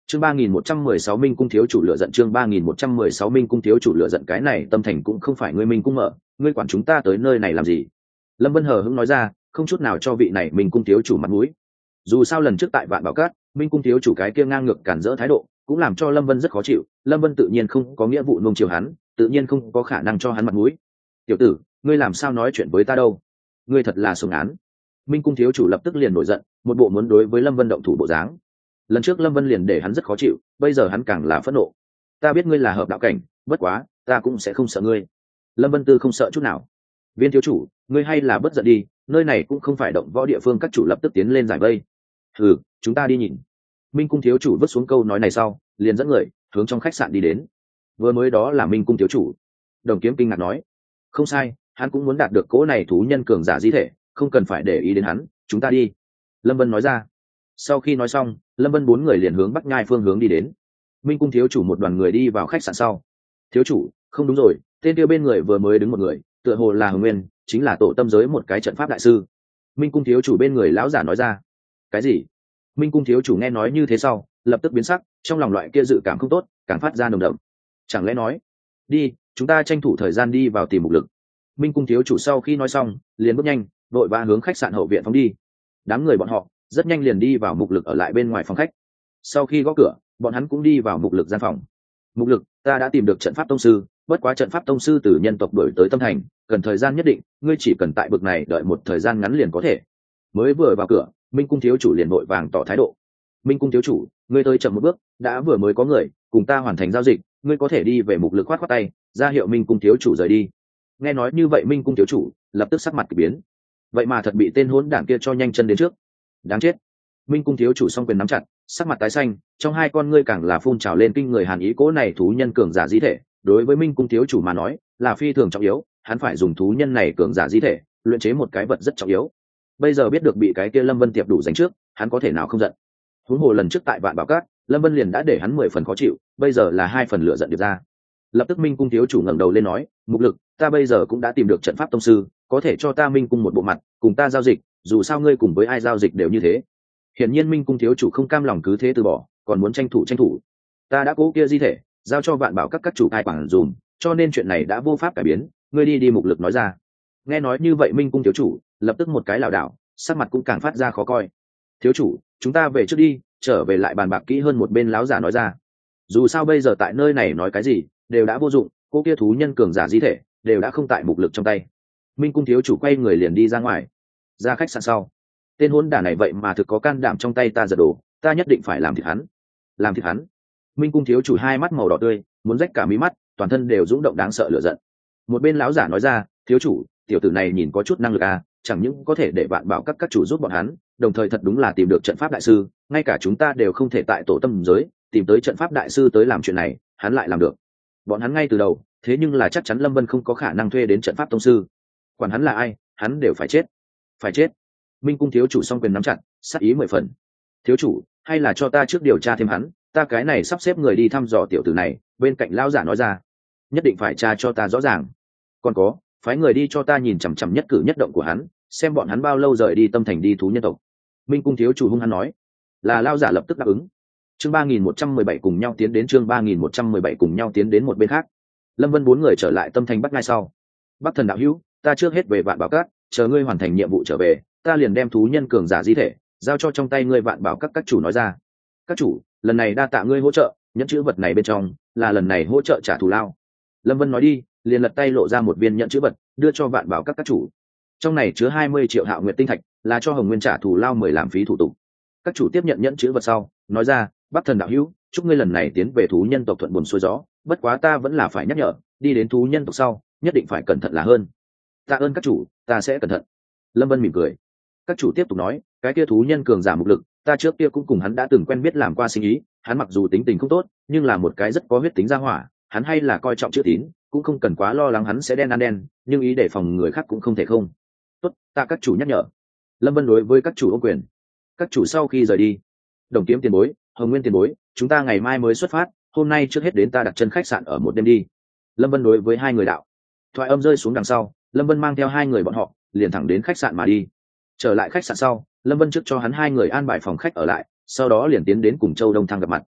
chương 3116 Minh cung thiếu chủ lựa giận, chương 3116 Minh cung thiếu chủ lựa giận. Cái này tâm thành cũng không phải ngươi Minh cung mở, ngươi quản chúng ta tới nơi này làm gì? Lâm Vân hờ hững nói ra, không chút nào cho vị này Minh cung thiếu chủ mặt mũi. Dù sao lần trước tại Vạn Bảo Cát, Minh cung thiếu chủ cái kia ngang ngược cản rỡ thái độ cũng làm cho Lâm Vân rất khó chịu. Lâm Vân tự nhiên không có nghĩa vụ nuông chiều hắn, tự nhiên không có khả năng cho hắn mặt mũi. Tiểu tử, ngươi làm sao nói chuyện với ta đâu? Ngươi thật là sủng án. Minh cung thiếu chủ lập tức liền nổi giận, một bộ muốn đối với Lâm Vân động thủ bộ dáng. Lần trước Lâm Vân liền để hắn rất khó chịu, bây giờ hắn càng là phẫn nộ. Ta biết ngươi là hợp đạo cảnh, bất quá ta cũng sẽ không sợ ngươi. Lâm Vân Tư không sợ chút nào. Viên thiếu chủ, ngươi hay là bất giận đi, nơi này cũng không phải động võ địa phương. Các chủ lập tức tiến lên giải vây. Chúng ta đi nhìn. Minh cung thiếu chủ vứt xuống câu nói này sau, liền dẫn người hướng trong khách sạn đi đến. Vừa mới đó là Minh cung thiếu chủ. Đồng Kiếm kinh ngạc nói, không sai, hắn cũng muốn đạt được cỗ này thú nhân cường giả di thể, không cần phải để ý đến hắn, chúng ta đi. Lâm Vân nói ra. Sau khi nói xong, Lâm Vân 4 người liền hướng Bắc Nhai phương hướng đi đến. Minh cung thiếu chủ một đoàn người đi vào khách sạn sau. Thiếu chủ, không đúng rồi, tên kia bên người vừa mới đứng một người, tựa hồ là Hồng Nguyên, chính là tổ tâm giới một cái trận pháp đại sư. Minh cung thiếu chủ bên người lão giả nói ra. Cái gì? Minh cung thiếu chủ nghe nói như thế sau, lập tức biến sắc, trong lòng loại kia dự cảm không tốt càng phát ra nồng đậm. Chẳng lẽ nói, đi, chúng ta tranh thủ thời gian đi vào tìm mục lực. Minh cung thiếu chủ sau khi nói xong, liền bước nhanh, vội vã hướng khách sạn hậu viện phóng đi. Đám người bọn họ rất nhanh liền đi vào mục lực ở lại bên ngoài phòng khách. Sau khi gõ cửa, bọn hắn cũng đi vào mục lực gian phòng. Mục lực, ta đã tìm được trận pháp tông sư, bất quá trận pháp tông sư từ nhân tộc đổi tới Tâm Thành, cần thời gian nhất định, ngươi chỉ cần tại bực này đợi một thời gian ngắn liền có thể. Mới vừa vào cửa, Minh cung thiếu chủ liền vội vàng tỏ thái độ. Minh cung thiếu chủ, ngươi tới chậm một bước, đã vừa mới có người cùng ta hoàn thành giao dịch, ngươi có thể đi về mục lực khoát khoát tay, ra hiệu Minh cung thiếu chủ rời đi. Nghe nói như vậy, Minh cung thiếu chủ lập tức sắc mặt kỳ biến. Vậy mà thật bị tên hỗn đản kia cho nhanh chân đến trước. Đáng chết. Minh cung thiếu chủ song quyền nắm chặt, sắc mặt tái xanh, trong hai con ngươi càng là phun trào lên kinh người hàn ý. Cố này thú nhân cường giả di thể, đối với Minh cung thiếu chủ mà nói là phi thường trọng yếu, hắn phải dùng thú nhân này cường giả di thể luyện chế một cái vật rất trọng yếu. Bây giờ biết được bị cái kia Lâm Vân Tiệp đủ giành trước, hắn có thể nào không giận. Huống hồ lần trước tại Vạn Bảo Cát, Lâm Vân liền đã để hắn 10 phần khó chịu, bây giờ là 2 phần lửa giận điệp ra. Lập tức Minh cung thiếu chủ ngẩng đầu lên nói, mục lực, ta bây giờ cũng đã tìm được trận pháp tông sư, có thể cho ta Minh cung một bộ mặt, cùng ta giao dịch, dù sao ngươi cùng với ai giao dịch đều như thế. Hiển nhiên Minh cung thiếu chủ không cam lòng cứ thế từ bỏ, còn muốn tranh thủ. Ta đã cố kia di thể giao cho Vạn Bảo các chủ ai quản dùm, cho nên chuyện này đã vô pháp cải biến, ngươi đi. Mục lực nói ra. Nghe nói như vậy, Minh cung thiếu chủ lập tức một cái lảo đảo, sắc mặt cũng càng phát ra khó coi. Thiếu chủ, chúng ta về trước đi, trở về lại bàn bạc kỹ hơn. Một bên láo giả nói ra. Dù sao bây giờ tại nơi này nói cái gì đều đã vô dụng, cô kia thú nhân cường giả di thể đều đã không tại mục lực trong tay. Minh cung thiếu chủ quay người liền đi ra ngoài. Ra khách sạn sau, tên hỗn đản này vậy mà thực có can đảm trong tay ta giật đồ, ta nhất định phải làm thịt hắn. Minh cung thiếu chủ hai mắt màu đỏ tươi, muốn rách cả mí mắt, toàn thân đều rung động đáng sợ lửa giận. Một bên lão giả nói ra, thiếu chủ, tiểu tử này nhìn có chút năng lực à, chẳng những có thể để Vạn Bảo các chủ giúp bọn hắn, đồng thời thật đúng là tìm được trận pháp đại sư, ngay cả chúng ta đều không thể tại tổ tâm giới tìm tới trận pháp đại sư tới làm chuyện này, hắn lại làm được. Bọn hắn ngay từ đầu thế nhưng là chắc chắn Lâm Vân không có khả năng thuê đến trận pháp tông sư, quản hắn là ai, hắn đều phải chết. Minh cung thiếu chủ song quyền nắm chặt, sát ý 10 phần. Thiếu chủ, hay là cho ta trước điều tra thêm hắn, ta cái này sắp xếp người đi thăm dò tiểu tử này. Bên cạnh lão giả nói ra. Nhất định phải tra cho ta rõ ràng, còn có phái người đi cho ta nhìn chằm chằm nhất cử nhất động của hắn, xem bọn hắn bao lâu rời đi Tâm Thành đi thú nhân tộc. Minh cung thiếu chủ hung hăng nói. Là lão giả lập tức đáp ứng. Chương 3117 cùng nhau tiến đến, chương 3117 cùng nhau tiến đến. Một bên khác, Lâm Vân 4 người trở lại Tâm Thành Bắc ngay sau. Bắc thần đạo hữu, ta trước hết về Vạn Bảo Các, chờ ngươi hoàn thành nhiệm vụ trở về, ta liền đem thú nhân cường giả di thể giao cho trong tay ngươi. Vạn Bảo các chủ nói ra. Các chủ, lần này đa tạ ngươi hỗ trợ, nhẫn chữ vật này bên trong là lần này hỗ trợ trả thù lao. Lâm Vân nói đi, liền lật tay lộ ra một viên nhẫn chữ vật, đưa cho Vạn Bảo các chủ. Trong này chứa 20 triệu hạo nguyệt tinh thạch, là cho Hồng Nguyên trả thù lao 10 làm phí thủ tục. Các chủ tiếp nhận nhẫn chữ vật sau, nói ra, Bắc thần đạo hữu, chúc ngươi lần này tiến về thú nhân tộc thuận buồm xuôi gió, bất quá ta vẫn là phải nhắc nhở, đi đến thú nhân tộc sau, nhất định phải cẩn thận là hơn. Tạ ơn các chủ, ta sẽ cẩn thận. Lâm Vân mỉm cười. Các chủ tiếp tục nói, cái kia thú nhân cường giả mục lực, ta trước kia cũng cùng hắn đã từng quen biết làm qua sinh ý, hắn mặc dù tính tình không tốt, nhưng là một cái rất có huyết tính gia hỏa, hắn hay là coi trọng chữ tín, cũng không cần quá lo lắng hắn sẽ đen ăn đen, nhưng ý để phòng người khác cũng không thể không. Tốt, ta các chủ nhắc nhở. Lâm Vân đối với các chủ ô quyền. Các chủ sau khi rời đi, Đồng Kiếm tiền bối, Hồng Nguyên tiền bối, chúng ta ngày mai mới xuất phát, hôm nay trước hết đến ta đặt chân khách sạn ở một đêm đi. Lâm Vân đối với hai người đạo. Thoại âm rơi xuống đằng sau, Lâm Vân mang theo hai người bọn họ liền thẳng đến khách sạn mà đi. Trở lại khách sạn sau, Lâm Vân trước cho hắn hai người an bài phòng khách ở lại, sau đó liền tiến đến cùng Châu Đông Thăng gặp mặt.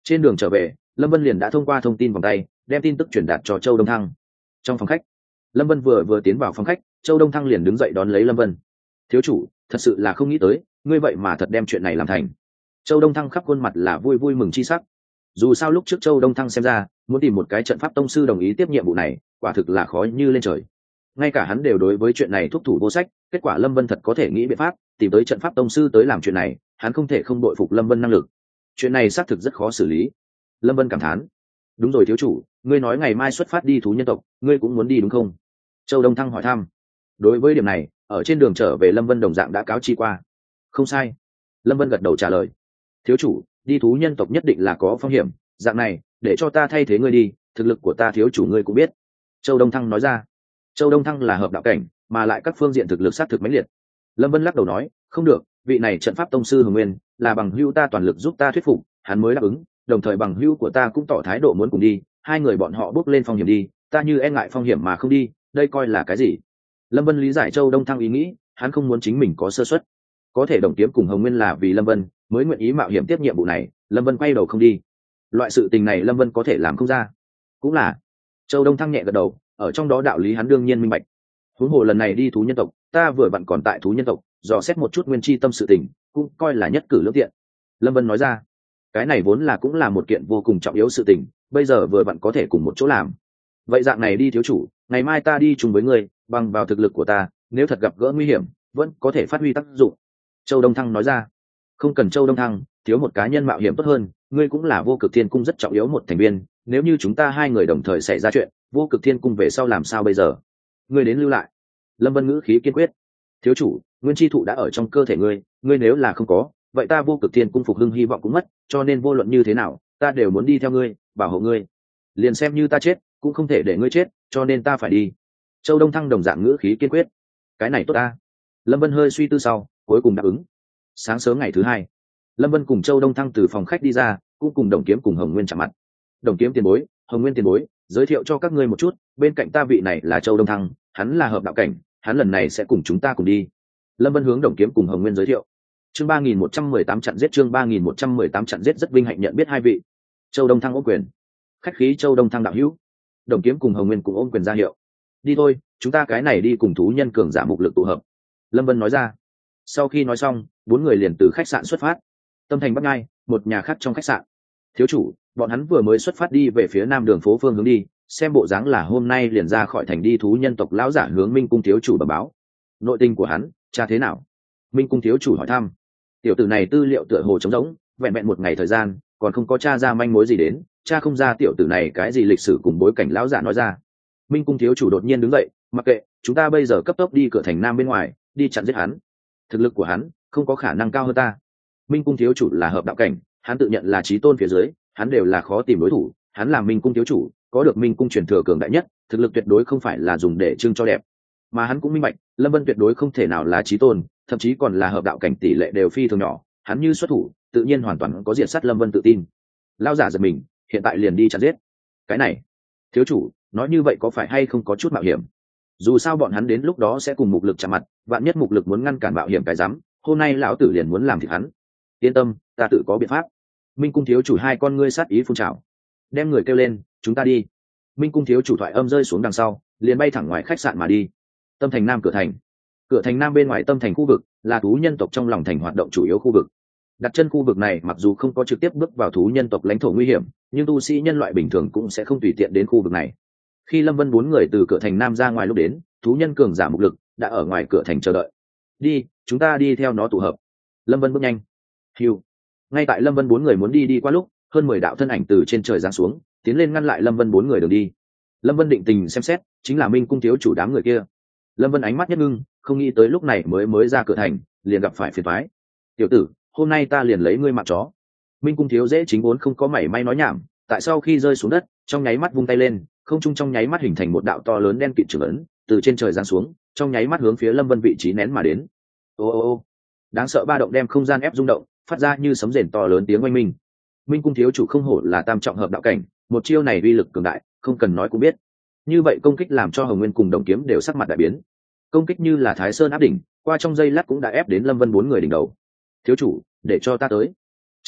Trên đường trở về, Lâm Vân liền đã thông qua thông tin vòng tay đem tin tức truyền đạt cho Châu Đông Thăng. Trong phòng khách, Lâm Vân vừa tiến vào phòng khách, Châu Đông Thăng liền đứng dậy đón lấy Lâm Vân. Thiếu chủ, thật sự là không nghĩ tới, ngươi vậy mà thật đem chuyện này làm thành. Châu Đông Thăng khắp khuôn mặt là vui vui mừng chi sắc. Dù sao lúc trước Châu Đông Thăng xem ra, muốn tìm một cái trận pháp tông sư đồng ý tiếp nhiệm vụ này, quả thực là khó như lên trời. Ngay cả hắn đều đối với chuyện này thúc thủ vô sách, kết quả Lâm Vân thật có thể nghĩ biện pháp tìm tới trận pháp tông sư tới làm chuyện này, hắn không thể không đội phục Lâm Vân năng lực. Chuyện này xác thực rất khó xử lý. Lâm Vân cảm thán. Đúng rồi thiếu chủ, ngươi nói ngày mai xuất phát đi thú nhân tộc, ngươi cũng muốn đi đúng không? Châu Đông Thăng hỏi thăm. Đối với điểm này, ở trên đường trở về Lâm Vân đồng dạng đã cáo chi qua. Không sai. Lâm Vân gật đầu trả lời. Thiếu chủ, đi thú nhân tộc nhất định là có phong hiểm, dạng này để cho ta thay thế ngươi đi, thực lực của ta thiếu chủ ngươi cũng biết. Châu Đông Thăng nói ra. Châu Đông Thăng là hợp đạo cảnh, mà lại các phương diện thực lực sát thực mãnh liệt. Lâm Vân lắc đầu nói, không được, vị này trận pháp tông sư Hồng Nguyên là bằng hữu ta, toàn lực giúp ta thuyết phục hắn mới đáp ứng, đồng thời bằng hữu của ta cũng tỏ thái độ muốn cùng đi, hai người bọn họ bước lên phong hiểm đi, ta như e ngại phong hiểm mà không đi, đây coi là cái gì? Lâm Vân lý giải Châu Đông Thăng ý nghĩ, hắn không muốn chính mình có sơ suất. Có thể đồng kiếm cùng Hồng Nguyên là vì Lâm Vân mới nguyện ý mạo hiểm tiếp nhiệm vụ này, Lâm Vân quay đầu không đi. Loại sự tình này Lâm Vân có thể làm không ra. Cũng là. Châu Đông Thăng nhẹ gật đầu, ở trong đó đạo lý hắn đương nhiên minh bạch. Huống hồ lần này đi thú nhân tộc, ta vừa vặn còn tại thú nhân tộc, dò xét một chút nguyên chi tâm sự tình, cũng coi là nhất cử lưỡng tiện. Lâm Vân nói ra, cái này vốn là cũng là một kiện vô cùng trọng yếu sự tình, bây giờ vừa vặn có thể cùng một chỗ làm. Vậy dạng này đi thiếu chủ, ngày mai ta đi chung với ngươi, bằng vào thực lực của ta, nếu thật gặp gỡ nguy hiểm, vẫn có thể phát huy tác dụng. Châu Đông Thăng nói ra. Không cần Châu Đông Thăng, thiếu một cá nhân mạo hiểm tốt hơn, ngươi cũng là vô cực thiên cung rất trọng yếu một thành viên, nếu như chúng ta hai người đồng thời xảy ra chuyện, vô cực thiên cung về sau làm sao bây giờ? Ngươi đến lưu lại. Lâm Vân ngữ khí kiên quyết. Thiếu chủ, nguyên chi thụ đã ở trong cơ thể ngươi, ngươi nếu là không có, vậy ta vô cực thiên cung phục hưng hy vọng cũng mất, cho nên vô luận như thế nào, ta đều muốn đi theo ngươi, bảo hộ ngươi. Liền xem như ta chết, cũng không thể để ngươi chết, cho nên ta phải đi. Châu Đông Thăng đồng dạng ngữ khí kiên quyết. Cái này tốt ta. Lâm Vân hơi suy tư sau, cuối cùng đáp ứng. Sáng sớm ngày thứ hai, Lâm Vân cùng Châu Đông Thăng từ phòng khách đi ra, cũng cùng Đồng Kiếm cùng Hồng Nguyên chạm mặt. Đồng Kiếm tiền bối, Hồng Nguyên tiền bối, giới thiệu cho các ngươi một chút, bên cạnh ta vị này là Châu Đông Thăng, hắn là hợp đạo cảnh, hắn lần này sẽ cùng chúng ta cùng đi. Lâm Vân hướng Đồng Kiếm cùng Hồng Nguyên giới thiệu. Chương 3118 trận giết, chương 3118 trận giết, rất vinh hạnh nhận biết hai vị. Châu Đông Thăng ôm quyền. Khách khí Châu Đông Thăng đạo hữu. Đồng Kiếm cùng Hồng Nguyên cùng ôm quyền ra hiệu. Đi thôi, chúng ta cái này đi cùng thú nhân cường giả mục lực tụ hợp. Lâm Vân nói ra. Sau khi nói xong, bốn người liền từ khách sạn xuất phát. Tâm thành Bắc Ngai, một nhà khác trong khách sạn. Thiếu chủ, bọn hắn vừa mới xuất phát đi về phía nam đường phố phương hướng đi, xem bộ dáng là hôm nay liền ra khỏi thành đi thú nhân tộc lão giả hướng Minh cung thiếu chủ bẩm báo. Nội tình của hắn, cha thế nào? Minh cung thiếu chủ hỏi thăm. Tiểu tử này tư liệu tựa hồ trống rỗng, vẹn vẹn một ngày thời gian, còn không có cha ra manh mối gì đến, cha không ra tiểu tử này cái gì lịch sử cùng bối cảnh lão giả nói ra. Minh cung thiếu chủ đột nhiên đứng dậy, mặc kệ, chúng ta bây giờ cấp tốc đi cửa thành nam bên ngoài, đi chặn giết hắn. Thực lực của hắn không có khả năng cao hơn ta. Minh cung thiếu chủ là hợp đạo cảnh, hắn tự nhận là chí tôn phía dưới, hắn đều là khó tìm đối thủ, hắn làm Minh cung thiếu chủ, có được Minh cung truyền thừa cường đại nhất, thực lực tuyệt đối không phải là dùng để trưng cho đẹp. Mà hắn cũng minh bạch, Lâm Vân tuyệt đối không thể nào là chí tôn, thậm chí còn là hợp đạo cảnh, tỷ lệ đều phi thường nhỏ, hắn như xuất thủ, tự nhiên hoàn toàn có diện sát Lâm Vân tự tin. Lão giả giật mình, hiện tại liền đi chặn giết. Cái này, thiếu chủ, nói như vậy có phải hay không có chút mạo hiểm? Dù sao bọn hắn đến lúc đó sẽ cùng mục lực chạm mặt, vạn nhất mục lực muốn ngăn cản mạo hiểm cái rắm, hôm nay lão tử liền muốn làm thịt hắn. Yên tâm, ta tự có biện pháp. Minh cung thiếu chủ hai con ngươi sát ý phun trào, đem người kêu lên, chúng ta đi. Minh cung thiếu chủ thoại âm rơi xuống đằng sau, liền bay thẳng ngoài khách sạn mà đi. Tâm thành nam cửa thành. Cửa thành nam bên ngoài tâm thành khu vực là thú nhân tộc trong lòng thành hoạt động chủ yếu khu vực. Đặt chân khu vực này mặc dù không có trực tiếp bước vào thú nhân tộc lãnh thổ nguy hiểm, nhưng tu sĩ nhân loại bình thường cũng sẽ không tùy tiện đến khu vực này. Khi Lâm Vân bốn người từ cửa thành nam ra ngoài lúc đến, thú nhân cường giả mục lực đã ở ngoài cửa thành chờ đợi. Đi, chúng ta đi theo nó tụ hợp. Lâm Vân bước nhanh. Hiu. Ngay tại Lâm Vân bốn người muốn đi qua lúc, hơn 10 đạo thân ảnh từ trên trời giáng xuống, tiến lên ngăn lại Lâm Vân bốn người đường đi. Lâm Vân định tình xem xét, chính là Minh cung thiếu chủ đám người kia. Lâm Vân ánh mắt nhất ngưng, không nghĩ tới lúc này mới ra cửa thành, liền gặp phải phiền toái. Tiểu tử, hôm nay ta liền lấy ngươi mạng chó. Minh cung thiếu dễ chính vốn không có mảy may nói nhảm, tại sau khi rơi xuống đất, trong nháy mắt vung tay lên, không trung trong nháy mắt hình thành một đạo to lớn đen kịt trưởng ấn, từ trên trời giáng xuống, trong nháy mắt hướng phía Lâm Vân vị trí nén mà đến. Ô, đáng sợ ba động đem không gian ép rung động, phát ra như sấm rền to lớn tiếng oanh minh. Minh cung thiếu chủ không hổ là tam trọng hợp đạo cảnh, một chiêu này uy lực cường đại, không cần nói cũng biết. Như vậy công kích làm cho Hồng Nguyên cùng Đồng Kiếm đều sắc mặt đại biến. Công kích như là Thái Sơn áp đỉnh, qua trong giây lát cũng đã ép đến Lâm Vân bốn người đỉnh đầu. Thiếu chủ, để cho ta tới.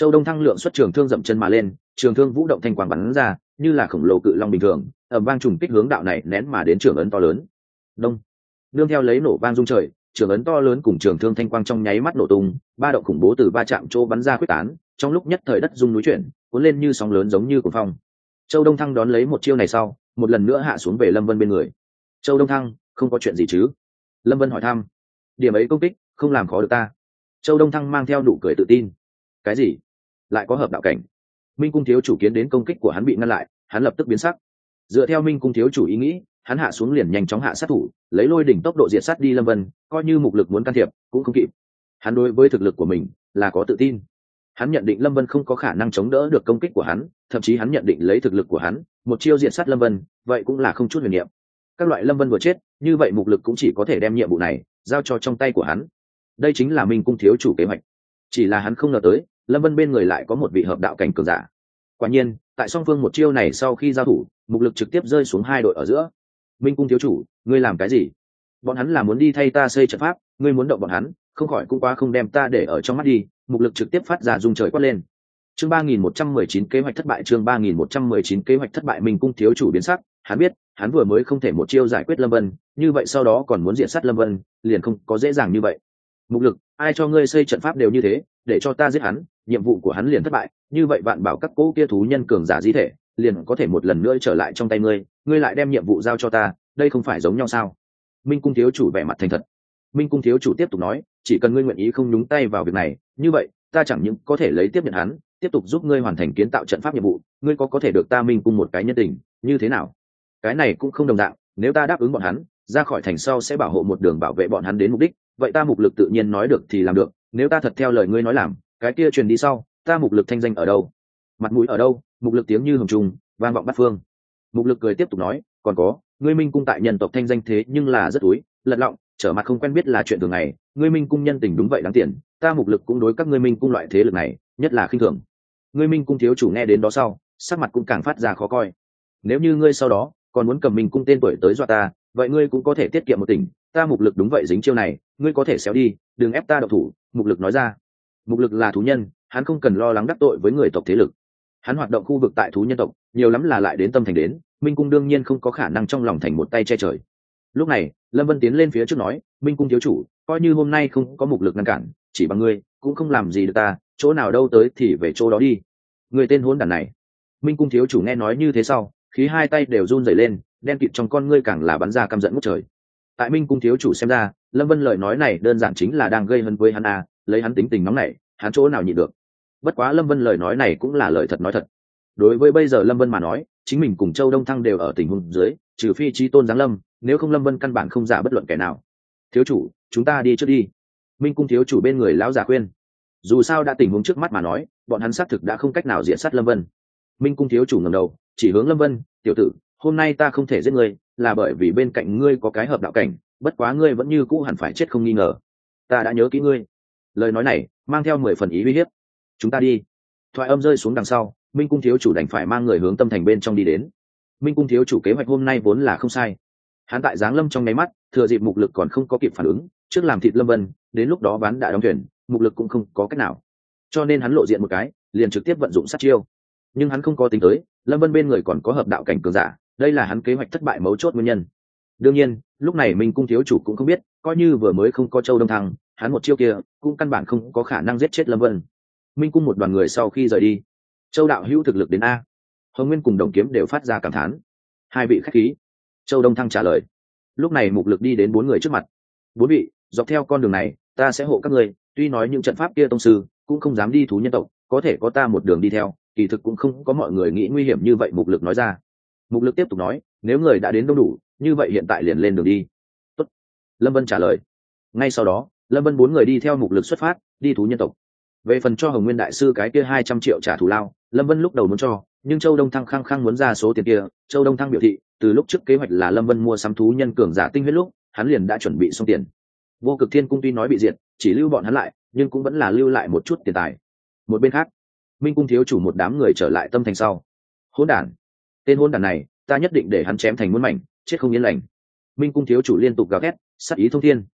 Châu Đông Thăng lượng xuất trường thương dậm chân mà lên, trường thương vũ động thanh quang bắn ra, như là khổng lồ cự long bình thường, ầm vang trùng kích hướng đạo này nén mà đến trường ấn to lớn. Đông, nương theo lấy nổ vang rung trời, trường ấn to lớn cùng trường thương thanh quang trong nháy mắt nổ tung, ba động khủng bố từ ba chạm chỗ bắn ra quyết tán, trong lúc nhất thời đất rung núi chuyển, cuốn lên như sóng lớn giống như cuồng phong. Châu Đông Thăng đón lấy một chiêu này sau, một lần nữa hạ xuống về Lâm Vân bên người. Châu Đông Thăng, không có chuyện gì chứ? Lâm Vân hỏi thăm. Điểm ấy công kích, không làm khó được ta. Châu Đông Thăng mang theo nụ cười tự tin. Cái gì? Lại có hợp đạo cảnh? Minh cung thiếu chủ kiến đến công kích của hắn bị ngăn lại, hắn lập tức biến sắc. Dựa theo Minh cung thiếu chủ ý nghĩ, hắn hạ xuống liền nhanh chóng hạ sát thủ, lấy lôi đỉnh tốc độ diệt sát đi Lâm Vân, coi như mục lực muốn can thiệp cũng không kịp. Hắn đối với thực lực của mình là có tự tin. Hắn nhận định Lâm Vân không có khả năng chống đỡ được công kích của hắn, thậm chí hắn nhận định lấy thực lực của hắn, một chiêu diệt sát Lâm Vân, vậy cũng là không chút huyền niệm. Các loại Lâm Vân vừa chết, như vậy mục lực cũng chỉ có thể đem nhiệm vụ này giao cho trong tay của hắn. Đây chính là Minh cung thiếu chủ kế hoạch. Chỉ là hắn không ngờ tới, Lâm Vân bên người lại có một vị hợp đạo cảnh cường giả. Quả nhiên, tại song phương một chiêu này sau khi giao thủ, mục lực trực tiếp rơi xuống hai đội ở giữa. Minh cung thiếu chủ, ngươi làm cái gì? Bọn hắn là muốn đi thay ta xây trận pháp, ngươi muốn động bọn hắn, không khỏi cũng quá không đem ta để ở trong mắt đi. Mục lực trực tiếp phát ra rung trời quát lên. Chương 3119 kế hoạch thất bại, chương 3119 kế hoạch thất bại. Minh cung thiếu chủ biến sắc, hắn biết, hắn vừa mới không thể một chiêu giải quyết Lâm Vân, như vậy sau đó còn muốn diệt sát Lâm Vân, liền không có dễ dàng như vậy. Mục lực, ai cho ngươi xây trận pháp đều như thế, để cho ta giết hắn, nhiệm vụ của hắn liền thất bại, như vậy vạn bảo các cố kia thú nhân cường giả di thể, liền có thể một lần nữa trở lại trong tay ngươi, ngươi lại đem nhiệm vụ giao cho ta, đây không phải giống nhau sao? Minh cung thiếu chủ vẻ mặt thành thật. Minh cung thiếu chủ tiếp tục nói, chỉ cần ngươi nguyện ý không nhúng tay vào việc này, như vậy ta chẳng những có thể lấy tiếp nhận hắn, tiếp tục giúp ngươi hoàn thành kiến tạo trận pháp nhiệm vụ, ngươi có thể được ta Minh cung một cái nhân tình, như thế nào? Cái này cũng không đồng dạng, nếu ta đáp ứng bọn hắn, ra khỏi thành sau sẽ bảo hộ một đường bảo vệ bọn hắn đến mục đích, vậy ta mục lực tự nhiên nói được thì làm được, nếu ta thật theo lời ngươi nói làm, cái kia truyền đi sau, ta mục lực thanh danh ở đâu? Mặt mũi ở đâu? Mục lực tiếng như hồng trùng, vang vọng bát phương. Mục lực cười tiếp tục nói, còn có, ngươi Minh cung tại nhân tộc thanh danh thế nhưng là rất túi, lật lọng, trở mặt không quen biết là chuyện thường ngày, ngươi Minh cung nhân tình đúng vậy đáng tiền, ta mục lực cũng đối các ngươi Minh cung loại thế lực này, nhất là khinh thường. Ngươi Minh cung thiếu chủ nghe đến đó sau, sắc mặt cũng càng phát ra khó coi. Nếu như ngươi sau đó còn muốn cầm Minh cung tên tuổi tới dọa ta, vậy ngươi cũng có thể tiết kiệm một tỉnh, ta mục lực đúng vậy dính chiêu này, ngươi có thể xéo đi, đừng ép ta độc thủ. Mục lực nói ra. Mục lực là thú nhân, hắn không cần lo lắng đắc tội với người tộc thế lực. Hắn hoạt động khu vực tại thú nhân tộc, nhiều lắm là lại đến tâm thành đến, Minh cung đương nhiên không có khả năng trong lòng thành một tay che trời. Lúc này, Lâm Vân tiến lên phía trước nói, Minh cung thiếu chủ, coi như hôm nay không có mục lực ngăn cản, chỉ bằng ngươi cũng không làm gì được ta, chỗ nào đâu tới thì về chỗ đó đi. Người tên hỗn đản này. Minh cung thiếu chủ nghe nói như thế sau, khí hai tay đều run rẩy lên, đen kịt trong con ngươi càng là bắn ra căm giận ngút trời. Tại Minh cung thiếu chủ xem ra, Lâm Vân lời nói này đơn giản chính là đang gây hấn với hắn à, lấy hắn tính tình nóng nảy, hắn chỗ nào nhịn được. Bất quá Lâm Vân lời nói này cũng là lời thật nói thật. Đối với bây giờ Lâm Vân mà nói, chính mình cùng Châu Đông Thăng đều ở tình huống dưới, trừ phi chí tôn giáng lâm, nếu không Lâm Vân căn bản không giả bất luận kẻ nào. Thiếu chủ, chúng ta đi trước đi. Minh cung thiếu chủ bên người lão giả khuyên. Dù sao đã tình huống trước mắt mà nói, bọn hắn xác thực đã không cách nào diện sát Lâm Vân. Minh cung thiếu chủ ngẩng đầu, chỉ hướng Lâm Vân, tiểu tử, hôm nay ta không thể giết ngươi, là bởi vì bên cạnh ngươi có cái hợp đạo cảnh, bất quá ngươi vẫn như cũ hẳn phải chết không nghi ngờ. Ta đã nhớ kỹ ngươi. Lời nói này mang theo 10 phần ý uy hiếp. Chúng ta đi. Thoại âm rơi xuống đằng sau, Minh cung thiếu chủ đành phải mang người hướng tâm thành bên trong đi đến. Minh cung thiếu chủ kế hoạch hôm nay vốn là không sai. Hắn tại giáng lâm trong nháy mắt, thừa dịp mục lực còn không có kịp phản ứng, trước làm thịt Lâm Vân, đến lúc đó bán đã đóng thuyền, mục lực cũng không có cách nào. Cho nên hắn lộ diện một cái, liền trực tiếp vận dụng sát chiêu. Nhưng hắn không có tính tới, Lâm Vân bên người còn có hợp đạo cảnh cường giả, đây là hắn kế hoạch thất bại mấu chốt nguyên nhân. Đương nhiên, lúc này Minh cung thiếu chủ cũng không biết, coi như vừa mới không có Châu Đông Thăng, hắn một chiêu kia cũng căn bản không có khả năng giết chết Lâm Vân. Minh cung một đoàn người sau khi rời đi, Châu đạo hữu thực lực đến a. Hồng Nguyên cùng Đồng Kiếm đều phát ra cảm thán. Hai vị khách khí. Châu Đông Thăng trả lời. Lúc này mục lực đi đến 4 người trước mặt. 4 vị, dọc theo con đường này, ta sẽ hộ các ngươi, tuy nói những trận pháp kia tông sư cũng không dám đi thú nhân tộc, có thể có ta một đường đi theo, kỳ thực cũng không có mọi người nghĩ nguy hiểm như vậy. Mục lực nói ra. Mục lực tiếp tục nói, nếu người đã đến đông đủ, như vậy hiện tại liền lên đường đi. Tốt. Lâm Vân trả lời. Ngay sau đó, Lâm Vân 4 người đi theo mục lực xuất phát, đi thú nhân tộc. Về phần cho Hồng Nguyên đại sư cái kia 200 triệu trả thù lao, Lâm Vân lúc đầu muốn cho, nhưng Châu Đông Thăng khăng khăng muốn ra số tiền kia. Châu Đông Thăng biểu thị, từ lúc trước kế hoạch là Lâm Vân mua sắm thú nhân cường giả tinh huyết lúc, hắn liền đã chuẩn bị xong tiền. Vô Cực Thiên cung tuy nói bị diệt, chỉ lưu bọn hắn lại, nhưng cũng vẫn là lưu lại một chút tiền tài. Một bên khác, Minh cung thiếu chủ một đám người trở lại tâm thành sau. Hỗn đản, tên hỗn đản này, ta nhất định để hắn chém thành muôn mảnh, chết không yên lành. Minh cung thiếu chủ liên tục gào thét, sát ý thông thiên.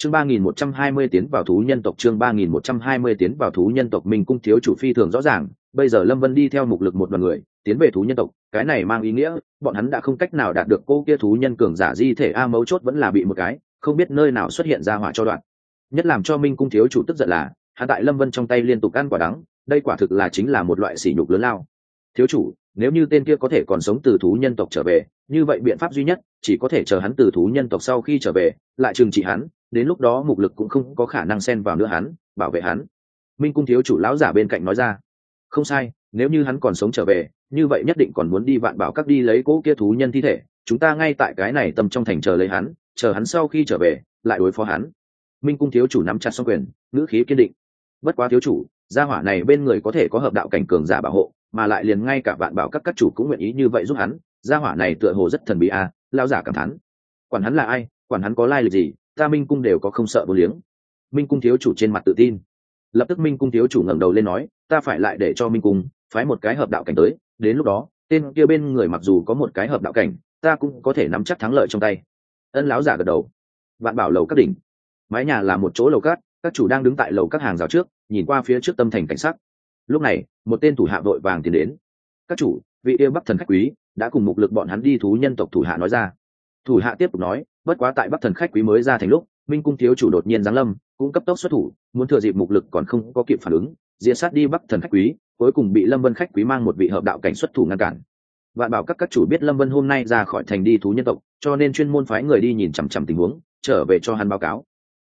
chương 3120 tiến vào thú nhân tộc. Chương 3120 tiến vào thú nhân tộc. Minh cung thiếu chủ phi thường rõ ràng, bây giờ Lâm Vân đi theo mục lực một đoàn người tiến về thú nhân tộc, cái này mang ý nghĩa bọn hắn đã không cách nào đạt được cô kia thú nhân cường giả di thể. Mấu chốt vẫn là bị một cái không biết nơi nào xuất hiện ra hỏa cho đoạn. Nhất làm cho Minh cung thiếu chủ tức giận là hắn tại Lâm Vân trong tay liên tục ăn quả đắng, đây quả thực là chính là một loại sỉ nhục lớn lao. Thiếu chủ, nếu như tên kia có thể còn sống từ thú nhân tộc trở về, như vậy biện pháp duy nhất chỉ có thể chờ hắn từ thú nhân tộc sau khi trở về lại trừng trị hắn, đến lúc đó mục lực cũng không có khả năng xen vào nữa hắn, bảo vệ hắn. Minh cung thiếu chủ lão giả bên cạnh nói ra. Không sai, nếu như hắn còn sống trở về, như vậy nhất định còn muốn đi Vạn Bảo Các đi lấy cỗ kia thú nhân thi thể, chúng ta ngay tại cái này tâm trong thành chờ lấy hắn, chờ hắn sau khi trở về lại đối phó hắn. Minh cung thiếu chủ nắm chặt song quyền, ngữ khí kiên định. Bất quá thiếu chủ, gia hỏa này bên người có thể có hợp đạo cảnh cường giả bảo hộ, mà lại liền ngay cả Vạn Bảo các chủ cũng nguyện ý như vậy giúp hắn, gia hỏa này tựa hồ rất thần bí a. Lão giả cảm thán. Quản hắn là ai, quản hắn có lai lịch gì, ta Minh cung đều có không sợ vô liếng. Minh cung thiếu chủ trên mặt tự tin. Lập tức Minh cung thiếu chủ ngẩng đầu lên nói, ta phải lại để cho Minh cung phái một cái hợp đạo cảnh tới, đến lúc đó tên kia bên người mặc dù có một cái hợp đạo cảnh, ta cũng có thể nắm chắc thắng lợi trong tay. Ân lão giả gật đầu. Vạn Bảo lầu các đỉnh, mái nhà là một chỗ lầu cát, các chủ đang đứng tại lầu các hàng rào trước, nhìn qua phía trước tâm thành cảnh sắc. Lúc này một tên thủ hạ vội vàng tiến đến. Các chủ, vị yêu Bắc thần khách quý đã cùng mục lực bọn hắn đi thú nhân tộc. Thủ hạ nói ra. Thủ hạ tiếp tục nói, bất quá tại Bắc thần khách quý mới ra thành lúc, Minh cung thiếu chủ đột nhiên giáng lâm, cũng cấp tốc xuất thủ, muốn thừa dịp mục lực còn không có kịp phản ứng, diệt sát đi Bắc thần khách quý, cuối cùng bị Lâm Vân khách quý mang một vị hợp đạo cảnh xuất thủ ngăn cản. Vạn Bảo các chủ biết Lâm Vân hôm nay ra khỏi thành đi thú nhân tộc, cho nên chuyên môn phái người đi nhìn chằm chằm tình huống, trở về cho hắn báo cáo.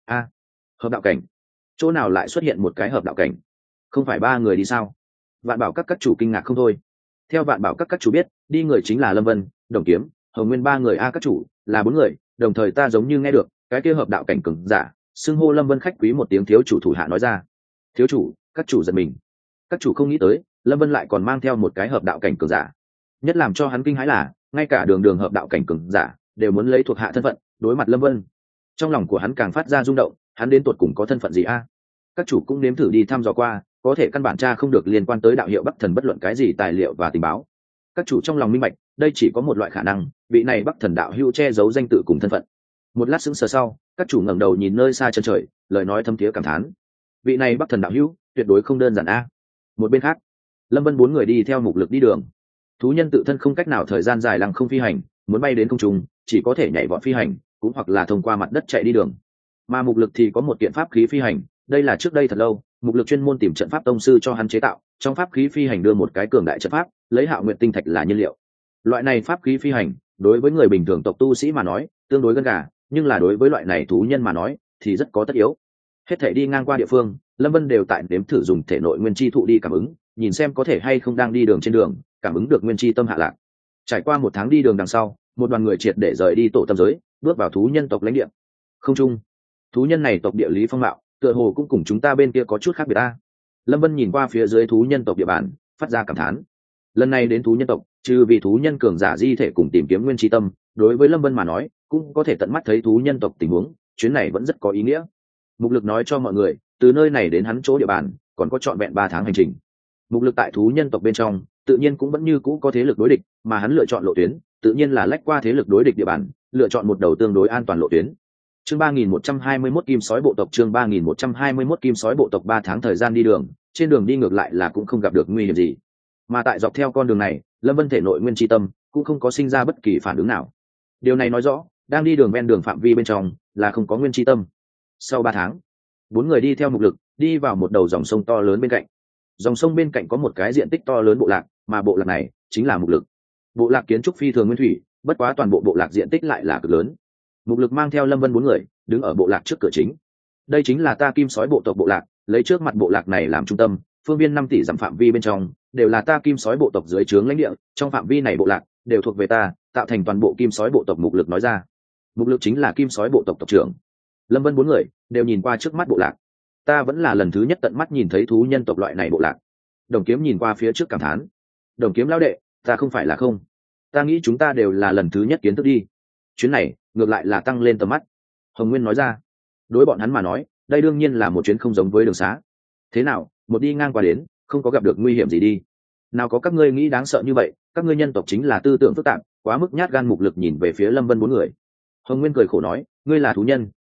Hợp đạo cảnh? Chỗ nào lại xuất hiện một cái hợp đạo cảnh? Không phải 3 người đi sao? Vạn Bảo các chủ kinh ngạc không thôi. Theo Vạn Bảo các chủ biết, đi người chính là Lâm Vân, Đồng Kiếm, Hồng Nguyên 3 người. Các chủ là 4 người, đồng thời ta giống như nghe được cái kia hợp đạo cảnh cường giả xưng hô Lâm Vân khách quý một tiếng. Thiếu chủ thủ hạ nói ra. Thiếu chủ, các chủ giật mình. Các chủ không nghĩ tới Lâm Vân lại còn mang theo một cái hợp đạo cảnh cường giả. Nhất làm cho hắn kinh hãi là ngay cả đường hợp đạo cảnh cường giả đều muốn lấy thuộc hạ thân phận đối mặt Lâm Vân. Trong lòng của hắn càng phát ra rung động, hắn đến tột cùng có thân phận gì a? Các chủ cũng nếm thử đi thăm dò qua, có thể căn bản tra không được liên quan tới đạo hiệu Bắc thần bất luận cái gì tài liệu và tình báo. Các chủ trong lòng minh bạch, đây chỉ có một loại khả năng, vị này Bắc thần đạo hữu che giấu danh tự cùng thân phận. Một lát sững sờ sau, các chủ ngẩng đầu nhìn nơi xa chân trời, lời nói thâm thiế cảm thán. Vị này Bắc thần đạo hữu tuyệt đối không đơn giản a. Một bên khác, Lâm Vân 4 người đi theo mục lực đi đường. Thú nhân tự thân không cách nào thời gian dài lăng không phi hành, muốn bay đến không trung chỉ có thể nhảy vọt phi hành, cũng hoặc là thông qua mặt đất chạy đi đường. Mà mục lực thì có một kiện pháp khí phi hành, đây là trước đây thật lâu mục lực chuyên môn tìm trận pháp tông sư cho hắn chế tạo, trong pháp khí phi hành đưa một cái cường đại trận pháp, lấy Hạo Nguyệt tinh thạch là nhiên liệu. Loại này pháp khí phi hành đối với người bình thường tộc tu sĩ mà nói tương đối gần gà, nhưng là đối với loại này thú nhân mà nói thì rất có tất yếu. Hết thể đi ngang qua địa phương, Lâm Vân đều tại đếm thử dùng thể nội nguyên chi thụ đi cảm ứng, nhìn xem có thể hay không đang đi đường trên đường cảm ứng được nguyên chi tâm hạ lạc. Trải qua 1 tháng đi đường đằng sau, một đoàn người triệt để rời đi tổ tâm giới, bước vào thú nhân tộc lãnh địa. Không chung, thú nhân này tộc địa lý phong mạo tựa hồ cũng cùng chúng ta bên kia có chút khác biệt ta. Lâm Vân nhìn qua phía dưới thú nhân tộc địa bàn, phát ra cảm thán. Lần này đến thú nhân tộc, trừ vì thú nhân cường giả di thể cùng tìm kiếm nguyên chi tâm, đối với Lâm Vân mà nói cũng có thể tận mắt thấy thú nhân tộc tình huống, chuyến này vẫn rất có ý nghĩa. Mục lực nói cho mọi người, từ nơi này đến hắn chỗ địa bàn còn có trọn vẹn 3 tháng hành trình. Mục lực tại thú nhân tộc bên trong tự nhiên cũng vẫn như cũ có thế lực đối địch, mà hắn lựa chọn lộ tuyến tự nhiên là lách qua thế lực đối địch địa bàn, lựa chọn một đầu tương đối an toàn lộ tuyến. Chương 3121 kim sói bộ tộc. Chương 3121 kim sói bộ tộc. 3 tháng thời gian đi đường, trên đường đi ngược lại là cũng không gặp được nguy hiểm gì, mà tại dọc theo con đường này Lâm Vân thể nội nguyên chi tâm cũng không có sinh ra bất kỳ phản ứng nào. Điều này nói rõ đang đi đường ven đường phạm vi bên trong là không có nguyên chi tâm. Sau 3 tháng, 4 người đi theo mục lực đi vào một đầu dòng sông to lớn bên cạnh. Dòng sông bên cạnh có một cái diện tích to lớn bộ lạc, mà bộ lạc này chính là mục lực. Bộ lạc kiến trúc phi thường nguyên thủy, bất quá toàn bộ bộ lạc diện tích lại là cực lớn. Mục lực mang theo Lâm Vân 4 người đứng ở bộ lạc trước cửa chính. Đây chính là ta kim sói bộ tộc bộ lạc, lấy trước mặt bộ lạc này làm trung tâm, phương viên 5 tỷ dặm phạm vi bên trong đều là ta kim sói bộ tộc dưới trướng lãnh địa, trong phạm vi này bộ lạc đều thuộc về ta, tạo thành toàn bộ kim sói bộ tộc. Mục lực nói ra. Mục lực chính là kim sói bộ tộc tộc trưởng. Lâm Vân 4 người đều nhìn qua trước mắt bộ lạc. Ta vẫn là lần thứ nhất tận mắt nhìn thấy thú nhân tộc loại này bộ lạc. Đồng Kiếm nhìn qua phía trước cảm thán. Đồng Kiếm lão đệ, ta không phải là không, ta nghĩ chúng ta đều là lần thứ nhất kiến thức đi, chuyến này ngược lại là tăng lên tầm mắt. Hồng Nguyên nói ra. Đối bọn hắn mà nói đây đương nhiên là một chuyến không giống với đường xá. Thế nào, một đi ngang qua đến không có gặp được nguy hiểm gì đi? Nào có các ngươi nghĩ đáng sợ như vậy, các ngươi nhân tộc chính là tư tưởng phức tạp, quá mức nhát gan. Mục lực nhìn về phía Lâm Vân 4 người. Hồng Nguyên cười khổ nói, ngươi là thú nhân,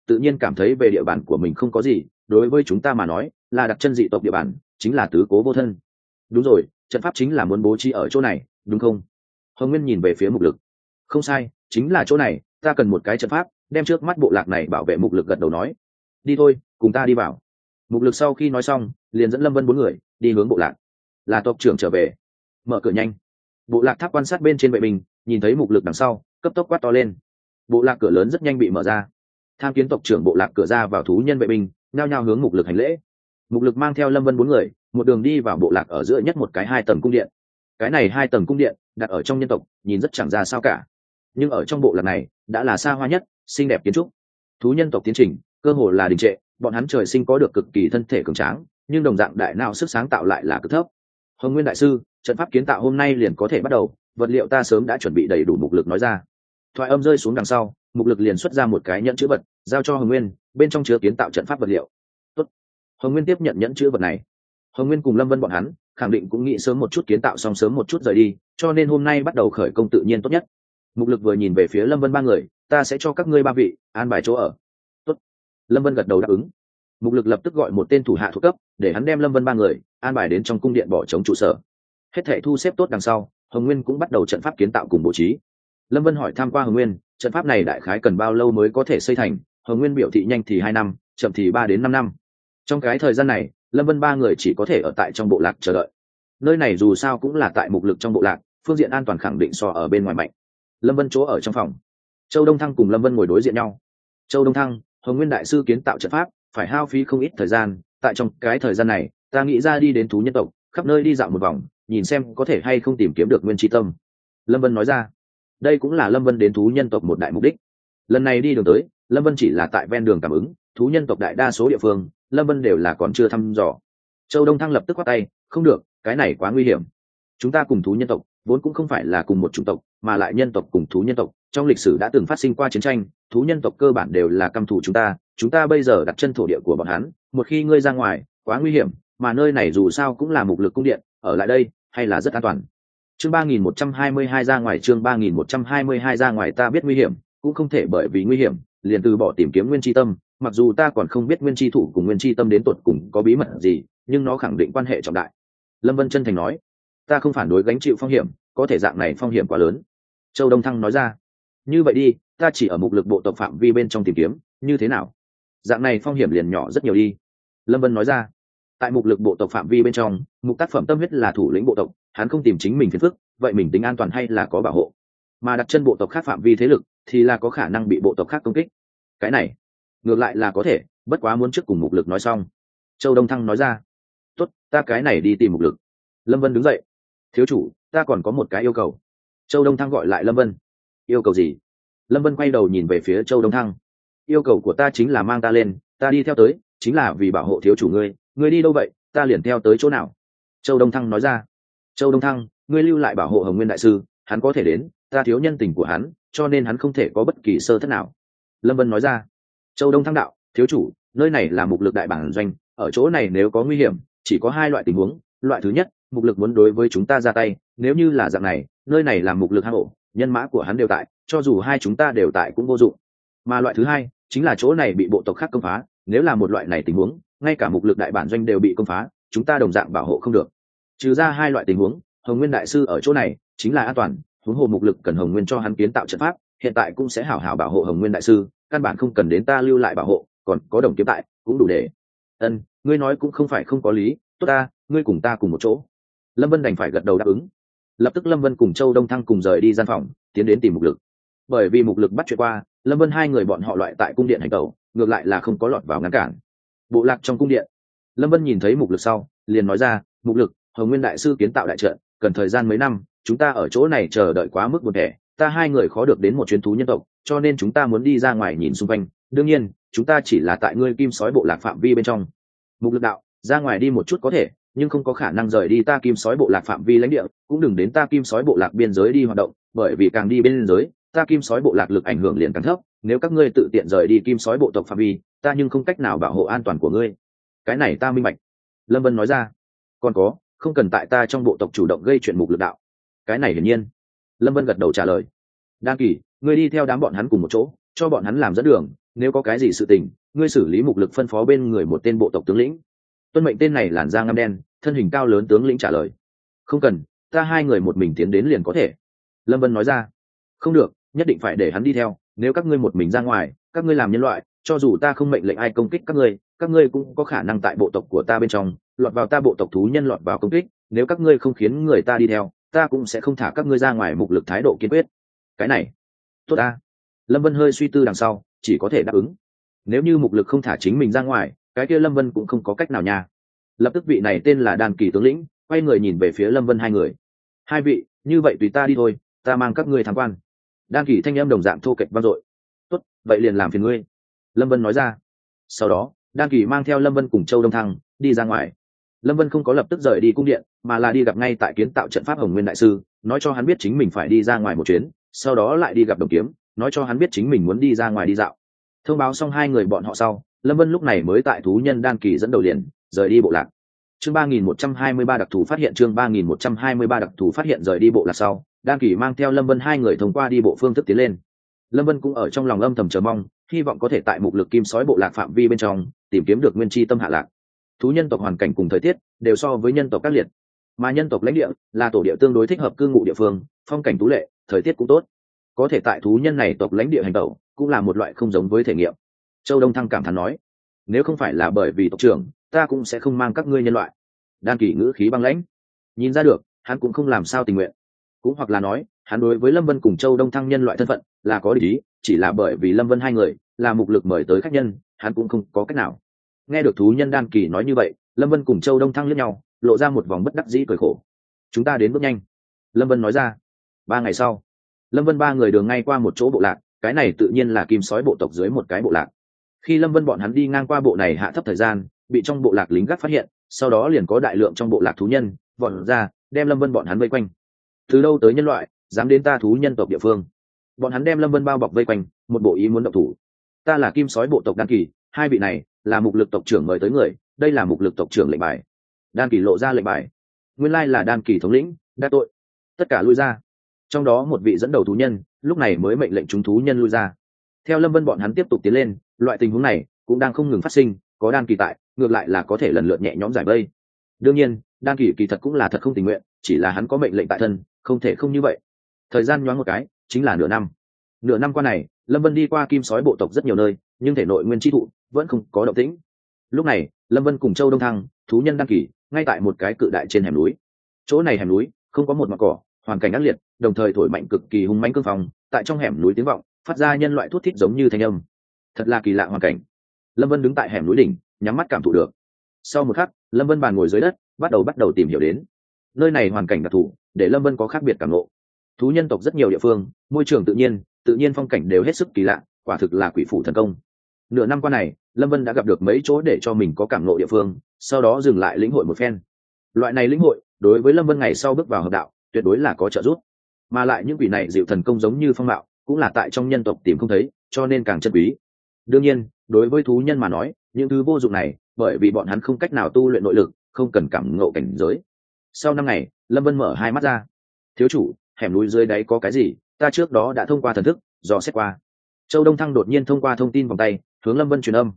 tự nhiên cảm thấy về địa bàn của mình không có gì, đối với chúng ta mà nói là đặc chân dị tộc địa bàn, chính là tứ cố vô thân. Đúng rồi, trận pháp chính là muốn bố trí ở chỗ này đúng không? Hồng Nguyên nhìn về phía Mục Lực. Không sai, chính là chỗ này, ta cần một cái trận pháp đem trước mắt bộ lạc này bảo vệ. Mục Lực gật đầu nói. Đi thôi, cùng ta đi vào. Mục Lực sau khi nói xong liền dẫn Lâm Vân bốn người đi hướng bộ lạc. Là tộc trưởng trở về, mở cửa nhanh. Bộ lạc tháp quan sát bên trên vệ binh nhìn thấy Mục Lực đằng sau cấp tốc quát to lên. Bộ lạc cửa lớn rất nhanh bị mở ra, tham kiến tộc trưởng bộ lạc cửa ra vào thú nhân vệ binh nhao nhao hướng Mục Lực hành lễ. Mục Lực mang theo Lâm Vân bốn người một đường đi vào bộ lạc ở giữa nhất một cái 2 tầng cung điện. Cái này 2 tầng cung điện đặt ở trong nhân tộc nhìn rất chẳng ra sao cả, nhưng ở trong bộ lạc này đã là xa hoa nhất xinh đẹp kiến trúc. Thú nhân tộc tiến trình cơ hồ là đình trệ, bọn hắn trời sinh có được cực kỳ thân thể cường tráng, nhưng đồng dạng đại não sức sáng tạo lại là cực thấp. Hồng Nguyên đại sư, trận pháp kiến tạo hôm nay liền có thể bắt đầu, vật liệu ta sớm đã chuẩn bị đầy đủ. Mục Lực nói ra. Thoại âm rơi xuống đằng sau, Mục Lực liền xuất ra một cái nhẫn chữ vật giao cho Hồng Nguyên, bên trong chứa kiến tạo trận pháp vật liệu. Tốt. Hồng Nguyên tiếp nhận nhẫn chữ vật này. Hồng Nguyên cùng Lâm Vân bọn hắn khẳng định cũng nghĩ sớm một chút kiến tạo xong sớm một chút rời đi, cho nên hôm nay bắt đầu khởi công tự nhiên tốt nhất. Mục Lực vừa nhìn về phía Lâm Vân ba người, ta sẽ cho các ngươi ba vị an bài chỗ ở. Tốt. Lâm Vân gật đầu đáp ứng. Mục Lực lập tức gọi một tên thủ hạ thuộc cấp để hắn đem Lâm Vân ba người an bài đến trong cung điện bỏ trống trụ sở. Hết thảy thu xếp tốt đằng sau, Hồng Nguyên cũng bắt đầu trận pháp kiến tạo cùng bố trí. Lâm Vân hỏi tham qua Hồng Nguyên, trận pháp này đại khái cần bao lâu mới có thể xây thành? Hồng Nguyên biểu thị nhanh thì 2 năm, chậm thì 3 đến 5 năm. Trong cái thời gian này, Lâm Vân ba người chỉ có thể ở tại trong bộ lạc chờ đợi. Nơi này dù sao cũng là tại Mục Lực trong bộ lạc, phương diện an toàn khẳng định so ở bên ngoài mạnh. Lâm Vân chỗ ở trong phòng, Châu Đông Thăng cùng Lâm Vân ngồi đối diện nhau. Châu Đông Thăng, Hồng Nguyên đại sư kiến tạo trận pháp phải hao phí không ít thời gian, tại trong cái thời gian này ta nghĩ ra đi đến thú nhân tộc khắp nơi đi dạo một vòng, nhìn xem có thể hay không tìm kiếm được nguyên chi tâm. Lâm Vân nói ra. Đây cũng là Lâm Vân đến thú nhân tộc một đại mục đích. Lần này đi đường tới, Lâm Vân chỉ là tại ven đường cảm ứng, thú nhân tộc đại đa số địa phương Lâm Vân đều là còn chưa thăm dò. Châu Đông Thăng lập tức quát tay, không được, cái này quá nguy hiểm. Chúng ta cùng thú nhân tộc vốn cũng không phải là cùng một chủng tộc, mà lại nhân tộc cùng thú nhân tộc trong lịch sử đã từng phát sinh qua chiến tranh, thú nhân tộc cơ bản đều là căm thù chúng ta bây giờ đặt chân thổ địa của bọn hắn, một khi ngươi ra ngoài quá nguy hiểm, mà nơi này dù sao cũng là Mục Lực cung điện, ở lại đây hay là rất an toàn. Chương 3122 ra ngoài. Chương 3122 ra ngoài. Ta biết nguy hiểm, cũng không thể bởi vì nguy hiểm liền từ bỏ tìm kiếm nguyên chi tâm, mặc dù ta còn không biết nguyên chi thủ cùng nguyên chi tâm đến tột cùng có bí mật gì, nhưng nó khẳng định quan hệ trọng đại. Lâm Vân chân thành nói. Ta không phản đối gánh chịu phong hiểm, có thể dạng này phong hiểm quá lớn. Châu Đông Thăng nói ra. Như vậy đi, ta chỉ ở Mục Lực bộ tộc phạm vi bên trong tìm kiếm, như thế nào? Dạng này phong hiểm liền nhỏ rất nhiều đi. Lâm Vân nói ra. Tại Mục Lực bộ tộc phạm vi bên trong, Mục tác phẩm tâm huyết là thủ lĩnh bộ tộc, hắn không tìm chính mình phiền phức, vậy mình tính an toàn hay là có bảo hộ. Mà đặt chân bộ tộc khác phạm vi thế lực thì là có khả năng bị bộ tộc khác công kích. Cái này ngược lại là có thể, bất quá muốn trước cùng Mục Lực nói xong. Châu Đông Thăng nói ra. Tốt, ta cái này đi tìm Mục Lực. Lâm Vân đứng dậy. Thiếu chủ, ta còn có một cái yêu cầu. Châu Đông Thăng gọi lại Lâm Vân. Yêu cầu gì? Lâm Vân quay đầu nhìn về phía Châu Đông Thăng. Yêu cầu của ta chính là mang ta lên, ta đi theo tới chính là vì bảo hộ thiếu chủ ngươi, ngươi đi đâu vậy ta liền theo tới chỗ nào. Châu Đông Thăng nói ra. Châu Đông Thăng, ngươi lưu lại bảo hộ Hồng Nguyên đại sư, hắn có thể đến, ta thiếu nhân tình của hắn, cho nên hắn không thể có bất kỳ sơ thất nào. Lâm Vân nói ra. Châu Đông Thăng đạo, thiếu chủ, nơi này là Mục Lực đại bản doanh, ở chỗ này nếu có nguy hiểm chỉ có 2 loại tình huống. Loại thứ nhất, Mục Lực muốn đối với chúng ta ra tay, nếu như là dạng này, nơi này là Mục Lực hang ổ, nhân mã của hắn đều tại, cho dù hai chúng ta đều tại cũng vô dụng. Mà loại thứ hai chính là chỗ này bị bộ tộc khác công phá, nếu là một loại này tình huống, ngay cả Mục Lực đại bản doanh đều bị công phá, chúng ta đồng dạng bảo hộ không được. Trừ ra 2 loại tình huống, Hồng Nguyên đại sư ở chỗ này chính là an toàn, huống hồ Mục Lực cần Hồng Nguyên cho hắn kiến tạo trận pháp, hiện tại cũng sẽ hảo hảo bảo hộ Hồng Nguyên đại sư, căn bản không cần đến ta lưu lại bảo hộ, còn có đồng kiếm tại cũng đủ để. Ngươi nói cũng không phải không có lý, tốt ta, ngươi cùng ta cùng một chỗ. Lâm Vân đành phải gật đầu đáp ứng. Lập tức Lâm Vân cùng Châu Đông Thăng cùng rời đi gian phòng, tiến đến tìm Mục Lực. Bởi vì Mục Lực bắt chuyện qua, Lâm Vân hai người bọn họ loại tại cung điện hành tẩu, ngược lại là không có lọt vào ngăn cản. Bộ lạc trong cung điện, Lâm Vân nhìn thấy Mục Lực sau liền nói ra, Mục Lực, Hồng Nguyên đại sư kiến tạo đại trận cần thời gian mấy năm, chúng ta ở chỗ này chờ đợi quá mức buồn tẻ, ta hai người khó được đến một chuyến thú nhân tộc, cho nên chúng ta muốn đi ra ngoài nhìn xung quanh, đương nhiên chúng ta chỉ là tại ngươi Kim Sói bộ lạc phạm vi bên trong. Mục Lực đạo, ra ngoài đi một chút có thể, nhưng không có khả năng rời đi ta Kim Sói bộ lạc phạm vi lãnh địa, cũng đừng đến ta Kim Sói bộ lạc biên giới đi hoạt động, bởi vì càng đi biên giới ta Kim Sói bộ lạc lực ảnh hưởng liền càng thấp, nếu các ngươi tự tiện rời đi Kim Sói bộ tộc phạm vi, ta nhưng không cách nào bảo hộ an toàn của ngươi. Cái này ta minh bạch. Lâm Vân nói ra. Còn có, không cần tại ta trong bộ tộc chủ động gây chuyện. Mục Lực đạo. Cái này hiển nhiên. Lâm Vân gật đầu trả lời. Đan Kỳ, ngươi đi theo đám bọn hắn cùng một chỗ, cho bọn hắn làm dẫn đường, nếu có cái gì sự tình ngươi xử lý mục lực phân phó bên người một tên bộ tộc tướng lĩnh. Tuân mệnh tên này làn da ngăm đen thân hình cao lớn tướng lĩnh trả lời. Không cần, ta hai người một mình tiến đến liền có thể. Lâm Vân nói ra. Không được, nhất định phải để hắn đi theo, nếu các ngươi một mình ra ngoài, các ngươi làm nhân loại, cho dù ta không mệnh lệnh ai công kích các ngươi cũng có khả năng tại bộ tộc của ta bên trong lọt vào ta bộ tộc thú nhân lọt vào công kích, nếu các ngươi không khiến người ta đi theo, ta cũng sẽ không thả các ngươi ra ngoài. Mục lực thái độ kiên quyết. Cái này tốt ta. Lâm Vân hơi suy tư đằng sau chỉ có thể đáp ứng. Nếu như mục lực không thả chính mình ra ngoài, cái kia Lâm Vân cũng không có cách nào nha. Lập tức vị này tên là Đan Kỳ tướng lĩnh quay người nhìn về phía Lâm Vân hai người. Hai vị, như vậy tùy ta đi thôi, ta mang các ngươi tham quan. Đan Kỳ thanh âm đồng dạng thô kệch vang dội. Tốt, vậy liền làm phiền ngươi. Lâm Vân nói ra. Sau đó Đan Kỳ mang theo Lâm Vân cùng Châu Đông Thăng đi ra ngoài. Lâm Vân không có lập tức rời đi cung điện, mà là đi gặp ngay tại kiến tạo trận pháp Hồng Nguyên đại sư, nói cho hắn biết chính mình phải đi ra ngoài một chuyến, sau đó lại đi gặp Đồng Kiếm, nói cho hắn biết chính mình muốn đi ra ngoài đi dạo. Thông báo xong hai người bọn họ sau, Lâm Vân lúc này mới tại thú nhân Đan Kỳ dẫn đầu liền rời đi bộ lạc. Chương 3123 đặc thù phát hiện. Chương 3123 đặc thù phát hiện. Rời đi bộ lạc sau, Đan Kỳ mang theo Lâm Vân hai người thông qua đi bộ phương thức tiến lên. Lâm Vân cũng ở trong lòng âm thầm chờ mong, hy vọng có thể tại mục lực kim sói bộ lạc phạm vi bên trong tìm kiếm được nguyên chi tâm hạ lạc. Thú nhân tộc hoàn cảnh cùng thời tiết đều so với nhân tộc các liệt, mà nhân tộc lãnh địa là tổ địa tương đối thích hợp cư ngụ địa phương, phong cảnh tú lệ, thời tiết cũng tốt. Có thể tại thú nhân này tộc lãnh địa hành tẩu cũng là một loại không giống với thể nghiệm. Châu Đông Thăng cảm thán nói, nếu không phải là bởi vì tộc trưởng, ta cũng sẽ không mang các ngươi nhân loại. Đan Kỳ ngữ khí băng lãnh, nhìn ra được hắn cũng không làm sao tình nguyện, cũng hoặc là nói hắn đối với Lâm Vân cùng Châu Đông Thăng nhân loại thân phận là có lý, chỉ là bởi vì Lâm Vân hai người là mục lực mời tới khách nhân, hắn cũng không có cách nào. Nghe được thú nhân Đan Kỳ nói như vậy, Lâm Vân cùng Châu Đông Thăng liếc nhau, lộ ra một vòng bất đắc dĩ cười khổ. Chúng ta đến bước nhanh. Lâm Vân nói ra. 3 ngày sau, Lâm Vân ba người đường ngay qua một chỗ bộ lạc, cái này tự nhiên là kim sói bộ tộc dưới một cái bộ lạc. Khi Lâm Vân bọn hắn đi ngang qua bộ này hạ thấp thời gian, bị trong bộ lạc lính gác phát hiện, sau đó liền có đại lượng trong bộ lạc thú nhân vọt ra, đem Lâm Vân bọn hắn vây quanh. Từ đâu tới nhân loại, dám đến ta thú nhân tộc địa phương? Bọn hắn đem Lâm Vân bao bọc vây quanh, một bộ ý muốn động thủ. Ta là kim sói bộ tộc Đan Kỳ, hai vị này là mục lực tộc trưởng mời tới người, đây là mục lực tộc trưởng lệnh bài. Đan Kỳ lộ ra lệnh bài. Nguyên lai là Đan Kỳ thống lĩnh, đắc tội. Tất cả lui ra. Trong đó một vị dẫn đầu thú nhân lúc này mới mệnh lệnh chúng thú nhân lui ra. Theo Lâm Vân bọn hắn tiếp tục tiến lên, loại tình huống này cũng đang không ngừng phát sinh, có Đan Kỳ tại, ngược lại là có thể lần lượt nhẹ nhõm giải vây. Đương nhiên, Đan Kỳ kỳ thật cũng là thật không tình nguyện, chỉ là hắn có mệnh lệnh tại thân, không thể không như vậy. Thời gian nhoáng một cái, chính là nửa năm. Nửa năm qua này, Lâm Vân đi qua kim sói bộ tộc rất nhiều nơi, nhưng thể nội nguyên chi thụ vẫn không có động tĩnh. Lúc này, Lâm Vân cùng Châu Đông Thăng, thú nhân Đan Kỳ, ngay tại một cái cự đại trên hẻm núi. Chỗ này hẻm núi không có một mặt cỏ, hoàn cảnh ác liệt, đồng thời thổi mạnh cực kỳ hung mãnh cương phong, tại trong hẻm núi tiếng vọng phát ra nhân loại thút thít giống như thanh âm. Thật là kỳ lạ hoàn cảnh. Lâm Vân đứng tại hẻm núi đỉnh, nhắm mắt cảm thụ được. Sau một khắc, Lâm Vân bàn ngồi dưới đất, bắt đầu tìm hiểu đến. Nơi này hoàn cảnh đặc thù, để Lâm Vân có khác biệt cảm ngộ. Thú nhân tộc rất nhiều địa phương, môi trường tự nhiên phong cảnh đều hết sức kỳ lạ, quả thực là quỷ phủ thần công. Nửa năm qua này, Lâm Vân đã gặp được mấy chỗ để cho mình có cảm ngộ địa phương, sau đó dừng lại lĩnh hội một phen. Loại này lĩnh hội, đối với Lâm Vân ngày sau bước vào hợp đạo, tuyệt đối là có trợ giúp. Mà lại những quỷ này dịu thần công giống như phong mạo, cũng là tại trong nhân tộc tìm không thấy, cho nên càng chân quý. Đương nhiên, đối với thú nhân mà nói, những thứ vô dụng này, bởi vì bọn hắn không cách nào tu luyện nội lực, không cần cảm ngộ cảnh giới. Sau 5 ngày, Lâm Vân mở hai mắt ra. Thiếu chủ, hẻm núi dưới đáy có cái gì? Ta trước đó đã thông qua thần thức dò xét qua. Châu Đông Thăng đột nhiên thông qua thông tin vòng tay hướng Lâm Vân truyền âm.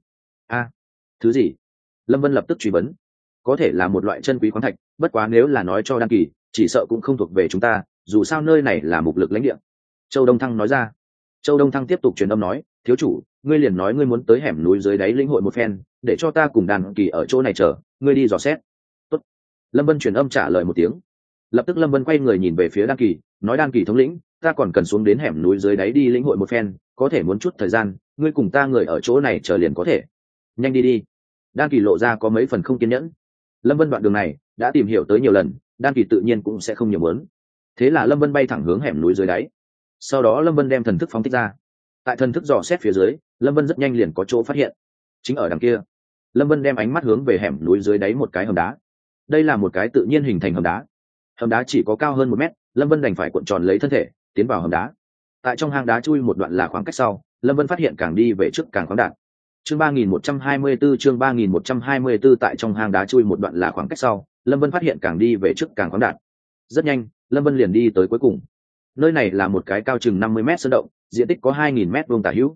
Thứ gì? Lâm Vân lập tức truy vấn. Có thể là một loại chân quý khoáng thạch, bất quá nếu là nói cho Đan Kỳ, chỉ sợ cũng không thuộc về chúng ta, dù sao nơi này là mục lực lãnh địa. Châu Đông Thăng nói ra. Châu Đông Thăng tiếp tục truyền âm nói, thiếu chủ, ngươi liền nói ngươi muốn tới hẻm núi dưới đáy lĩnh hội một phen, để cho ta cùng Đan Kỳ ở chỗ này chờ, ngươi đi dò xét. Tốt. Lâm Vân truyền âm trả lời một tiếng. Lập tức Lâm Vân quay người nhìn về phía Đan Kỳ, nói Đan Kỳ thống lĩnh, ta còn cần xuống đến hẻm núi dưới đáy đi lĩnh hội một phen, có thể muốn chút thời gian, ngươi cùng ta người ở chỗ này chờ liền có thể. Nhanh đi đi. Đan Kỳ lộ ra có mấy phần không kiên nhẫn. Lâm Vân đoạn đường này đã tìm hiểu tới nhiều lần, Đan Kỳ tự nhiên cũng sẽ không nhiều muốn. Thế là Lâm Vân bay thẳng hướng hẻm núi dưới đáy. Sau đó Lâm Vân đem thần thức phóng thích ra. Tại thần thức dò xét phía dưới, Lâm Vân rất nhanh liền có chỗ phát hiện. Chính ở đằng kia, Lâm Vân đem ánh mắt hướng về hẻm núi dưới đáy một cái hầm đá. Đây là một cái tự nhiên hình thành hầm đá. Hầm đá chỉ có cao hơn 1 mét, Lâm Vân đành phải cuộn tròn lấy thân thể tiến vào hầm đá. Tại trong hang đá chui một đoạn là khoảng cách sau, Lâm Vân phát hiện càng đi về trước càng khoáng đạt. Chương 3124 chương 3124 tại trong hang đá chui một đoạn là khoảng cách sau, Lâm Vân phát hiện càng đi về trước càng khoáng đạt. Rất nhanh, Lâm Vân liền đi tới cuối cùng. Nơi này là một cái cao chừng 50 mét sơn động, diện tích có 2000 mét vuông tả hữu.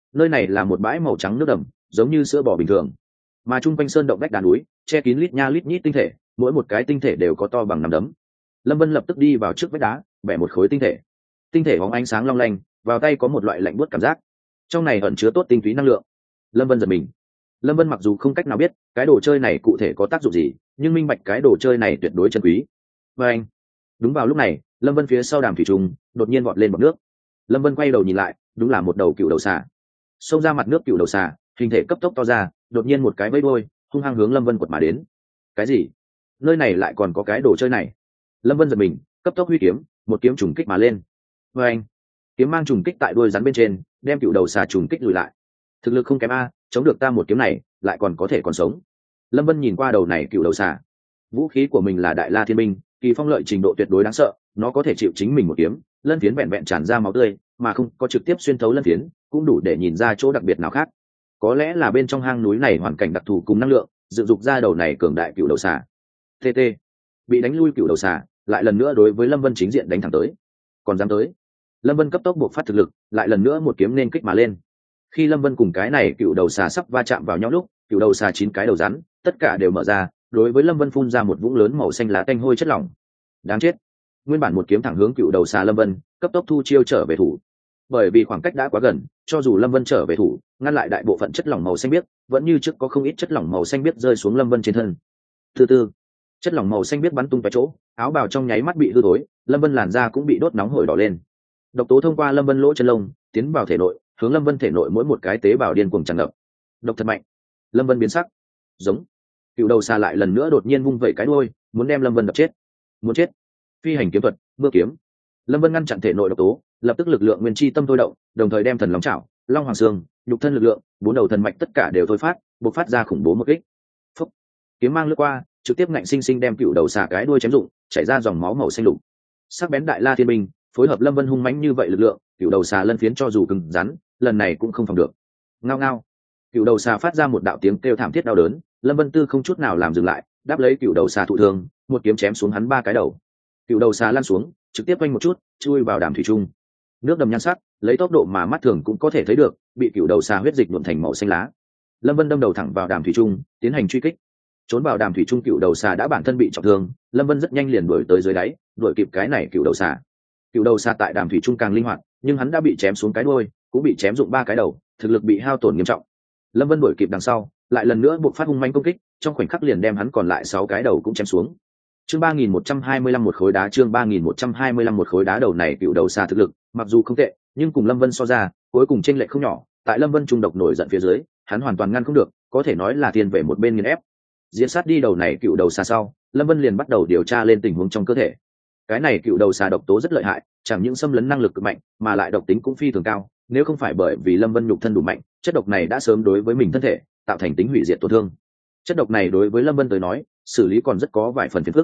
nơi này là một bãi màu trắng nước đầm, giống như sữa bò bình thường, mà chung quanh sơn động vách đá núi che kín lít nha lít nhít tinh thể, mỗi một cái tinh thể đều có to bằng nắm đấm. Lâm Vân lập tức đi vào trước vách đá, bẻ một khối tinh thể bóng ánh sáng long lanh, vào tay có một loại lạnh buốt cảm giác, trong này ẩn chứa tốt tinh túy năng lượng. Lâm Vân giật mình. Lâm Vân mặc dù không cách nào biết cái đồ chơi này cụ thể có tác dụng gì, nhưng minh bạch cái đồ chơi này tuyệt đối chân quý. Và anh, đúng vào lúc này, Lâm Vân phía sau đàm thủy trùng đột nhiên vọt lên bọt nước. Lâm Vân quay đầu nhìn lại, đúng là một đầu cựu đầu xà xông ra mặt nước. Cựu đầu xà hình thể cấp tốc to ra, đột nhiên một cái vẫy đuôi hung hăng hướng Lâm Vân quật mà đến. Cái gì? Nơi này lại còn có cái đồ chơi này? Lâm Vân giật mình, cấp tốc huy kiếm, một kiếm trùng kích mà lên. Và anh, kiếm mang trùng kích tại đuôi rắn bên trên, đem cựu đầu xà trùng kích lùi lại. Thực lực không kém a, chống được ta một kiếm này, lại còn có thể còn sống. Lâm Vân nhìn qua đầu này cựu đầu xà, vũ khí của mình là Đại La Thiên Binh, kỳ phong lợi trình độ tuyệt đối đáng sợ, nó có thể chịu chính mình một kiếm, lân phiến vẹn vẹn tràn ra máu tươi, mà không có trực tiếp xuyên thấu lân phiến, cũng đủ để nhìn ra chỗ đặc biệt nào khác. Có lẽ là bên trong hang núi này hoàn cảnh đặc thù cùng năng lượng, dựng dục ra đầu này cường đại cựu đầu xà. TT, bị đánh lui cựu đầu xà, lại lần nữa đối với Lâm Vân chính diện đánh thẳng tới. Còn dám tới? Lâm Vân cấp tốc buộc phát thực lực, lại lần nữa một kiếm nên kích mà lên. Khi Lâm Vân cùng cái này cựu đầu xà sắp va chạm vào nhau lúc, cựu đầu xà 9 cái đầu rắn, tất cả đều mở ra, đối với Lâm Vân phun ra một vũng lớn màu xanh lá tanh hôi chất lỏng. Đáng chết. Nguyên bản một kiếm thẳng hướng cựu đầu xà Lâm Vân, cấp tốc thu chiêu trở về thủ. Bởi vì khoảng cách đã quá gần, cho dù Lâm Vân trở về thủ, ngăn lại đại bộ phận chất lỏng màu xanh biếc, vẫn như trước có không ít chất lỏng màu xanh biếc rơi xuống Lâm Vân trên thân. Từ từ, chất lỏng màu xanh biếc bắn tung tóe chỗ, áo bào trong nháy mắt bị hư thối, Lâm Vân làn da cũng bị đốt nóng hổi đỏ lên. Độc tố thông qua Lâm Vân lỗ chân lông tiến vào thể nội, hướng Lâm Vân thể nội mỗi một cái tế bào điên cuồng tràn ngập. Độc thật mạnh. Lâm Vân biến sắc. Giống. Cựu đầu xà lại lần nữa đột nhiên vung vẩy cái đuôi, muốn đem Lâm Vân đập chết. Muốn chết. Phi hành kiếm thuật, mưa kiếm. Lâm Vân ngăn chặn thể nội độc tố, lập tức lực lượng nguyên chi tâm thôi động, đồng thời đem thần long chảo, long hoàng xương, nhục thân lực lượng, 4 đầu thần mạch tất cả đều thôi phát, bộc phát ra khủng bố một kích. Phúc. Kiếm mang lướt qua, trực tiếp ngạnh sinh sinh đem cựu đầu xà cái đuôi chém rụng, chảy ra dòng máu màu xanh lục. Sắc bén Đại La Thiên Binh phối hợp Lâm Vân hung mãnh như vậy lực lượng, cựu đầu xà lân phiến cho dù cứng rắn, lần này cũng không phòng được. Ngao ngao. Cựu đầu xà phát ra một đạo tiếng kêu thảm thiết đau đớn, Lâm Vân Tư không chút nào làm dừng lại, đáp lấy cựu đầu xà thụ thương, một kiếm chém xuống hắn 3 cái đầu. Cựu đầu xà lăn xuống, trực tiếp quanh một chút, chui vào đàm thủy trung. Nước đầm nhan sắc, lấy tốc độ mà mắt thường cũng có thể thấy được, bị cựu đầu xà huyết dịch nhuộm thành màu xanh lá. Lâm Vân đâm đầu thẳng vào đàm thủy trung, tiến hành truy kích. Trốn vào đàm thủy trung cựu đầu xà đã bản thân bị trọng thương, Lâm Vân rất nhanh liền đuổi tới dưới đáy, đuổi kịp cái này cựu đầu xà. Cựu đầu xà tại đàm thủy trung càng linh hoạt, nhưng hắn đã bị chém xuống cái đuôi, cũng bị chém dụng 3 cái đầu, thực lực bị hao tổn nghiêm trọng. Lâm Vân đuổi kịp đằng sau, lại lần nữa buộc phát hung manh công kích, trong khoảnh khắc liền đem hắn còn lại 6 cái đầu cũng chém xuống. Chương 3125 một khối đá, chương 3125 một khối đá. Đầu này cựu đầu xà thực lực mặc dù không tệ, nhưng cùng Lâm Vân so ra, cuối cùng chênh lệch không nhỏ, tại Lâm Vân trung độc nổi giận phía dưới, hắn hoàn toàn ngăn không được, có thể nói là tiền về một bên nghiền ép. Diễn sát đi đầu này cựu đầu xà sau, Lâm Vân liền bắt đầu điều tra lên tình huống trong cơ thể. Cái này cựu đầu xà độc tố rất lợi hại, chẳng những xâm lấn năng lực cực mạnh, mà lại độc tính cũng phi thường cao, nếu không phải bởi vì Lâm Vân nhục thân đủ mạnh, chất độc này đã sớm đối với mình thân thể tạo thành tính hủy diệt tổn thương. Chất độc này đối với Lâm Vân tới nói, xử lý còn rất có vài phần phiền phức.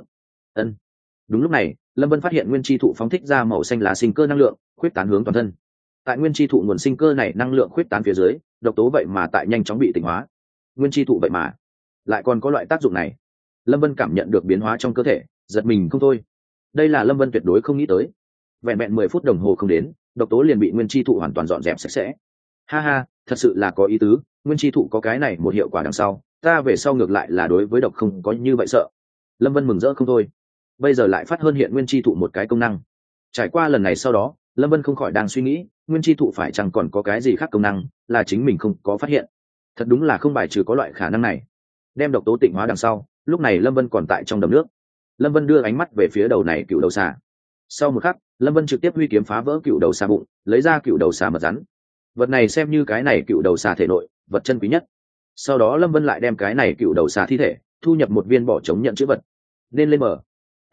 Đúng lúc này, Lâm Vân phát hiện nguyên chi thụ phóng thích ra màu xanh lá sinh cơ năng lượng, khuyết tán hướng toàn thân. Tại nguyên chi thụ nguồn sinh cơ này năng lượng khuyết tán phía dưới, độc tố vậy mà tại nhanh chóng bị tỉnh hóa. Nguyên chi thụ vậy mà lại còn có loại tác dụng này. Lâm Vân cảm nhận được biến hóa trong cơ thể, giật mình không thôi. Đây là Lâm Vân tuyệt đối không nghĩ tới. Vẹn vẹn 10 phút đồng hồ không đến, độc tố liền bị nguyên chi thụ hoàn toàn dọn dẹp sạch sẽ. Ha ha, thật sự là có ý tứ, nguyên chi thụ có cái này một hiệu quả đằng sau, ta về sau ngược lại là đối với độc không có như vậy sợ. Lâm Vân mừng rỡ không thôi. Bây giờ lại phát hơn hiện nguyên chi thụ một cái công năng. Trải qua lần này sau đó, Lâm Vân không khỏi đang suy nghĩ, nguyên chi thụ phải chăng còn có cái gì khác công năng, là chính mình không có phát hiện. Thật đúng là không bài trừ có loại khả năng này. Đem độc tố tịnh hóa đằng sau, lúc này Lâm Vân còn tại trong đầm nước. Lâm Vân đưa ánh mắt về phía đầu này cựu đầu xà. Sau một khắc, Lâm Vân trực tiếp huy kiếm phá vỡ cựu đầu xà bụng, lấy ra cựu đầu xà mật rắn. Vật này xem như cái này cựu đầu xà thể nội vật chân quý nhất. Sau đó Lâm Vân lại đem cái này cựu đầu xà thi thể thu nhập một viên bỏ trống nhận chữ vật. Nên lên bờ.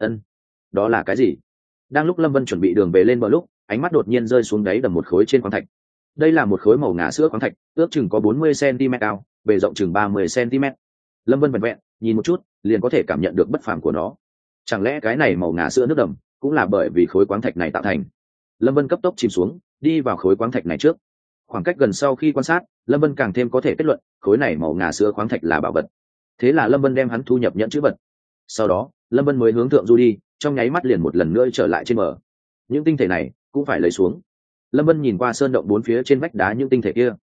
Đó là cái gì? Đang lúc Lâm Vân chuẩn bị đường về lên bờ lúc, ánh mắt đột nhiên rơi xuống đáy đầm một khối trên khoáng thạch. Đây là một khối màu ngà sữa khoáng thạch, ước chừng có 40 cm cao, bề rộng chừng 30 cm. Lâm Vân vẹn vẹn nhìn một chút, liền có thể cảm nhận được bất phàm của nó. Chẳng lẽ cái này màu ngà sữa nước đầm cũng là bởi vì khối khoáng thạch này tạo thành? Lâm Vân cấp tốc chìm xuống, đi vào khối khoáng thạch này trước. Khoảng cách gần sau khi quan sát, Lâm Vân càng thêm có thể kết luận, khối này màu ngà sữa khoáng thạch là bảo vật. Thế là Lâm Vân đem hắn thu nhập nhận chữ vật. Sau đó, Lâm Vân mới hướng thượng du đi, trong nháy mắt liền một lần nữa trở lại trên bờ. Những tinh thể này cũng phải lấy xuống. Lâm Vân nhìn qua sơn động 4 phía trên vách đá những tinh thể kia.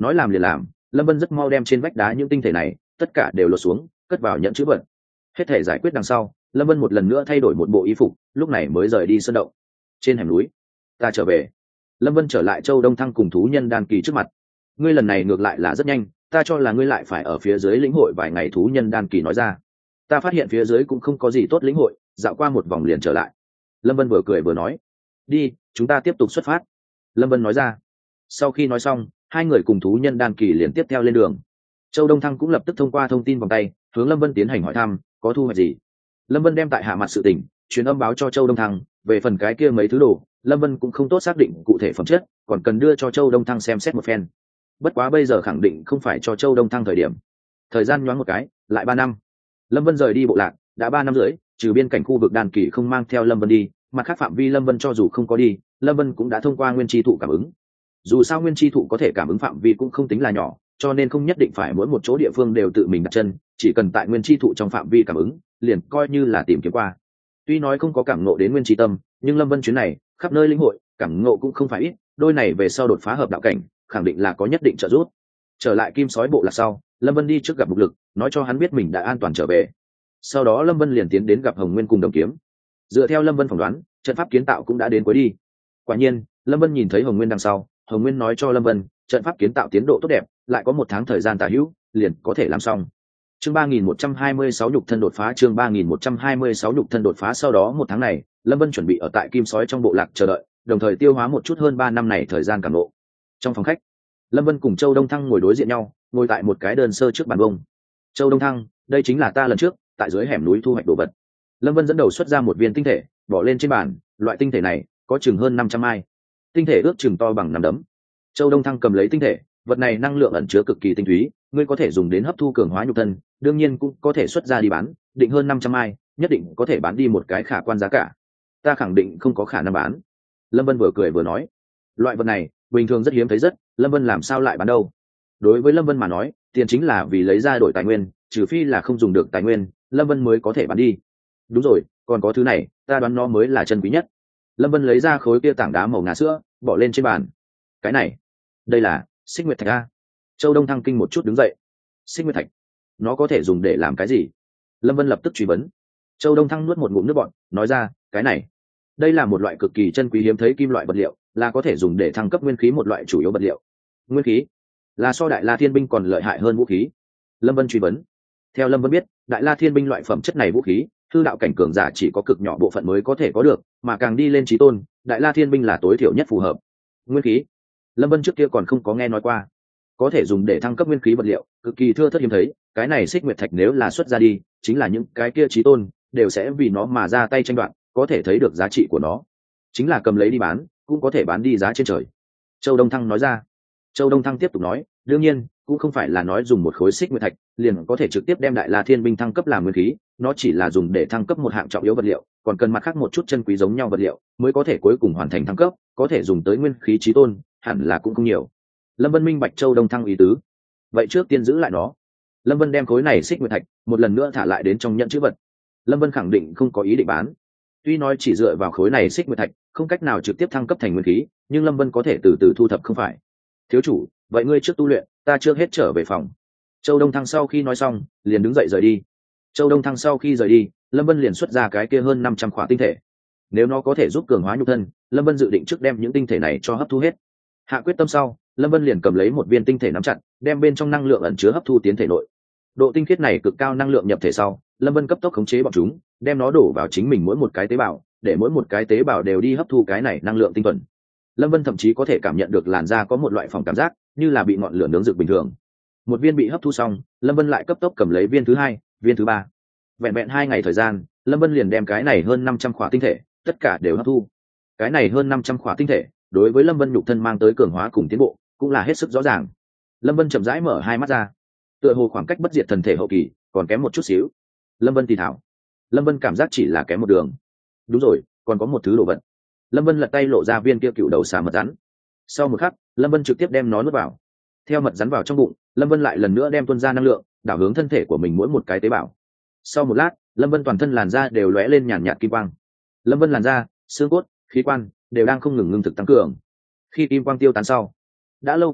nói làm liền làm, lâm vân rất mau đem trên vách đá những tinh thể này tất cả đều lột xuống, cất vào nhẫn chữ vật. Hết thể giải quyết đằng sau, lâm vân một lần nữa thay đổi một bộ y phục, lúc này mới rời đi sơn động. Trên hẻm núi, ta trở về. Lâm vân trở lại Châu Đông Thăng cùng thú nhân đan kỳ trước mặt. Ngươi lần này ngược lại là rất nhanh, ta cho là ngươi lại phải ở phía dưới lĩnh hội vài ngày. Thú nhân đan kỳ nói ra. Ta phát hiện phía dưới cũng không có gì tốt lĩnh hội, dạo qua một vòng liền trở lại. Lâm vân vừa cười vừa nói. Đi, chúng ta tiếp tục xuất phát. Lâm vân nói ra. Sau khi nói xong, hai người cùng thú nhân đan kỳ liền tiếp theo lên đường. Châu Đông Thăng cũng lập tức thông qua thông tin vòng tay hướng Lâm vân tiến hành hỏi thăm có thu hoạch gì. Lâm vân đem tại hạ mặt sự tình truyền âm báo cho Châu Đông Thăng. Về phần cái kia mấy thứ đồ, Lâm vân cũng không tốt xác định cụ thể phẩm chất, còn cần đưa cho Châu Đông Thăng xem xét một phen. Bất quá bây giờ khẳng định không phải cho Châu Đông Thăng thời điểm. Thời gian nhoáng một cái lại 3 năm. Lâm vân rời đi bộ lạc đã 3 năm rưỡi, trừ biên cảnh khu vực đan kỳ không mang theo Lâm vân đi, mặt khác phạm vi Lâm vân cho dù không có đi, Lâm vân cũng đã thông qua nguyên chi thụ cảm ứng. Dù sao nguyên chi thụ có thể cảm ứng phạm vi cũng không tính là nhỏ, cho nên không nhất định phải mỗi một chỗ địa phương đều tự mình đặt chân, chỉ cần tại nguyên chi thụ trong phạm vi cảm ứng liền coi như là tìm kiếm qua. Tuy nói không có cảm ngộ đến nguyên chi tâm, nhưng Lâm vân chuyến này khắp nơi lĩnh hội cảm ngộ cũng không phải ít, đôi này về sau đột phá hợp đạo cảnh khẳng định là có nhất định trợ giúp. Trở lại Kim Sói bộ lạc sau, Lâm vân đi trước gặp Mục Lực, nói cho hắn biết mình đã an toàn trở về. Sau đó Lâm vân liền tiến đến gặp Hồng Nguyên cùng Đồng Kiếm. Dựa theo Lâm vân phỏng đoán, trận pháp kiến tạo cũng đã đến cuối đi. Quả nhiên, Lâm vân nhìn thấy Hồng Nguyên đằng sau, Hồng Nguyên nói cho Lâm vân trận pháp kiến tạo tiến độ tốt đẹp, lại có 1 tháng thời gian tả hữu liền có thể làm xong. Chương 3126 nhục thân đột phá. Chương 3126 nhục thân đột phá. Sau đó 1 tháng này, Lâm vân chuẩn bị ở tại Kim Sói trong bộ lạc chờ đợi, đồng thời tiêu hóa một chút hơn 3 năm này thời gian cảm ngộ. Trong phòng khách, Lâm vân cùng Châu Đông Thăng ngồi đối diện nhau, ngồi tại một cái đơn sơ trước bàn bông. Châu Đông Thăng, đây chính là ta lần trước tại dưới hẻm núi thu hoạch đồ vật. Lâm vân dẫn đầu xuất ra một viên tinh thể bỏ lên trên bàn. Loại tinh thể này có chừng hơn 500 mai, tinh thể ước chừng to bằng nắm đấm. Châu Đông Thăng cầm lấy tinh thể, vật này năng lượng ẩn chứa cực kỳ tinh túy, ngươi có thể dùng đến hấp thu cường hóa nhục thân, đương nhiên cũng có thể xuất ra đi bán, định hơn 500 mai, nhất định có thể bán đi một cái khả quan giá cả. Ta khẳng định không có khả năng bán. Lâm vân vừa cười vừa nói. Loại vật này bình thường rất hiếm thấy rất, Lâm vân làm sao lại bán đâu. Đối với Lâm vân mà nói, tiền chính là vì lấy ra đổi tài nguyên, trừ phi là không dùng được tài nguyên, Lâm vân mới có thể bán đi. Đúng rồi, còn có thứ này, ta đoán nó mới là chân quý nhất. Lâm vân lấy ra khối kia tảng đá màu ngà sữa bỏ lên trên bàn. Cái này, đây là xích nguyệt thạch a. Châu Đông Thăng kinh một chút đứng dậy. Xích nguyệt thạch, nó có thể dùng để làm cái gì? Lâm vân lập tức truy vấn. Châu Đông Thăng nuốt một ngụm nước bọt, nói ra, cái này, đây là một loại cực kỳ chân quý hiếm thấy kim loại vật liệu, là có thể dùng để thăng cấp nguyên khí một loại chủ yếu vật liệu. Nguyên khí là so Đại La Thiên binh còn lợi hại hơn vũ khí. Lâm vân truy vấn. Theo Lâm vân biết, Đại La Thiên binh loại phẩm chất này vũ khí, hư đạo cảnh cường giả chỉ có cực nhỏ bộ phận mới có thể có được, mà càng đi lên chí tôn, Đại La Thiên binh là tối thiểu nhất phù hợp. Nguyên khí, Lâm vân trước kia còn không có nghe nói qua. Có thể dùng để thăng cấp nguyên khí vật liệu, cực kỳ thưa thớt hiếm thấy. Cái này xích nguyệt thạch nếu là xuất ra đi, chính là những cái kia chí tôn đều sẽ vì nó mà ra tay tranh đoạt, có thể thấy được giá trị của nó. Chính là cầm lấy đi bán, cũng có thể bán đi giá trên trời. Châu Đông Thăng nói ra. Châu Đông Thăng tiếp tục nói, đương nhiên cũng không phải là nói dùng một khối xích nguyệt thạch liền có thể trực tiếp đem Đại La Thiên binh thăng cấp làm nguyên khí, nó chỉ là dùng để thăng cấp một hạng trọng yếu vật liệu, còn cần mặt khác một chút chân quý giống nhau vật liệu mới có thể cuối cùng hoàn thành thăng cấp, có thể dùng tới nguyên khí chí tôn hẳn là cũng không nhiều. Lâm vân minh bạch Châu Đông Thăng ý tứ. Vậy trước tiên giữ lại nó. Lâm vân đem khối này xích nguyệt thạch một lần nữa thả lại đến trong nhận chữ vật. Lâm vân khẳng định không có ý định bán. Tuy nói chỉ dựa vào khối này xích nguyệt thạch không cách nào trực tiếp thăng cấp thành nguyên khí, nhưng Lâm vân có thể từ từ thu thập không phải. Thiếu chủ, vậy ngươi trước tu luyện, ta trước hết trở về phòng. Châu Đông Thăng sau khi nói xong liền đứng dậy rời đi. Châu Đông Thăng sau khi rời đi, Lâm vân liền xuất ra cái kia hơn 500 khỏa tinh thể. Nếu nó có thể giúp cường hóa nhục thân, Lâm vân dự định trước đem những tinh thể này cho hấp thu hết. Hạ quyết tâm sau, Lâm vân liền cầm lấy một viên tinh thể nắm chặt, đem bên trong năng lượng ẩn chứa hấp thu tiến thể nội. Độ tinh khiết này cực cao năng lượng nhập thể sau, Lâm vân cấp tốc khống chế bọn chúng, đem nó đổ vào chính mình mỗi một cái tế bào, để mỗi một cái tế bào đều đi hấp thu cái này năng lượng tinh thuần. Lâm vân thậm chí có thể cảm nhận được làn da có một loại phòng cảm giác như là bị ngọn lửa nướng rực bình thường. Một viên bị hấp thu xong, Lâm vân lại cấp tốc cầm lấy viên thứ hai, viên thứ ba. Vẹn vẹn 2 ngày thời gian, Lâm vân liền đem cái này hơn 500 khỏa tinh thể tất cả đều hấp thu. Cái này hơn 500 khỏa tinh thể đối với Lâm vân nhục thân mang tới cường hóa cùng tiến bộ cũng là hết sức rõ ràng. Lâm vân chậm rãi mở hai mắt ra, tựa hồ khoảng cách bất diệt thần thể hậu kỳ còn kém một chút xíu. Lâm vân thì thảo. Lâm vân cảm giác chỉ là kém một đường. Đúng rồi, còn có một thứ đồ vật. Lâm vân lật tay lộ ra viên kia cựu đầu xà mật rắn. Sau một khắc, Lâm vân trực tiếp đem nó nuốt vào. Theo mật rắn vào trong bụng, Lâm vân lại lần nữa đem tuôn ra năng lượng đảo hướng thân thể của mình mỗi một cái tế bào. Sau một lát, Lâm vân toàn thân làn da đều lóe lên nhàn nhạt kim quang. Lâm vân làn da, xương cốt, khí quan đều đang không ngừng ngưng thực tăng cường. Khi kim quang tiêu tán sau, đã lâu cảm giác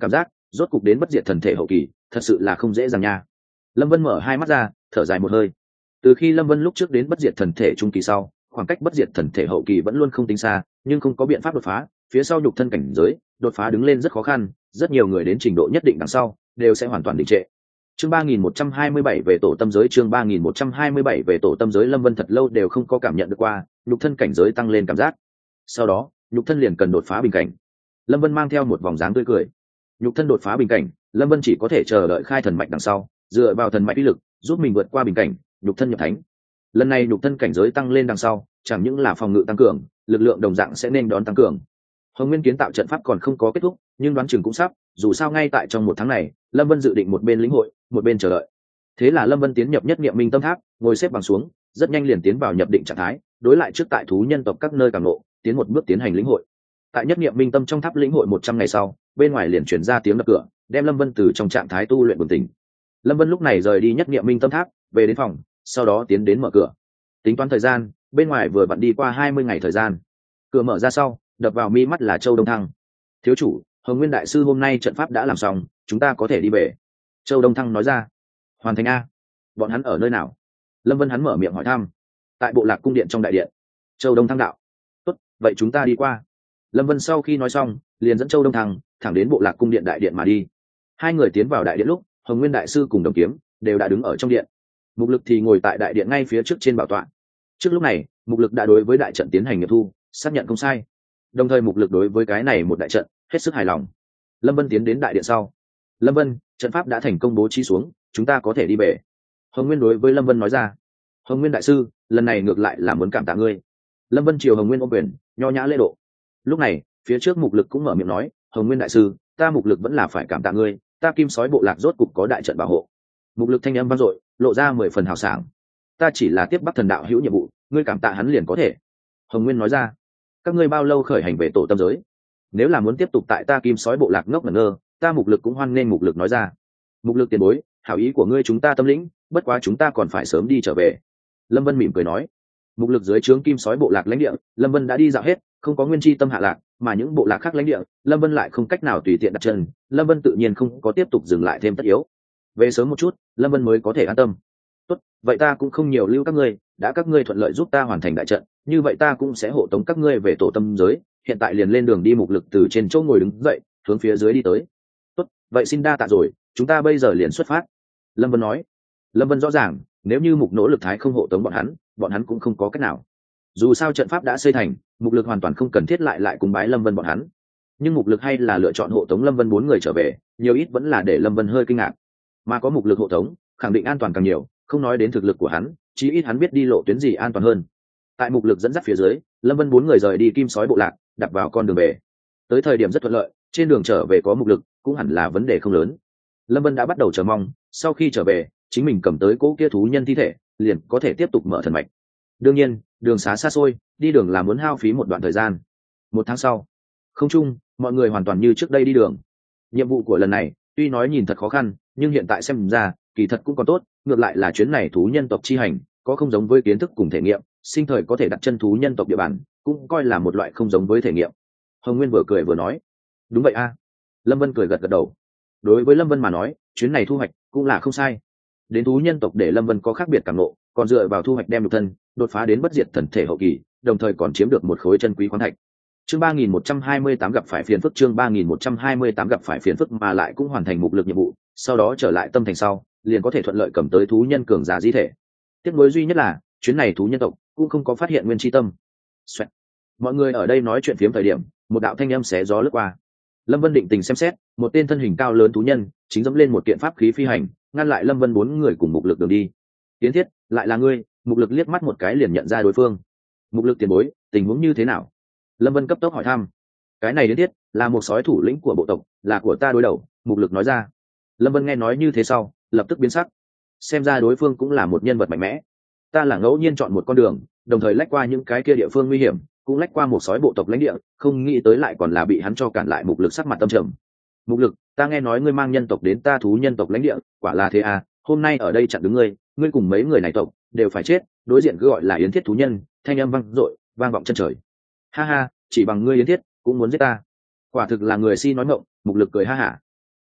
rốt cục đến bất diệt thần thể hậu kỳ, thật sự là không dễ dàng nha. Lâm Vân mở hai mắt ra, thở dài một hơi. Từ khi Lâm Vân lúc trước đến bất diệt thần thể trung kỳ sau, khoảng cách bất diệt thần thể hậu kỳ vẫn luôn không tính xa, nhưng không có biện pháp đột phá, phía sau nhục thân cảnh giới, đột phá đứng lên rất khó khăn, rất nhiều người đến trình độ nhất định đằng sau, đều sẽ hoàn toàn đình trệ. Chương 3127 về tổ tâm giới, chương 3127 về tổ tâm giới. Lâm Vân thật lâu đều không có cảm nhận được qua nhục thân cảnh giới tăng lên cảm giác. Sau đó, nhục thân liền cần đột phá bình cảnh. Lâm Vân mang theo một vòng dáng tươi cười. Nhục thân đột phá bình cảnh, Lâm Vân chỉ có thể chờ đợi khai thần mạch đằng sau, dựa vào thần mạch uy lực, giúp mình vượt qua bình cảnh, nhục thân nhập thánh. Lần này nhục thân cảnh giới tăng lên đằng sau, chẳng những là phòng ngự tăng cường, lực lượng đồng dạng sẽ nên đón tăng cường. Hồng Nguyên kiến tạo trận pháp còn không có kết thúc, nhưng đoán chừng cũng sắp, dù sao ngay tại trong một tháng này, Lâm Vân dự định một bên lĩnh hội, một bên chờ đợi. Thế là Lâm Vân tiến nhập nhất niệm minh tâm tháp, ngồi xếp bằng xuống, rất nhanh liền tiến vào nhập định trạng thái, đối lại trước tại thú nhân tộc các nơi cảm ngộ, tiến một bước tiến hành lĩnh hội. Tại nhất niệm minh tâm trong tháp lĩnh hội 100 ngày sau, bên ngoài liền truyền ra tiếng đập cửa, đem Lâm Vân từ trong trạng thái tu luyện bừng tỉnh. Lâm Vân lúc này rời đi nhất niệm minh tâm tháp, về đến phòng, sau đó tiến đến mở cửa. Tính toán thời gian, bên ngoài vừa vặn đi qua 20 ngày thời gian. Cửa mở ra sau, đập vào mi mắt là Châu Đông Thăng. Thiếu chủ, Hồng Nguyên đại sư hôm nay trận pháp đã làm xong, chúng ta có thể đi về. Châu Đông Thăng nói ra. Hoàn thành a? Bọn hắn ở nơi nào? Lâm Vân hắn mở miệng hỏi thăm. Tại bộ lạc cung điện trong đại điện. Châu Đông Thăng đạo. Tốt, vậy chúng ta đi qua. Lâm Vân sau khi nói xong, liền dẫn Châu Đông Thăng thẳng đến bộ lạc cung điện đại điện mà đi. Hai người tiến vào đại điện lúc, Hồng Nguyên đại sư cùng Đồng Kiếm đều đã đứng ở trong điện. Mục Lực thì ngồi tại đại điện ngay phía trước trên bảo tọa. Trước lúc này, Mục Lực đã đối với đại trận tiến hành nghiệm thu, xác nhận không sai. Đồng thời Mục Lực đối với cái này một đại trận hết sức hài lòng. Lâm Vân tiến đến đại điện sau. Lâm Vân, trận pháp đã thành công bố trí xuống, chúng ta có thể đi về. Hồng Nguyên đối với Lâm Vân nói ra. Hồng Nguyên đại sư, lần này ngược lại là muốn cảm tạ ngươi. Lâm Vân chiều Hồng Nguyên ôm quyền, nho nhã lễ độ. Lúc này, phía trước Mục Lực cũng mở miệng nói, Hồng Nguyên đại sư, ta Mục Lực vẫn là phải cảm tạ ngươi, ta Kim Sói bộ lạc rốt cục có đại trận bảo hộ. Mục Lực thanh âm vang dội, lộ ra 10 phần hào sảng. Ta chỉ là tiếp Bắc Thần đạo hữu nhiệm vụ, ngươi cảm tạ hắn liền có thể. Hồng Nguyên nói ra. Các ngươi bao lâu khởi hành về tổ tâm giới? Nếu là muốn tiếp tục tại ta Kim Sói bộ lạc ngốc ngẩn ngơ, ta Mục Lực cũng hoan nghênh. Mục Lực nói ra. Mục Lực tiền bối, hảo ý của ngươi chúng ta tâm lĩnh, bất quá chúng ta còn phải sớm đi trở về. Lâm Vân mỉm cười nói. Mục Lực dưới trướng Kim Sói bộ lạc lãnh địa, Lâm Vân đã đi dạo hết, không có nguyên chi tâm hạ lạc, mà những bộ lạc khác lãnh địa, Lâm Vân lại không cách nào tùy tiện đặt chân, Lâm Vân tự nhiên không có tiếp tục dừng lại thêm tất yếu. Về sớm một chút, Lâm Vân mới có thể an tâm. Tốt, vậy ta cũng không nhiều lưu các ngươi, đã các ngươi thuận lợi giúp ta hoàn thành đại trận, như vậy ta cũng sẽ hộ tống các ngươi về tổ tâm giới, hiện tại liền lên đường đi. Mục Lực từ trên chỗ ngồi đứng dậy, hướng phía dưới đi tới. Tốt, vậy xin đa tạ rồi, chúng ta bây giờ liền xuất phát. Lâm Vân nói. Lâm Vân rõ ràng, nếu như Mục Nỗ Lực Thái không hộ tống bọn hắn cũng không có cách nào. Dù sao trận pháp đã xây thành, Mục Lực hoàn toàn không cần thiết lại cùng bái Lâm Vân bọn hắn. Nhưng Mục Lực hay là lựa chọn hộ tống Lâm Vân 4 người trở về, nhiều ít vẫn là để Lâm Vân hơi kinh ngạc. Mà có Mục Lực hộ tống, khẳng định an toàn càng nhiều, không nói đến thực lực của hắn, chí ít hắn biết đi lộ tuyến gì an toàn hơn. Tại Mục Lực dẫn dắt phía dưới, Lâm Vân 4 người rời đi Kim Sói bộ lạc, đặt vào con đường về. Tới thời điểm rất thuận lợi, trên đường trở về có Mục Lực, cũng hẳn là vấn đề không lớn. Lâm Vân đã bắt đầu chờ mong, sau khi trở về, chính mình cầm tới cỗ kia thú nhân thi thể, liền có thể tiếp tục mở thần mạch. Đương nhiên, đường xá xa xôi, đi đường là muốn hao phí một đoạn thời gian. 1 tháng sau, không chung, mọi người hoàn toàn như trước đây đi đường. Nhiệm vụ của lần này, tuy nói nhìn thật khó khăn, nhưng hiện tại xem ra, kỳ thật cũng còn tốt, ngược lại là chuyến này thú nhân tộc chi hành, có không giống với kiến thức cùng thể nghiệm, sinh thời có thể đặt chân thú nhân tộc địa bàn, cũng coi là một loại không giống với thể nghiệm. Hồng Nguyên vừa cười vừa nói. Đúng vậy a. Lâm Vân cười gật gật đầu. Đối với Lâm Vân mà nói, chuyến này thu hoạch cũng là không sai. Đến thú nhân tộc để Lâm Vân có khác biệt cảm ngộ, còn dựa vào thu hoạch đem nhục thân đột phá đến bất diệt thần thể hậu kỳ, đồng thời còn chiếm được một khối chân quý khoáng thạch. Chương 3128 gặp phải phiền phức, chương 3128 gặp phải phiền phức, mà lại cũng hoàn thành Mục Lực nhiệm vụ, sau đó trở lại tâm thành sau, liền có thể thuận lợi cầm tới thú nhân cường giả di thể. Tiếc nuối duy nhất là, chuyến này thú nhân tộc cũng không có phát hiện nguyên chi tâm. Xoẹt. Mọi người ở đây nói chuyện phiếm thời điểm, một đạo thanh âm xé gió lướt qua. Lâm Vân định tình xem xét, một tên thân hình cao lớn thú nhân chính dẫm lên một kiện pháp khí phi hành, ngăn lại Lâm Vân 4 người cùng Mục Lực đường đi. Tiến Thiết, lại là ngươi? Mục Lực liếc mắt một cái liền nhận ra đối phương. Mục Lực tiền bối, tình huống như thế nào? Lâm Vân cấp tốc hỏi thăm. Cái này Tiến Thiết là một sói thủ lĩnh của bộ tộc, là của ta đối đầu. Mục Lực nói ra. Lâm Vân nghe nói như thế sau, lập tức biến sắc. Xem ra đối phương cũng là một nhân vật mạnh mẽ. Ta là ngẫu nhiên chọn một con đường, đồng thời lách qua những cái kia địa phương nguy hiểm, cũng lách qua một sói bộ tộc lãnh địa, không nghĩ tới lại còn là bị hắn cho cản lại. Mục Lực sắc mặt tâm trầm. Mục Lực, ta nghe nói ngươi mang nhân tộc đến ta thú nhân tộc lãnh địa, quả là thế à? Hôm nay ở đây chặn đứng ngươi cùng mấy người này tộc đều phải chết. Đối diện cứ gọi là Yến Thiết thú nhân, thanh âm vang dội, vang vọng chân trời. Ha ha, chỉ bằng ngươi Yến Thiết cũng muốn giết ta? Quả thực là người si nói ngọng. Mục Lực cười ha hả.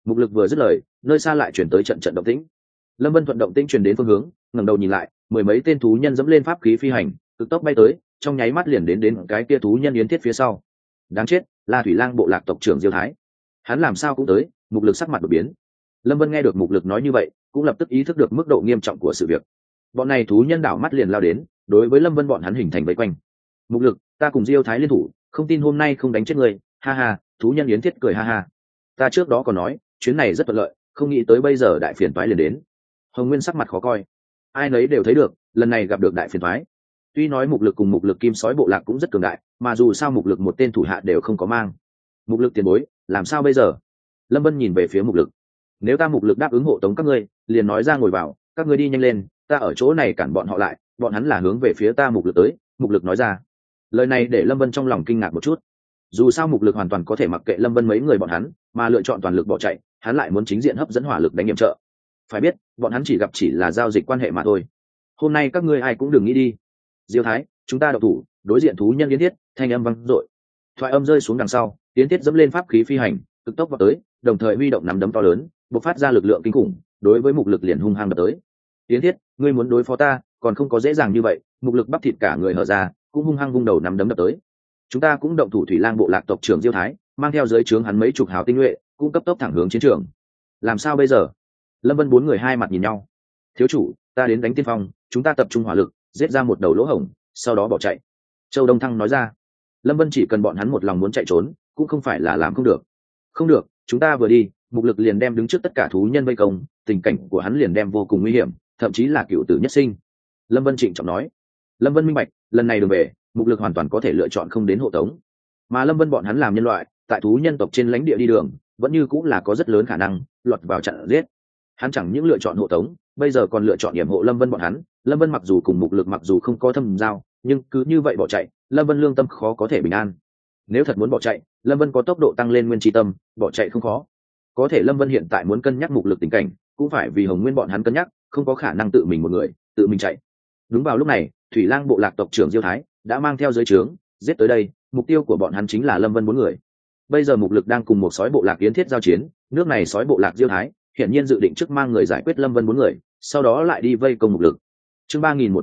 Mục lực vừa dứt lời, nơi xa lại chuyển tới trận trận động tĩnh. Lâm Vân thuận động tĩnh truyền đến phương hướng, ngẩng đầu nhìn lại, mười mấy tên thú nhân dẫm lên pháp khí phi hành, cực tốc bay tới, trong nháy mắt liền đến cái kia thú nhân yến thiết phía sau. Đáng chết, là thủy lang bộ lạc tộc trưởng Diêu Thái. Hắn làm sao cũng tới. Mục lực sắc mặt đột biến. Lâm Vân nghe được Mục lực nói như vậy, cũng lập tức ý thức được mức độ nghiêm trọng của sự việc. Bọn này thú nhân đảo mắt liền lao đến, đối với Lâm Vân bọn hắn hình thành vây quanh. Mục lực, ta cùng Diêu Thái liên thủ, không tin hôm nay không đánh chết người. Ha ha. Thú nhân yến thiết cười ha ha. Ta trước đó còn nói chuyến này rất thuận lợi, không nghĩ tới bây giờ đại phiền toái liền đến. Hồng Nguyên sắc mặt khó coi. Ai nấy đều thấy được, lần này gặp được đại phiền toái. Tuy nói Mục lực cùng Mục lực kim sói bộ lạc cũng rất cường đại, mà dù sao Mục lực một tên thủ hạ đều không có mang. Mục lực tiền bối, làm sao bây giờ? Lâm Vân nhìn về phía Mục lực. Nếu ta Mục lực đáp ứng hộ tống các ngươi, liền nói ra ngồi vào, các ngươi đi nhanh lên, ta ở chỗ này cản bọn họ lại, bọn hắn là hướng về phía ta Mục lực tới. Mục lực nói ra. Lời này để Lâm Vân trong lòng kinh ngạc một chút. Dù sao Mục lực hoàn toàn có thể mặc kệ Lâm Vân mấy người bọn hắn, mà lựa chọn toàn lực bỏ chạy, hắn lại muốn chính diện hấp dẫn hỏa lực đánh nhiệm trợ. Phải biết, bọn hắn chỉ gặp chỉ là giao dịch quan hệ mà thôi. Hôm nay các ngươi ai cũng đừng nghĩ đi. Diêu Thái, chúng ta độc thủ, đối diện thú nhân yến thiết, thanh âm vang dội. Thoại âm rơi xuống đằng sau, yến thiết dẫm lên pháp khí phi hành, cực tốc vào tới, đồng thời huy động nắm đấm to lớn, bộc phát ra lực lượng kinh khủng, đối với Mục lực liền hung hăng đập tới. Yến thiết, ngươi muốn đối phó ta, còn không có dễ dàng như vậy. Mục lực bắp thịt cả người hở ra, cũng hung hăng vung đầu nắm đấm đập tới. Chúng ta cũng động thủ thủy lang bộ lạc tộc trưởng Diêu Thái, mang theo dưới trướng hắn mấy chục hào tinh nhuệ, cũng cấp tốc thẳng hướng chiến trường. Làm sao bây giờ? Lâm Vân bốn người hai mặt nhìn nhau. Thiếu chủ, ta đến đánh tiên phong, chúng ta tập trung hỏa lực, giết ra một đầu lỗ hổng, sau đó bỏ chạy. Châu Đông Thăng nói ra. Lâm Vân chỉ cần bọn hắn một lòng muốn chạy trốn, cũng không phải là làm không được. Không được, chúng ta vừa đi, Mục lực liền đem đứng trước tất cả thú nhân vây công, tình cảnh của hắn liền đem vô cùng nguy hiểm, thậm chí là cựu tử nhất sinh. Lâm Vân trịnh trọng nói. Lâm Vân minh bạch, lần này đường về, Mục lực hoàn toàn có thể lựa chọn không đến hộ tống, mà Lâm Vân bọn hắn làm nhân loại, tại thú nhân tộc trên lãnh địa đi đường, vẫn như cũng là có rất lớn khả năng lọt vào chặn giết. Hắn chẳng những lựa chọn hộ tống, bây giờ còn lựa chọn yểm hộ Lâm Vân bọn hắn. Lâm Vân mặc dù cùng Mục lực mặc dù không có thâm giao, nhưng cứ như vậy bỏ chạy, Lâm Vân lương tâm khó có thể bình an. Nếu thật muốn bỏ chạy, Lâm Vân có tốc độ tăng lên nguyên chi tâm, bỏ chạy không khó. Có thể Lâm Vân hiện tại muốn cân nhắc Mục lực tình cảnh, cũng phải vì Hồng Nguyên bọn hắn cân nhắc, không có khả năng tự mình một người tự mình chạy. Đúng vào lúc này, thủy lang bộ lạc tộc trưởng Diêu Thái đã mang theo dưới trướng giết tới đây, mục tiêu của bọn hắn chính là Lâm Vân bốn người. Bây giờ Mục lực đang cùng một sói bộ lạc yến thiết giao chiến, nước này sói bộ lạc Diêu Thái hiển nhiên dự định trước mang người giải quyết Lâm Vân bốn người, sau đó lại đi vây công Mục lực. Chương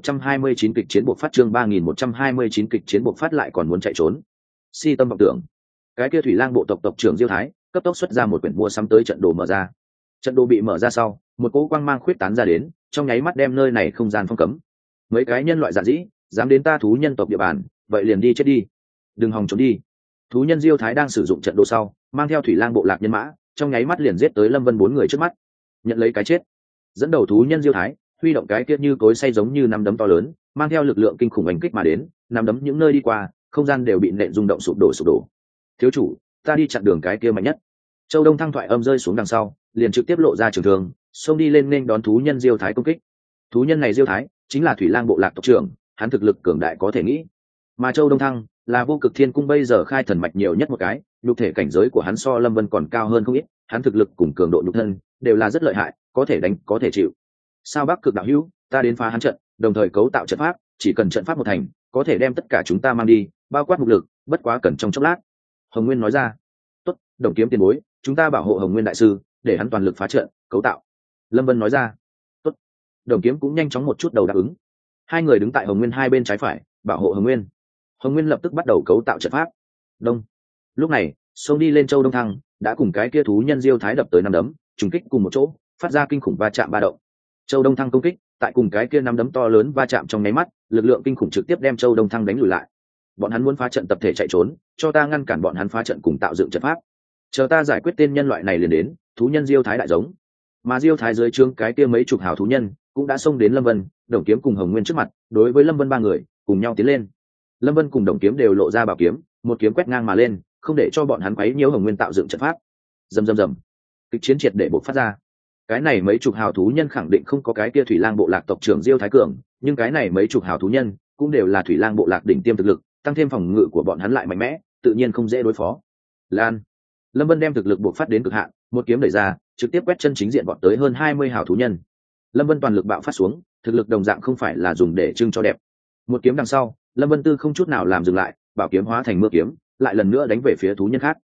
3129 kịch chiến buộc phát. Chương 3129 kịch chiến buộc phát lại còn muốn chạy trốn. Si tâm vọng tưởng. Cái kia thủy lang bộ tộc tộc trưởng Diêu Thái cấp tốc xuất ra một quyển mua sắm tới trận đồ mở ra. Trận đồ bị mở ra sau, một cỗ quang mang khuyết tán ra đến, trong nháy mắt đem nơi này không gian phong cấm. Mấy cái nhân loại giản dĩ, dám đến ta thú nhân tộc địa bàn, vậy liền đi chết đi. Đừng hòng trốn đi. Thú nhân Diêu Thái đang sử dụng trận đồ sau, mang theo thủy lang bộ lạc nhân mã, trong nháy mắt liền giết tới Lâm Vân bốn người trước mắt. Nhận lấy cái chết. Dẫn đầu thú nhân Diêu Thái huy động cái kia như cối xay giống như nắm đấm to lớn, mang theo lực lượng kinh khủng đánh kích mà đến, nắm đấm những nơi đi qua, không gian đều bị nện rung động sụp đổ. Thiếu chủ, ta đi chặn đường cái kia mạnh nhất. Châu Đông Thăng thoại âm rơi xuống đằng sau, liền trực tiếp lộ ra trường thương, xông đi lên nên đón thú nhân Diêu Thái công kích. Thú nhân này Diêu Thái chính là thủy lang bộ lạc tộc trưởng, hắn thực lực cường đại có thể nghĩ. Mà Châu Đông Thăng là vô cực thiên cung bây giờ khai thần mạch nhiều nhất một cái, nhục thể cảnh giới của hắn so Lâm Vân còn cao hơn không ít, hắn thực lực cùng cường độ nhục thân đều là rất lợi hại, có thể đánh có thể chịu. Sao Bắc Cực đạo hữu, ta đến phá hắn trận, đồng thời cấu tạo trận pháp, chỉ cần trận pháp một thành, có thể đem tất cả chúng ta mang đi, bao quát mục lực, bất quá cần trong chốc lát. Hồng Nguyên nói ra. Tốt, Đồng Kiếm tiền bối, chúng ta bảo hộ Hồng Nguyên đại sư, để hắn toàn lực phá trận, cấu tạo. Lâm Vân nói ra. Tốt. Đồng Kiếm cũng nhanh chóng một chút đầu đáp ứng. Hai người đứng tại Hồng Nguyên hai bên trái phải, bảo hộ Hồng Nguyên. Hồng Nguyên lập tức bắt đầu cấu tạo trận pháp. Đông. Lúc này, xông đi lên Châu Đông Thăng đã cùng cái kia thú nhân Diêu Thái đập tới năm đấm, trùng kích cùng một chỗ, phát ra kinh khủng va chạm ba động. Châu Đông Thăng công kích, tại cùng cái kia năm đấm to lớn va chạm trong nháy mắt, lực lượng kinh khủng trực tiếp đem Châu Đông Thăng đánh lùi lại. Bọn hắn muốn phá trận tập thể chạy trốn, cho ta ngăn cản bọn hắn phá trận cùng tạo dựng trận pháp. Chờ ta giải quyết tên nhân loại này liền đến. Thú nhân Diêu Thái đại giống. Mà Diêu Thái dưới trướng cái kia mấy chục hào thú nhân cũng đã xông đến Lâm Vân, Đồng Kiếm cùng Hồng Nguyên trước mặt, đối với Lâm Vân ba người cùng nhau tiến lên. Lâm Vân cùng Đồng Kiếm đều lộ ra bảo kiếm, một kiếm quét ngang mà lên, không để cho bọn hắn quấy nhiễu Hồng Nguyên tạo dựng trận pháp. Rầm rầm rầm, kịch chiến triệt để bộc phát ra. Cái này mấy chục hào thú nhân khẳng định không có cái kia thủy lang bộ lạc tộc trưởng Diêu Thái cường, nhưng cái này mấy chục hào thú nhân cũng đều là thủy lang bộ lạc đỉnh tiêm thực lực, tăng thêm phòng ngự của bọn hắn lại mạnh mẽ, tự nhiên không dễ đối phó. Lan, Lâm Vân đem thực lực bộc phát đến cực hạn, một kiếm đẩy ra, trực tiếp quét chân chính diện vọt tới hơn 20 hào thú nhân. Lâm Vân toàn lực bạo phát xuống, thực lực đồng dạng không phải là dùng để trưng cho đẹp. Một kiếm đằng sau, Lâm Vân Tư không chút nào làm dừng lại, bảo kiếm hóa thành mưa kiếm, lại lần nữa đánh về phía thú nhân khác.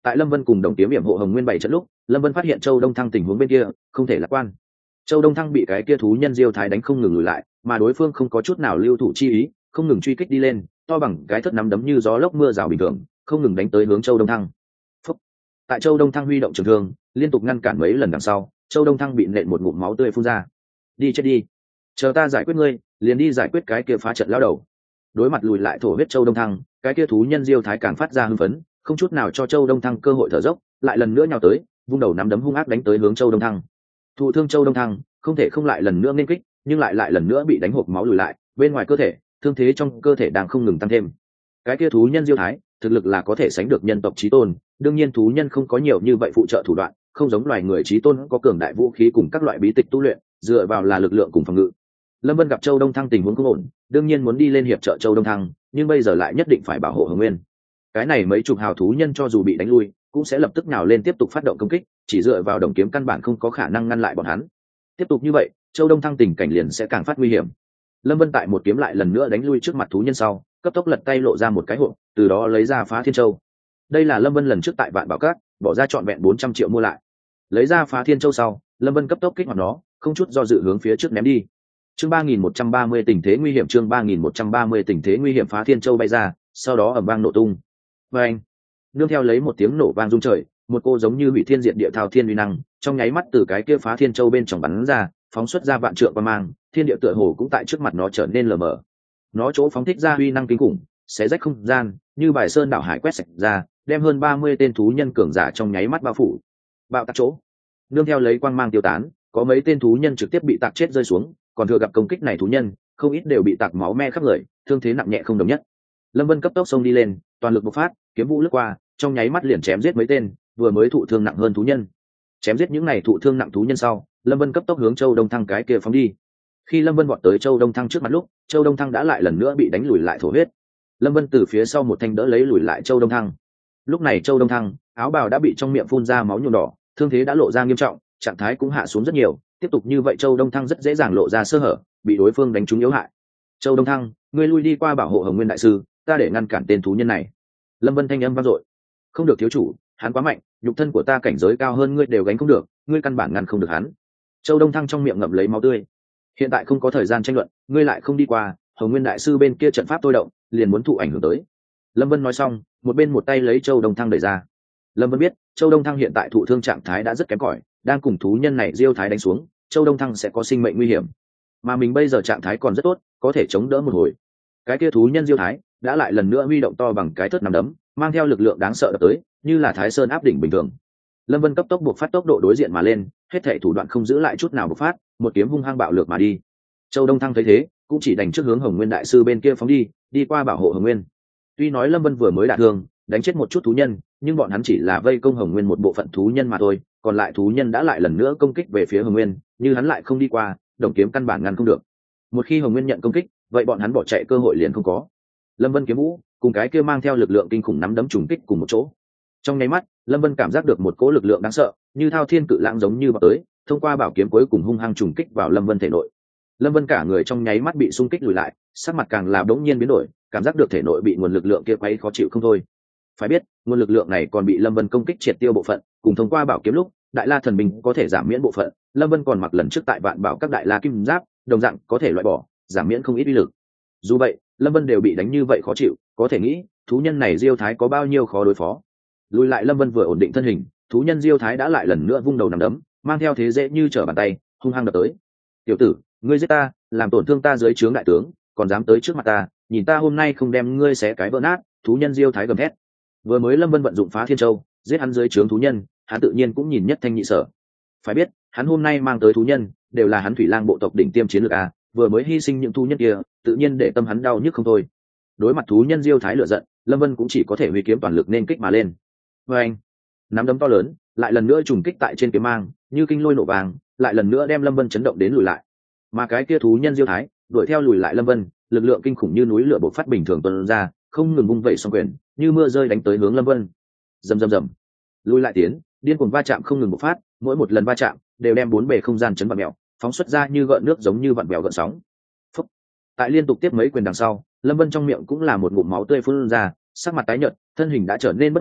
Tại Lâm Vân cùng Đồng Kiếm yểm hộ Hồng Nguyên bảy trận lúc, Lâm Vân phát hiện Châu Đông Thăng tình huống bên kia không thể lạc quan. Châu Đông Thăng bị cái kia thú nhân Diêu Thái đánh không ngừng lùi lại, mà đối phương không có chút nào lưu thủ chi ý, không ngừng truy kích đi lên, to bằng cái thất nắm đấm như gió lốc mưa rào bình thường, không ngừng đánh tới hướng Châu Đông Thăng. Phúc. Tại Châu Đông Thăng huy động trường thương, liên tục ngăn cản mấy lần đằng sau, Châu Đông Thăng bị nện một ngụm máu tươi phun ra. Đi chết đi, chờ ta giải quyết ngươi, liền đi giải quyết cái kia phá trận lão đầu. Đối mặt lùi lại thổ huyết Châu Đông Thăng, cái kia thú nhân Diêu Thái càng phát ra hưng phấn, không chút nào cho Châu Đông Thăng cơ hội thở dốc, lại lần nữa nhào tới, vung đầu nắm đấm hung ác đánh tới hướng Châu Đông Thăng. Thụ thương Châu Đông Thăng không thể không lại lần nữa nên kích, nhưng lại lần nữa bị đánh hộc máu lùi lại, bên ngoài cơ thể, thương thế trong cơ thể đang không ngừng tăng thêm. Cái kia thú nhân Diêu Thái, thực lực là có thể sánh được nhân tộc chí tôn, đương nhiên thú nhân không có nhiều như vậy phụ trợ thủ đoạn, không giống loài người chí tôn có cường đại vũ khí cùng các loại bí tịch tu luyện, dựa vào là lực lượng cùng phòng ngự. Lâm Vân gặp Châu Đông Thăng tình huống không ổn, đương nhiên muốn đi lên hiệp trợ Châu Đông Thăng, nhưng bây giờ lại nhất định phải bảo hộ Hồng Nguyên. Cái này mấy chục hào thú nhân cho dù bị đánh lui, cũng sẽ lập tức nhào lên tiếp tục phát động công kích, chỉ dựa vào đồng kiếm căn bản không có khả năng ngăn lại bọn hắn. Tiếp tục như vậy, Châu Đông Thăng tình cảnh liền sẽ càng phát nguy hiểm. Lâm Vân tại một kiếm lại lần nữa đánh lui trước mặt thú nhân sau, cấp tốc lật tay lộ ra một cái hộp, từ đó lấy ra Phá Thiên Châu. Đây là Lâm Vân lần trước tại Vạn Bảo Các bỏ ra trọn vẹn 400 triệu mua lại. Lấy ra Phá Thiên Châu sau, Lâm Vân cấp tốc kích hoạt nó, không chút do dự hướng phía trước ném đi. Chương 3130 tình thế nguy hiểm, chương 3130 tình thế nguy hiểm. Phá Thiên Châu bay ra, sau đó ầm vang nổ tung. Oeng! Nương theo lấy một tiếng nổ vang rung trời, một cô giống như hủy thiên diệt địa thao thiên uy năng, trong nháy mắt từ cái kia Phá Thiên Châu bên trong bắn ra, phóng xuất ra vạn trượng quang mang, thiên địa tựa hồ cũng tại trước mặt nó trở nên lờ mờ. Nó chỗ phóng thích ra uy năng kinh khủng, xé rách không gian, như bài sơn đảo hải quét sạch ra, đem hơn 30 tên thú nhân cường giả trong nháy mắt bao phủ. Bạo tạc chỗ. Nương theo lấy quang mang tiêu tán, có mấy tên thú nhân trực tiếp bị tạc chết rơi xuống, còn thừa gặp công kích này thú nhân, không ít đều bị tạc máu me khắp người, thương thế nặng nhẹ không đồng nhất. Lâm Vân cấp tốc xông đi lên, toàn lực bộc phát, kiếm vũ lướt qua, trong nháy mắt liền chém giết mấy tên vừa mới thụ thương nặng hơn thú nhân. Chém giết những này thụ thương nặng thú nhân sau, Lâm Vân cấp tốc hướng Châu Đông Thăng cái kia phóng đi. Khi Lâm Vân vọt tới Châu Đông Thăng trước mặt lúc, Châu Đông Thăng đã lại lần nữa bị đánh lùi lại thổ huyết. Lâm Vân từ phía sau một thanh đỡ lấy lùi lại Châu Đông Thăng. Lúc này Châu Đông Thăng, áo bào đã bị trong miệng phun ra máu nhuộm đỏ, thương thế đã lộ ra nghiêm trọng, trạng thái cũng hạ xuống rất nhiều. Tiếp tục như vậy Châu Đông Thăng rất dễ dàng lộ ra sơ hở, bị đối phương đánh trúng yếu hại. Châu Đông Thăng, ngươi lui đi qua bảo hộ Hồng Nguyên đại sư, ta để ngăn cản tên thú nhân này. Lâm Vân thanh âm vang dội. Không được thiếu chủ, hắn quá mạnh, nhục thân của ta cảnh giới cao hơn ngươi đều gánh không được, ngươi căn bản ngăn không được hắn. Châu Đông Thăng trong miệng ngậm lấy máu tươi. Hiện tại không có thời gian tranh luận, ngươi lại không đi qua, Hồng Nguyên đại sư bên kia trận pháp tôi động, liền muốn thụ ảnh hưởng tới. Lâm Vân nói xong, một bên một tay lấy Châu Đông Thăng đẩy ra. Lâm Vân biết, Châu Đông Thăng hiện tại thụ thương trạng thái đã rất kém cỏi, đang cùng thú nhân này Diêu Thái đánh xuống, Châu Đông Thăng sẽ có sinh mệnh nguy hiểm. Mà mình bây giờ trạng thái còn rất tốt, có thể chống đỡ một hồi. Cái kia thú nhân Diêu Thái đã lại lần nữa huy động to bằng cái thớt nằm đấm, mang theo lực lượng đáng sợ đập tới, như là Thái Sơn áp đỉnh bình thường. Lâm Vân cấp tốc buộc phát tốc độ đối diện mà lên, hết thảy thủ đoạn không giữ lại chút nào bộc phát, một kiếm hung hăng bạo lược mà đi. Châu Đông Thăng thấy thế, cũng chỉ đành trước hướng Hồng Nguyên đại sư bên kia phóng đi, đi qua bảo hộ Hồng Nguyên. Tuy nói Lâm Vân vừa mới đả thương, đánh chết một chút thú nhân, nhưng bọn hắn chỉ là vây công Hồng Nguyên một bộ phận thú nhân mà thôi, còn lại thú nhân đã lại lần nữa công kích về phía Hồng Nguyên, như hắn lại không đi qua, đồng kiếm căn bản ngăn không được. Một khi Hồng Nguyên nhận công kích, vậy bọn hắn bỏ chạy cơ hội liền không có. Lâm Vân kiếm vũ cùng cái kia mang theo lực lượng kinh khủng nắm đấm trùng kích cùng một chỗ. Trong nháy mắt, Lâm Vân cảm giác được một cỗ lực lượng đáng sợ, như thao thiên cự lãng giống như vào tới, thông qua bảo kiếm cuối cùng hung hăng trùng kích vào Lâm Vân thể nội. Lâm Vân cả người trong nháy mắt bị xung kích lùi lại, sắc mặt càng là đống nhiên biến đổi, cảm giác được thể nội bị nguồn lực lượng kia quấy khó chịu không thôi. Phải biết, nguồn lực lượng này còn bị Lâm Vân công kích triệt tiêu bộ phận, cùng thông qua bảo kiếm lúc, Đại La thần binh có thể giảm miễn bộ phận, Lâm Vân còn mặc lần trước tại Vạn Bảo các Đại La kim giáp, đồng dạng có thể loại bỏ, giảm miễn không ít uy lực. Dù vậy, Lâm Vân đều bị đánh như vậy khó chịu, có thể nghĩ, thú nhân này Diêu Thái có bao nhiêu khó đối phó. Lùi lại Lâm Vân vừa ổn định thân hình, thú nhân Diêu Thái đã lại lần nữa vung đầu nằm đấm, mang theo thế dễ như trở bàn tay, hung hăng đập tới. "Tiểu tử, ngươi giết ta, làm tổn thương ta dưới trướng đại tướng, còn dám tới trước mặt ta, nhìn ta hôm nay không đem ngươi xé cái vỡ nát." Thú nhân Diêu Thái gầm thét. Vừa mới Lâm Vân vận dụng Phá Thiên Châu, giết hắn dưới trướng thú nhân, hắn tự nhiên cũng nhìn nhất thanh nhị sở. Phải biết, hắn hôm nay mang tới thú nhân, đều là hắn Thủy Lang bộ tộc đỉnh tiêm chiến lược a, vừa mới hy sinh những thú nhân kia, tự nhiên để tâm hắn đau nhức không thôi. Đối mặt thú nhân Diêu Thái lửa giận, Lâm Vân cũng chỉ có thể huy kiếm toàn lực nên kích mà lên. Anh, nắm đấm to lớn, lại lần nữa trùng kích tại trên kiếm mang, như kinh lôi nổ vàng, lại lần nữa đem Lâm Vân chấn động đến lùi lại. Mà cái kia thú nhân Diêu Thái, đuổi theo lùi lại Lâm Vân, lực lượng kinh khủng như núi lửa bộc phát bình thường tuôn ra, không ngừng vung vẩy song quyền, như mưa rơi đánh tới hướng Lâm Vân. Rầm rầm rầm. Lùi lại tiến, điên cuồng va chạm không ngừng bộc phát, mỗi một lần va chạm đều đem bốn bề không gian chấn vặn mèo, phóng xuất ra như gợn nước giống như vặn vẹo gợn sóng. Phúc. Tại liên tục tiếp mấy quyền đằng sau, Lâm Vân trong miệng cũng là một ngụm máu tươi phun ra, sắc mặt tái nhợt, thân hình đã trở nên bất ổn,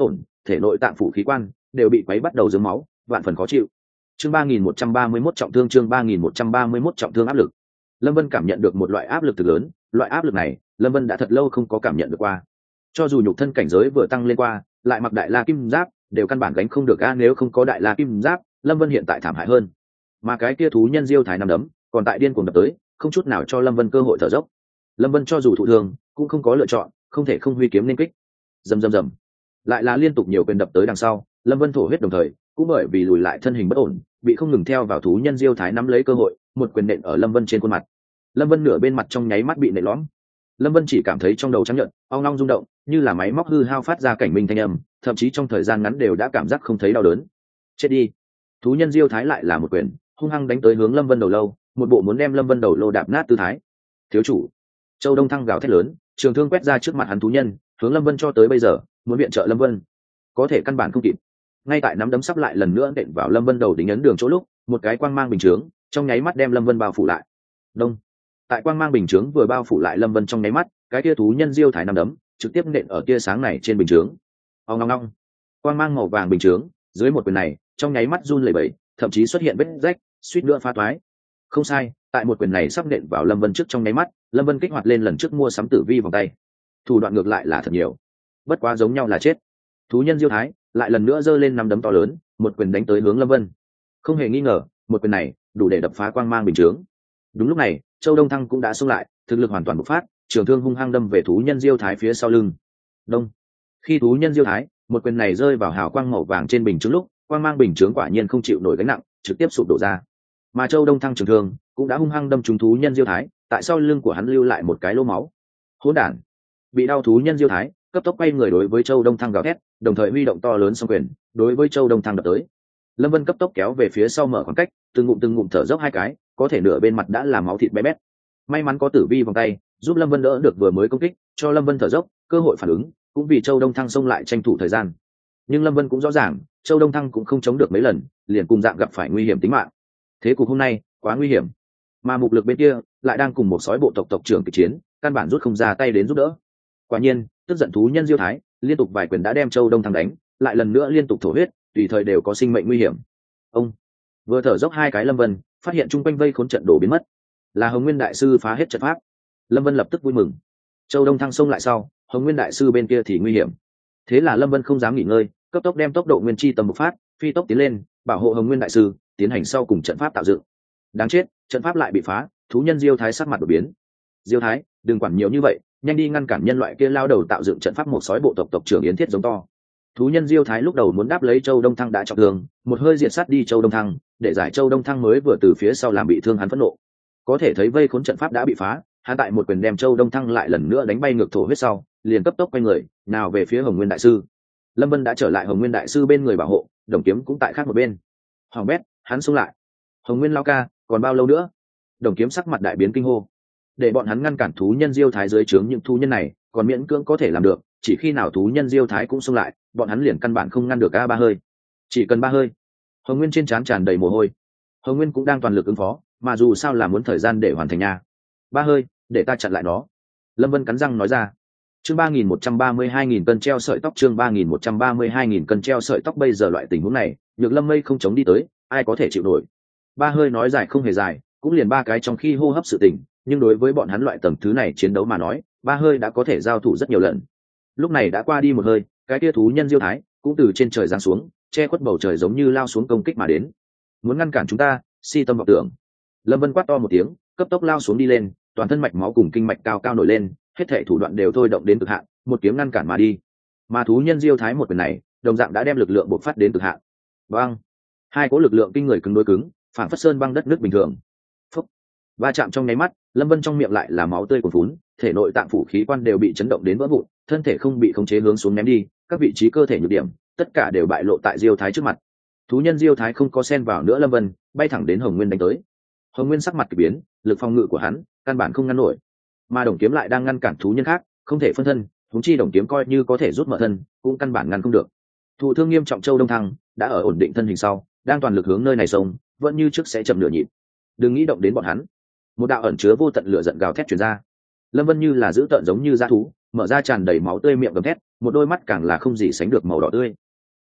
thể nội tạng phủ khí quan đều bị quấy bắt đầu dướng máu, vạn phần khó chịu. Chương 3131 trọng thương, chương 3131 trọng thương áp lực. Lâm Vân cảm nhận được một loại áp lực thực lớn, loại áp lực này, Lâm Vân đã thật lâu không có cảm nhận được qua. Cho dù nhục thân cảnh giới vừa tăng lên qua, lại mặc đại la kim giáp, đều căn bản gánh không được a, nếu không có đại la kim giáp, Lâm Vân hiện tại thảm hại hơn. Mà cái kia thú nhân diêu thái nằm đấm, còn tại điên cuồng đập tới, không chút nào cho Lâm Vân cơ hội thở dốc. Lâm Vân cho dù thụ thương, cũng không có lựa chọn, không thể không huy kiếm nên kích. Rầm rầm rầm, lại là liên tục nhiều quyền đập tới đằng sau, Lâm Vân thổ huyết đồng thời, cũng bởi vì lùi lại thân hình bất ổn, bị không ngừng theo vào thú nhân diêu thái nắm lấy cơ hội, một quyền nện ở Lâm Vân trên khuôn mặt. Lâm Vân nửa bên mặt trong nháy mắt bị nện lõm. Lâm Vân chỉ cảm thấy trong đầu trắng nhợt, ong ong rung động, như là máy móc hư hao phát ra cảnh minh thanh âm, thậm chí trong thời gian ngắn đều đã cảm giác không thấy đau đớn. Chết đi! Thú nhân diêu thái lại là một quyền, hung hăng đánh tới hướng Lâm Vân đầu lâu, một bộ muốn đem Lâm Vân đầu lâu đạp nát tư thái. Thiếu chủ! Châu Đông Thăng gào thét lớn, trường thương quét ra trước mặt hắn thú nhân, hướng Lâm Vân cho tới bây giờ, muốn viện trợ Lâm Vân, có thể căn bản không kịp. Ngay tại nắm đấm sắp lại lần nữa đệm vào Lâm Vân đầu đính ấn đường chỗ lúc, một cái quang mang bình chướng, trong nháy mắt đem Lâm Vân bao phủ lại. Đông! Tại quang mang bình chướng vừa bao phủ lại Lâm Vân trong nháy mắt, cái tia thú nhân diêu thái nắm đấm trực tiếp nện ở tia sáng này trên bình chướng. Ong ong ong, quang mang màu vàng bình chướng dưới một quyền này trong nháy mắt run lẩy bẩy, thậm chí xuất hiện vết rách, suýt nữa phá toái. Không sai, tại một quyền này sắp nện vào Lâm Vân trước trong nháy mắt, Lâm Vân kích hoạt lên lần trước mua sắm tử vi vòng tay. Thủ đoạn ngược lại là thật nhiều, bất quá giống nhau là chết. Thú nhân diêu thái lại lần nữa giơ lên nắm đấm to lớn, một quyền đánh tới hướng Lâm Vân. Không hề nghi ngờ, một quyền này đủ để đập phá quang mang bình chướng. Đúng lúc này, Châu Đông Thăng cũng đã xông lại, thực lực hoàn toàn bộc phát, trường thương hung hăng đâm về thú nhân diêu thái phía sau lưng. Đông. Khi thú nhân diêu thái một quyền này rơi vào hào quang màu vàng trên bình chướng lúc, quang mang bình chướng quả nhiên không chịu nổi gánh nặng, trực tiếp sụp đổ ra. Mà Châu Đông Thăng trường thương cũng đã hung hăng đâm trúng thú nhân diêu thái, tại sau lưng của hắn lưu lại một cái lỗ máu. Hỗn đản! Bị đau thú nhân diêu thái cấp tốc quay người đối với Châu Đông Thăng gào thét, đồng thời huy động to lớn song quyền đối với Châu Đông Thăng đập tới. Lâm Vân cấp tốc kéo về phía sau mở khoảng cách, từng ngụm thở dốc hai cái, có thể nửa bên mặt đã là máu thịt bé bét. May mắn có tử vi vòng tay giúp Lâm Vân đỡ được vừa mới công kích, cho Lâm Vân thở dốc cơ hội phản ứng, cũng vì Châu Đông Thăng xông lại tranh thủ thời gian. Nhưng Lâm Vân cũng rõ ràng, Châu Đông Thăng cũng không chống được mấy lần, liền cùng dạng gặp phải nguy hiểm tính mạng. Thế cục hôm nay quá nguy hiểm, mà mục lực bên kia lại đang cùng một sói bộ tộc trưởng kịch chiến, căn bản rút không ra tay đến giúp đỡ. Quả nhiên, tức giận thú nhân diêu thái liên tục vài quyền đã đem Châu Đông Thăng đánh, lại lần nữa liên tục thổ huyết, tùy thời đều có sinh mệnh nguy hiểm. Ông vừa thở dốc hai cái, Lâm Vân phát hiện chung quanh vây khốn trận đồ biến mất, là Hồng Nguyên đại sư phá hết trận pháp. Lâm Vân lập tức vui mừng. Châu Đông Thăng xông lại sau, Hồng Nguyên đại sư bên kia thì nguy hiểm. Thế là Lâm Vân không dám nghỉ ngơi, cấp tốc đem tốc độ nguyên chi tầm bộc phát, phi tốc tiến lên, bảo hộ Hồng Nguyên đại sư, tiến hành sau cùng trận pháp tạo dựng. Đáng chết, trận pháp lại bị phá, thú nhân diêu thái sắc mặt đổi biến. Diêu thái, đừng quản nhiều như vậy, nhanh đi ngăn cản nhân loại kia lao đầu tạo dựng trận pháp một sói bộ tộc trưởng Yến Thiết giống to. Thú nhân diêu thái lúc đầu muốn đáp lấy Châu Đông Thăng đã trọng thương, một hơi diệt sát đi Châu Đông Thăng, để giải Châu Đông Thăng mới vừa từ phía sau làm bị thương hắn phẫn nộ. Có thể thấy vây khốn trận pháp đã bị phá, hắn tại một quyền đem Châu Đông Thăng lại lần nữa đánh bay ngược thổ huyết sau, liền cấp tốc quay người nào về phía Hồng Nguyên đại sư. Lâm Vân đã trở lại Hồng Nguyên đại sư bên người bảo hộ, Đồng Kiếm cũng tại khác một bên. Hoàng bét, hắn xông lại. Hồng Nguyên lao ca, còn bao lâu nữa? Đồng Kiếm sắc mặt đại biến kinh hô. Để bọn hắn ngăn cản thú nhân diêu thái dưới trướng những thú nhân này, còn miễn cưỡng có thể làm được, chỉ khi nào thú nhân diêu thái cũng xông lại, bọn hắn liền căn bản không ngăn được a. Ba hơi, chỉ cần ba hơi. Hồng Nguyên trên trán tràn đầy mồ hôi. Hồng Nguyên cũng đang toàn lực ứng phó, mà dù sao là muốn thời gian để hoàn thành nha. Ba hơi, để ta chặn lại nó. Lâm Vân cắn răng nói ra. Chương 3132.000 cân treo sợi tóc, chương 3132.000 cân treo sợi tóc. Bây giờ loại tình huống này, Nhược Lâm Mây không chống đi tới, ai có thể chịu nổi. Ba hơi nói dài không hề dài, cũng liền ba cái trong khi hô hấp sự tình, nhưng đối với bọn hắn loại tầng thứ này chiến đấu mà nói, ba hơi đã có thể giao thủ rất nhiều lần. Lúc này đã qua đi một hơi, cái kia thú nhân diêu thái cũng từ trên trời giáng xuống, che khuất bầu trời giống như lao xuống công kích mà đến. Muốn ngăn cản chúng ta, si tâm vọng tưởng. Lâm Vân quát to một tiếng, cấp tốc lao xuống đi lên, toàn thân mạch máu cùng kinh mạch cao cao nổi lên, hết thảy thủ đoạn đều thôi động đến cực hạn, một kiếm ngăn cản mà đi. Mà thú nhân diêu thái một quyền này, đồng dạng đã đem lực lượng bộc phát đến cực hạn. Băng, hai cỗ lực lượng kinh người cứng đối cứng, phản phất sơn băng đất nước bình thường. Phúc, va chạm trong nháy mắt, Lâm Vân trong miệng lại là máu tươi cuồn phún, thể nội tạng phủ khí quan đều bị chấn động đến vỡ vụn, thân thể không bị khống chế hướng xuống ném đi, các vị trí cơ thể nhược điểm, tất cả đều bại lộ tại diêu thái trước mặt. Thú nhân diêu thái không có xen vào nữa Lâm Vân, bay thẳng đến Hồng Nguyên đánh tới. Hồng Nguyên sắc mặt kỳ biến, lực phòng ngự của hắn căn bản không ngăn nổi, mà Đồng Kiếm lại đang ngăn cản thú nhân khác, không thể phân thân, huống chi Đồng Kiếm coi như có thể rút mở thân, cũng căn bản ngăn không được. Thụ thương nghiêm trọng Châu Đông Thăng đã ở ổn định thân hình sau, đang toàn lực hướng nơi này xông, vẫn như trước sẽ chậm nửa nhịp. Đừng nghĩ động đến bọn hắn. Một đạo ẩn chứa vô tận lửa giận gào thét truyền ra. Lâm Vân như là giữ tợn giống như dã thú, mở ra tràn đầy máu tươi miệng gầm thét, một đôi mắt càng là không gì sánh được màu đỏ tươi.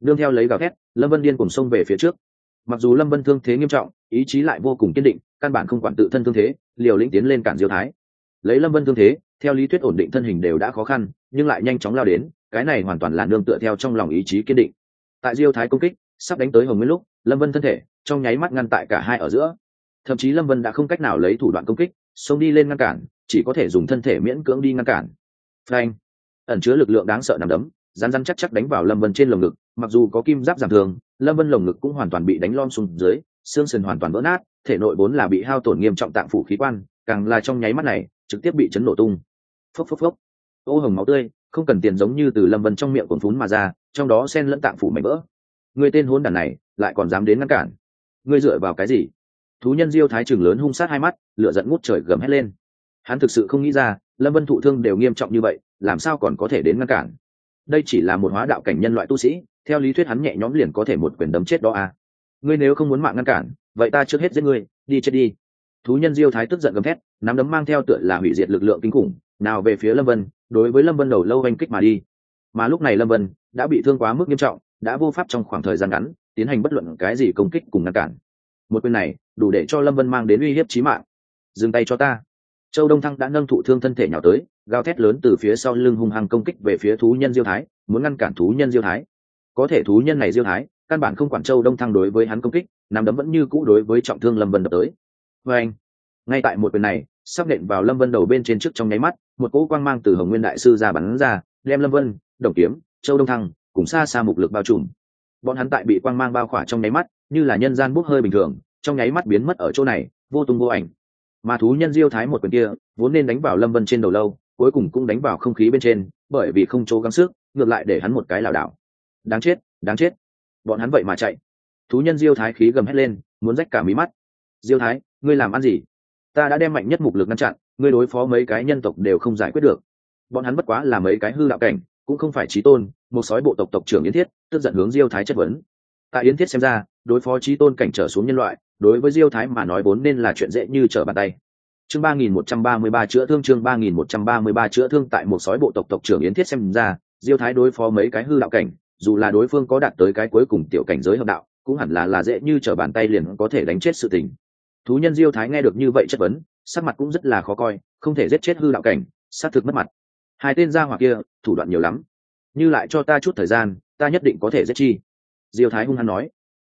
nương theo lấy gào thét, Lâm Vân điên cùng xông về phía trước. Mặc dù Lâm Vân thương thế nghiêm trọng, ý chí lại vô cùng kiên định, căn bản không quản tự thân thương thế, liều lĩnh tiến lên cản Diêu Thái. Lấy Lâm Vân thương thế, theo lý thuyết ổn định thân hình đều đã khó khăn, nhưng lại nhanh chóng lao đến, cái này hoàn toàn là nương tựa theo trong lòng ý chí kiên định. Tại Diêu Thái công kích sắp đánh tới Hồng Nguyên lúc, Lâm Vân thân thể trong nháy mắt ngăn tại cả hai ở giữa. Thậm chí Lâm Vân đã không cách nào lấy thủ đoạn công kích xông đi lên ngăn cản, chỉ có thể dùng thân thể miễn cưỡng đi ngăn cản. Phanh! Ẩn chứa lực lượng đáng sợ nằm đấm rắn rắn chắc chắc đánh vào Lâm Vân trên lồng ngực, mặc dù có kim giáp giảm thường, Lâm Vân lồng ngực cũng hoàn toàn bị đánh lom xuống dưới, xương sườn hoàn toàn vỡ nát, thể nội vốn là bị hao tổn nghiêm trọng tạng phủ khí quan, càng là trong nháy mắt này trực tiếp bị chấn nổ tung. Phốc phốc phốc, ô hồng máu tươi không cần tiền giống như từ Lâm Vân trong miệng cuồn phún mà ra, trong đó xen lẫn tạng phủ mảnh vỡ. Người tên hỗn đản này lại còn dám đến ngăn cản, ngươi dựa vào cái gì? Thú nhân Diêu Thái trừng lớn hung sát hai mắt, lửa giận ngút trời gầm hét lên. Hắn thực sự không nghĩ ra, Lâm Vân thụ thương đều nghiêm trọng như vậy, làm sao còn có thể đến ngăn cản? Đây chỉ là một hóa đạo cảnh nhân loại tu sĩ, theo lý thuyết hắn nhẹ nhõm liền có thể một quyền đấm chết đó à? Ngươi nếu không muốn mạng ngăn cản, vậy ta trước hết giết ngươi, đi chết đi. Thú nhân Diêu Thái tức giận gầm thét, nắm đấm mang theo tựa là hủy diệt lực lượng kinh khủng, nào về phía Lâm Vân, đối với Lâm Vân đầu lâu oanh kích mà đi. Mà lúc này Lâm Vân đã bị thương quá mức nghiêm trọng, đã vô pháp trong khoảng thời gian ngắn tiến hành bất luận cái gì công kích cùng ngăn cản. Một quyền này đủ để cho Lâm Vân mang đến uy hiếp chí mạng. Dừng tay cho ta! Châu Đông Thăng đã nâng thụ thương thân thể nhào tới, gào thét lớn từ phía sau lưng hung hăng công kích về phía thú nhân Diêu Thái, muốn ngăn cản thú nhân Diêu Thái. Có thể thú nhân này Diêu Thái căn bản không quản Châu Đông Thăng đối với hắn công kích, nắm đấm vẫn như cũ đối với trọng thương Lâm Vân đập tới. Và anh, ngay tại một quyền này sắp nện vào Lâm Vân đầu bên trên trước trong nháy mắt, một cỗ quang mang từ Hồng Nguyên đại sư ra bắn ra, đem Lâm Vân, Đồng Kiếm, Châu Đông Thăng cùng xa xa mục lực bao trùm. Bọn hắn tại bị quang mang bao khỏa trong nháy mắt, như là nhân gian bốc hơi bình thường, trong nháy mắt biến mất ở chỗ này, vô tung vô ảnh. Mà thú nhân Diêu Thái một quyền kia vốn nên đánh vào Lâm Vân trên đầu lâu, cuối cùng cũng đánh vào không khí bên trên, bởi vì không chỗ gắng sức, ngược lại để hắn một cái lảo đảo. Đáng chết, đáng chết! Bọn hắn vậy mà chạy. Thú nhân Diêu Thái khí gầm hét lên, muốn rách cả mí mắt. Diêu Thái, ngươi làm ăn gì? Ta đã đem mạnh nhất mục lực ngăn chặn, ngươi đối phó mấy cái nhân tộc đều không giải quyết được. Bọn hắn bất quá là mấy cái hư đạo cảnh, cũng không phải chí tôn. Một sói bộ tộc tộc trưởng Yến Thiết tức giận hướng Diêu Thái chất vấn. Tại Yến Thiết xem ra, đối phó chí tôn cảnh trở xuống nhân loại, đối với Diêu Thái mà nói vốn nên là chuyện dễ như trở bàn tay. Chương 3133 chữa thương, chương 3133 chữa thương. Tại một sói bộ tộc tộc trưởng Yến Thiết xem ra, Diêu Thái đối phó mấy cái hư đạo cảnh, dù là đối phương có đạt tới cái cuối cùng tiểu cảnh giới hợp đạo, cũng hẳn là dễ như trở bàn tay liền có thể đánh chết sự tình. Thú nhân Diêu Thái nghe được như vậy chất vấn, sắc mặt cũng rất là khó coi, không thể giết chết hư đạo cảnh, sát thực mất mặt. Hai tên gia hỏa kia thủ đoạn nhiều lắm, như lại cho ta chút thời gian, ta nhất định có thể giết chi. Diêu Thái hung hăng nói.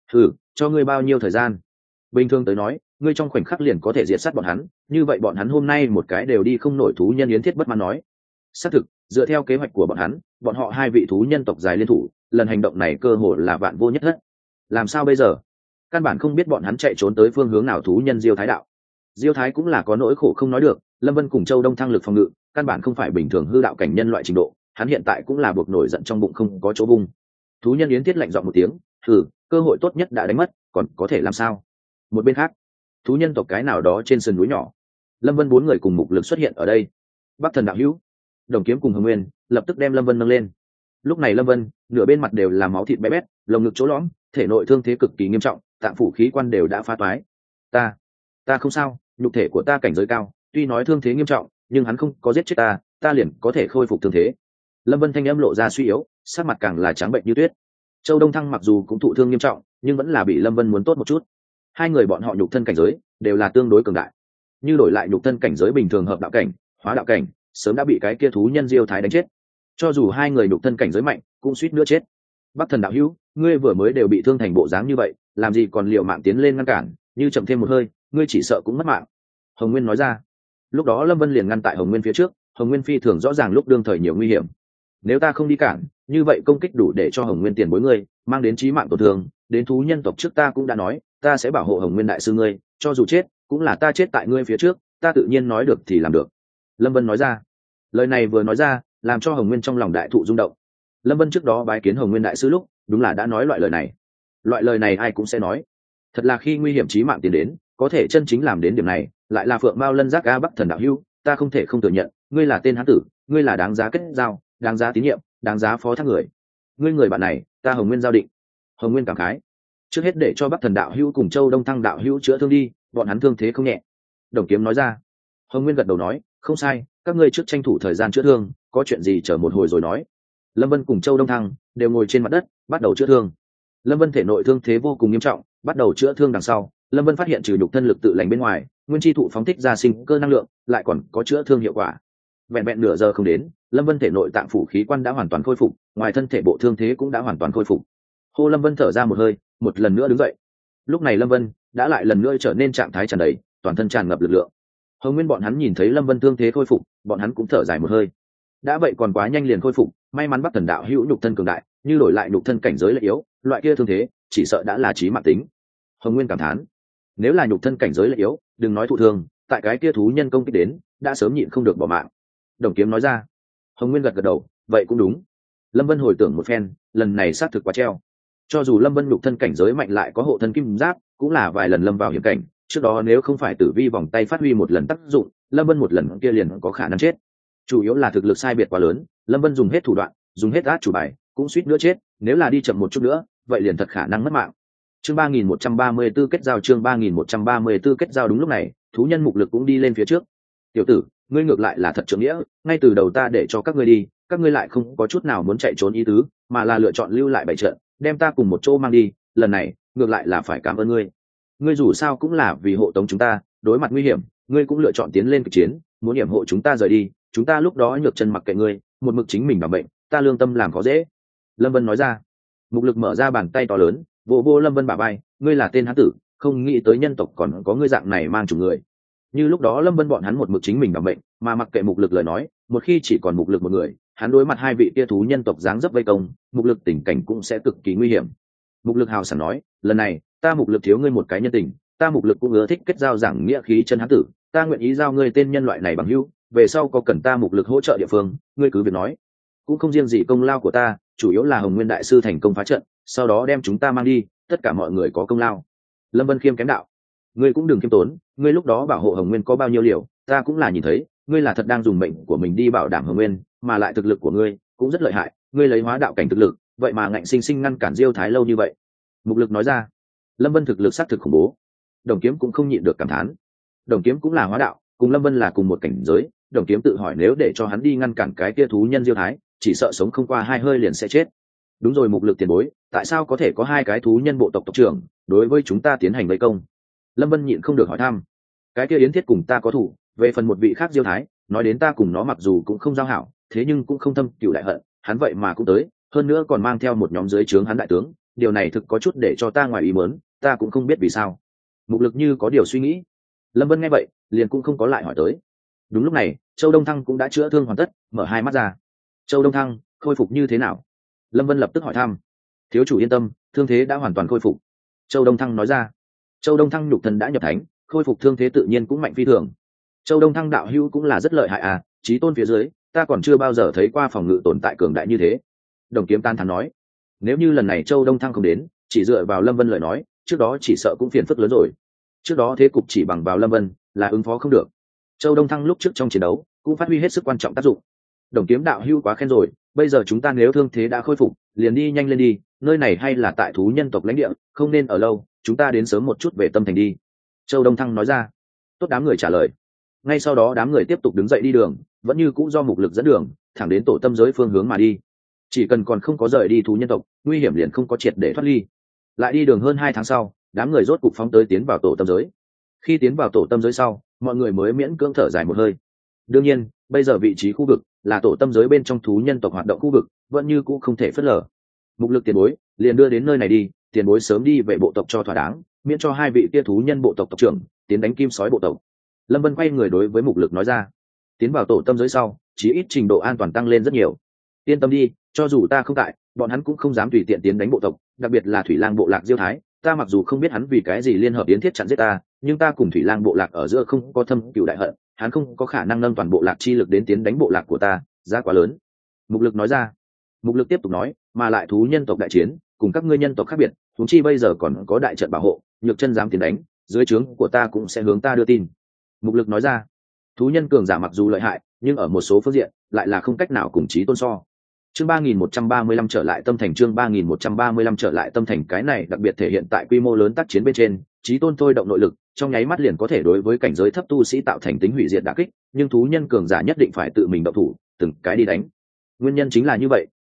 Cho ngươi bao nhiêu thời gian? Bình thường tới nói, ngươi trong khoảnh khắc liền có thể diệt sát bọn hắn, như vậy bọn hắn hôm nay một cái đều đi không nổi. Thú nhân Yến Thiết bất mãn nói. Xác thực, dựa theo kế hoạch của bọn hắn, bọn họ hai vị thú nhân tộc dài liên thủ, lần hành động này cơ hội là vạn vô nhất thất. Làm sao bây giờ? Căn bản không biết bọn hắn chạy trốn tới phương hướng nào. Thú nhân Diêu Thái đạo. Diêu Thái cũng là có nỗi khổ không nói được, Lâm Vân cùng Châu Đông Thăng lực phòng ngự, căn bản không phải bình thường hư đạo cảnh nhân loại trình độ, hắn hiện tại cũng là buộc nổi giận trong bụng không có chỗ bung. Thú nhân Yến Thiết lạnh giọng một tiếng, cơ hội tốt nhất đã đánh mất, còn có thể làm sao? Một bên khác, thú nhân tộc cái nào đó trên sườn núi nhỏ, Lâm Vân bốn người cùng mục lực xuất hiện ở đây. Bắc Thần đạo hữu, Đồng Kiếm cùng Hồng Nguyên lập tức đem Lâm Vân nâng lên. Lúc này Lâm Vân nửa bên mặt đều là máu thịt bé bét, lồng ngực chỗ lõm, thể nội thương thế cực kỳ nghiêm trọng, tạng phủ khí quan đều đã phá toái. Ta không sao, nhục thể của ta cảnh giới cao, tuy nói thương thế nghiêm trọng, nhưng hắn không có giết chết ta liền có thể khôi phục thương thế. Lâm Vân thanh âm lộ ra suy yếu, sắc mặt càng là trắng bệnh như tuyết. Châu Đông Thăng mặc dù cũng thụ thương nghiêm trọng, nhưng vẫn là bị Lâm Vân muốn tốt một chút. Hai người bọn họ nhục thân cảnh giới đều là tương đối cường đại, như đổi lại nhục thân cảnh giới bình thường hợp đạo cảnh, hóa đạo cảnh, sớm đã bị cái kia thú nhân Diêu Thái đánh chết. Cho dù hai người nhục thân cảnh giới mạnh, cũng suýt nữa chết. Bắc Thần đạo hữu, ngươi vừa mới đều bị thương thành bộ dáng như vậy, làm gì còn liều mạng tiến lên ngăn cản, như chậm thêm một hơi, ngươi chỉ sợ cũng mất mạng. Hồng Nguyên nói ra. Lúc đó Lâm Vân liền ngăn tại Hồng Nguyên phía trước, Hồng Nguyên phi thường rõ ràng lúc đương thời nhiều nguy hiểm. Nếu ta không đi cản, như vậy công kích đủ để cho Hồng Nguyên tiền bối ngươi mang đến chí mạng tổn thương. Đến thú nhân tộc trước ta cũng đã nói, ta sẽ bảo hộ Hồng Nguyên đại sư ngươi, cho dù chết, cũng là ta chết tại ngươi phía trước, ta tự nhiên nói được thì làm được. Lâm Vân nói ra. Lời này vừa nói ra, làm cho Hồng Nguyên trong lòng đại thụ rung động. Lâm Vân trước đó bái kiến Hồng Nguyên đại sư lúc, đúng là đã nói loại lời này. Loại lời này ai cũng sẽ nói. Thật là khi nguy hiểm chí mạng tiến đến, có thể chân chính làm đến điểm này, lại là Phượng Mao Lân Giác A Bắc Thần đạo hữu, ta không thể không thừa nhận, ngươi là tên hán tử, ngươi là đáng giá kết giao, đáng giá tín nhiệm, đáng giá phó thác người. Ngươi người bạn này, ta Hồng Nguyên giao định. Hồng Nguyên cảm khái. Trước hết để cho Bắc Thần đạo hữu cùng Châu Đông Thăng đạo hữu chữa thương đi, bọn hắn thương thế không nhẹ. Đồng Kiếm nói ra. Hồng Nguyên gật đầu nói, không sai, các ngươi trước tranh thủ thời gian chữa thương, có chuyện gì chờ một hồi rồi nói. Lâm Vân cùng Châu Đông Thăng đều ngồi trên mặt đất bắt đầu chữa thương. Lâm Vân thể nội thương thế vô cùng nghiêm trọng, bắt đầu chữa thương đằng sau, Lâm Vân phát hiện trừ nhục thân lực tự lành bên ngoài, nguyên chi thụ phóng thích ra sinh cơ năng lượng lại còn có chữa thương hiệu quả. Vẹn vẹn nửa giờ không đến, Lâm Vân thể nội tạng phủ khí quan đã hoàn toàn khôi phục, ngoài thân thể bộ thương thế cũng đã hoàn toàn khôi phục. Hô, Lâm Vân thở ra một hơi, một lần nữa đứng dậy. Lúc này Lâm Vân đã lại lần nữa trở nên trạng thái tràn đầy, toàn thân tràn ngập lực lượng. Hồng Nguyên bọn hắn nhìn thấy Lâm Vân thương thế khôi phục, bọn hắn cũng thở dài một hơi. Đã vậy còn quá nhanh liền khôi phục, may mắn Bắc Thần đạo hữu nhục thân cường đại, như đổi lại nhục thân cảnh giới lại yếu, loại kia thương thế chỉ sợ đã là chí mạng tính. Hồng Nguyên cảm thán, nếu là nhục thân cảnh giới lại yếu, đừng nói thụ thương, tại cái kia thú nhân công kích đến, đã sớm nhịn không được bỏ mạng. Đồng Kiếm nói ra. Hồng Nguyên gật gật đầu, vậy cũng đúng. Lâm Vân hồi tưởng một phen, lần này xác thực quá treo. Cho dù Lâm Vân nhục thân cảnh giới mạnh lại có hộ thân kim giáp, cũng là vài lần lâm vào hiểm cảnh, trước đó nếu không phải tử vi vòng tay phát huy một lần tác dụng, Lâm Vân một lần kia liền có khả năng chết. Chủ yếu là thực lực sai biệt quá lớn, Lâm Vân dùng hết thủ đoạn, dùng hết át chủ bài, cũng suýt nữa chết, nếu là đi chậm một chút nữa, vậy liền thật khả năng mất mạng. Chương 3134 kết giao, chương 3134 kết giao. Đúng lúc này, thú nhân Mục Lực cũng đi lên phía trước. Tiểu tử, ngươi ngược lại là thật trượng nghĩa, ngay từ đầu ta để cho các ngươi đi, các ngươi lại không có chút nào muốn chạy trốn ý tứ, mà là lựa chọn lưu lại bảy trận, đem ta cùng một chỗ mang đi, lần này ngược lại là phải cảm ơn ngươi. Ngươi dù sao cũng là vì hộ tống chúng ta, đối mặt nguy hiểm, ngươi cũng lựa chọn tiến lên kịch chiến, muốn hiểm hộ chúng ta rời đi, chúng ta lúc đó nhược chân mặc kệ ngươi, một mực chính mình bảo bệnh, ta lương tâm làm khó dễ. Lâm Vân nói ra. Mục Lực mở ra bàn tay to lớn, vỗ vỗ Lâm Vân bả vai, ngươi là tên hán tử, không nghĩ tới nhân tộc còn có ngươi dạng này mang chủ người. Như lúc đó Lâm Vân bọn hắn một mực chính mình bảo bệnh, mà mặc kệ Mục Lực lời nói, một khi chỉ còn Mục Lực một người, hắn đối mặt hai vị tia thú nhân tộc dáng dấp vây công, Mục Lực tình cảnh cũng sẽ cực kỳ nguy hiểm. Mục Lực hào sảng nói, lần này ta Mục Lực thiếu ngươi một cái nhân tình, ta Mục Lực cũng ưa thích kết giao giảng nghĩa khí chân hán tử, ta nguyện ý giao ngươi tên nhân loại này bằng hữu, về sau có cần ta Mục Lực hỗ trợ địa phương, ngươi cứ việc nói. Cũng không riêng gì công lao của ta, chủ yếu là Hồng Nguyên đại sư thành công phá trận, sau đó đem chúng ta mang đi, tất cả mọi người có công lao. Lâm Vân khiêm kém đạo, ngươi cũng đừng khiêm tốn, ngươi lúc đó bảo hộ Hồng Nguyên có bao nhiêu liều, ta cũng là nhìn thấy, ngươi là thật đang dùng mệnh của mình đi bảo đảm Hồng Nguyên, mà lại thực lực của ngươi cũng rất lợi hại, ngươi lấy hóa đạo cảnh thực lực, vậy mà ngạnh sinh sinh ngăn cản Diêu Thái lâu như vậy. Mục Lực nói ra. Lâm Vân thực lực xác thực khủng bố. Đồng Kiếm cũng không nhịn được cảm thán. Đồng Kiếm cũng là hóa đạo, cùng Lâm Vân là cùng một cảnh giới, Đồng Kiếm tự hỏi nếu để cho hắn đi ngăn cản cái kia thú nhân Diêu Thái, chỉ sợ sống không qua hai hơi liền sẽ chết. Đúng rồi Mục Lực tiền bối, tại sao có thể có hai cái thú nhân bộ tộc tộc trưởng đối với chúng ta tiến hành vây công? Lâm Vân nhịn không được hỏi thăm. Cái kia Yến Thiết cùng ta có thủ, về phần một vị khác Diêu Thái, nói đến ta cùng nó mặc dù cũng không giao hảo, thế nhưng cũng không thâm cửu đại hận, hắn vậy mà cũng tới, hơn nữa còn mang theo một nhóm dưới trướng hắn đại tướng, điều này thực có chút để cho ta ngoài ý muốn, ta cũng không biết vì sao. Mục Lực như có điều suy nghĩ. Lâm Vân nghe vậy, liền cũng không có lại hỏi tới. Đúng lúc này, Châu Đông Thăng cũng đã chữa thương hoàn tất, mở hai mắt ra. Châu Đông Thăng, khôi phục như thế nào? Lâm Vân lập tức hỏi thăm. Thiếu chủ yên tâm, thương thế đã hoàn toàn khôi phục. Châu Đông Thăng nói ra. Châu Đông Thăng nhục thân đã nhập thánh, khôi phục thương thế tự nhiên cũng mạnh phi thường. Châu Đông Thăng đạo hữu cũng là rất lợi hại à, chí tôn phía dưới, ta còn chưa bao giờ thấy qua phòng ngự tồn tại cường đại như thế. Đồng Kiếm tan thán nói. Nếu như lần này Châu Đông Thăng không đến, chỉ dựa vào Lâm Vân lời nói, trước đó chỉ sợ cũng phiền phức lớn rồi. Trước đó thế cục chỉ bằng vào Lâm Vân là ứng phó không được. Châu Đông Thăng lúc trước trong chiến đấu cũng phát huy hết sức quan trọng tác dụng. Đồng Kiếm đạo hữu quá khen rồi, bây giờ chúng ta nếu thương thế đã khôi phục, liền đi nhanh lên đi, nơi này hay là tại thú nhân tộc lãnh địa, không nên ở lâu, chúng ta đến sớm một chút về Tâm Thành đi. Châu Đông Thăng nói ra. Tốt, đám người trả lời. Ngay sau đó đám người tiếp tục đứng dậy đi đường, vẫn như cũ do Mục Lực dẫn đường, thẳng đến tổ tâm giới phương hướng mà đi. Chỉ cần còn không có rời đi thú nhân tộc, nguy hiểm liền không có triệt để thoát ly. Lại đi đường hơn 2 tháng sau, đám người rốt cục phóng tới tiến vào tổ tâm giới. Khi tiến vào tổ tâm giới sau, mọi người mới miễn cưỡng thở dài một hơi. Đương nhiên, bây giờ vị trí khu vực là tổ tâm giới bên trong thú nhân tộc hoạt động khu vực, vẫn như cũ không thể phớt lờ. Mục Lực tiền bối liền đưa đến nơi này đi, tiền bối sớm đi về bộ tộc cho thỏa đáng, miễn cho hai vị kia thú nhân bộ tộc tộc trưởng tiến đánh kim sói bộ tộc. Lâm Vân quay người đối với Mục Lực nói ra. Tiến vào tổ tâm giới sau, chí ít trình độ an toàn tăng lên rất nhiều. Yên tâm đi, cho dù ta không tại, bọn hắn cũng không dám tùy tiện tiến đánh bộ tộc, đặc biệt là Thủy Lang bộ lạc Diêu Thái, ta mặc dù không biết hắn vì cái gì liên hợp Yến Thiết chặn giết ta, nhưng ta cùng Thủy Lang bộ lạc ở giữa không có thâm cửu đại hận, hắn không có khả năng nâng toàn bộ lạc chi lực đến tiến đánh bộ lạc của ta, giá quá lớn. Mục Lực nói ra. Mục Lực tiếp tục nói, mà lại thú nhân tộc đại chiến, cùng các ngươi nhân tộc khác biệt, huống chi bây giờ còn có đại trận bảo hộ, nhược chân dám tiến đánh, dưới trướng của ta cũng sẽ hướng ta đưa tin. Mục Lực nói ra. Thú nhân cường giả mặc dù lợi hại, nhưng ở một số phương diện lại là không cách nào cùng chí tôn so. Chương 3135 trở lại Tâm Thành, chương 3135 trở lại Tâm Thành, cái này đặc biệt thể hiện tại quy mô lớn tác chiến bên trên, chí tôn thôi động nội lực, trong nháy mắt liền có thể đối với cảnh giới thấp tu sĩ tạo thành tính hủy diệt đả kích, nhưng thú nhân cường giả nhất định phải tự mình động thủ, từng cái đi đánh. Nguyên nhân chính là như vậy,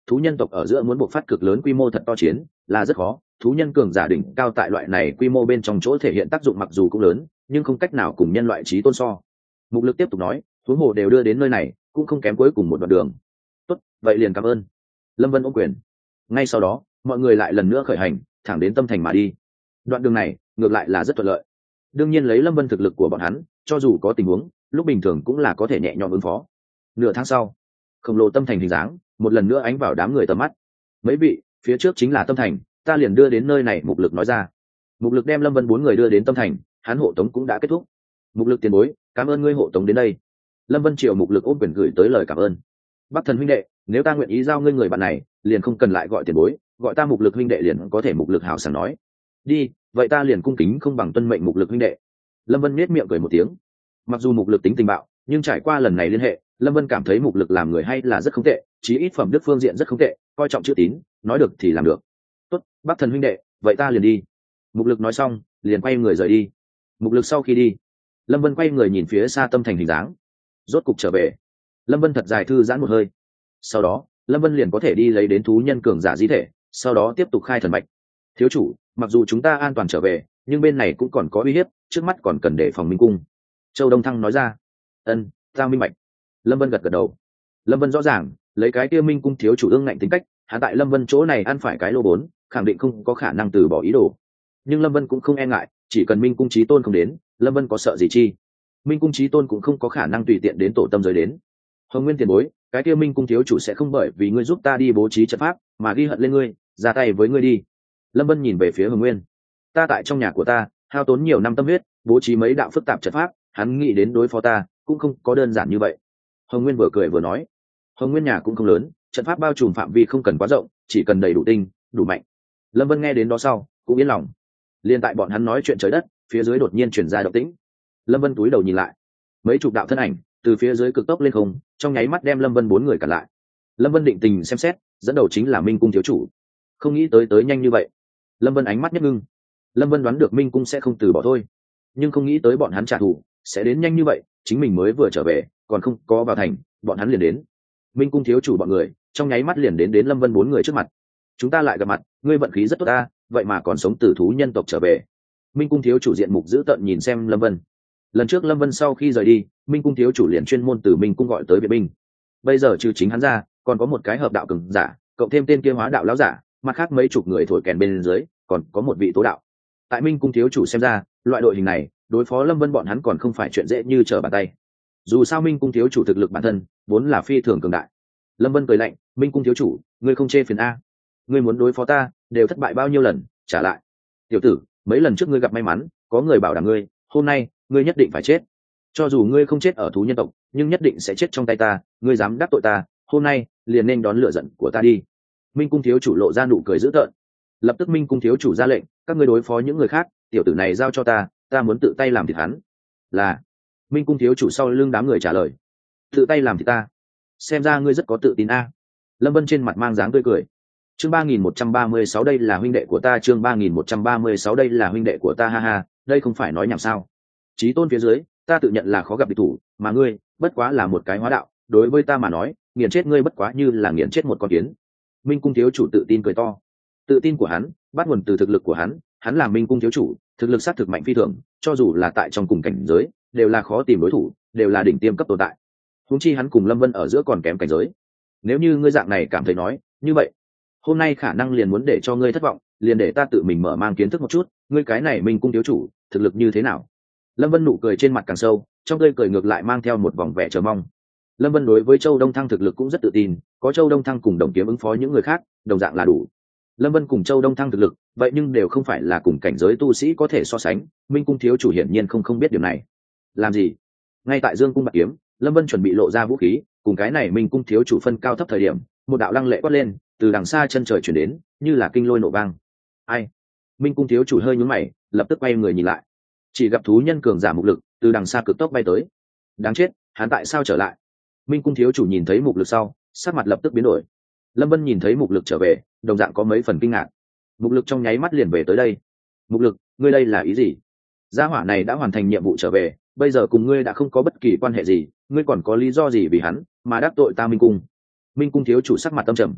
thú nhân tộc ở giữa muốn buộc phát cực lớn quy mô thật to chiến là rất khó. Thú nhân cường giả đỉnh cao tại loại này quy mô bên trong chỗ thể hiện tác dụng mặc dù cũng lớn, nhưng không cách nào cùng nhân loại trí tôn so. Mục Lực tiếp tục nói, huống hồ đều đưa đến nơi này, cũng không kém cuối cùng một đoạn đường. Tốt, vậy liền cảm ơn. Lâm Vân ôm quyền. Ngay sau đó, mọi người lại lần nữa khởi hành, thẳng đến Tâm Thành mà đi. Đoạn đường này ngược lại là rất thuận lợi. Đương nhiên lấy Lâm Vân thực lực của bọn hắn, cho dù có tình huống, lúc bình thường cũng là có thể nhẹ nhõm ứng phó. Nửa tháng sau, khổng lồ Tâm Thành hình dáng một lần nữa ánh vào đám người tầm mắt. Mấy vị, phía trước chính là Tâm Thành, ta liền đưa đến nơi này. Mục Lực nói ra. Mục Lực đem Lâm Vân bốn người đưa đến Tâm Thành, hắn hộ tống cũng đã kết thúc. Mục Lực tiền bối, cảm ơn ngươi hộ tống đến đây. Lâm Vân triệu Mục Lực ôm quyền gửi tới lời cảm ơn. Bắc Thần huynh đệ, nếu ta nguyện ý giao ngươi người bạn này, liền không cần lại gọi tiền bối, gọi ta Mục Lực huynh đệ liền có thể. Mục Lực hào sảng nói. Đi, vậy ta liền cung kính không bằng tuân mệnh Mục Lực huynh đệ. Lâm Vân nhếch miệng cười một tiếng. Mặc dù Mục Lực tính tình bạo, nhưng trải qua lần này liên hệ, Lâm Vân cảm thấy Mục Lực làm người hay là rất không tệ, chí ít phẩm đức phương diện rất không tệ, coi trọng chữ tín, nói được thì làm được. Tốt, Bắc Thần huynh đệ, vậy ta liền đi. Mục Lực nói xong, liền quay người rời đi. Mục Lực sau khi đi, Lâm Vân quay người nhìn phía xa Tâm Thành hình dáng, rốt cục trở về. Lâm Vân thật dài thư giãn một hơi. Sau đó, Lâm Vân liền có thể đi lấy đến thú nhân cường giả di thể, sau đó tiếp tục khai thần mạch. Thiếu chủ, mặc dù chúng ta an toàn trở về, nhưng bên này cũng còn có uy hiếp, trước mắt còn cần đề phòng Minh cung. Châu Đông Thăng nói ra. Ân, ta minh bạch. Lâm Vân gật gật đầu. Lâm Vân rõ ràng, lấy cái kia Minh cung thiếu chủ ương ngạnh tính cách, hắn tại Lâm Vân chỗ này ăn phải cái lô bốn, khẳng định không có khả năng từ bỏ ý đồ. Nhưng Lâm Vân cũng không e ngại, chỉ cần Minh cung chí tôn không đến, Lâm Vân có sợ gì chi? Minh cung chí tôn cũng không có khả năng tùy tiện đến tổ tâm giới đến. Hồng Nguyên tiền bối, cái kia Minh cung thiếu chủ sẽ không bởi vì ngươi giúp ta đi bố trí trận pháp mà ghi hận lên ngươi, ra tay với ngươi đi. Lâm Vân nhìn về phía Hồng Nguyên. Ta tại trong nhà của ta hao tốn nhiều năm tâm huyết, bố trí mấy đạo phức tạp trận pháp, hắn nghĩ đến đối phó ta cũng không có đơn giản như vậy. Hồng Nguyên vừa cười vừa nói. Hồng Nguyên nhà cũng không lớn, trận pháp bao trùm phạm vi không cần quá rộng, chỉ cần đầy đủ tinh, đủ mạnh. Lâm Vân nghe đến đó sau cũng yên lòng. Liên tại bọn hắn nói chuyện trời đất, phía dưới đột nhiên chuyển ra động tĩnh. Lâm Vân cúi đầu nhìn lại, mấy chục đạo thân ảnh từ phía dưới cực tốc lên không, trong nháy mắt đem Lâm Vân bốn người cản lại. Lâm Vân định tình xem xét, dẫn đầu chính là Minh cung thiếu chủ. Không nghĩ tới nhanh như vậy. Lâm Vân ánh mắt nhất ngưng. Lâm Vân đoán được Minh cung sẽ không từ bỏ thôi, nhưng không nghĩ tới bọn hắn trả thù sẽ đến nhanh như vậy. Chính mình mới vừa trở về, còn không có vào thành, bọn hắn liền đến. Minh cung thiếu chủ bọn người trong nháy mắt liền đến Lâm Vân bốn người trước mặt. Chúng ta lại gặp mặt, ngươi vận khí rất tốt ta, vậy mà còn sống từ thú nhân tộc trở về. Minh cung thiếu chủ diện mục dữ tợn nhìn xem Lâm Vân. Lần trước Lâm Vân sau khi rời đi, Minh cung thiếu chủ liền chuyên môn từ Minh cung gọi tới viện binh. Bây giờ trừ chính hắn ra, còn có một cái hợp đạo cường giả, cộng thêm tên kia hóa đạo lão giả, mặt khác mấy chục người thổi kèn bên dưới, còn có một vị tố đạo. Tại Minh cung thiếu chủ xem ra, loại đội hình này đối phó Lâm Vân bọn hắn còn không phải chuyện dễ như trở bàn tay. Dù sao Minh cung thiếu chủ thực lực bản thân vốn là phi thường cường đại. Lâm Vân cười lạnh, Minh cung thiếu chủ, ngươi không chê phiền a? Ngươi muốn đối phó ta, đều thất bại bao nhiêu lần, trả lại. Tiểu tử, mấy lần trước ngươi gặp may mắn, có người bảo đảm ngươi, hôm nay ngươi nhất định phải chết. Cho dù ngươi không chết ở thú nhân tộc, nhưng nhất định sẽ chết trong tay ta. Ngươi dám đắc tội ta, hôm nay liền nên đón lửa giận của ta đi. Minh cung thiếu chủ lộ ra nụ cười dữ tợn. Lập tức Minh cung thiếu chủ ra lệnh, các ngươi đối phó những người khác, tiểu tử này giao cho ta, ta muốn tự tay làm thịt hắn. Là. Minh cung thiếu chủ sau lưng đám người trả lời. Tự tay làm thịt ta? Xem ra ngươi rất có tự tin a. Lâm Vân trên mặt mang dáng tươi cười. Chương 3136 đây là huynh đệ của ta, chương 3136 đây là huynh đệ của ta, ha ha, đây không phải nói nhảm sao? Chí tôn phía dưới, ta tự nhận là khó gặp địch thủ, mà ngươi, bất quá là một cái hóa đạo, đối với ta mà nói, nghiền chết ngươi bất quá như là nghiền chết một con kiến. Minh cung thiếu chủ tự tin cười to. Tự tin của hắn bắt nguồn từ thực lực của hắn là Minh cung thiếu chủ, thực lực sát thực mạnh phi thường, cho dù là tại trong cùng cảnh giới, đều là khó tìm đối thủ, đều là đỉnh tiêm cấp tồn tại. Huống chi hắn cùng Lâm Vân ở giữa còn kém cảnh giới. Nếu như ngươi dạng này cảm thấy nói như vậy, hôm nay khả năng liền muốn để cho ngươi thất vọng, liền để ta tự mình mở mang kiến thức một chút, ngươi cái này Minh cung thiếu chủ thực lực như thế nào. Lâm Vân nụ cười trên mặt càng sâu, trong tươi cười ngược lại mang theo một vòng vẻ chờ mong. Lâm Vân đối với Châu Đông Thăng thực lực cũng rất tự tin, có Châu Đông Thăng cùng đồng kiếm ứng phó những người khác, đồng dạng là đủ. Lâm Vân cùng Châu Đông Thăng thực lực, vậy nhưng đều không phải là cùng cảnh giới tu sĩ có thể so sánh. Minh cung thiếu chủ hiển nhiên không biết điều này. Làm gì? Ngay tại Dương cung bạc kiếm, Lâm Vân chuẩn bị lộ ra vũ khí, cùng cái này Minh cung thiếu chủ phân cao thấp thời điểm, một đạo lăng lệ quát lên, từ đằng xa chân trời chuyển đến, như là kinh lôi nổ vang. Ai? Minh cung thiếu chủ hơi nhướng mày, lập tức quay người nhìn lại, chỉ gặp thú nhân cường giả Mục Lực từ đằng xa cực tốc bay tới. Đáng chết, hắn tại sao trở lại? Minh cung thiếu chủ nhìn thấy Mục Lực sau, sắc mặt lập tức biến đổi. Lâm Vân nhìn thấy Mục Lực trở về, đồng dạng có mấy phần kinh ngạc. Mục Lực trong nháy mắt liền về tới đây. Mục Lực, ngươi đây là ý gì? Gia hỏa này đã hoàn thành nhiệm vụ trở về, bây giờ cùng ngươi đã không có bất kỳ quan hệ gì, ngươi còn có lý do gì vì hắn mà đắc tội ta Minh cung? Minh cung thiếu chủ sắc mặt tâm trầm.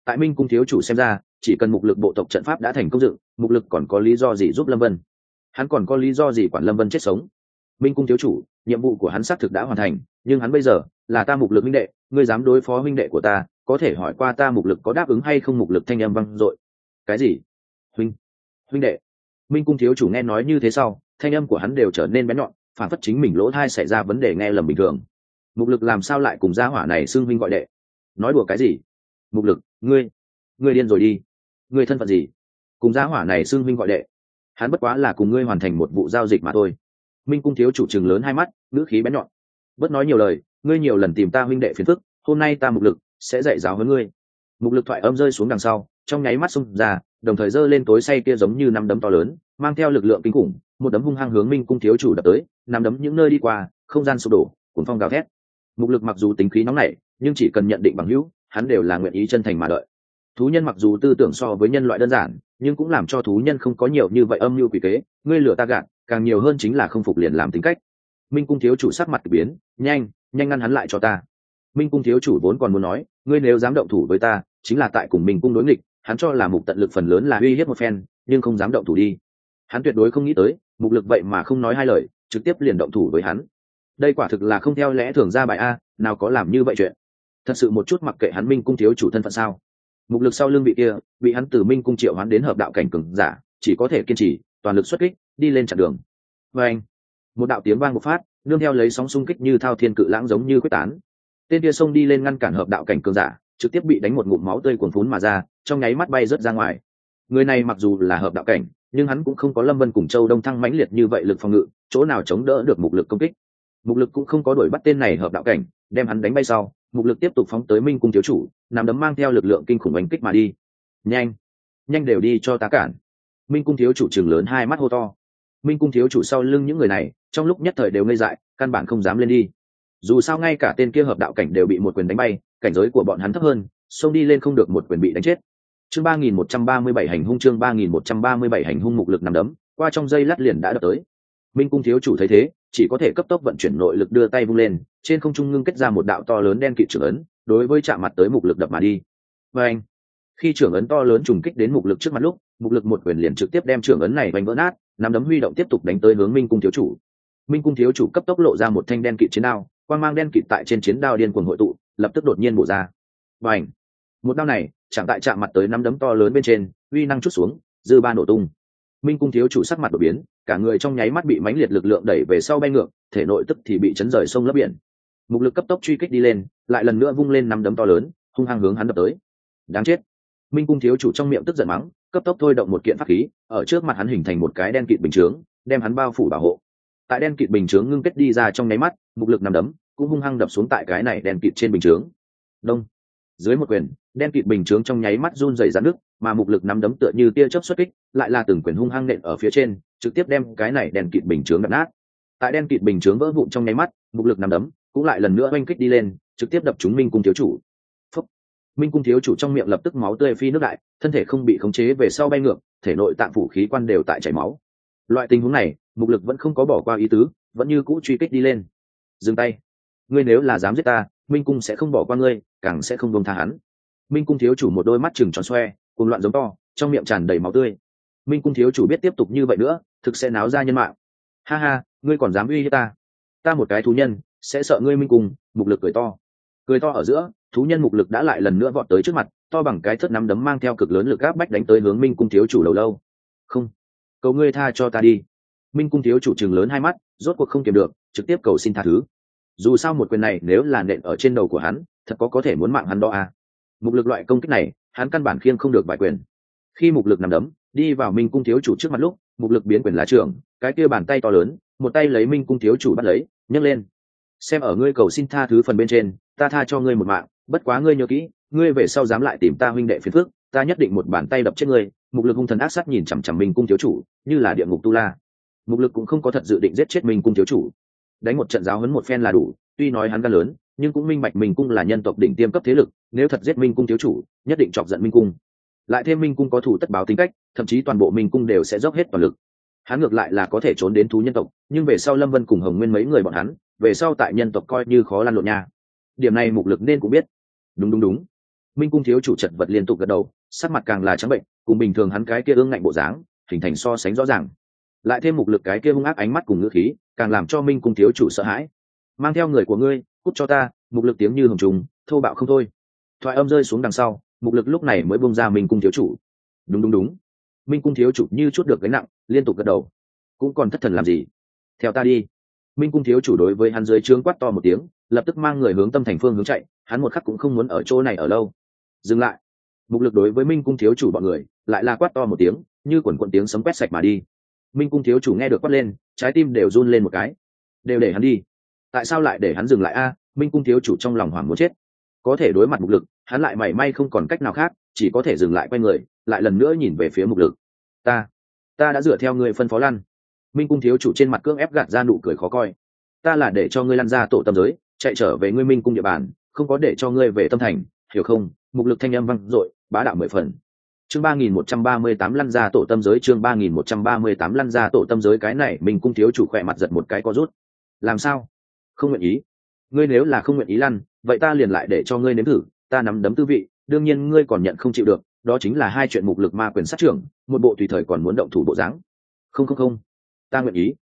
tại minh cung thiếu chủ xem ra, chỉ cần mục lực bộ tộc trận pháp đã thành công dựng, mục lực còn có lý do gì giúp lâm vân? Hắn còn có lý do gì quản lâm vân chết sống? Minh cung thiếu chủ, nhiệm vụ của hắn xác thực đã hoàn thành, nhưng hắn bây giờ là ta mục lực huynh đệ, ngươi dám đối phó huynh đệ của ta, có thể hỏi qua ta mục lực có đáp ứng hay không? Mục lực thanh âm vang dội. Cái gì? Huynh đệ? Minh cung thiếu chủ nghe nói như thế sau, thanh âm của hắn đều trở nên bén nhọn, phản phất chính mình lỗ thai xảy ra vấn đề nghe lầm bình thường. Mục lực làm sao lại cùng gia hỏa này xưng huynh gọi đệ? Nói đùa cái gì? Mục lực, ngươi điên rồi đi? Ngươi thân phận gì? Cùng gia hỏa này xưng huynh gọi đệ? Hắn bất quá là cùng ngươi hoàn thành một vụ giao dịch mà thôi. Minh cung thiếu chủ trừng lớn hai mắt, ngữ khí bén nhọn. Bớt nói nhiều lời, ngươi nhiều lần tìm ta huynh đệ phiền phức, hôm nay ta mục lực sẽ dạy giáo với ngươi. Mục lực thoại âm rơi xuống đằng sau, trong nháy mắt xông ra, đồng thời giơ lên tối say kia giống như năm đấm to lớn, mang theo lực lượng kinh khủng, một đấm hung hăng hướng Minh cung thiếu chủ đập tới, năm đấm những nơi đi qua, không gian sụp đổ, cuồng phong gào thét. Mục lực mặc dù tính khí nóng nảy, nhưng chỉ cần nhận định bằng hữu, hắn đều là nguyện ý chân thành mà đợi. Thú nhân mặc dù tư tưởng so với nhân loại đơn giản, nhưng cũng làm cho thú nhân không có nhiều như vậy âm mưu quỷ kế, ngươi lừa ta gạt, càng nhiều hơn chính là không phục liền làm tính cách. Minh cung thiếu chủ sắc mặt biến, nhanh ngăn hắn lại cho ta. Minh cung thiếu chủ vốn còn muốn nói, ngươi nếu dám động thủ với ta, chính là tại cùng Minh cung đối nghịch, hắn cho là mục tận lực phần lớn là uy hiếp một phen, nhưng không dám động thủ đi. Hắn tuyệt đối không nghĩ tới, mục lực vậy mà không nói hai lời, trực tiếp liền động thủ với hắn. Đây quả thực là không theo lẽ thường ra bài a, nào có làm như vậy chuyện. Thật sự một chút mặc kệ hắn Minh cung thiếu chủ thân phận sao? Mục lực sau lưng vị kia, bị hắn từ Minh cung triệu hắn đến hợp đạo cảnh cường giả, chỉ có thể kiên trì, toàn lực xuất kích, đi lên chặn đường. Và anh, một đạo tiếng vang một phát, nương theo lấy sóng xung kích như thao thiên cự lãng giống như quyết tán. Tên kia xông đi lên ngăn cản hợp đạo cảnh cường giả, trực tiếp bị đánh một ngụm máu tươi cuồn phún mà ra, trong nháy mắt bay rớt ra ngoài. Người này mặc dù là hợp đạo cảnh, nhưng hắn cũng không có Lâm Vân cùng Châu Đông Thăng mãnh liệt như vậy lực phòng ngự, chỗ nào chống đỡ được mục lực công kích. Mục lực cũng không có đuổi bắt tên này hợp đạo cảnh, đem hắn đánh bay sau, mục lực tiếp tục phóng tới Minh cung thiếu chủ, nắm đấm mang theo lực lượng kinh khủng đánh kích mà đi. Nhanh đều đi cho ta cản. Minh cung thiếu chủ trừng lớn hai mắt hô to. Minh cung thiếu chủ sau lưng những người này, trong lúc nhất thời đều ngây dại, căn bản không dám lên đi. Dù sao ngay cả tên kia hợp đạo cảnh đều bị một quyền đánh bay, cảnh giới của bọn hắn thấp hơn, xông đi lên không được một quyền bị đánh chết. Chương 3137 hành hung, chương 3137 hành hung. Mục lực nằm đấm, qua trong giây lát liền đã đập tới. Minh cung thiếu chủ thấy thế, chỉ có thể cấp tốc vận chuyển nội lực đưa tay vung lên, trên không trung ngưng kết ra một đạo to lớn đen kịt trưởng ấn, đối với chạm mặt tới mục lực đập mà đi. Và anh, khi trưởng ấn to lớn trùng kích đến mục lực trước mặt lúc, mục lực một quyền liền trực tiếp đem trưởng ấn này vành vỡ nát, nắm đấm huy động tiếp tục đánh tới hướng Minh cung thiếu chủ. Minh cung thiếu chủ cấp tốc lộ ra một thanh đen kịt chiến đao, quang mang đen kịt tại trên chiến đao điên cuồng hội tụ, lập tức đột nhiên bổ ra. Bành! Một đao này, chẳng tại chạm mặt tới nắm đấm to lớn bên trên, uy năng chút xuống, dư ba nổ tung. Minh cung thiếu chủ sắc mặt đổi biến, cả người trong nháy mắt bị mãnh liệt lực lượng đẩy về sau bay ngược, thể nội tức thì bị chấn rời sông lấp biển. Mục lực cấp tốc truy kích đi lên, lại lần nữa vung lên nắm đấm to lớn, hung hăng hướng hắn đập tới. Đáng chết! Minh cung thiếu chủ trong miệng tức giận mắng, cấp tốc thôi động một kiện pháp khí, ở trước mặt hắn hình thành một cái đen kịt bình chướng, đem hắn bao phủ bảo hộ. Tại đen kịt bình chướng ngưng kết đi ra trong nháy mắt, mục lực nắm đấm cũng hung hăng đập xuống tại cái này đen kịt trên bình chướng. Đông! Dưới một quyền, đen kịt bình chướng trong nháy mắt run rẩy rạn nứt, mà mục lực nắm đấm tựa như tia chớp xuất kích, lại là từng quyền hung hăng nện ở phía trên, trực tiếp đem cái này đen kịt bình chướng đập nát. Tại đen kịt bình chướng vỡ vụn trong nháy mắt, mục lực nắm đấm cũng lại lần nữa oanh kích đi lên, trực tiếp đập trúng Minh cung thiếu chủ. Phúc! Minh cung thiếu chủ trong miệng lập tức máu tươi phi nước đại, thân thể không bị khống chế về sau bay ngược, thể nội tạng phủ khí quan đều tại chảy máu. Loại tình huống này, mục lực vẫn không có bỏ qua ý tứ, vẫn như cũ truy kích đi lên. Dừng tay! Ngươi nếu là dám giết ta, Minh cung sẽ không bỏ qua ngươi, càng sẽ không buông tha hắn. Minh cung thiếu chủ một đôi mắt trừng tròn xoe, cuồng loạn giống to, trong miệng tràn đầy máu tươi. Minh cung thiếu chủ biết tiếp tục như vậy nữa, thực sẽ náo ra nhân mạng. Ha ha, ngươi còn dám uy hiếp ta? Ta một cái thú nhân, sẽ sợ ngươi? Minh cung, mục lực cười to. Cười to ở giữa, thú nhân mục lực đã lại lần nữa vọt tới trước mặt, to bằng cái thớt nắm đấm mang theo cực lớn lực áp bách đánh tới hướng Minh cung thiếu chủ đầu lâu. Không, cầu ngươi tha cho ta đi. Minh cung thiếu chủ trừng lớn hai mắt, rốt cuộc không kiềm được, trực tiếp cầu xin tha thứ. Dù sao một quyền này nếu là nện ở trên đầu của hắn, thật có thể muốn mạng hắn đó à. Mục lực loại công kích này, hắn căn bản khiêng không được vài quyền. Khi mục lực nằm đấm đi vào Minh cung thiếu chủ trước mặt lúc, mục lực biến quyền lá trưởng, cái kia bàn tay to lớn, một tay lấy Minh cung thiếu chủ bắt lấy, nhấc lên. Xem ở ngươi cầu xin tha thứ phần bên trên, ta tha cho ngươi một mạng, bất quá ngươi nhớ kỹ, ngươi về sau dám lại tìm ta huynh đệ phiền phức, ta nhất định một bàn tay đập chết ngươi. Mục lực hung thần ác sát nhìn chằm chằm Minh cung thiếu chủ, như là địa ngục tu la. Mục lực cũng không có thật dự định giết chết Minh cung thiếu chủ, đánh một trận giáo huấn một phen là đủ. Tuy nói hắn gan lớn, nhưng cũng minh bạch Minh cung là nhân tộc đỉnh tiêm cấp thế lực, nếu thật giết Minh cung thiếu chủ, nhất định chọc giận Minh cung. Lại thêm Minh cung có thủ tất báo tính cách, thậm chí toàn bộ Minh cung đều sẽ dốc hết toàn lực. Hắn ngược lại là có thể trốn đến thú nhân tộc, nhưng về sau Lâm Vân cùng Hồng Nguyên mấy người bọn hắn, về sau tại nhân tộc coi như khó lăn lộn nha. Điểm này mục lực nên cũng biết. Đúng. Minh cung thiếu chủ chật vật liên tục gật đầu, sắc mặt càng là trắng bệnh, cùng bình thường hắn cái kia ương ngạnh bộ dáng hình thành so sánh rõ ràng. Lại thêm mục lực cái kia hung ác ánh mắt cùng ngữ khí, càng làm cho Minh cung thiếu chủ sợ hãi. Mang theo người của ngươi, cút cho ta! Mục lực tiếng như hồng trùng, thô bạo không thôi. Thoại âm rơi xuống đằng sau, mục lực lúc này mới buông ra Minh cung thiếu chủ. Đúng. Minh cung thiếu chủ như chút được gánh nặng, liên tục gật đầu. Cũng còn thất thần làm gì? Theo ta đi. Minh cung thiếu chủ đối với hắn dưới trướng quát to một tiếng, lập tức mang người hướng tâm thành phương hướng chạy. Hắn một khắc cũng không muốn ở chỗ này ở lâu. Dừng lại. Mục lực đối với Minh cung thiếu chủ bọn người lại là quát to một tiếng, như quần quần tiếng sấm quét sạch mà đi. Minh cung thiếu chủ nghe được quát lên, trái tim đều run lên một cái. Đều để hắn đi. Tại sao lại để hắn dừng lại a? Minh cung thiếu chủ trong lòng hoảng muốn chết. Có thể đối mặt mục lực, hắn lại mảy may không còn cách nào khác, chỉ có thể dừng lại quay người, lại lần nữa nhìn về phía mục lực. Ta đã dựa theo ngươi phân phó lăn. Minh cung thiếu chủ trên mặt cưỡng ép gạt ra nụ cười khó coi. Ta là để cho ngươi lăn ra tổ tâm giới, chạy trở về ngươi Minh cung địa bàn, không có để cho ngươi về tâm thành, hiểu không? Mục lực thanh âm vang dội, bá đạo 10 phần. Chương 3138 lăn ra tổ tâm giới, chương 3138 lăn ra tổ tâm giới. Cái này Minh cung thiếu chủ khỏe mặt giật một cái co rút. Làm sao? Không nguyện ý? Ngươi nếu là không nguyện ý lăn, vậy ta liền lại để cho ngươi nếm thử, ta nắm đấm tư vị, đương nhiên ngươi còn nhận không chịu được, đó chính là hai chuyện. Mục lực ma quyền sát trưởng, một bộ tùy thời còn muốn động thủ bộ dáng. Không, ta nguyện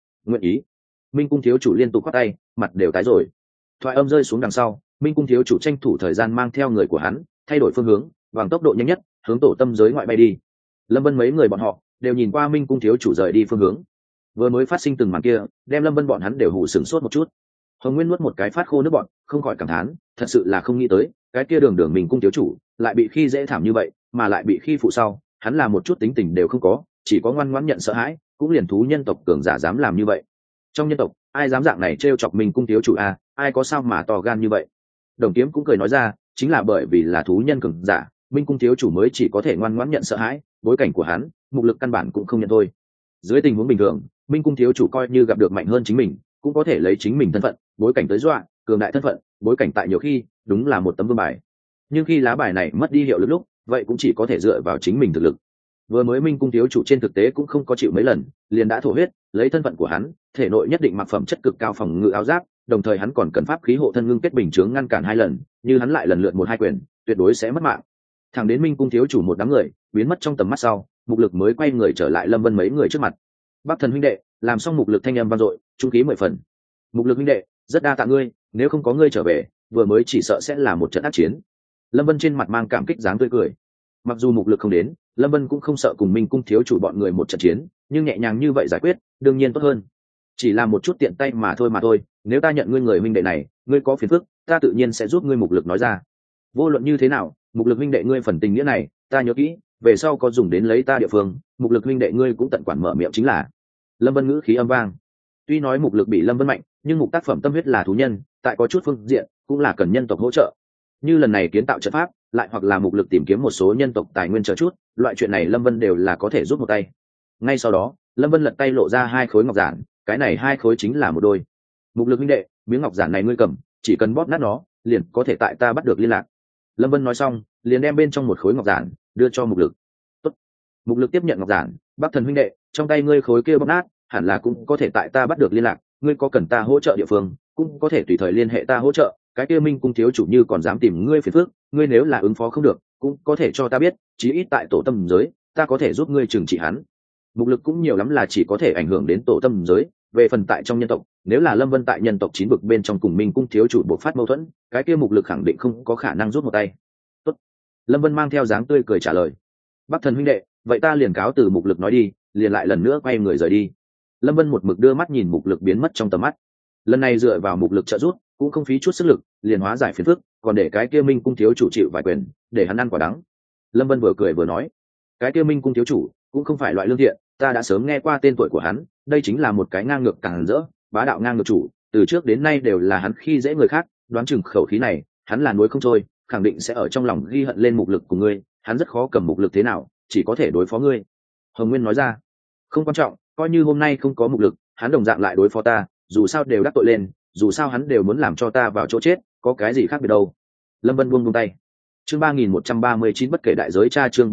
ý. Minh cung thiếu chủ liên tục quát tay, mặt đều tái rồi. Thoại âm rơi xuống đằng sau, Minh cung thiếu chủ tranh thủ thời gian mang theo người của hắn thay đổi phương hướng, bằng tốc độ nhanh nhất hướng tổ tâm giới ngoại bay đi. Lâm Vân mấy người bọn họ đều nhìn qua Minh cung thiếu chủ rời đi phương hướng. Vừa mới phát sinh từng màn kia, đem Lâm Vân bọn hắn đều hù sửng sốt một chút. Hồng Nguyên nuốt một cái phát khô nước bọn, không khỏi cảm thán, thật sự là không nghĩ tới, cái kia đường Minh cung thiếu chủ lại bị khi dễ thảm như vậy, mà lại bị khi phụ sau, hắn là một chút tính tình đều không có, chỉ có ngoan ngoãn nhận sợ hãi, cũng liền thú nhân tộc cường giả dám làm như vậy. Trong nhân tộc, ai dám dạng này trêu chọc Minh cung thiếu chủ a, ai có sao mà to gan như vậy. Đồng Kiếm cũng cười nói ra, chính là bởi vì là thú nhân cường giả, Minh cung thiếu chủ mới chỉ có thể ngoan ngoãn nhận sợ hãi, bối cảnh của hắn, mục lực căn bản cũng không nhận thôi. Dưới tình huống bình thường, Minh cung thiếu chủ coi như gặp được mạnh hơn chính mình, cũng có thể lấy chính mình thân phận, bối cảnh tới dọa, cường đại thân phận, bối cảnh tại nhiều khi đúng là một tấm vương bài. Nhưng khi lá bài này mất đi hiệu lực lúc, vậy cũng chỉ có thể dựa vào chính mình thực lực. Vừa mới Minh cung thiếu chủ trên thực tế cũng không có chịu mấy lần, liền đã thổ huyết, lấy thân phận của hắn, thể nội nhất định mặc phẩm chất cực cao phòng ngự áo giáp, đồng thời hắn còn cần pháp khí hộ thân ngưng kết bình chướng ngăn cản 2 lần, như hắn lại lần lượt 1-2 quyền, tuyệt đối sẽ mất mạng. Thẳng đến Minh cung thiếu chủ một đám người biến mất trong tầm mắt sau, mục lực mới quay người trở lại Lâm Vân mấy người trước mặt. Bắc Thần huynh đệ, làm xong. Mục lực thanh âm vang dội, trung khí 10 phần. Mục lực huynh đệ, rất đa tạ ngươi, nếu không có ngươi trở về, vừa mới chỉ sợ sẽ là một trận ác chiến. Lâm Vân trên mặt mang cảm kích dáng tươi cười. Mặc dù mục lực không đến, Lâm Vân cũng không sợ cùng Minh cung thiếu chủ bọn người một trận chiến, nhưng nhẹ nhàng như vậy giải quyết, đương nhiên tốt hơn. Chỉ là một chút tiện tay mà thôi, nếu ta nhận ngươi người huynh đệ này, ngươi có phiền phức, ta tự nhiên sẽ giúp ngươi. Mục lực nói ra. Vô luận như thế nào, mục lực huynh đệ ngươi phần tình nghĩa này, ta nhớ kỹ, về sau có dùng đến lấy ta địa phương, mục lực huynh đệ ngươi cũng tận quản mở miệng chính là. Lâm Vân ngữ khí âm vang. Tuy nói mục lực bị Lâm Vân mạnh, nhưng mục tác phẩm tâm huyết là thú nhân, tại có chút phương diện cũng là cần nhân tộc hỗ trợ. Như lần này kiến tạo trận pháp, lại hoặc là mục lực tìm kiếm một số nhân tộc tài nguyên chờ chút, loại chuyện này Lâm Vân đều là có thể giúp một tay. Ngay sau đó, Lâm Vân lật tay lộ ra 2 khối ngọc giản, cái này 2 khối chính là một đôi. Mục lực huynh đệ, miếng ngọc giản này ngươi cầm, chỉ cần bóp nát nó, liền có thể tại ta bắt được liên lạc. Lâm Vân nói xong, liền đem bên trong một khối ngọc giản đưa cho mục lực. Tốt. Mục lực tiếp nhận ngọc giản. Bắc Thần huynh đệ, trong tay ngươi khối kia bóp nát, hẳn là cũng có thể tại ta bắt được liên lạc, ngươi có cần ta hỗ trợ địa phương, cũng có thể tùy thời liên hệ ta hỗ trợ. Cái kia Minh cung thiếu chủ như còn dám tìm ngươi phiền phức, ngươi nếu là ứng phó không được, cũng có thể cho ta biết, chí ít tại tổ tâm giới, ta có thể giúp ngươi trừng trị hắn. Mục lực cũng nhiều lắm là chỉ có thể ảnh hưởng đến tổ tâm giới, về phần tại trong nhân tộc, nếu là Lâm Vân tại nhân tộc 9 vực bên trong cùng Minh cung thiếu chủ bộc phát mâu thuẫn, cái kia mục lực khẳng định không có khả năng rút một tay. Tốt. Lâm Vân mang theo dáng tươi cười trả lời. Bắc Thần huynh đệ, vậy ta liền cáo từ. Mục lực nói đi, liền lại lần nữa quay người rời đi. Lâm Vân một mực đưa mắt nhìn mục lực biến mất trong tầm mắt. Lần này dựa vào mục lực trợ giúp, cũng không phí chút sức lực, liền hóa giải phiền phức, còn để cái kia Minh cung thiếu chủ chịu vài quyền, để hắn ăn quả đắng. Lâm Vân vừa cười vừa nói, cái kia Minh cung thiếu chủ cũng không phải loại lương thiện, ta đã sớm nghe qua tên tuổi của hắn, đây chính là một cái ngang ngược càng rỡ, bá đạo ngang ngược chủ, từ trước đến nay đều là hắn khi dễ người khác, đoán chừng khẩu khí này, hắn là núi không trôi, khẳng định sẽ ở trong lòng ghi hận lên mục lực của ngươi, hắn rất khó cầm mục lực thế nào, chỉ có thể đối phó ngươi. Hồng Nguyên nói ra. Không quan trọng, coi như hôm nay không có mục lực, hắn đồng dạng lại đối phó ta, dù sao đều đắc tội lên, dù sao hắn đều muốn làm cho ta vào chỗ chết, có cái gì khác biệt đâu. Lâm Vân buông tay. Chương 3139 bất kể đại giới tra, chương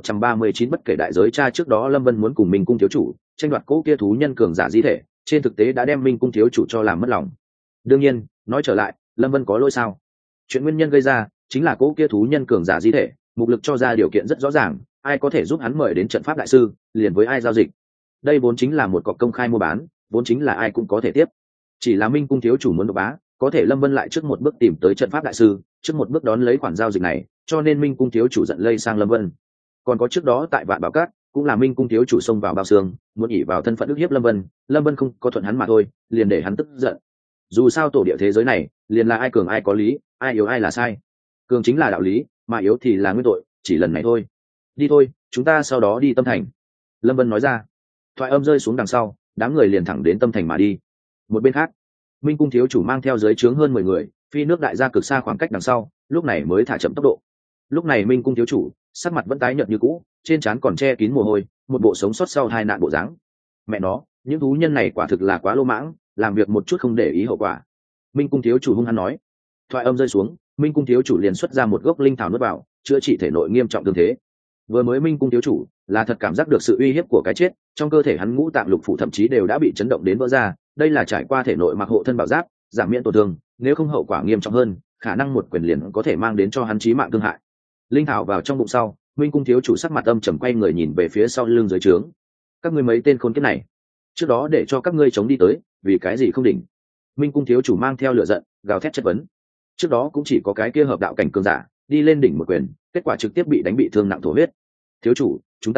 3139 bất kể đại giới tra. Trước đó Lâm Vân muốn cùng Minh cung thiếu chủ tranh đoạt cố kia thú nhân cường giả di thể, trên thực tế đã đem Minh cung thiếu chủ cho làm mất lòng. Đương nhiên, nói trở lại, Lâm Vân có lỗi sao? Chuyện nguyên nhân gây ra, chính là cỗ kia thú nhân cường giả di thể. Mục lực cho ra điều kiện rất rõ ràng, ai có thể giúp hắn mời đến trận pháp đại sư liền với ai giao dịch. Đây vốn chính là một cọc công khai mua bán, vốn chính là ai cũng có thể tiếp. Chỉ là Minh cung thiếu chủ muốn đột phá, có thể Lâm Vân lại trước một bước tìm tới trận pháp đại sư, trước một bước đón lấy khoản giao dịch này, cho nên Minh cung thiếu chủ giận lây sang Lâm Vân. Còn có trước đó tại Vạn Bảo Cát, cũng là Minh cung thiếu chủ xông vào bao xương, muốn ỷ vào thân phận ức hiếp Lâm Vân, Lâm Vân không có thuận hắn mà thôi, liền để hắn tức giận. Dù sao tổ địa thế giới này, liền là ai cường ai có lý, ai yếu ai là sai. Cường chính là đạo lý, mà yếu thì là nguyên tội, chỉ lần này thôi. Đi thôi, chúng ta sau đó đi Tâm Thành. Lâm Vân nói ra. Thoại âm rơi xuống đằng sau, đám người liền thẳng đến Tâm Thành mà đi. Một bên khác, Minh cung thiếu chủ mang theo dưới trướng hơn 10 người, phi nước đại gia cực xa khoảng cách đằng sau, lúc này mới thả chậm tốc độ. Lúc này Minh cung thiếu chủ, sắc mặt vẫn tái nhợt như cũ, trên trán còn che kín mồ hôi, một bộ sống sót sau hai nạn bộ dáng. Mẹ nó, những thú nhân này quả thực là quá lô mãng, làm việc một chút không để ý hậu quả. Minh cung thiếu chủ hung hăng nói. Thoại âm rơi xuống, Minh cung thiếu chủ liền xuất ra một gốc linh thảo nuốt vào, chữa trị thể nội nghiêm trọng thương thế. Vừa mới Minh cung thiếu chủ là thật cảm giác được sự uy hiếp của cái chết, trong cơ thể hắn ngũ tạng lục phủ thậm chí đều đã bị chấn động đến vỡ ra, đây là trải qua thể nội mặc hộ thân bảo giáp, giảm miễn tổn thương, nếu không hậu quả nghiêm trọng hơn, khả năng một quyền liền có thể mang đến cho hắn chí mạng thương hại. Linh thảo vào trong bụng sau, Minh cung thiếu chủ sắc mặt âm trầm quay người nhìn về phía sau lưng dưới trướng. Các ngươi mấy tên khốn kiếp này, trước đó để cho các ngươi chống đi tới, vì cái gì không đỉnh? Minh cung thiếu chủ mang theo lửa giận, gào thét chất vấn. Trước đó cũng chỉ có cái kia hợp đạo cảnh cường giả đi lên đỉnh một quyền, kết quả trực tiếp bị đánh bị thương nặng thổ huyết. Thiếu chủ, chúng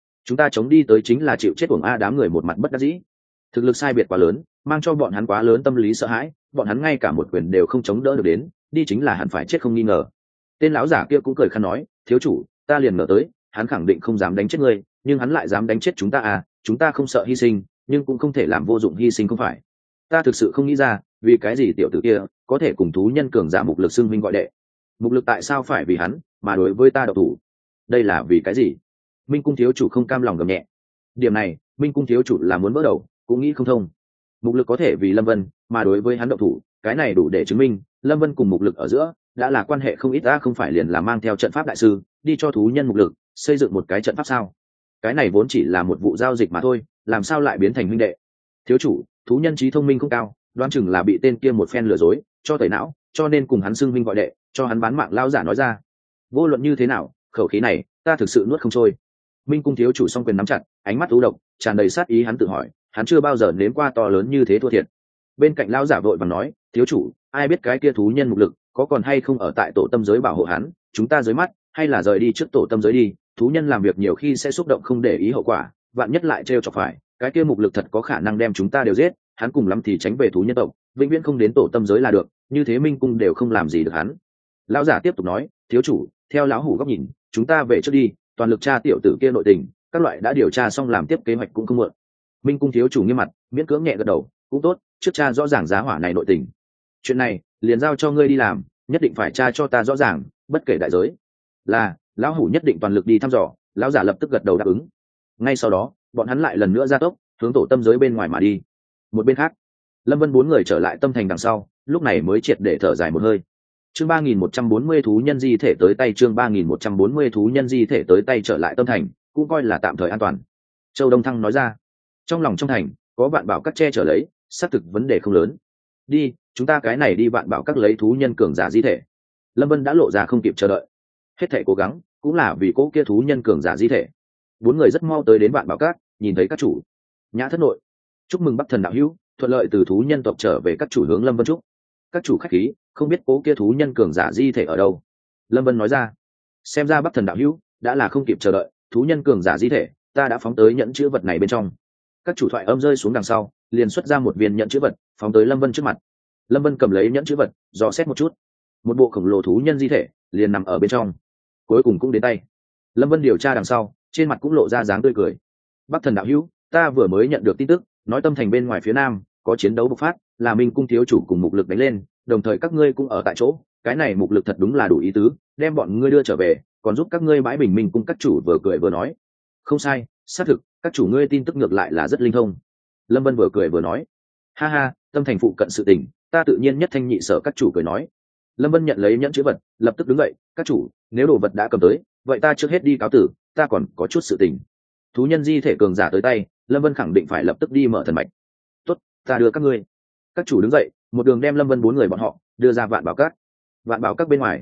ta chống đi tới chính là chịu chết uổng a. Đám người một mặt bất đắc dĩ, thực lực sai biệt quá lớn, mang cho bọn hắn quá lớn tâm lý sợ hãi, bọn hắn ngay cả một quyền đều không chống đỡ được đến, đi chính là hẳn phải chết không nghi ngờ. Tên lão giả kia cũng cười khăn nói, thiếu chủ, ta liền ngờ tới, hắn khẳng định không dám đánh chết ngươi, nhưng hắn lại dám đánh chết chúng ta à, chúng ta không sợ hy sinh, nhưng cũng không thể làm vô dụng hy sinh không phải. Ta thực sự không nghĩ ra, vì cái gì tiểu tử kia có thể cùng thú nhân cường giả mục lực xưng minh gọi đệ. Mục lực tại sao phải vì hắn mà đối với ta độc thủ? Đây là vì cái gì? Minh cung thiếu chủ không cam lòng gầm nhẹ. Điểm này Minh cung thiếu chủ là muốn vỡ đầu cũng nghĩ không thông. Mục lực có thể vì Lâm Vân mà đối với hắn độc thủ, cái này đủ để chứng minh Lâm Vân cùng mục lực ở giữa đã là quan hệ không ít. Ta không phải liền là mang theo trận pháp đại sư đi cho thú nhân mục lực xây dựng một cái trận pháp sao? Cái này vốn chỉ là một vụ giao dịch mà thôi, làm sao lại biến thành huynh đệ? Thiếu chủ, thú nhân trí thông minh không cao, đoán chừng là bị tên kia một phen lừa dối cho tẩy não, cho nên cùng hắn xưng huynh gọi đệ, cho hắn bán mạng. Lao giả nói ra. Vô luận như thế nào, khẩu khí này ta thực sự nuốt không trôi. Minh cung thiếu chủ song quyền nắm chặt, ánh mắt u độc, tràn đầy sát ý. Hắn tự hỏi, hắn chưa bao giờ nếm qua to lớn như thế thua thiệt. Bên cạnh lão giả vội vàng nói, thiếu chủ, ai biết cái kia thú nhân mục lực có còn hay không ở tại tổ tâm giới bảo hộ hắn, chúng ta dưới mắt hay là rời đi trước tổ tâm giới đi. Thú nhân làm việc nhiều khi sẽ xúc động không để ý hậu quả, vạn nhất lại trêu chọc phải, cái kia mục lực thật có khả năng đem chúng ta đều giết. Hắn cùng lắm thì tránh về thú nhân tộc, vĩnh viễn không đến tổ tâm giới là được, như thế Minh cung đều không làm gì được hắn. Lão giả tiếp tục nói, thiếu chủ, theo lão hủ góc nhìn, chúng ta về trước đi, toàn lực tra tiểu tử kia nội tình, các loại đã điều tra xong làm tiếp kế hoạch cũng không muộn. Minh cung thiếu chủ nghiêm mặt, miễn cưỡng nhẹ gật đầu, cũng tốt, trước tra rõ ràng giá hỏa này nội tình. Chuyện này liền giao cho ngươi đi làm, nhất định phải tra cho ta rõ ràng, bất kể đại giới. Là, lão hủ nhất định toàn lực đi thăm dò. Lão giả lập tức gật đầu đáp ứng. Ngay sau đó, bọn hắn lại lần nữa ra tốc, hướng tổ tâm giới bên ngoài mà đi. Một bên khác, Lâm Vân bốn người trở lại Tâm Thành đằng sau, lúc này mới triệt để thở dài một hơi. Chương 3140 thú nhân di thể tới tay. Chương 3140 thú nhân di thể tới tay. Trở lại Tâm Thành cũng coi là tạm thời an toàn. Châu Đông Thăng nói ra. Trong lòng trong thành có Vạn Bảo Các che chở lấy, xác thực vấn đề không lớn. Đi, chúng ta cái này đi Vạn Bảo Các lấy thú nhân cường giả di thể. Lâm Vân đã lộ ra không kịp chờ đợi. Hết thảy cố gắng cũng là vì cố kia thú nhân cường giả di thể. Bốn người rất mau tới đến Vạn Bảo Các, nhìn thấy các chủ. Nhã thất nội, chúc mừng Bắc Thần đạo hữu thuận lợi từ thú nhân tộc trở về. Các chủ hướng Lâm Vân chúc. Các chủ khách khí, không biết cố kia thú nhân cường giả di thể ở đâu? Lâm Vân nói ra. Xem ra Bắc Thần đạo hữu đã là không kịp chờ đợi, thú nhân cường giả di thể ta đã phóng tới nhẫn chữ vật này bên trong. Các chủ thoại âm rơi xuống đằng sau, liền xuất ra một viên nhẫn chữ vật, phóng tới Lâm Vân trước mặt. Lâm Vân cầm lấy nhẫn chữ vật, dò xét một chút, một bộ khổng lồ thú nhân di thể liền nằm ở bên trong. Cuối cùng cũng đến tay. Lâm Vân điều tra đằng sau, trên mặt cũng lộ ra dáng tươi cười. Bắc Thần đạo hữu, ta vừa mới nhận được tin tức, nói Tâm Thành bên ngoài phía nam có chiến đấu bộc phát, là Minh cung thiếu chủ cùng mục lực đánh lên, đồng thời các ngươi cũng ở tại chỗ. Cái này mục lực thật đúng là đủ ý tứ, đem bọn ngươi đưa trở về, còn giúp các ngươi bãi bình Minh cung. Các chủ vừa cười vừa nói. Không sai, xác thực, các chủ ngươi tin tức ngược lại là rất linh thông. Lâm Vân vừa cười vừa nói. Ha ha, Tâm Thành phụ cận sự tình, ta tự nhiên nhất thanh nhị sở. Các chủ cười nói. Lâm Vân nhận lấy nhẫn chữ vật, lập tức đứng dậy. Các chủ, nếu đồ vật đã cầm tới, vậy ta trước hết đi cáo tử, ta còn có chút sự tình. Thú nhân di thể cường giả tới tay, Lâm Vân khẳng định phải lập tức đi mở thần mạch. Tốt, ta đưa các ngươi. Các chủ đứng dậy, một đường đem Lâm Vân bốn người bọn họ đưa ra Vạn Bảo Các. Vạn Bảo Các bên ngoài,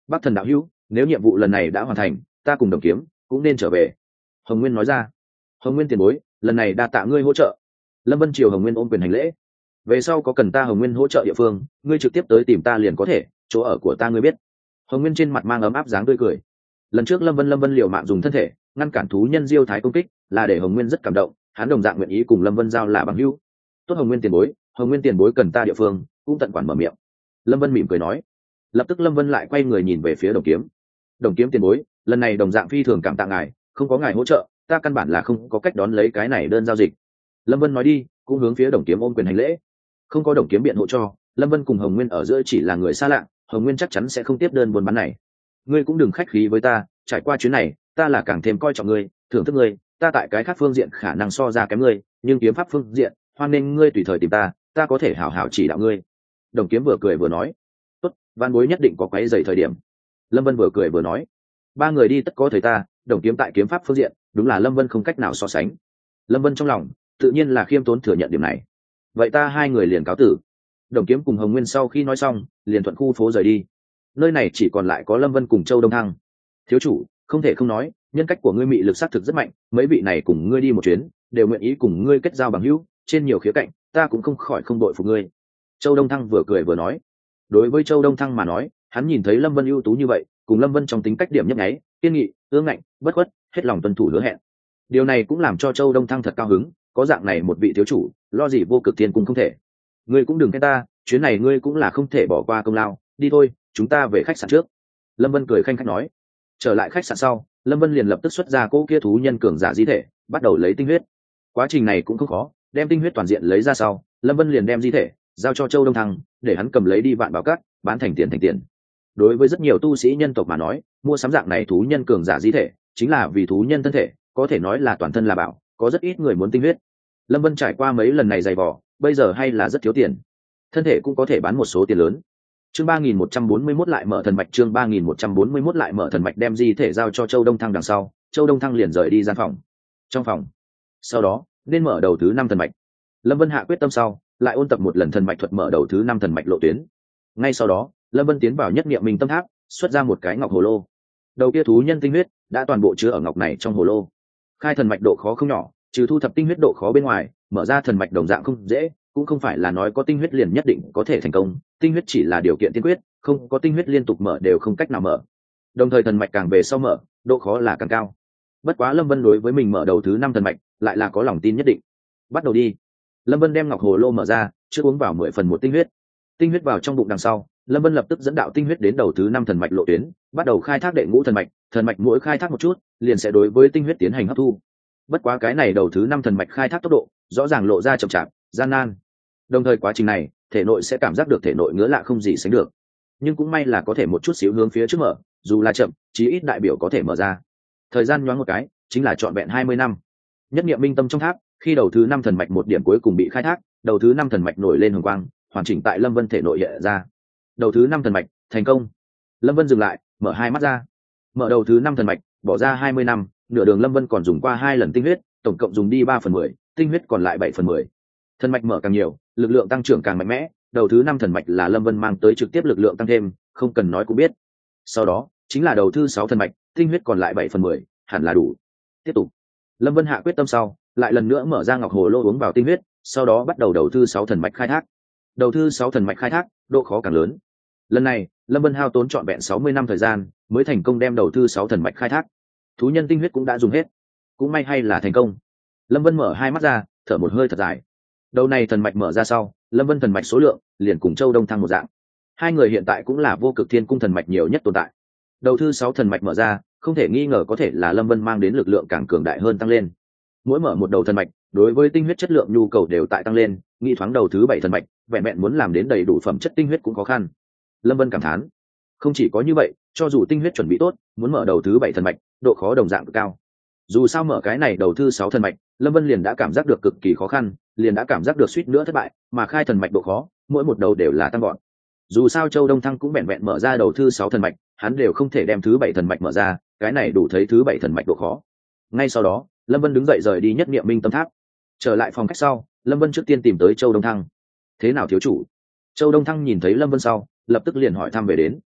Bắc Thần đạo hữu, nếu nhiệm vụ lần này đã hoàn thành, ta cùng Đồng Kiếm cũng nên trở về. Hồng Nguyên nói ra. Hồng Nguyên tiền bối, lần này đa tạ ngươi hỗ trợ. Lâm Vân triều Hồng Nguyên ôm quyền hành lễ. Về sau có cần ta Hồng Nguyên hỗ trợ địa phương, ngươi trực tiếp tới tìm ta liền có thể, chỗ ở của ta ngươi biết. Hồng Nguyên trên mặt mang ấm áp dáng tươi cười. Lần trước Lâm Vân liều mạng dùng thân thể ngăn cản thú nhân Diêu Thái công kích, là để Hồng Nguyên rất cảm động, hắn đồng dạng nguyện ý cùng Lâm Vân giao là bằng hữu. Tốt Hồng Nguyên tiền bối, Hồng Nguyên tiền bối cần ta địa phương, cũng tận quản mở miệng. Lâm Vân mỉm cười nói. Lập tức Lâm Vân lại quay người nhìn về phía Đồng Kiếm. Đồng Kiếm tiền bối, lần này đồng dạng phi thường cảm tạ ngài, không có ngài hỗ trợ, ta căn bản là không có cách đón lấy cái này đơn giao dịch. Lâm Vân nói đi, cũng hướng phía Đồng Kiếm ôm quyền hành lễ. Không có Đồng Kiếm biện hộ cho, Lâm Vân cùng Hồng Nguyên ở giữa chỉ là người xa lạ, Hồng Nguyên chắc chắn sẽ không tiếp đơn buôn bán này. Ngươi cũng đừng khách khí với ta, trải qua chuyến này, ta là càng thêm coi trọng ngươi, thưởng thức ngươi, ta tại cái khác phương diện khả năng so ra kém ngươi, nhưng kiếm pháp phương diện, hoan nên ngươi tùy thời tìm ta có thể hảo hảo chỉ đạo ngươi. Đồng Kiếm vừa cười vừa nói. Tốt, văn bối nhất định có quấy rầy thời điểm. Lâm Vân vừa cười vừa nói. Ba người đi tất có thời ta, Đồng Kiếm tại kiếm pháp phương diện, đúng là Lâm Vân không cách nào so sánh. Lâm Vân trong lòng tự nhiên là khiêm tốn thừa nhận điểm này. Vậy ta hai người liền cáo tử. Đồng Kiếm cùng Hồng Nguyên sau khi nói xong, liền thuận khu phố rời đi. Nơi này chỉ còn lại có Lâm Vân cùng Châu Đông Thăng. Thiếu chủ, không thể không nói, nhân cách của ngươi mị lực xác thực rất mạnh, mấy vị này cùng ngươi đi một chuyến, đều nguyện ý cùng ngươi kết giao bằng hữu, trên nhiều khía cạnh, ta cũng không khỏi không đội phục ngươi. Châu Đông Thăng vừa cười vừa nói. Đối với Châu Đông Thăng mà nói, hắn nhìn thấy Lâm Vân ưu tú như vậy, cùng Lâm Vân trong tính cách điểm nhấp nháy, kiên nghị, ương ngạnh, bất khuất, hết lòng tuân thủ hứa hẹn. Điều này cũng làm cho Châu Đông Thăng thật cao hứng, có dạng này một vị thiếu chủ, lo gì vô cực thiên cung không thể. Ngươi cũng đừng khen ta, chuyến này ngươi cũng là không thể bỏ qua công lao, đi thôi, chúng ta về khách sạn trước. Lâm Vân cười khanh khách nói. Trở lại khách sạn sau, Lâm Vân liền lập tức xuất ra cỗ kia thú nhân cường giả di thể, bắt đầu lấy tinh huyết. Quá trình này cũng không khó, đem tinh huyết toàn diện lấy ra sau, Lâm Vân liền đem di thể giao cho Châu Đông Thăng, để hắn cầm lấy đi vạn bảo cát, bán thành tiền. Đối với rất nhiều tu sĩ nhân tộc mà nói, mua sắm dạng này thú nhân cường giả di thể, chính là vì thú nhân thân thể, có thể nói là toàn thân là bảo, có rất ít người muốn tinh huyết. Lâm Vân trải qua mấy lần này dày vò, bây giờ hay là rất thiếu tiền, thân thể cũng có thể bán một số tiền lớn. Chương 3141 lại mở thần mạch, chương 3141 lại mở thần mạch, đem di thể giao cho Châu Đông Thăng đằng sau, Châu Đông Thăng liền rời đi gian phòng. Trong phòng, sau đó nên mở đầu thứ 5 thần mạch. Lâm Vân hạ quyết tâm sau, lại ôn tập một lần thần mạch thuật mở đầu thứ 5 thần mạch lộ tuyến. Ngay sau đó, Lâm Vân tiến vào nhất niệm minh tâm tháp, xuất ra một cái ngọc hồ lô. Đầu kia thú nhân tinh huyết đã toàn bộ chứa ở ngọc này trong hồ lô. Khai thần mạch độ khó không nhỏ, trừ thu thập tinh huyết độ khó bên ngoài, mở ra thần mạch đồng dạng không dễ, cũng không phải là nói có tinh huyết liền nhất định có thể thành công, tinh huyết chỉ là điều kiện tiên quyết, không có tinh huyết liên tục mở đều không cách nào mở. Đồng thời thần mạch càng về sau mở, độ khó là càng cao. Bất quá Lâm Vân đối với mình mở đầu thứ 5 thần mạch lại là có lòng tin nhất định. Bắt đầu đi. Lâm Vân đem ngọc hồ lô mở ra, trước uống vào 10/1 tinh huyết. Tinh huyết vào trong bụng đằng sau, Lâm Vân lập tức dẫn đạo tinh huyết đến đầu thứ 5 thần mạch lộ tuyến, bắt đầu khai thác đệ ngũ thần mạch mỗi khai thác một chút, liền sẽ đối với tinh huyết tiến hành hấp thu. Bất quá cái này đầu thứ 5 thần mạch khai thác tốc độ, rõ ràng lộ ra chậm chạp, gian nan. Đồng thời quá trình này, thể nội sẽ cảm giác được thể nội ngứa lạ không gì sánh được. Nhưng cũng may là có thể một chút xíu hướng phía trước mở, dù là chậm, chí ít đại biểu có thể mở ra. Thời gian nhoáng một cái, chính là trọn vẹn 20 năm. Nhất niệm minh tâm trong tháp, khi đầu thứ 5 thần mạch một điểm cuối cùng bị khai thác, đầu thứ 5 thần mạch nổi lên hồng quang, hoàn chỉnh tại Lâm Vân thể nội hiện ra. Đầu thứ 5 thần mạch thành công. Lâm Vân dừng lại, mở hai mắt ra. Mở đầu thứ 5 thần mạch, bỏ ra 20 năm, nửa đường Lâm Vân còn dùng qua 2 lần tinh huyết, tổng cộng dùng đi 3/10, tinh huyết còn lại 7/10. Thần mạch mở càng nhiều, lực lượng tăng trưởng càng mạnh mẽ, đầu thứ 5 thần mạch là Lâm Vân mang tới trực tiếp lực lượng tăng thêm, không cần nói cũng biết. Sau đó, chính là đầu thứ 6 thần mạch, tinh huyết còn lại 7/10, hẳn là đủ. Tiếp tục. Lâm Vân hạ quyết tâm sau, lại lần nữa mở ra ngọc hồ lô uống vào tinh huyết, sau đó bắt đầu đầu thứ 6 thần mạch khai thác. Đầu thứ 6 thần mạch khai thác, độ khó càng lớn. Lần này, Lâm Vân hao tốn trọn vẹn 60 năm thời gian, mới thành công đem đầu thứ 6 thần mạch khai thác. Thú nhân tinh huyết cũng đã dùng hết, cũng may hay là thành công. Lâm Vân mở hai mắt ra, thở một hơi thật dài. Đầu này thần mạch mở ra sau, Lâm Vân thần mạch số lượng liền cùng Châu Đông Thăng một dạng. Hai người hiện tại cũng là vô cực thiên cung thần mạch nhiều nhất tồn tại. Đầu thứ 6 thần mạch mở ra, không thể nghi ngờ có thể là Lâm Vân mang đến lực lượng càng cường đại hơn tăng lên. Mỗi mở một đầu thần mạch, đối với tinh huyết chất lượng nhu cầu đều tại tăng lên, nghĩ thoáng đầu thứ 7 thần mạch, vẹn vẹn muốn làm đến đầy đủ phẩm chất tinh huyết cũng khó khăn. Lâm Vân cảm thán, không chỉ có như vậy, cho dù tinh huyết chuẩn bị tốt, muốn mở đầu thứ 7 thần mạch, độ khó đồng dạng cực cao. Dù sao mở cái này đầu thứ 6 thần mạch, Lâm Vân liền đã cảm giác được cực kỳ khó khăn, liền đã cảm giác được suýt nữa thất bại, mà khai thần mạch độ khó, mỗi một đầu đều là tăng gọn. Dù sao Châu Đông Thăng cũng vẹn vẹn mở ra đầu thứ 6 thần mạch, hắn đều không thể đem thứ 7 thần mạch mở ra, cái này đủ thấy thứ 7 thần mạch độ khó. Ngay sau đó, Lâm Vân đứng dậy rời đi nhất niệm minh tâm tháp. Trở lại phòng khách sau, Lâm Vân trước tiên tìm tới Châu Đông Thăng. Thế nào thiếu chủ? Châu Đông Thăng nhìn thấy Lâm Vân sau, lập tức liền hỏi thăm về đến.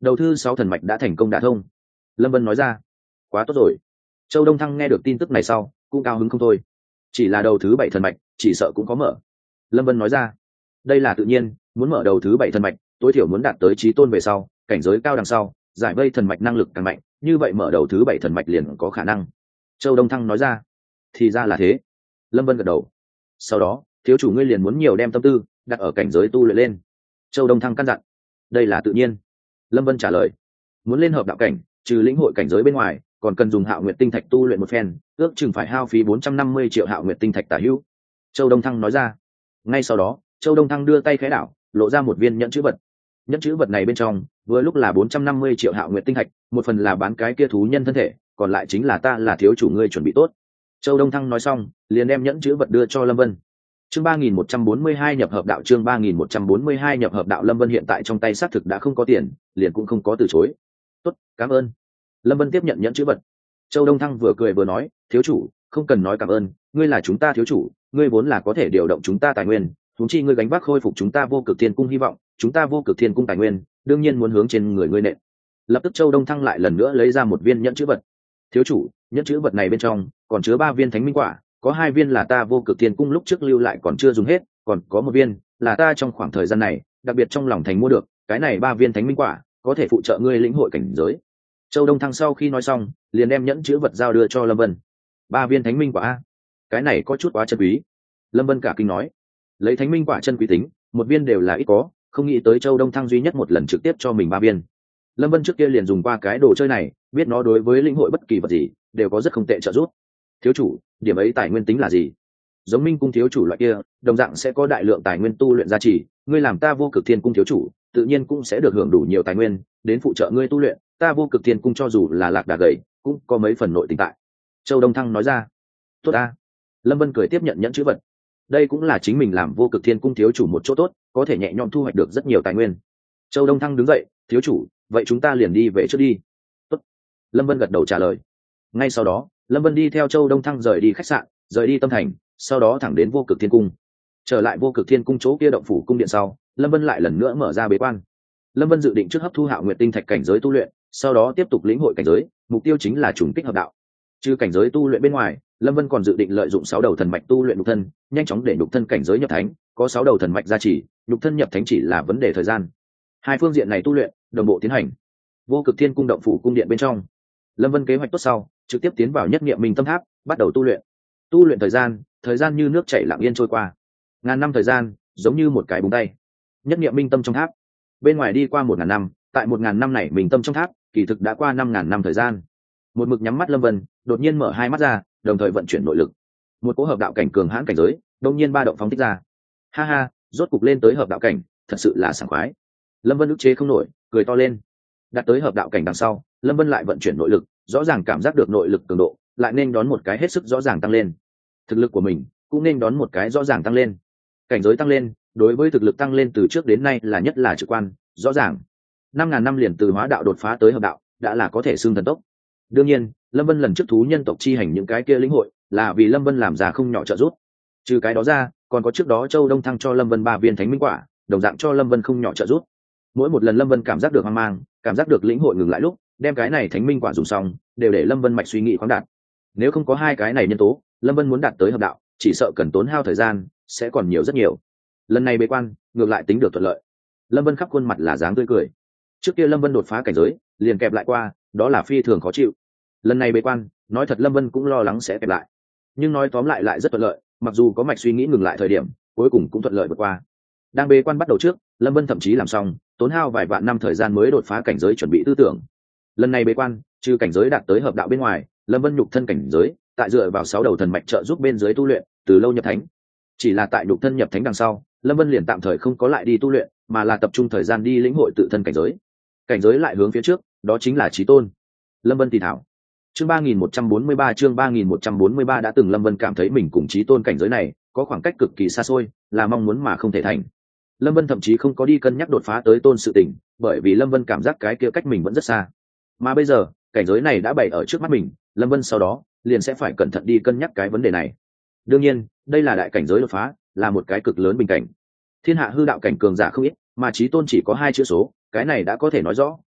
đầu thứ 6 thần mạch đã thành công đả thông. Lâm Vân nói ra. Quá tốt rồi. Châu Đông Thăng nghe được tin tức này sau cũng cao hứng không thôi. Chỉ là đầu thứ 7 thần mạch chỉ sợ cũng có mở. Lâm Vân nói ra. Đây là tự nhiên, muốn mở đầu thứ 7 thần mạch tối thiểu muốn đạt tới chí tôn về sau, cảnh giới cao đằng sau, giải vây thần mạch năng lực càng mạnh, như vậy mở đầu thứ 7 thần mạch liền có khả năng. Châu Đông Thăng nói ra. Thì ra là thế. Lâm Vân gật đầu. Sau đó thiếu chủ ngươi liền muốn nhiều đem tâm tư đặt ở cảnh giới tu luyện lên. Châu Đông Thăng căn dặn. Đây là tự nhiên. Lâm Vân trả lời. Muốn lên hợp đạo cảnh, trừ lĩnh hội cảnh giới bên ngoài, còn cần dùng Hạo Nguyệt tinh thạch tu luyện một phen, ước chừng phải hao phí 450 triệu Hạo Nguyệt tinh thạch tả hữu. Châu Đông Thăng nói ra. Ngay sau đó Châu Đông Thăng đưa tay khẽ đảo, lộ ra một viên nhẫn chữ vật. Nhẫn chữ vật này bên trong vừa lúc là 450 triệu Hạo Nguyệt tinh thạch, một phần là bán cái kia thú nhân thân thể, còn lại chính là ta là thiếu chủ ngươi chuẩn bị tốt. Châu Đông Thăng nói xong liền đem nhẫn chữ vật đưa cho Lâm Vân. Chương 3142 nhập hợp đạo. Chương 3142 nhập hợp đạo. Lâm Vân hiện tại trong tay xác thực đã không có tiền, liền cũng không có từ chối. Tốt, cảm ơn. Lâm Vân tiếp nhận nhẫn chữ vật. Châu Đông Thăng vừa cười vừa nói, thiếu chủ không cần nói cảm ơn, ngươi là chúng ta thiếu chủ, ngươi vốn là có thể điều động chúng ta tài nguyên, huống chi ngươi gánh vác khôi phục chúng ta Vô Cực Thiên Cung hy vọng, chúng ta Vô Cực Thiên Cung tài nguyên đương nhiên muốn hướng trên người ngươi nện. Lập tức Châu Đông Thăng lại lần nữa lấy ra một viên nhẫn chữ vật. Thiếu chủ, nhẫn chữ vật này bên trong còn chứa 3 viên thánh minh quả, có 2 viên là ta Vô Cực Thiên Cung lúc trước lưu lại còn chưa dùng hết, còn có 1 viên là ta trong khoảng thời gian này đặc biệt trong lòng thành mua được, cái này 3 viên thánh minh quả có thể phụ trợ ngươi lĩnh hội cảnh giới. Châu Đông Thăng sau khi nói xong liền đem nhẫn chữ vật giao đưa cho Lâm Vân. 3 viên thánh minh quả a, cái này có chút quá chân quý. Lâm Vân cả kinh nói. Lấy thánh minh quả chân quý tính, 1 viên đều là ít có, không nghĩ tới Châu Đông Thăng duy nhất một lần trực tiếp cho mình 3 viên. Lâm Vân trước kia liền dùng qua cái đồ chơi này, biết nó đối với lĩnh hội bất kỳ vật gì đều có rất không tệ trợ giúp. Thiếu chủ, điểm ấy tài nguyên tính là gì? Giống Minh Cung thiếu chủ loại kia đồng dạng sẽ có đại lượng tài nguyên tu luyện gia trì, ngươi làm ta Vô Cực Thiên Cung thiếu chủ tự nhiên cũng sẽ được hưởng đủ nhiều tài nguyên đến phụ trợ ngươi tu luyện, ta Vô Cực Thiên Cung cho dù là lạc đà gầy cũng có mấy phần nội tình tại. Châu Đông Thăng nói ra. Tốt a. Lâm Vân cười tiếp nhận nhẫn chữ vật. Đây cũng là chính mình làm Vô Cực Thiên Cung thiếu chủ một chỗ tốt, có thể nhẹ nhõm thu hoạch được rất nhiều tài nguyên. Châu Đông Thăng đứng dậy, thiếu chủ vậy chúng ta liền đi về trước đi. Tốt. Lâm Vân gật đầu trả lời. Ngay sau đó Lâm Vân đi theo Châu Đông Thăng rời đi khách sạn, rời đi Tâm Thành, sau đó thẳng đến Vô Cực Thiên Cung. Trở lại Vô Cực Thiên Cung chỗ kia động phủ cung điện sau, Lâm Vân lại lần nữa mở ra bế quan. Lâm Vân dự định trước hấp thu Hạo Nguyệt tinh thạch cảnh giới tu luyện, sau đó tiếp tục lĩnh hội cảnh giới, mục tiêu chính là trùng kích hợp đạo. Trừ cảnh giới tu luyện bên ngoài, Lâm Vân còn dự định lợi dụng 6 đầu thần mạch tu luyện nhục thân, nhanh chóng để nhục thân cảnh giới nhập thánh, có 6 đầu thần mạch gia trì, nhục thân nhập thánh chỉ là vấn đề thời gian. Hai phương diện này tu luyện đồng bộ tiến hành. Vô Cực Thiên Cung động phủ cung điện bên trong, Lâm Vân kế hoạch tốt sau, trực tiếp tiến vào nhất niệm minh tâm tháp, bắt đầu tu luyện. Tu luyện thời gian như nước chảy lặng yên trôi qua. Ngàn năm thời gian giống như một cái búng tay. Nhất niệm minh tâm trong tháp, bên ngoài đi qua 1000 năm, tại 1000 năm này minh tâm trong tháp kỳ thực đã qua 5000 năm thời gian. Một mực nhắm mắt Lâm Vân đột nhiên mở hai mắt ra, đồng thời vận chuyển nội lực. Một cỗ hợp đạo cảnh cường hãn cảnh giới đột nhiên ba động phóng thích ra. Ha ha, rốt cục lên tới hợp đạo cảnh, thật sự là sảng khoái. Lâm Vân ức chế không nổi, cười to lên. Đạt tới hợp đạo cảnh đằng sau, Lâm Vân lại vận chuyển nội lực, rõ ràng cảm giác được nội lực cường độ lại nên đón một cái hết sức rõ ràng tăng lên. Thực lực của mình cũng nên đón một cái rõ ràng tăng lên. Cảnh giới tăng lên đối với thực lực tăng lên từ trước đến nay là nhất là trực quan rõ ràng. 5000 năm liền từ hóa đạo đột phá tới hợp đạo đã là có thể xưng thần tốc. Đương nhiên Lâm Vân lần trước thú nhân tộc chi hành những cái kia lĩnh hội là vì Lâm Vân làm ra không nhỏ trợ giúp. Trừ cái đó ra còn có trước đó Châu Đông Thăng cho Lâm Vân 3 viên thánh minh quả, đồng dạng cho Lâm Vân không nhỏ trợ giúp. Mỗi một lần Lâm Vân cảm giác được hoang mang, cảm giác được lĩnh hội ngừng lại lúc đem cái này thánh minh quả dùng xong đều để Lâm Vân mạch suy nghĩ khoáng đạt. Nếu không có hai cái này nhân tố, Lâm Vân muốn đạt tới hợp đạo chỉ sợ cần tốn hao thời gian sẽ còn nhiều rất nhiều. Lần này bế quan ngược lại tính được thuận lợi. Lâm Vân khắp khuôn mặt là dáng tươi cười. Trước kia Lâm Vân đột phá cảnh giới liền kẹp lại qua, đó là phi thường khó chịu. Lần này bế quan nói thật Lâm Vân cũng lo lắng sẽ kẹp lại, nhưng nói tóm lại lại rất thuận lợi, mặc dù có mạch suy nghĩ ngừng lại thời điểm cuối cùng cũng thuận lợi vượt qua. Đang bế quan bắt đầu trước Lâm Vân thậm chí làm xong tốn hao vài vạn năm thời gian mới đột phá cảnh giới chuẩn bị tư tưởng. Lần này bế quan trừ cảnh giới đạt tới hợp đạo bên ngoài, Lâm Vân nhục thân cảnh giới tại dựa vào 6 đầu thần mạch trợ giúp bên dưới tu luyện từ lâu nhập thánh. Chỉ là tại nhục thân nhập thánh đằng sau Lâm Vân liền tạm thời không có lại đi tu luyện, mà là tập trung thời gian đi lĩnh hội tự thân cảnh giới. Cảnh giới lại hướng phía trước, đó chính là chí tôn. Lâm Vân thì thảo. Chương 3143 chương 3143 đã từng Lâm Vân cảm thấy mình cùng chí tôn cảnh giới này có khoảng cách cực kỳ xa xôi, là mong muốn mà không thể thành. Lâm Vân thậm chí không có đi cân nhắc đột phá tới tôn sự tình, bởi vì Lâm Vân cảm giác cái kia cách mình vẫn rất xa. Mà bây giờ, cảnh giới này đã bày ở trước mắt mình, Lâm Vân sau đó liền sẽ phải cẩn thận đi cân nhắc cái vấn đề này. Đương nhiên, đây là đại cảnh giới đột phá, là một cái cực lớn bình cảnh. Thiên hạ hư đạo cảnh cường giả không ít, mà chí tôn chỉ có 2 chữ số, cái này đã có thể nói rõ,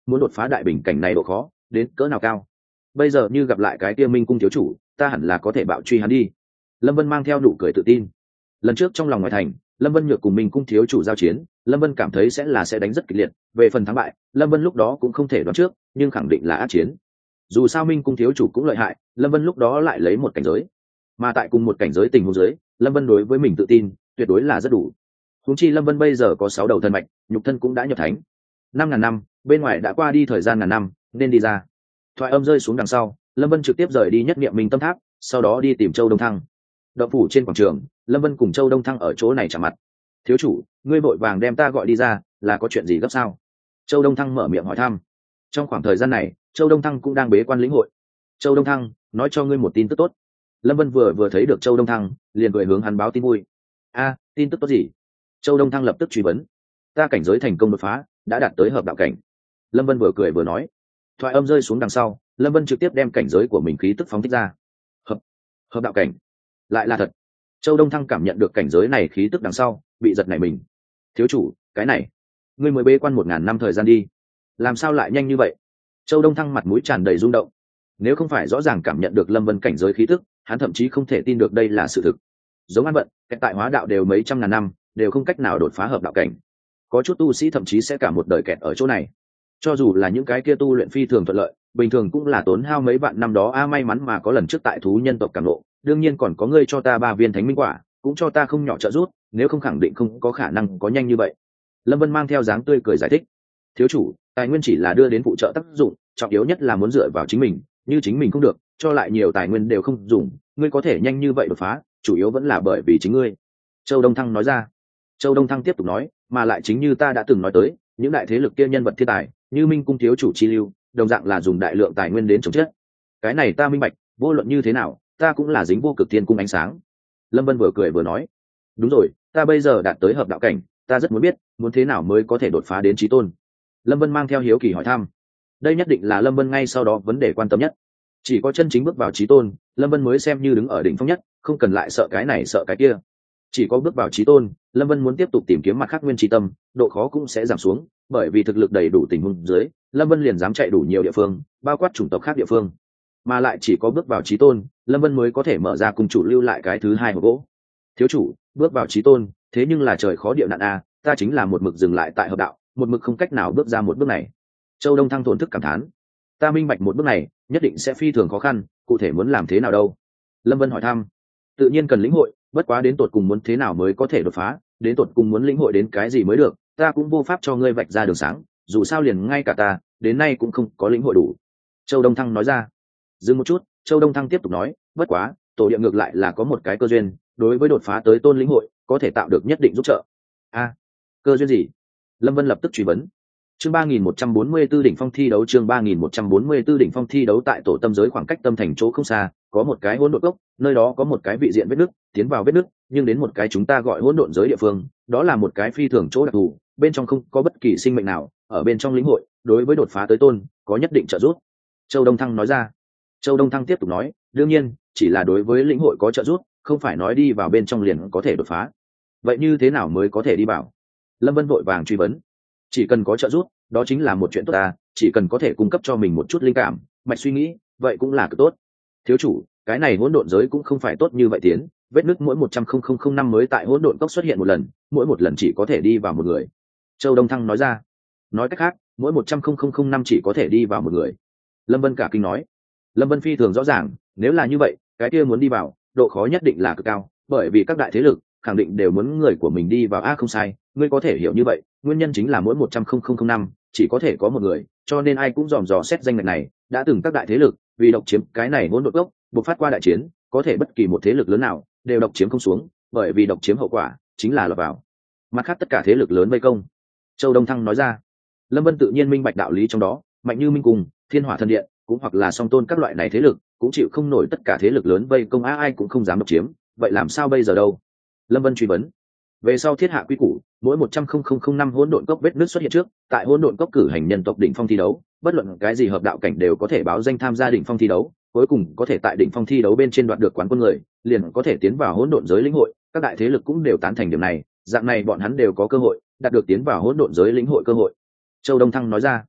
muốn đột phá đại bình cảnh này độ khó đến cỡ nào cao. Bây giờ như gặp lại cái kia minh cung thiếu chủ, ta hẳn là có thể bạo truy hắn đi. Lâm Vân mang theo nụ cười tự tin. Lần trước trong lòng ngoài thành, Lâm Vân nhược cùng minh cung thiếu chủ giao chiến, Lâm Vân cảm thấy sẽ đánh rất kịch liệt. Về phần thắng bại, Lâm Vân lúc đó cũng không thể đoán trước, nhưng khẳng định là ác chiến. Dù sao minh cung thiếu chủ cũng lợi hại, Lâm Vân lúc đó lại lấy một cảnh giới, mà tại cùng một cảnh giới tình huống giới, Lâm Vân đối với mình tự tin tuyệt đối là rất đủ. Huống chi Lâm Vân bây giờ có 6 đầu thần mạch, nhục thân cũng đã nhập thánh. 5.000 năm, bên ngoài đã qua đi thời gian ngàn năm, nên đi ra. Thoại âm rơi xuống đằng sau, Lâm Vân trực tiếp rời đi nhất niệm minh tâm tháp, sau đó đi tìm Châu Đông Thăng. Động phủ trên quảng trường, Lâm Vân cùng Châu Đông Thăng ở chỗ này chạm mặt. Thiếu chủ, ngươi vội vàng đem ta gọi đi ra, là có chuyện gì gấp sao? Châu Đông Thăng mở miệng hỏi thăm. Trong khoảng thời gian này, Châu Đông Thăng cũng đang bế quan lĩnh hội. Châu Đông Thăng, nói cho ngươi một tin tức tốt. Lâm Vân vừa thấy được Châu Đông Thăng, liền cười hướng hắn báo tin vui. Tin tức tốt gì? Châu Đông Thăng lập tức truy vấn. Ta cảnh giới thành công đột phá, đã đạt tới hợp đạo cảnh. Lâm Vân vừa cười vừa nói. Thoại âm rơi xuống đằng sau, Lâm Vân trực tiếp đem cảnh giới của mình khí tức phóng thích ra. Hợp đạo cảnh, lại là thật. Châu Đông Thăng cảm nhận được cảnh giới này khí tức đằng sau, bị giật nảy mình. Thiếu chủ, cái này, ngươi mới bế quan 1.000 năm thời gian đi, làm sao lại nhanh như vậy? Châu Đông Thăng mặt mũi tràn đầy rung động. Nếu không phải rõ ràng cảm nhận được Lâm Vân cảnh giới khí tức, hắn thậm chí không thể tin được đây là sự thực. Giống An Vận, tại hóa đạo đều mấy trăm ngàn năm, đều không cách nào đột phá hợp đạo cảnh. Có chút tu sĩ thậm chí sẽ cả một đời kẹt ở chỗ này. Cho dù là những cái kia tu luyện phi thường thuận lợi, bình thường cũng là tốn hao mấy vạn năm đó. May mắn mà có lần trước tại thú nhân tộc cảm nộ, đương nhiên còn có ngươi cho ta 3 viên thánh minh quả, cũng cho ta không nhỏ trợ giúp, nếu không khẳng định không có khả năng có nhanh như vậy. Lâm Vân mang theo dáng tươi cười giải thích. Thiếu chủ, tài nguyên chỉ là đưa đến phụ trợ tác dụng, trọng yếu nhất là muốn dựa vào chính mình, như chính mình không được, cho lại nhiều tài nguyên đều không dùng, ngươi có thể nhanh như vậy đột phá, chủ yếu vẫn là bởi vì chính ngươi. Châu Đông Thăng nói ra. Châu Đông Thăng tiếp tục nói, mà lại chính như ta đã từng nói tới, những đại thế lực kia nhân vật thiên tài, như minh cung thiếu chủ chi lưu, đồng dạng là dùng đại lượng tài nguyên đến chống chết. Cái này ta minh bạch, vô luận như thế nào, ta cũng là dính vô cực tiên cung ánh sáng. Lâm Vân vừa cười vừa nói. Đúng rồi, ta bây giờ đạt tới hợp đạo cảnh, ta rất muốn biết, muốn thế nào mới có thể đột phá đến chí tôn. Lâm Vân mang theo hiếu kỳ hỏi thăm. Đây nhất định là Lâm Vân ngay sau đó vấn đề quan tâm nhất. Chỉ có chân chính bước vào chí tôn, Lâm Vân mới xem như đứng ở đỉnh phong nhất, không cần lại sợ cái này sợ cái kia. Chỉ có bước vào chí tôn, Lâm Vân muốn tiếp tục tìm kiếm mặt khác nguyên chi tâm, độ khó cũng sẽ giảm xuống, bởi vì thực lực đầy đủ tình huống dưới, Lâm Vân liền dám chạy đủ nhiều địa phương, bao quát chủng tộc khác địa phương. Mà lại chỉ có bước vào chí tôn, Lâm Vân mới có thể mở ra cùng chủ lưu lại cái thứ hai hộp gỗ. Thiếu chủ, bước vào chí tôn, thế nhưng là trời khó địa nạn a, ta chính là một mực dừng lại tại hợp đạo, một mực không cách nào bước ra một bước này. Châu Đông Thăng thổn thức cảm thán. Ta minh bạch một bước này nhất định sẽ phi thường khó khăn, cụ thể muốn làm thế nào đâu? Lâm Vân hỏi thăm. Tự nhiên cần lĩnh hội, bất quá đến tột cùng muốn thế nào mới có thể đột phá, đến tột cùng muốn lĩnh hội đến cái gì mới được, ta cũng vô pháp cho ngươi vạch ra đường sáng, dù sao liền ngay cả ta đến nay cũng không có lĩnh hội đủ. Châu Đông Thăng nói ra. Dừng một chút, Châu Đông Thăng tiếp tục nói, bất quá tổ địa ngược lại là có một cái cơ duyên, đối với đột phá tới tôn lĩnh hội có thể tạo được nhất định giúp trợ. Cơ duyên gì? Lâm Vân lập tức truy vấn. Chương 3144 đỉnh phong thi đấu. Chương 3144 đỉnh phong thi đấu. Tại tổ tâm giới khoảng cách tâm thành chỗ không xa, có một cái hỗn độn cốc, nơi đó có một cái vị diện vết nứt, tiến vào vết nứt, nhưng đến một cái chúng ta gọi hỗn độn giới địa phương, đó là một cái phi thường chỗ đặc thù, bên trong không có bất kỳ sinh mệnh nào, ở bên trong lĩnh hội, đối với đột phá tới tôn có nhất định trợ giúp. Châu Đông Thăng nói ra. Châu Đông Thăng tiếp tục nói, đương nhiên, chỉ là đối với lĩnh hội có trợ giúp, không phải nói đi vào bên trong liền có thể đột phá. Vậy như thế nào mới có thể đi vào? Lâm Vân vội vàng truy vấn. Chỉ cần có trợ giúp, đó chính là một chuyện tốt ta, chỉ cần có thể cung cấp cho mình một chút linh cảm, mạch suy nghĩ, vậy cũng là cực tốt. Thiếu chủ, cái này hỗn độn giới cũng không phải tốt như vậy tiến, vết nứt mỗi 100,000 năm mới tại hỗn độn cốc xuất hiện một lần, mỗi một lần chỉ có thể đi vào một người. Châu Đông Thăng nói ra. Nói cách khác, mỗi 100,000 năm chỉ có thể đi vào một người. Lâm Vân cả kinh nói. Lâm Vân phi thường rõ ràng, nếu là như vậy, cái kia muốn đi vào, độ khó nhất định là cực cao, bởi vì các đại thế lực khẳng định đều muốn người của mình đi vào. Không sai, ngươi có thể hiểu như vậy, nguyên nhân chính là mỗi 100,000 năm chỉ có thể có một người, cho nên ai cũng dòm dò xét danh ngạch này, đã từng các đại thế lực vì độc chiếm cái này hỗn độn cốc, buộc phát qua đại chiến, có thể bất kỳ một thế lực lớn nào đều độc chiếm không xuống, bởi vì độc chiếm hậu quả chính là lọt vào mặt khác tất cả thế lực lớn vây công. Châu Đông Thăng nói ra. Lâm Vân tự nhiên minh bạch đạo lý trong đó, mạnh như Minh Cùng, Thiên Hỏa Thần Điện, cũng hoặc là Song Tôn các loại này thế lực cũng chịu không nổi tất cả thế lực lớn vây công, ai cũng không dám độc chiếm, vậy làm sao bây giờ đâu? Lâm Vân truy vấn. Về sau thiết hạ quy củ, mỗi 100,000 năm hỗn độn cốc vết nứt xuất hiện trước, tại hỗn độn cốc cử hành nhân tộc đỉnh phong thi đấu, bất luận cái gì hợp đạo cảnh đều có thể báo danh tham gia đỉnh phong thi đấu, cuối cùng có thể tại đỉnh phong thi đấu bên trên đoạt được quán quân người, liền có thể tiến vào hỗn độn giới lĩnh hội, các đại thế lực cũng đều tán thành điểm này, dạng này bọn hắn đều có cơ hội đạt được tiến vào hỗn độn giới lĩnh hội cơ hội. Châu Đông Thăng nói ra.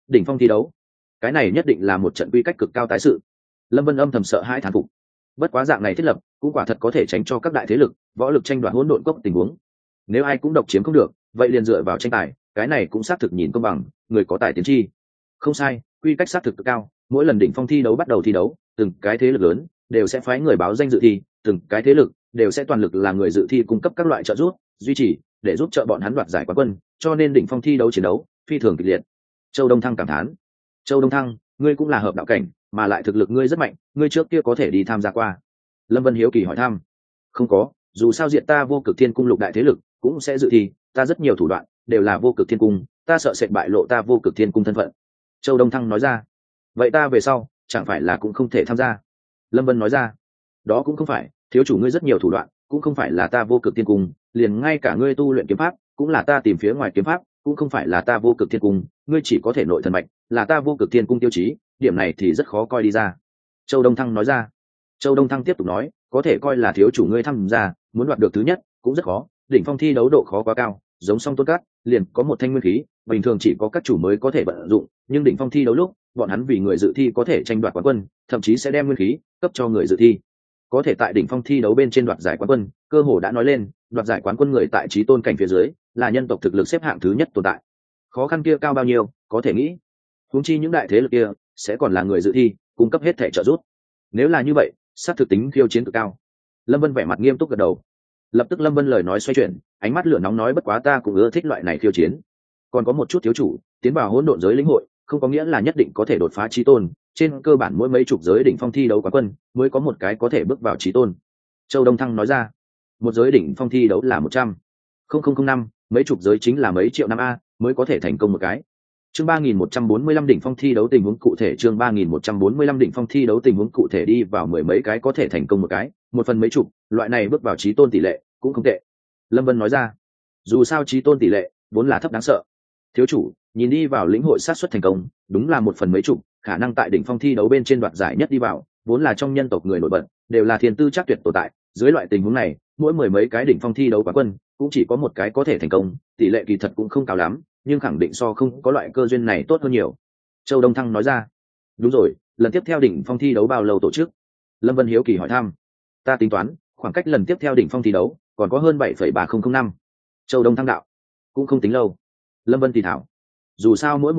đỉnh phong thi đấu, cái này nhất định là một trận quy cách cực cao tái sự. Lâm Vân âm thầm sợ hãi thán phục. Bất quá dạng này thiết lập cũng quả thật có thể tránh cho các đại thế lực võ lực tranh đoạt hỗn độn cốc tình huống. Nếu ai cũng độc chiếm không được, vậy liền dựa vào tranh tài, cái này cũng xác thực nhìn công bằng, người có tài tiến chi. Không sai, quy cách xác thực cực cao, mỗi lần đỉnh phong thi đấu bắt đầu thi đấu, từng cái thế lực lớn đều sẽ phái người báo danh dự thi, từng cái thế lực đều sẽ toàn lực là người dự thi cung cấp các loại trợ giúp, duy trì để giúp trợ bọn hắn đoạt giải quán quân, cho nên đỉnh phong thi đấu chiến đấu phi thường kịch liệt. Châu Đông Thăng cảm thán. Châu Đông Thăng, ngươi cũng là hợp đạo cảnh, mà lại thực lực ngươi rất mạnh, ngươi trước kia có thể đi tham gia qua. Lâm Vân hiếu kỳ hỏi thăm. Không có, dù sao diện ta vô cực thiên cung lục đại thế lực cũng sẽ dự thi, ta rất nhiều thủ đoạn đều là vô cực thiên cung, ta sợ sẽ bại lộ ta vô cực thiên cung thân phận. Châu Đông Thăng nói ra. Vậy ta về sau chẳng phải là cũng không thể tham gia? Lâm Vân nói ra. Đó cũng không phải, thiếu chủ ngươi rất nhiều thủ đoạn cũng không phải là ta vô cực thiên cung, liền ngay cả ngươi tu luyện kiếm pháp cũng là ta tìm phía ngoài kiếm pháp, cũng không phải là ta vô cực thiên cung, ngươi chỉ có thể nội thần mạch là ta vô cực thiên cung tiêu chí, điểm này thì rất khó coi đi ra. Châu Đông Thăng nói ra. Châu Đông Thăng tiếp tục nói, có thể coi là thiếu chủ ngươi tham gia, muốn đoạt được thứ nhất cũng rất khó, đỉnh phong thi đấu độ khó quá cao, giống song tôn cát liền có một thanh nguyên khí, bình thường chỉ có các chủ mới có thể vận dụng, nhưng đỉnh phong thi đấu lúc bọn hắn vì người dự thi có thể tranh đoạt quán quân, thậm chí sẽ đem nguyên khí cấp cho người dự thi. Có thể tại đỉnh phong thi đấu bên trên đoạt giải quán quân, cơ hồ đã nói lên, đoạt giải quán quân người tại chí tôn cảnh phía dưới là nhân tộc thực lực xếp hạng thứ nhất tồn tại. Khó khăn kia cao bao nhiêu, có thể nghĩ. Huống chi những đại thế lực kia sẽ còn là người dự thi, cung cấp hết thể trợ giúp. Nếu là như vậy, sát thực tính khiêu chiến cực cao. Lâm Vân vẻ mặt nghiêm túc gật đầu. Lập tức Lâm Vân lời nói xoay chuyển, ánh mắt lửa nóng nói, bất quá ta cũng ưa thích loại này khiêu chiến. Còn có một chút thiếu chủ, tiến vào hỗn độn giới lĩnh hội, không có nghĩa là nhất định có thể đột phá chí tôn, trên cơ bản mỗi mấy chục giới đỉnh phong thi đấu quán quân mới có một cái có thể bước vào chí tôn. Châu Đông Thăng nói ra. Một giới đỉnh phong thi đấu là 100,005, mấy chục giới chính là mấy triệu năm a mới có thể thành công một cái. Chương 3145 đỉnh phong thi đấu tình huống cụ thể, chương 3145 đỉnh phong thi đấu tình huống cụ thể, đi vào mười mấy cái có thể thành công một cái, một phần mấy chục, loại này bước vào chí tôn tỷ lệ cũng không tệ. Lâm Vân nói ra. Dù sao chí tôn tỷ lệ vốn là thấp đáng sợ. Thiếu chủ, nhìn đi vào lĩnh hội sát suất thành công, đúng là một phần mấy chục, khả năng tại đỉnh phong thi đấu bên trên đoạt giải nhất đi vào, vốn là trong nhân tộc người nổi bật, đều là thiên tư chắc tuyệt tồn tại, dưới loại tình huống này, mỗi mười mấy cái đỉnh phong thi đấu quán quân, cũng chỉ có một cái có thể thành công, tỷ lệ kỳ thật cũng không cao lắm, nhưng khẳng định so không có loại cơ duyên này tốt hơn nhiều. Châu Đông Thăng nói ra. Đúng rồi, lần tiếp theo đỉnh phong thi đấu bao lâu tổ chức? Lâm Vân hiếu kỳ hỏi thăm. Ta tính toán, khoảng cách lần tiếp theo đỉnh phong thi đấu còn có hơn 7,3005. Châu Đông Thăng đạo. Cũng không tính lâu. Lâm Vân thì thảo. Dù sao mỗi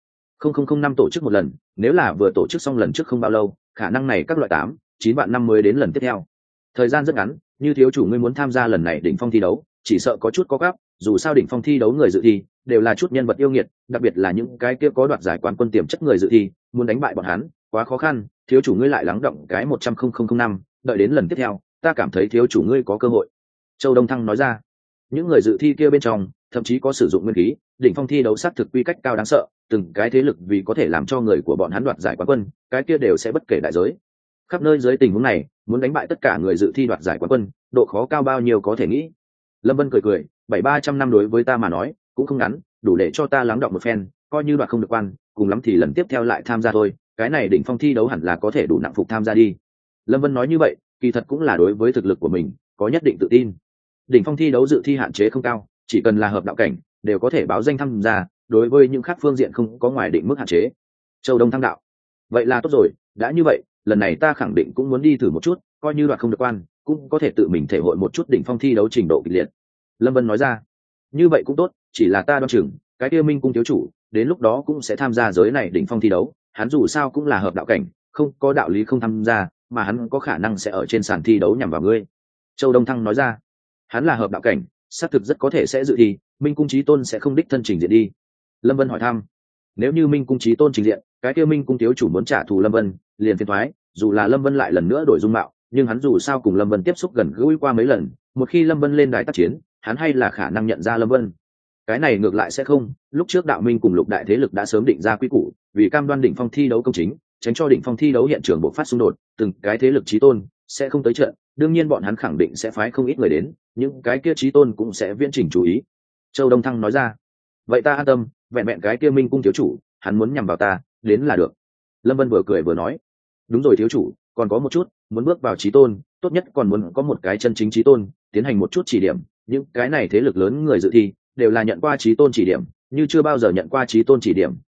100,005 tổ chức một lần, nếu là vừa tổ chức xong lần trước không bao lâu, khả năng này các loại 8-9 vạn năm mới đến lần tiếp theo. Thời gian rất ngắn, như thiếu chủ ngươi muốn tham gia lần này đỉnh phong thi đấu, chỉ sợ có chút có gấp, dù sao đỉnh phong thi đấu người dự thi đều là chút nhân vật yêu nghiệt, đặc biệt là những cái kia có đoạt giải quán quân tiềm chất người dự thi, muốn đánh bại bọn hắn quá khó khăn, thiếu chủ ngươi lại lắng động cái 100,005, đợi đến lần tiếp theo, ta cảm thấy thiếu chủ ngươi có cơ hội. Châu Đông Thăng nói ra. Những người dự thi kia bên trong thậm chí có sử dụng nguyên khí, đỉnh phong thi đấu sát thực quy cách cao đáng sợ, từng cái thế lực vì có thể làm cho người của bọn hắn đoạt giải quán quân, cái kia đều sẽ bất kể đại giới. Khắp nơi dưới tình huống này, muốn đánh bại tất cả người dự thi đoạt giải quán quân, độ khó cao bao nhiêu có thể nghĩ. Lâm Vân cười cười, 7-300 năm đối với ta mà nói cũng không ngắn, đủ để cho ta lắng động một phen, coi như đoạt không được quan, cùng lắm thì lần tiếp theo lại tham gia thôi, cái này đỉnh phong thi đấu hẳn là có thể đủ nặng phục tham gia đi. Lâm Vân nói như vậy, kỳ thật cũng là đối với thực lực của mình có nhất định tự tin. Đỉnh phong thi đấu dự thi hạn chế không cao, chỉ cần là hợp đạo cảnh đều có thể báo danh tham gia, đối với những khác phương diện không có ngoài định mức hạn chế. Châu Đông Thăng đạo. Vậy là tốt rồi, đã như vậy, lần này ta khẳng định cũng muốn đi thử một chút, coi như đoạt không được quan, cũng có thể tự mình thể hội một chút đỉnh phong thi đấu trình độ kịch liệt. Lâm Vân nói ra. Như vậy cũng tốt, chỉ là ta đoán chừng cái kia Minh cung thiếu chủ đến lúc đó cũng sẽ tham gia giới này đỉnh phong thi đấu, hắn dù sao cũng là hợp đạo cảnh, không có đạo lý không tham gia, mà hắn có khả năng sẽ ở trên sàn thi đấu nhằm vào ngươi. Châu Đông Thăng nói ra. Hắn là hợp đạo cảnh, xác thực rất có thể sẽ dự thi, Minh cung chí tôn sẽ không đích thân trình diện đi. Lâm Vân hỏi thăm. Nếu như Minh cung chí tôn trình diện, cái kia Minh cung thiếu chủ muốn trả thù Lâm Vân liền phiền thoái, dù là Lâm Vân lại lần nữa đổi dung mạo, nhưng hắn dù sao cùng Lâm Vân tiếp xúc gần gũi qua mấy lần, một khi Lâm Vân lên đài tác chiến, hắn hay là khả năng nhận ra Lâm Vân. Cái này ngược lại sẽ không, lúc trước đạo minh cùng lục đại thế lực đã sớm định ra quy củ, vì cam đoan đỉnh phong thi đấu công chính, tránh cho đỉnh phong thi đấu hiện trường bộc phát xung đột, từng cái thế lực chí tôn sẽ không tới trận, đương nhiên bọn hắn khẳng định sẽ phái không ít người đến, những cái kia chí tôn cũng sẽ viễn chỉnh chú ý. Châu Đông Thăng nói ra. Vậy ta an tâm, vẹn vẹn cái kia Minh cung thiếu chủ hắn muốn nhằm vào ta đến là được. Lâm Vân vừa cười vừa nói. Đúng rồi thiếu chủ, còn có một chút, muốn bước vào chí tôn, tốt nhất còn muốn có một cái chân chính chí tôn tiến hành một chút chỉ điểm, những cái này thế lực lớn người dự thi đều là nhận qua chí tôn chỉ điểm, như chưa bao giờ nhận qua chí tôn chỉ điểm,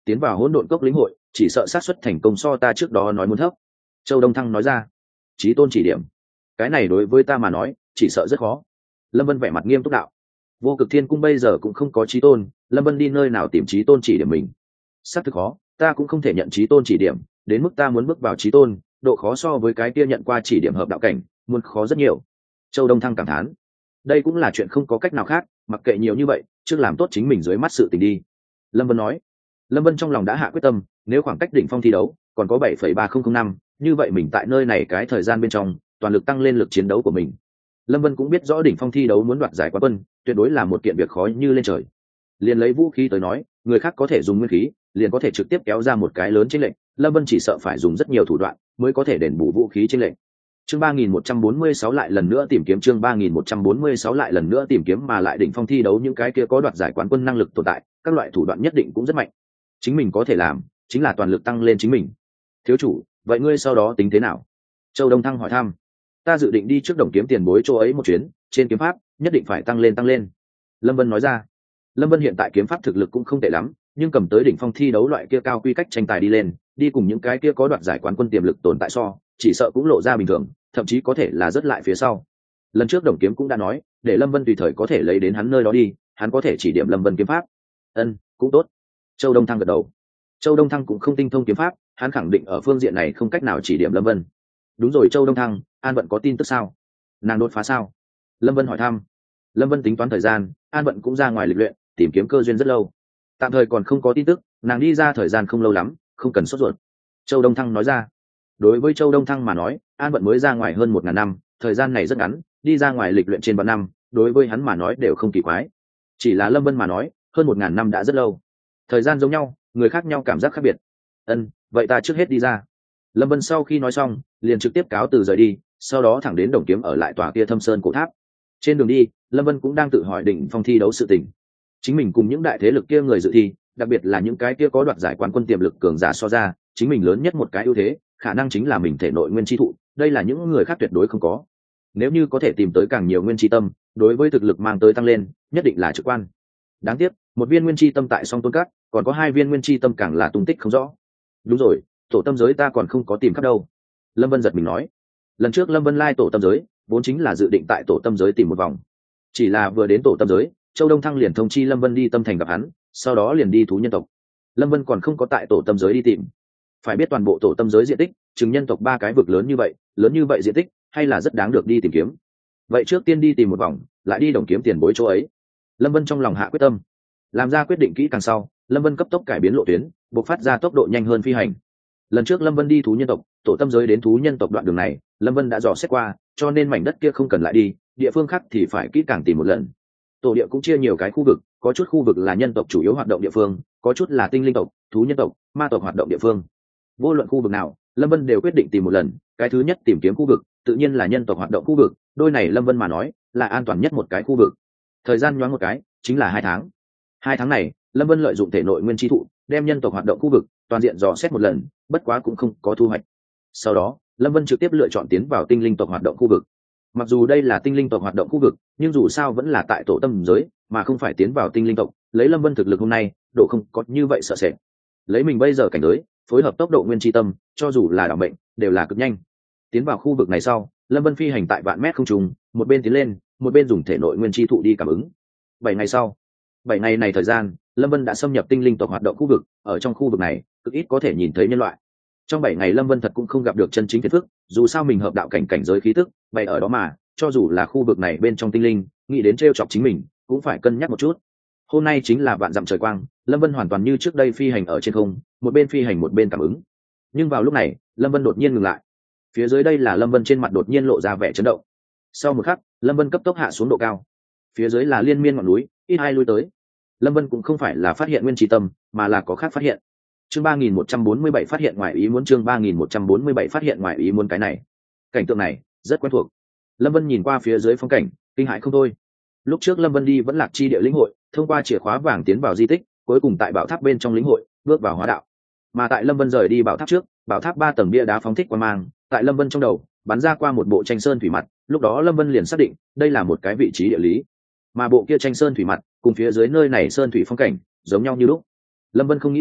tiến vào hỗn độn cốc lĩnh hội chỉ sợ xác suất thành công so ta trước đó nói muốn thấp. Châu Đông Thăng nói ra. Chí tôn chỉ điểm, cái này đối với ta mà nói chỉ sợ rất khó. Lâm Vân vẻ mặt nghiêm túc đạo. Vô Cực Thiên Cung bây giờ cũng không có chí tôn, Lâm Vân đi nơi nào tìm chí tôn chỉ điểm mình? Xác thực khó, ta cũng không thể nhận chí tôn chỉ điểm, đến mức ta muốn bước vào chí tôn, độ khó so với cái kia nhận qua chỉ điểm hợp đạo cảnh muốn khó rất nhiều. Châu Đông Thăng cảm thán. Đây cũng là chuyện không có cách nào khác, mặc kệ nhiều như vậy, trước làm tốt chính mình dưới mắt sự tình đi. Lâm Vân nói. Lâm Vân trong lòng đã hạ quyết tâm, nếu khoảng cách đỉnh phong thi đấu còn có 7,3005, như vậy mình tại nơi này cái thời gian bên trong toàn lực tăng lên lực chiến đấu của mình. Lâm Vân cũng biết rõ đỉnh phong thi đấu muốn đoạt giải quán quân tuyệt đối là một kiện việc khó như lên trời. Liền lấy vũ khí tới nói, người khác có thể dùng nguyên khí liền có thể trực tiếp kéo ra một cái lớn chênh lệch, Lâm Vân chỉ sợ phải dùng rất nhiều thủ đoạn mới có thể đền bù vũ khí chênh lệch. Chương 3146 lại lần nữa tìm kiếm, chương 3146 lại lần nữa tìm kiếm, mà lại đỉnh phong thi đấu những cái kia có đoạt giải quán quân năng lực tồn tại, các loại thủ đoạn nhất định cũng rất mạnh. Chính mình có thể làm chính là toàn lực tăng lên chính mình. Thiếu chủ, vậy ngươi sau đó tính thế nào? Châu Đông Thăng hỏi thăm. Ta dự định đi trước Đồng Kiếm tiền bối chỗ ấy một chuyến, trên kiếm pháp nhất định phải tăng lên. Lâm Vân nói ra. Lâm Vân hiện tại kiếm pháp thực lực cũng không tệ lắm, nhưng cầm tới đỉnh phong thi đấu loại kia cao quy cách tranh tài đi lên, đi cùng những cái kia có đoạt giải quán quân tiềm lực tồn tại so, chỉ sợ cũng lộ ra bình thường, thậm chí có thể là rất lại phía sau. Lần trước Đồng Kiếm cũng đã nói, để Lâm Vân tùy thời có thể lấy đến hắn nơi đó đi, hắn có thể chỉ điểm Lâm Vân kiếm pháp. Cũng tốt. Châu Đông Thăng gật đầu. Châu Đông Thăng cũng không tinh thông kiếm pháp, hắn khẳng định ở phương diện này không cách nào chỉ điểm Lâm Vân. Đúng rồi Châu Đông Thăng, An Vận có tin tức sao? Nàng đột phá sao? Lâm Vân hỏi thăm. Lâm Vân tính toán thời gian, An Vận cũng ra ngoài lịch luyện tìm kiếm cơ duyên rất lâu, tạm thời còn không có tin tức, nàng đi ra thời gian không lâu lắm, không cần sốt ruột. Châu Đông Thăng nói ra. Đối với Châu Đông Thăng mà nói, An Vận mới ra ngoài hơn 1000 năm, thời gian này rất ngắn, đi ra ngoài lịch luyện trên vạn năm, đối với hắn mà nói đều không kỳ quái. Chỉ là Lâm Vân mà nói, hơn 1000 năm đã rất lâu. Thời gian giống nhau, người khác nhau cảm giác khác biệt. Vậy ta trước hết đi ra. Lâm Vân sau khi nói xong liền trực tiếp cáo từ rời đi, sau đó thẳng đến Đồng Kiếm ở lại tòa kia Thâm Sơn cổ tháp. Trên đường đi, Lâm Vân cũng đang tự hỏi đỉnh phong thi đấu sự tình. Chính mình cùng những đại thế lực kia người dự thi, đặc biệt là những cái kia có đoạt giải quán quân tiềm lực cường giả so ra, chính mình lớn nhất một cái ưu thế khả năng chính là mình thể nội nguyên chi thụ, đây là những người khác tuyệt đối không có. Nếu như có thể tìm tới càng nhiều nguyên chi tâm, đối với thực lực mang tới tăng lên nhất định là trực quan. Đáng tiếc, một viên nguyên chi tâm tại Song Tôn Các, còn có 2 viên nguyên chi tâm càng là tung tích không rõ. Đúng rồi, tổ tâm giới ta còn không có tìm khắp đâu. Lâm Vân giật mình nói. Lần trước Lâm Vân lai tổ tâm giới vốn chính là dự định tại tổ tâm giới tìm một vòng, chỉ là vừa đến tổ tâm giới, Châu Đông Thăng liền thông chi Lâm Vân đi Tâm Thành gặp hắn, sau đó liền đi thú nhân tộc. Lâm Vân còn không có tại tổ tâm giới đi tìm. Phải biết toàn bộ tổ tâm giới diện tích chừng nhân tộc 3 cái vực lớn như vậy diện tích hay là rất đáng được đi tìm kiếm. Vậy trước tiên đi tìm một vòng, lại đi Đồng Kiếm tiền bối chỗ ấy. Lâm Vân trong lòng hạ quyết tâm. Làm ra quyết định kỹ càng sau, Lâm Vân cấp tốc cải biến lộ tuyến, buộc phát ra tốc độ nhanh hơn phi hành. Lần trước Lâm Vân đi thú nhân tộc, tổ tâm giới đến thú nhân tộc đoạn đường này, Lâm Vân đã dò xét qua, cho nên mảnh đất kia không cần lại đi, địa phương khác thì phải kỹ càng tìm một lần. Tổ địa cũng chia nhiều cái khu vực, có chút khu vực là nhân tộc chủ yếu hoạt động địa phương, có chút là tinh linh tộc, thú nhân tộc, ma tộc hoạt động địa phương. Vô luận khu vực nào, Lâm Vân đều quyết định tìm một lần, cái thứ nhất tìm kiếm khu vực tự nhiên là nhân tộc hoạt động khu vực, đôi này Lâm Vân mà nói là an toàn nhất một cái khu vực. Thời gian nhoáng một cái chính là 2 tháng. 2 tháng này, Lâm Vân lợi dụng thể nội nguyên chi thụ, đem nhân tộc hoạt động khu vực toàn diện dò xét một lần, bất quá cũng không có thu hoạch. Sau đó, Lâm Vân trực tiếp lựa chọn tiến vào tinh linh tộc hoạt động khu vực. Mặc dù đây là tinh linh tộc hoạt động khu vực, nhưng dù sao vẫn là tại tổ tâm giới, mà không phải tiến vào tinh linh tộc. Lấy Lâm Vân thực lực hôm nay, độ không có như vậy sợ sệt. Lấy mình bây giờ cảnh giới, phối hợp tốc độ nguyên chi tâm, cho dù là đảo mệnh, đều là cực nhanh. Tiến vào khu vực này sau, Lâm Vân phi hành tại vạn mét không trung, một bên tiến lên, một bên dùng thể nội nguyên chi thụ đi cảm ứng. 7 ngày sau, 7 ngày này thời gian, Lâm Vân đã xâm nhập tinh linh tộc hoạt động khu vực, ở trong khu vực này, cực ít có thể nhìn thấy nhân loại. Trong 7 ngày Lâm Vân thật cũng không gặp được chân chính phiền phức, dù sao mình hợp đạo cảnh giới khí tức, bày ở đó mà, cho dù là khu vực này bên trong tinh linh, nghĩ đến trêu chọc chính mình, cũng phải cân nhắc một chút. Hôm nay chính là vạn dặm trời quang, Lâm Vân hoàn toàn như trước đây phi hành ở trên không, một bên phi hành một bên cảm ứng. Nhưng vào lúc này, Lâm Vân đột nhiên ngừng lại. Phía dưới đây là Lâm Vân trên mặt đột nhiên lộ ra vẻ chấn động. Sau một khắc, Lâm Vân cấp tốc hạ xuống độ cao. Phía dưới là liên miên ngọn núi, ít ai lui tới. Lâm Vân cũng không phải là phát hiện nguyên trí tâm, mà là có khác phát hiện. Chương 3147 phát hiện ngoài ý muốn, chương 3147 phát hiện ngoài ý muốn. Cái này, cảnh tượng này rất quen thuộc. Lâm Vân nhìn qua phía dưới phong cảnh, kinh hãi không thôi. Lúc trước Lâm Vân đi vẫn lạc chi địa lĩnh hội, thông qua chìa khóa vàng tiến vào di tích, cuối cùng tại bảo tháp bên trong lĩnh hội bước vào hóa đạo. Mà tại Lâm Vân rời đi bảo tháp trước, bảo tháp 3 tầng bia đá phóng thích quang mang, tại Lâm Vân trong đầu bắn ra qua một bộ tranh sơn thủy mặt. Lúc đó Lâm Vân liền xác định đây là một cái vị trí địa lý, mà bộ kia tranh sơn thủy mặt cùng phía dưới nơi này sơn thủy phong cảnh giống nhau như lúc. Lâm Vân không nghĩ tới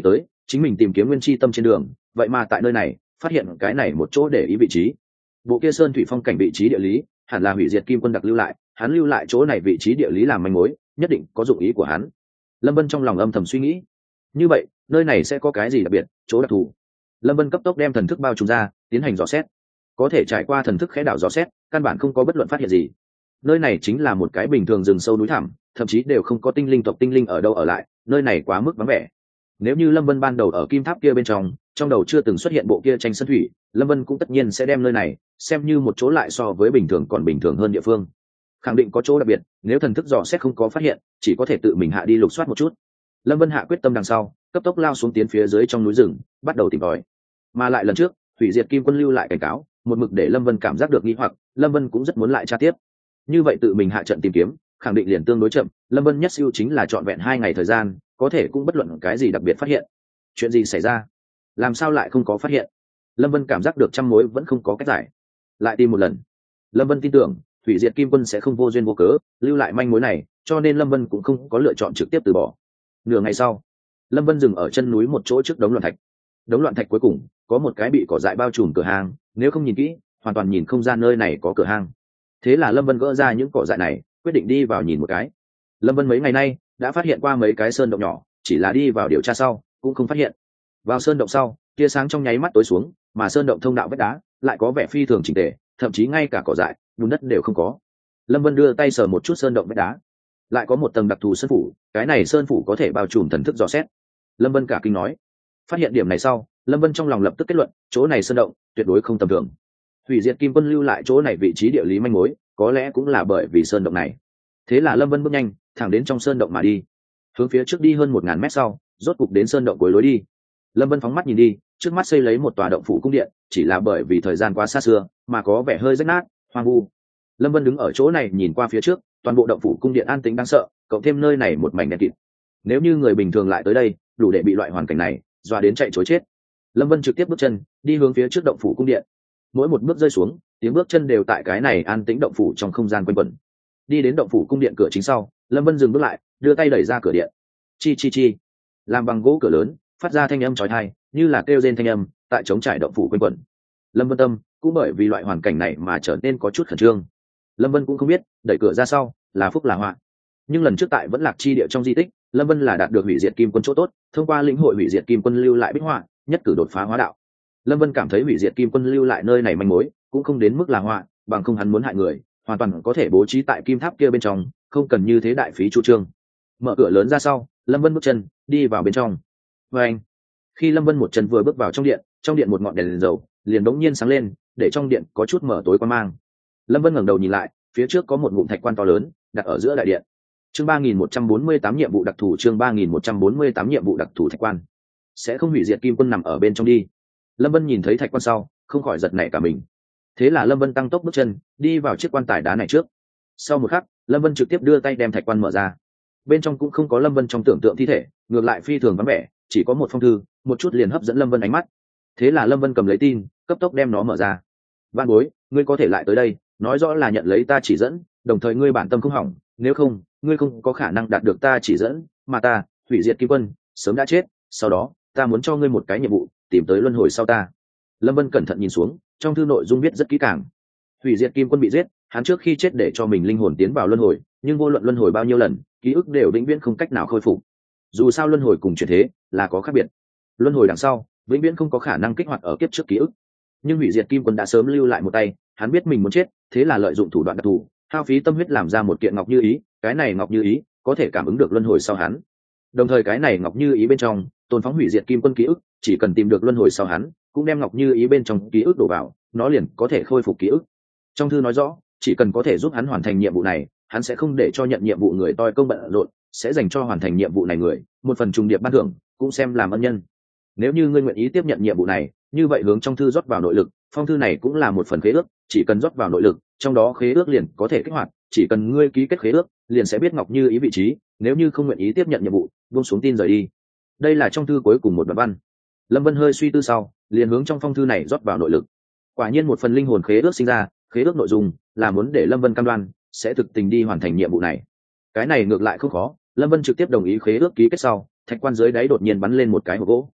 chính mình tìm kiếm nguyên chi tâm trên đường, vậy mà tại nơi này phát hiện cái này một chỗ để ý vị trí. Bộ kia sơn thủy phong cảnh vị trí địa lý hẳn là hủy diệt kim quân đặc lưu lại, hắn lưu lại chỗ này vị trí địa lý làm manh mối, nhất định có dụng ý của hắn. Lâm Vân trong lòng âm thầm suy nghĩ, như vậy nơi này sẽ có cái gì đặc biệt, chỗ đặc thù. Lâm Vân cấp tốc đem thần thức bao trùm ra, tiến hành dò xét. Có thể trải qua thần thức khẽ đảo dò xét, căn bản không có bất luận phát hiện gì. Nơi này chính là một cái bình thường rừng sâu núi thẳm, thậm chí đều không có tinh linh tộc tinh linh ở đâu ở lại, nơi này quá mức vắng vẻ. Nếu như Lâm Vân ban đầu ở kim tháp kia bên trong đầu chưa từng xuất hiện bộ kia tranh sơn thủy, Lâm Vân cũng tất nhiên sẽ đem nơi này xem như một chỗ lại so với bình thường còn bình thường hơn địa phương. Khẳng định có chỗ đặc biệt, nếu thần thức dò xét không có phát hiện, chỉ có thể tự mình hạ đi lục soát một chút. Lâm Vân hạ quyết tâm đằng sau, cấp tốc lao xuống tiến phía dưới trong núi rừng, bắt đầu tìm tòi. Mà lại lần trước, hủy diệt kim quân lưu lại cảnh cáo, một mực để Lâm Vân cảm giác được nghi hoặc, Lâm Vân cũng rất muốn lại tra tiếp. Như vậy tự mình hạ trận tìm kiếm, khẳng định liền tương đối chậm, Lâm Vân nhất siêu chính là trọn vẹn 2 ngày thời gian, có thể cũng bất luận cái gì đặc biệt phát hiện. Chuyện gì xảy ra? Làm sao lại không có phát hiện? Lâm Vân cảm giác được trăm mối vẫn không có cách giải. Lại tìm một lần. Lâm Vân tin tưởng, hủy diệt kim quân sẽ không vô duyên vô cớ lưu lại manh mối này, cho nên Lâm Vân cũng không có lựa chọn trực tiếp từ bỏ. Nửa ngày sau, Lâm Vân dừng ở chân núi một chỗ trước đống loạn thạch. Đống loạn thạch cuối cùng có một cái bị cỏ dại bao trùm cửa hang, nếu không nhìn kỹ, hoàn toàn nhìn không ra nơi này có cửa hang. Thế là Lâm Vân gỡ ra những cỏ dại này, quyết định đi vào nhìn một cái. Lâm Vân mấy ngày nay đã phát hiện qua mấy cái sơn động nhỏ, chỉ là đi vào điều tra sau cũng không phát hiện. Vào sơn động sau, tia sáng trong nháy mắt tối xuống, mà sơn động thông đạo vách đá lại có vẻ phi thường chỉnh tề, thậm chí ngay cả cỏ dại, bùn đất đều không có. Lâm Vân đưa tay sờ một chút sơn động vách đá, lại có một tầng đặc thù sơn phủ, cái này sơn phủ có thể bao trùm thần thức dò xét. Lâm Vân cả kinh nói. Phát hiện điểm này sau, Lâm Vân trong lòng lập tức kết luận, chỗ này sơn động tuyệt đối không tầm thường. Hủy diệt kim quân lưu lại chỗ này vị trí địa lý manh mối, có lẽ cũng là bởi vì sơn động này. Thế là Lâm Vân bước nhanh thẳng đến trong sơn động mà đi, hướng phía trước đi hơn 1000 mét sau, rốt cục đến sơn động cuối lối đi. Lâm Vân phóng mắt nhìn đi, trước mắt xây lấy một tòa động phủ cung điện, chỉ là bởi vì thời gian quá xa xưa mà có vẻ hơi rách nát, hoang vu. Lâm Vân đứng ở chỗ này nhìn qua phía trước, toàn bộ động phủ cung điện an tĩnh đáng sợ, cộng thêm nơi này một mảnh đen kịt. Nếu như người bình thường lại tới đây, đủ để bị loại hoàn cảnh này dọa đến chạy trối chết. Lâm Vân trực tiếp bước chân đi hướng phía trước động phủ cung điện. Mỗi một bước rơi xuống, tiếng bước chân đều tại cái này an tĩnh động phủ trong không gian quanh quẩn. Đi đến động phủ cung điện cửa chính sau, Lâm Vân dừng bước lại, đưa tay đẩy ra cửa điện. Chi chi chi, làm bằng gỗ cửa lớn phát ra thanh âm chói tai, như là kêu rên thanh âm tại trống trải động phủ quanh quẩn. Lâm Vân tâm cũng bởi vì loại hoàn cảnh này mà trở nên có chút khẩn trương. Lâm Vân cũng không biết đẩy cửa ra sau là phúc là họa, nhưng lần trước tại Vẫn Lạc chi địa trong di tích, Lâm Vân là đạt được hủy diệt kim quân chỗ tốt, thông qua lĩnh hội hủy diệt kim quân lưu lại bích họa, nhất cử đột phá hóa đạo. Lâm Vân cảm thấy hủy diệt kim quân lưu lại nơi này manh mối cũng không đến mức là họa, bằng không hắn muốn hại người, hoàn toàn có thể bố trí tại kim tháp kia bên trong, không cần như thế đại phí chu trương. Mở cửa lớn ra sau, Lâm Vân bước chân đi vào bên trong. Và anh, khi Lâm Vân một chân vừa bước vào trong điện một ngọn đèn dầu liền đống nhiên sáng lên, để trong điện có chút mở tối quan mang. Lâm Vân ngẩng đầu nhìn lại, phía trước có một ngụm thạch quan to lớn đặt ở giữa đại điện. Chương 3148 nhiệm vụ đặc thù, chương 3148 nhiệm vụ đặc thù thạch quan. Sẽ không hủy diệt kim quân nằm ở bên trong đi. Lâm Vân nhìn thấy thạch quan sau, không khỏi giật nảy cả mình. Thế là Lâm Vân tăng tốc bước chân, đi vào chiếc quan tài đá này trước. Sau một khắc, Lâm Vân trực tiếp đưa tay đem thạch quan mở ra. Bên trong cũng không có Lâm Vân trong tưởng tượng thi thể, ngược lại phi thường vắng vẻ, chỉ có một phong thư, một chút liền hấp dẫn Lâm Vân ánh mắt. Thế là Lâm Vân cầm lấy tin, cấp tốc đem nó mở ra. Vạn bối, ngươi có thể lại tới đây, nói rõ là nhận lấy ta chỉ dẫn, đồng thời ngươi bản tâm không hỏng, nếu không, ngươi không có khả năng đạt được ta chỉ dẫn, mà ta, hủy diệt kim quân, sớm đã chết, sau đó, ta muốn cho ngươi một cái nhiệm vụ, tìm tới luân hồi sau ta. Lâm Vân cẩn thận nhìn xuống, trong thư nội dung viết rất kỹ càng. Hủy diệt kim quân bị giết, hắn trước khi chết để cho mình linh hồn tiến vào luân hồi, nhưng vô luận luân hồi bao nhiêu lần, ký ức đều vĩnh viễn không cách nào khôi phục. Dù sao luân hồi cùng chuyển thế là có khác biệt. Luân hồi đằng sau, vĩnh viễn không có khả năng kích hoạt ở kiếp trước ký ức. Nhưng hủy diệt kim quân đã sớm lưu lại một tay, hắn biết mình muốn chết, thế là lợi dụng thủ đoạn đặc thù, hao phí tâm huyết làm ra một kiện ngọc như ý, cái này ngọc như ý có thể cảm ứng được luân hồi sau hắn. Đồng thời cái này ngọc như ý bên trong tồn phóng hủy diệt kim quân ký ức, chỉ cần tìm được luân hồi sau hắn, cũng đem ngọc như ý bên trong ký ức đổ vào, nó liền có thể khôi phục ký ức. Trong thư nói rõ, chỉ cần có thể giúp hắn hoàn thành nhiệm vụ này, hắn sẽ không để cho nhận nhiệm vụ người toi công bận rộn, sẽ dành cho hoàn thành nhiệm vụ này người một phần trùng điệp ban thưởng, cũng xem làm ân nhân. Nếu như ngươi nguyện ý tiếp nhận nhiệm vụ này, như vậy hướng trong thư rót vào nội lực, phong thư này cũng là một phần khế ước, chỉ cần rót vào nội lực, trong đó khế ước liền có thể kích hoạt, chỉ cần ngươi ký kết khế ước, liền sẽ biết ngọc như ý vị trí, nếu như không nguyện ý tiếp nhận nhiệm vụ, buông xuống tin rời đi. Đây là trong thư cuối cùng một đoạn văn. Lâm Vân hơi suy tư sau, liền hướng trong phong thư này rót vào nội lực. Quả nhiên một phần linh hồn khế ước sinh ra, khế ước nội dung là muốn để Lâm Vân cam đoan sẽ thực tình đi hoàn thành nhiệm vụ này. Cái này ngược lại không khó, Lâm Vân trực tiếp đồng ý khế ước ký kết sau, thạch quan dưới đáy đột nhiên bắn lên một cái hộp gỗ.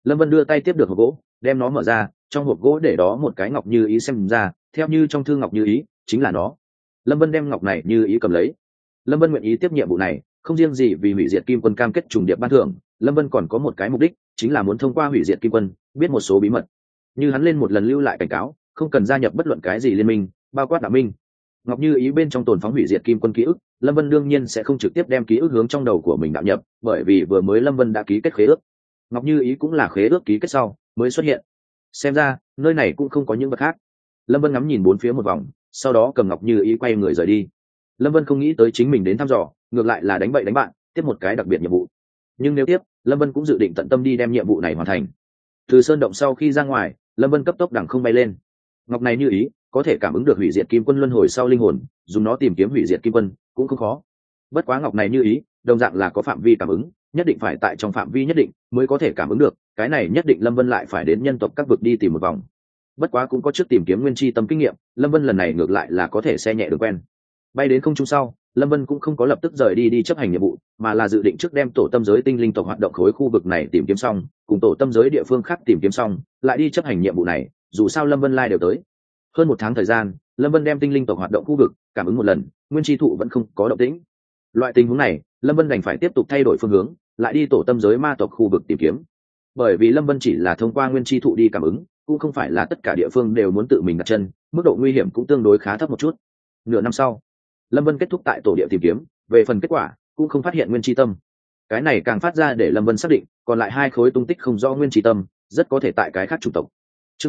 Lâm Vân đưa tay tiếp được hộp gỗ, đem nó mở ra, trong hộp gỗ để đó một cái ngọc như ý xem ra, theo như trong thư ngọc như ý, chính là nó. Lâm Vân đem ngọc này như ý cầm lấy. Lâm Vân nguyện ý tiếp nhiệm vụ này, không riêng gì vì hủy diệt kim quân cam kết trùng điệp ban thưởng, Lâm Vân còn có một cái mục đích, chính là muốn thông qua hủy diệt kim quân, biết một số bí mật. Như hắn lên một lần lưu lại cảnh cáo, không cần gia nhập bất luận cái gì liên minh, bao quát đạo minh. Ngọc như ý bên trong tồn phóng hủy diệt kim quân ký ức, Lâm Vân đương nhiên sẽ không trực tiếp đem ký ức hướng trong đầu của mình đạo nhập, bởi vì vừa mới Lâm Vân đã ký kết khế ước. Ngọc như ý cũng là khế ước ký kết sau mới xuất hiện. Xem ra nơi này cũng không có những vật khác. Lâm Vân ngắm nhìn bốn phía một vòng, sau đó cầm Ngọc như ý quay người rời đi. Lâm Vân không nghĩ tới chính mình đến thăm dò, ngược lại là đánh bậy đánh bạn, tiếp một cái đặc biệt nhiệm vụ. Nhưng nếu tiếp, Lâm Vân cũng dự định tận tâm đi đem nhiệm vụ này hoàn thành. Từ sơn động sau khi ra ngoài, Lâm Vân cấp tốc đằng không bay lên. Ngọc này như ý có thể cảm ứng được hủy diệt kim quân luân hồi sau linh hồn, dùng nó tìm kiếm hủy diệt kim quân cũng không khó. Bất quá ngọc này như ý đồng dạng là có phạm vi cảm ứng, nhất định phải tại trong phạm vi nhất định mới có thể cảm ứng được. Cái này nhất định Lâm Vân lại phải đến nhân tộc các vực đi tìm một vòng. Bất quá cũng có trước tìm kiếm nguyên chi tâm kinh nghiệm, Lâm Vân lần này ngược lại là có thể xe nhẹ được quen. Bay đến không trung sau, Lâm Vân cũng không có lập tức rời đi chấp hành nhiệm vụ, mà là dự định trước đem tổ tâm giới tinh linh tộc hoạt động khối khu vực này tìm kiếm xong, cùng tổ tâm giới địa phương khác tìm kiếm xong, lại đi chấp hành nhiệm vụ này. Dù sao Lâm Vân đều tới. Hơn một tháng thời gian, Lâm Vân đem tinh linh tộc hoạt động khu vực cảm ứng một lần, nguyên chi thụ vẫn không có động tĩnh. Loại tình huống này, Lâm Vân đành phải tiếp tục thay đổi phương hướng, lại đi tổ tâm giới ma tộc khu vực tìm kiếm. Bởi vì Lâm Vân chỉ là thông qua nguyên chi thụ đi cảm ứng, cũng không phải là tất cả địa phương đều muốn tự mình đặt chân, mức độ nguy hiểm cũng tương đối khá thấp một chút. Nửa năm sau, Lâm Vân kết thúc tại tổ địa tìm kiếm, về phần kết quả cũng không phát hiện nguyên chi tâm. Cái này càng phát ra để Lâm Vân xác định, còn lại hai khối tung tích không rõ nguyên chi tâm, rất có thể tại cái khác chủng tộc. Chương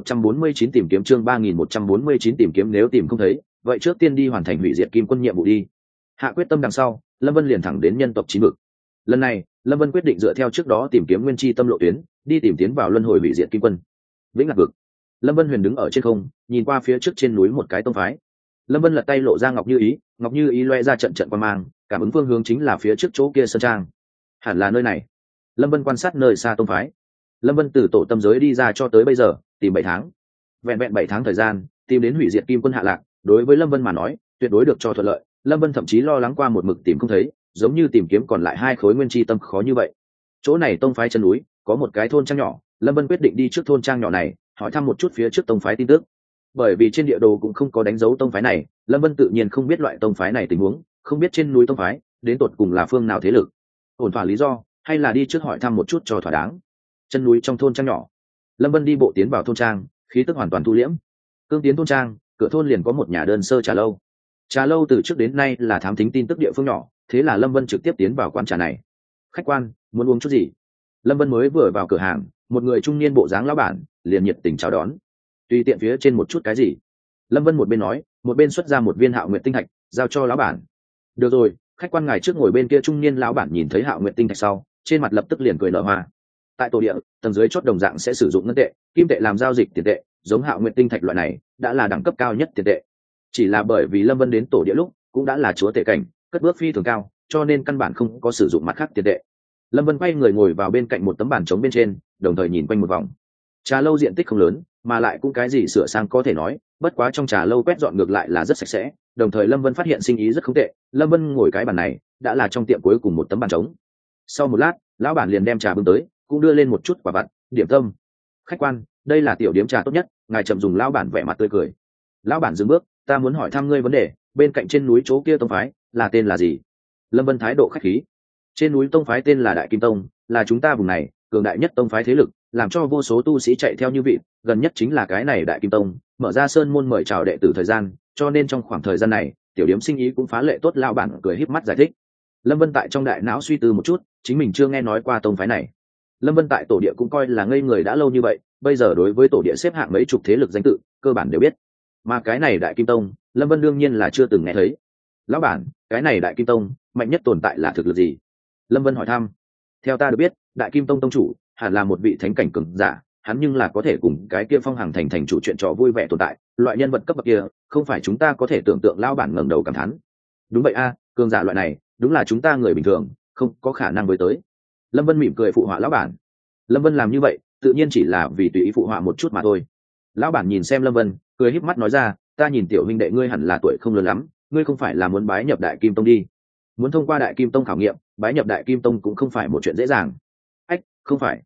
3149 tìm kiếm, chương 3149 tìm kiếm, nếu tìm không thấy, vậy trước tiên đi hoàn thành hủy diệt kim quân nhiệm vụ đi. Hạ quyết tâm đằng sau, Lâm Vân liền thẳng đến nhân tộc chín vực. Lần này, Lâm Vân quyết định dựa theo trước đó tìm kiếm nguyên chi tâm lộ tuyến, đi tìm tiến vào luân hồi hủy diệt kim quân. Vĩnh Lạc vực. Lâm Vân huyền đứng ở trên không, nhìn qua phía trước trên núi một cái tông phái. Lâm Vân lật tay lộ ra ngọc như ý loe ra trận trận quan mang, cảm ứng phương hướng chính là phía trước chỗ kia sơn trang. Hẳn là nơi này. Lâm Vân quan sát nơi xa tông phái. Lâm Vân từ tổ tâm giới đi ra cho tới bây giờ tìm 7 tháng, vẹn 7 tháng thời gian tìm đến hủy diệt kim quân hạ lạc, đối với Lâm Vân mà nói tuyệt đối được cho thuận lợi. Lâm Vân thậm chí lo lắng qua một mực tìm không thấy, giống như tìm kiếm còn lại hai khối nguyên chi tâm khó như vậy. Chỗ này tông phái chân núi có một cái thôn trang nhỏ, Lâm Vân quyết định đi trước thôn trang nhỏ này hỏi thăm một chút phía trước tông phái tin tức. Bởi vì trên địa đồ cũng không có đánh dấu tông phái này, Lâm Vân tự nhiên không biết loại tông phái này tình huống, không biết trên núi tông phái đến tột cùng là phương nào thế lực. Ổn thỏa lý do, hay là đi trước hỏi thăm một chút cho thỏa đáng. Chân núi trong thôn trang nhỏ, Lâm Vân đi bộ tiến vào thôn trang, khí tức hoàn toàn thu liễm. Cương tiến thôn trang, cửa thôn liền có một nhà đơn sơ trà lâu. Trà lâu từ trước đến nay là thám thính tin tức địa phương nhỏ, thế là Lâm Vân trực tiếp tiến vào quán trà này. Khách quan, muốn uống chút gì? Lâm Vân mới vừa vào cửa hàng, một người trung niên bộ dáng lão bản liền nhiệt tình chào đón. Tùy tiện phía trên một chút cái gì? Lâm Vân một bên nói, một bên xuất ra một viên Hạo Nguyệt tinh thạch giao cho lão bản. Được rồi, khách quan ngài trước ngồi bên kia. Trung niên lão bản nhìn thấy Hạo Nguyệt tinh thạch sau, trên mặt lập tức liền cười nở hoa. Tại tổ địa, tầng dưới chót đồng dạng sẽ sử dụng ngân tệ, kim tệ làm giao dịch tiền tệ, giống Hạo Nguyệt tinh thạch loại này đã là đẳng cấp cao nhất tiền tệ. Chỉ là bởi vì Lâm Vân đến tổ địa lúc cũng đã là chúa tể cảnh, cất bước phi thường cao, cho nên căn bản không có sử dụng mặt khác tiền tệ. Lâm Vân quay người ngồi vào bên cạnh một tấm bàn trống bên trên, đồng thời nhìn quanh một vòng. Trà lâu diện tích không lớn, mà lại cũng cái gì sửa sang có thể nói, bất quá trong trà lâu quét dọn ngược lại là rất sạch sẽ. Đồng thời Lâm Vân phát hiện sinh ý rất không tệ, Lâm Vân ngồi cái bàn này đã là trong tiệm cuối cùng một tấm bàn trống. Sau một lát, lão bản liền đem trà bưng tới, cũng đưa lên một chút quả vặt, điểm tâm. Khách quan, đây là tiểu điếm trà tốt nhất, ngài chậm dùng. Lão bản vẻ mặt tươi cười. Lão bản dừng bước, ta muốn hỏi thăm ngươi vấn đề, bên cạnh trên núi chỗ kia tông phái là tên là gì? Lâm Vân thái độ khách khí. Trên núi tông phái tên là Đại Kim Tông, là chúng ta vùng này cường đại nhất tông phái thế lực, làm cho vô số tu sĩ chạy theo như vị. Gần nhất chính là cái này Đại Kim Tông mở ra sơn môn mời chào đệ tử thời gian, cho nên trong khoảng thời gian này tiểu điếm sinh ý cũng phá lệ tốt. Lão bản cười híp mắt giải thích. Lâm Vân tại trong đại não suy tư một chút, chính mình chưa nghe nói qua tông phái này. Lâm Vân tại tổ địa cũng coi là ngây người đã lâu như vậy, bây giờ đối với tổ địa xếp hạng mấy chục thế lực danh tự cơ bản đều biết, mà cái này Đại Kim Tông Lâm Vân đương nhiên là chưa từng nghe thấy. Lão bản, cái này Đại Kim Tông mạnh nhất tồn tại là thực lực gì? Lâm Vân hỏi thăm. Theo ta được biết, Đại Kim Tông tông chủ hẳn là một vị thánh cảnh cường giả, hắn nhưng là có thể cùng cái kia Phong Hằng thành chủ chuyện trò vui vẻ tồn tại, loại nhân vật cấp bậc kia không phải chúng ta có thể tưởng tượng. Lão bản ngẩng đầu cảm thán. Đúng vậy a, cường giả loại này đúng là chúng ta người bình thường không có khả năng với tới. Lâm Vân mỉm cười phụ họa lão bản. Lâm Vân làm như vậy tự nhiên chỉ là vì tùy ý phụ họa một chút mà thôi. Lão bản nhìn xem Lâm Vân, cười híp mắt nói ra, ta nhìn tiểu huynh đệ ngươi hẳn là tuổi không lớn lắm, ngươi không phải là muốn bái nhập Đại Kim Tông đi? Muốn thông qua Đại Kim Tông khảo nghiệm, bái nhập Đại Kim Tông cũng không phải một chuyện dễ dàng. Ách, không phải.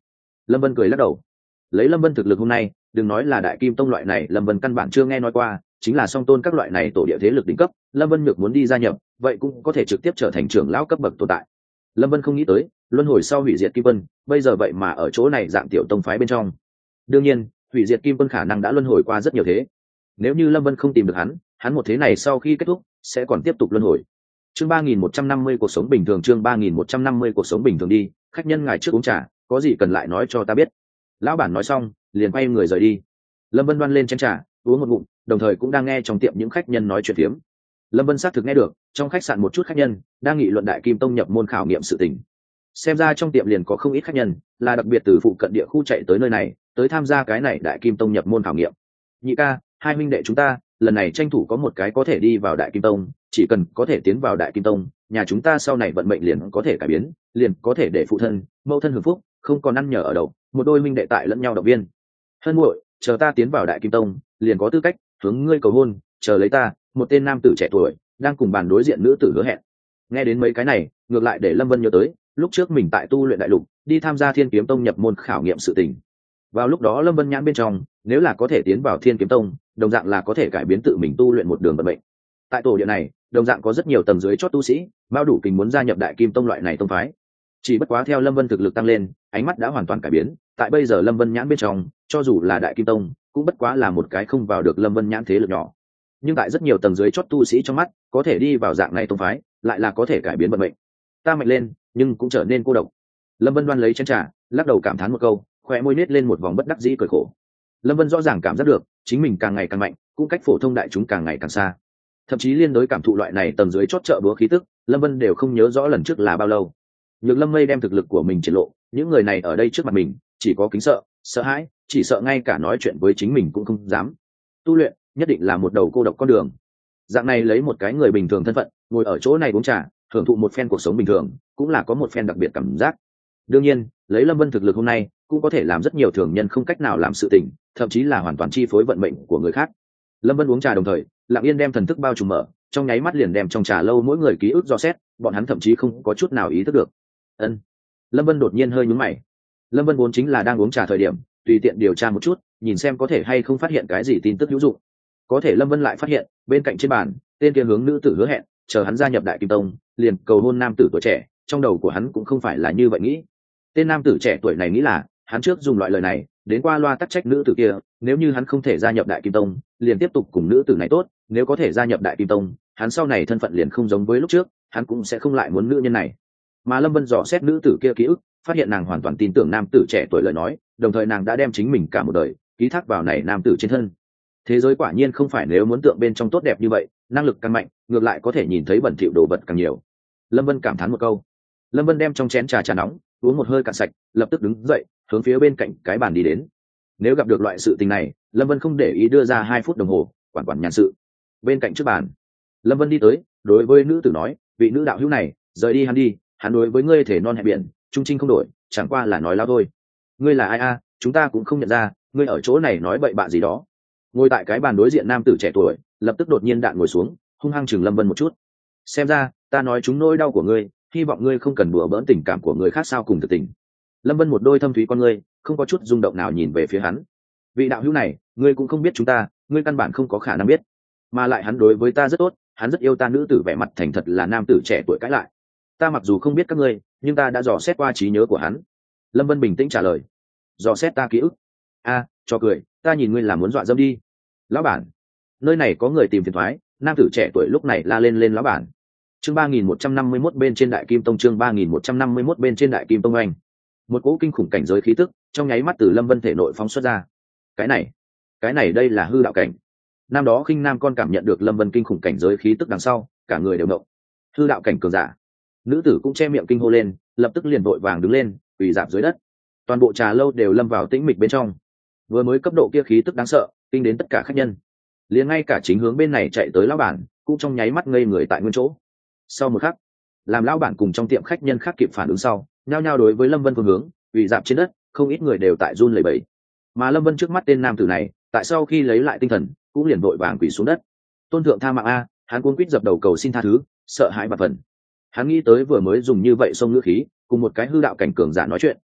Lâm Vân cười lắc đầu. Lấy Lâm Vân thực lực hôm nay, đừng nói là đại kim tông loại này, Lâm Vân căn bản chưa nghe nói qua, chính là song tôn các loại này tổ địa thế lực đỉnh cấp, Lâm Vân nhược muốn đi gia nhập, vậy cũng có thể trực tiếp trở thành trưởng lão cấp bậc tồn tại. Lâm Vân không nghĩ tới, luân hồi sau hủy diệt kim quân, bây giờ vậy mà ở chỗ này dạng tiểu tông phái bên trong. Đương nhiên, hủy diệt kim quân khả năng đã luân hồi qua rất nhiều thế. Nếu như Lâm Vân không tìm được hắn một thế này sau khi kết thúc sẽ còn tiếp tục luân hồi. Chương 3150 cuộc sống bình thường, chương 3150 cuộc sống bình thường đi, khách nhân ngài trước uống trà, có gì cần lại nói cho ta biết. Lão bản nói xong, liền quay người rời đi. Lâm Vân đoan lên chén trà, uống một ngụm, đồng thời cũng đang nghe trong tiệm những khách nhân nói chuyện phiếm. Lâm Vân xác thực nghe được, trong khách sạn một chút khách nhân đang nghị luận đại kim tông nhập môn khảo nghiệm sự tình. Xem ra trong tiệm liền có không ít khách nhân là đặc biệt từ phụ cận địa khu chạy tới nơi này, tới tham gia cái này đại kim tông nhập môn khảo nghiệm. Nhị ca, hai huynh đệ chúng ta lần này tranh thủ có một cái có thể đi vào đại kim tông, chỉ cần có thể tiến vào đại kim tông, nhà chúng ta sau này vận mệnh liền có thể cải biến, liền có thể để phụ thân mẫu thân hưởng phúc, không còn ăn nhờ ở đậu, một đôi huynh đệ tại lẫn nhau động viên. Hân muội, chờ ta tiến vào đại kim tông liền có tư cách hướng ngươi cầu hôn, chờ lấy ta. Một tên nam tử trẻ tuổi đang cùng bàn đối diện nữ tử hứa hẹn. Nghe đến mấy cái này, ngược lại để Lâm Vân nhớ tới lúc trước mình tại tu luyện đại lục đi tham gia Thiên Kiếm Tông nhập môn khảo nghiệm sự tình. Vào lúc đó Lâm Vân nhãn bên trong, nếu là có thể tiến vào Thiên Kiếm Tông, đồng dạng là có thể cải biến tự mình tu luyện một đường vận mệnh. Tại tổ địa này, đồng dạng có rất nhiều tầng dưới chót tu sĩ bao đủ kình muốn gia nhập đại kim tông loại này tông phái. Chỉ bất quá theo Lâm Vân thực lực tăng lên, ánh mắt đã hoàn toàn cải biến. Tại bây giờ Lâm Vân nhãn bên trong, cho dù là đại kim tông cũng bất quá là một cái không vào được Lâm Vân nhãn thế lực nhỏ. Nhưng tại rất nhiều tầng dưới chót tu sĩ trong mắt, có thể đi vào dạng này tông phái lại là có thể cải biến vận mệnh. Ta mạnh lên nhưng cũng trở nên cô độc. Lâm Vân đoan lấy chén trà, lắc đầu cảm thán một câu, khóe môi nết lên một vòng bất đắc dĩ cười khổ. Lâm Vân rõ ràng cảm giác được chính mình càng ngày càng mạnh, cũng cách phổ thông đại chúng càng ngày càng xa. Thậm chí liên đối cảm thụ loại này tầng dưới chót chợ búa khí tức, Lâm Vân đều không nhớ rõ lần trước là bao lâu. Nhược Lâm Mây đem thực lực của mình triển lộ, những người này ở đây trước mặt mình chỉ có kính sợ, sợ hãi, chỉ sợ ngay cả nói chuyện với chính mình cũng không dám. Tu luyện nhất định là một đầu cô độc con đường. Dạng này lấy một cái người bình thường thân phận ngồi ở chỗ này uống trà, hưởng thụ một phen cuộc sống bình thường, cũng là có một phen đặc biệt cảm giác. Đương nhiên, lấy Lâm Vân thực lực hôm nay, cũng có thể làm rất nhiều thường nhân không cách nào làm sự tình, thậm chí là hoàn toàn chi phối vận mệnh của người khác. Lâm Vân uống trà đồng thời, lặng yên đem thần thức bao trùm mở, trong nháy mắt liền đem trong trà lâu mỗi người ký ức dò xét, bọn hắn thậm chí không có chút nào ý thức được. Ân. Lâm Vân đột nhiên hơi nhướng mày. Lâm Vân vốn chính là đang uống trà thời điểm, tùy tiện điều tra một chút, nhìn xem có thể hay không phát hiện cái gì tin tức hữu dụng. Có thể Lâm Vân lại phát hiện, bên cạnh trên bàn, tên kia hướng nữ tử hứa hẹn, chờ hắn gia nhập Đại Kim Tông, liền cầu hôn nam tử tuổi trẻ, trong đầu của hắn cũng không phải là như vậy nghĩ. Tên nam tử trẻ tuổi này nghĩ là, hắn trước dùng loại lời này, đến qua loa tắc trách nữ tử kia, nếu như hắn không thể gia nhập Đại Kim Tông, liền tiếp tục cùng nữ tử này tốt, nếu có thể gia nhập Đại Kim Tông, hắn sau này thân phận liền không giống với lúc trước, hắn cũng sẽ không lại muốn nữ nhân này. Mà Lâm Vân dò xét nữ tử kia ký ức, phát hiện nàng hoàn toàn tin tưởng nam tử trẻ tuổi lời nói, đồng thời nàng đã đem chính mình cả một đời ký thác vào này nam tử trên thân. Thế giới quả nhiên không phải nếu muốn tượng bên trong tốt đẹp như vậy, năng lực càng mạnh, ngược lại có thể nhìn thấy bẩn thỉu đồ vật càng nhiều. Lâm Vân cảm thán một câu. Lâm Vân đem trong chén trà nóng uống một hơi cạn sạch, lập tức đứng dậy, hướng phía bên cạnh cái bàn đi đến. Nếu gặp được loại sự tình này, Lâm Vân không để ý đưa ra 2 phút đồng hồ, quản nhàn sự. Bên cạnh trước bàn, Lâm Vân đi tới, đối với nữ tử nói, vị nữ đạo hữu này, rời đi hắn đi, hắn đối với ngươi thể non hẹn biển, trung trinh không đổi, chẳng qua là nói lao thôi. Ngươi là ai a? Chúng ta cũng không nhận ra, ngươi ở chỗ này nói bậy bạ gì đó. Ngồi tại cái bàn đối diện nam tử trẻ tuổi, lập tức đột nhiên đạn ngồi xuống, hung hăng chừng Lâm Vân một chút. Xem ra, ta nói chúng nỗi đau của ngươi, hy vọng ngươi không cần đùa bỡn tình cảm của người khác sao cùng thực tình. Lâm Vân một đôi thâm thúy con ngươi, không có chút rung động nào nhìn về phía hắn. Vị đạo hữu này, ngươi cũng không biết chúng ta, ngươi căn bản không có khả năng biết. Mà lại hắn đối với ta rất tốt, hắn rất yêu ta. Nữ tử vẻ mặt thành thật là nam tử trẻ tuổi cãi lại. Ta mặc dù không biết các ngươi, nhưng ta đã dò xét qua trí nhớ của hắn. Lâm Vân bình tĩnh trả lời. Dò xét ta ký ức? A, cho cười, ta nhìn ngươi là muốn dọa dâm đi. Lão bản, nơi này có người tìm phiền thoái. Nam tử trẻ tuổi lúc này la lên lão bản. Chương 3151 bên trên Đại Kim Tông, chương 3151 bên trên Đại Kim Tông anh. Một cỗ kinh khủng cảnh giới khí tức trong nháy mắt từ Lâm Vân thể nội phóng xuất ra. Cái này đây là hư đạo cảnh. Năm đó Khinh Nam con cảm nhận được Lâm Vân kinh khủng cảnh giới khí tức đằng sau, cả người đều động. Hư đạo cảnh cường giả. Nữ tử cũng che miệng kinh hô lên, lập tức liền vội vàng đứng lên, quỳ rạp dưới đất. Toàn bộ trà lâu đều lâm vào tĩnh mịch bên trong. Vừa mới cấp độ kia khí tức đáng sợ, kinh đến tất cả khách nhân. Liền ngay cả chính hướng bên này chạy tới lão bản, cũng trong nháy mắt ngây người tại nguyên chỗ. Sau một khắc, làm lão bản cùng trong tiệm khách nhân khác kịp phản ứng sau, nhao nhao đối với Lâm Vân phương hướng, quỳ rạp trên đất, không ít người đều tại run lẩy bẩy. Mà Lâm Vân trước mắt tên nam tử này, tại sau khi lấy lại tinh thần, cũng liền vội vàng quỳ xuống đất. Tôn thượng tha mạng a, hắn cuống quýt dập đầu cầu xin tha thứ, sợ hãi bạt phần. Hắn nghĩ tới vừa mới dùng như vậy xông ngữ khí, cùng một cái hư đạo cảnh cường giả nói chuyện,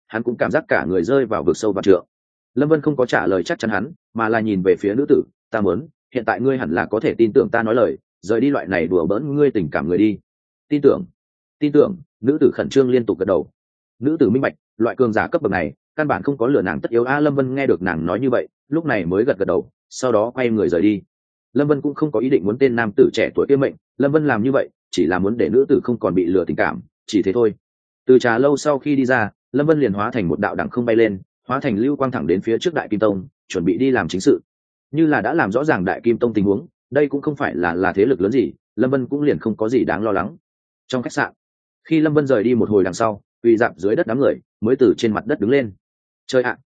hắn cũng cảm giác cả người rơi vào vực sâu và trượng. Lâm Vân không có trả lời chắc chắn hắn, mà là nhìn về phía nữ tử. Ta muốn, hiện tại ngươi hẳn là có thể tin tưởng ta nói lời, rời đi loại này đùa bỡn ngươi tình cảm người đi. Tin tưởng, tin tưởng. Nữ tử khẩn trương liên tục gật đầu. Nữ tử minh bạch, loại cường giả cấp bậc này căn bản không có lừa nàng tất yếu. Lâm Vân nghe được nàng nói như vậy, lúc này mới gật gật đầu, sau đó quay người rời đi. Lâm Vân cũng không có ý định muốn tên nam tử trẻ tuổi kia mệnh. Lâm Vân làm như vậy chỉ là muốn để nữ tử không còn bị lừa tình cảm, chỉ thế thôi. Từ trà lâu sau khi đi ra, Lâm Vân liền hóa thành một đạo đẳng không bay lên, hóa thành lưu quang thẳng đến phía trước Đại Kim Tông, chuẩn bị đi làm chính sự. Như là đã làm rõ ràng Đại Kim Tông tình huống, đây cũng không phải là thế lực lớn gì, Lâm Vân cũng liền không có gì đáng lo lắng. Trong khách sạn, khi Lâm Vân rời đi một hồi đằng sau, quỳ dạp dưới đất đám người mới từ trên mặt đất đứng lên. Trời ạ,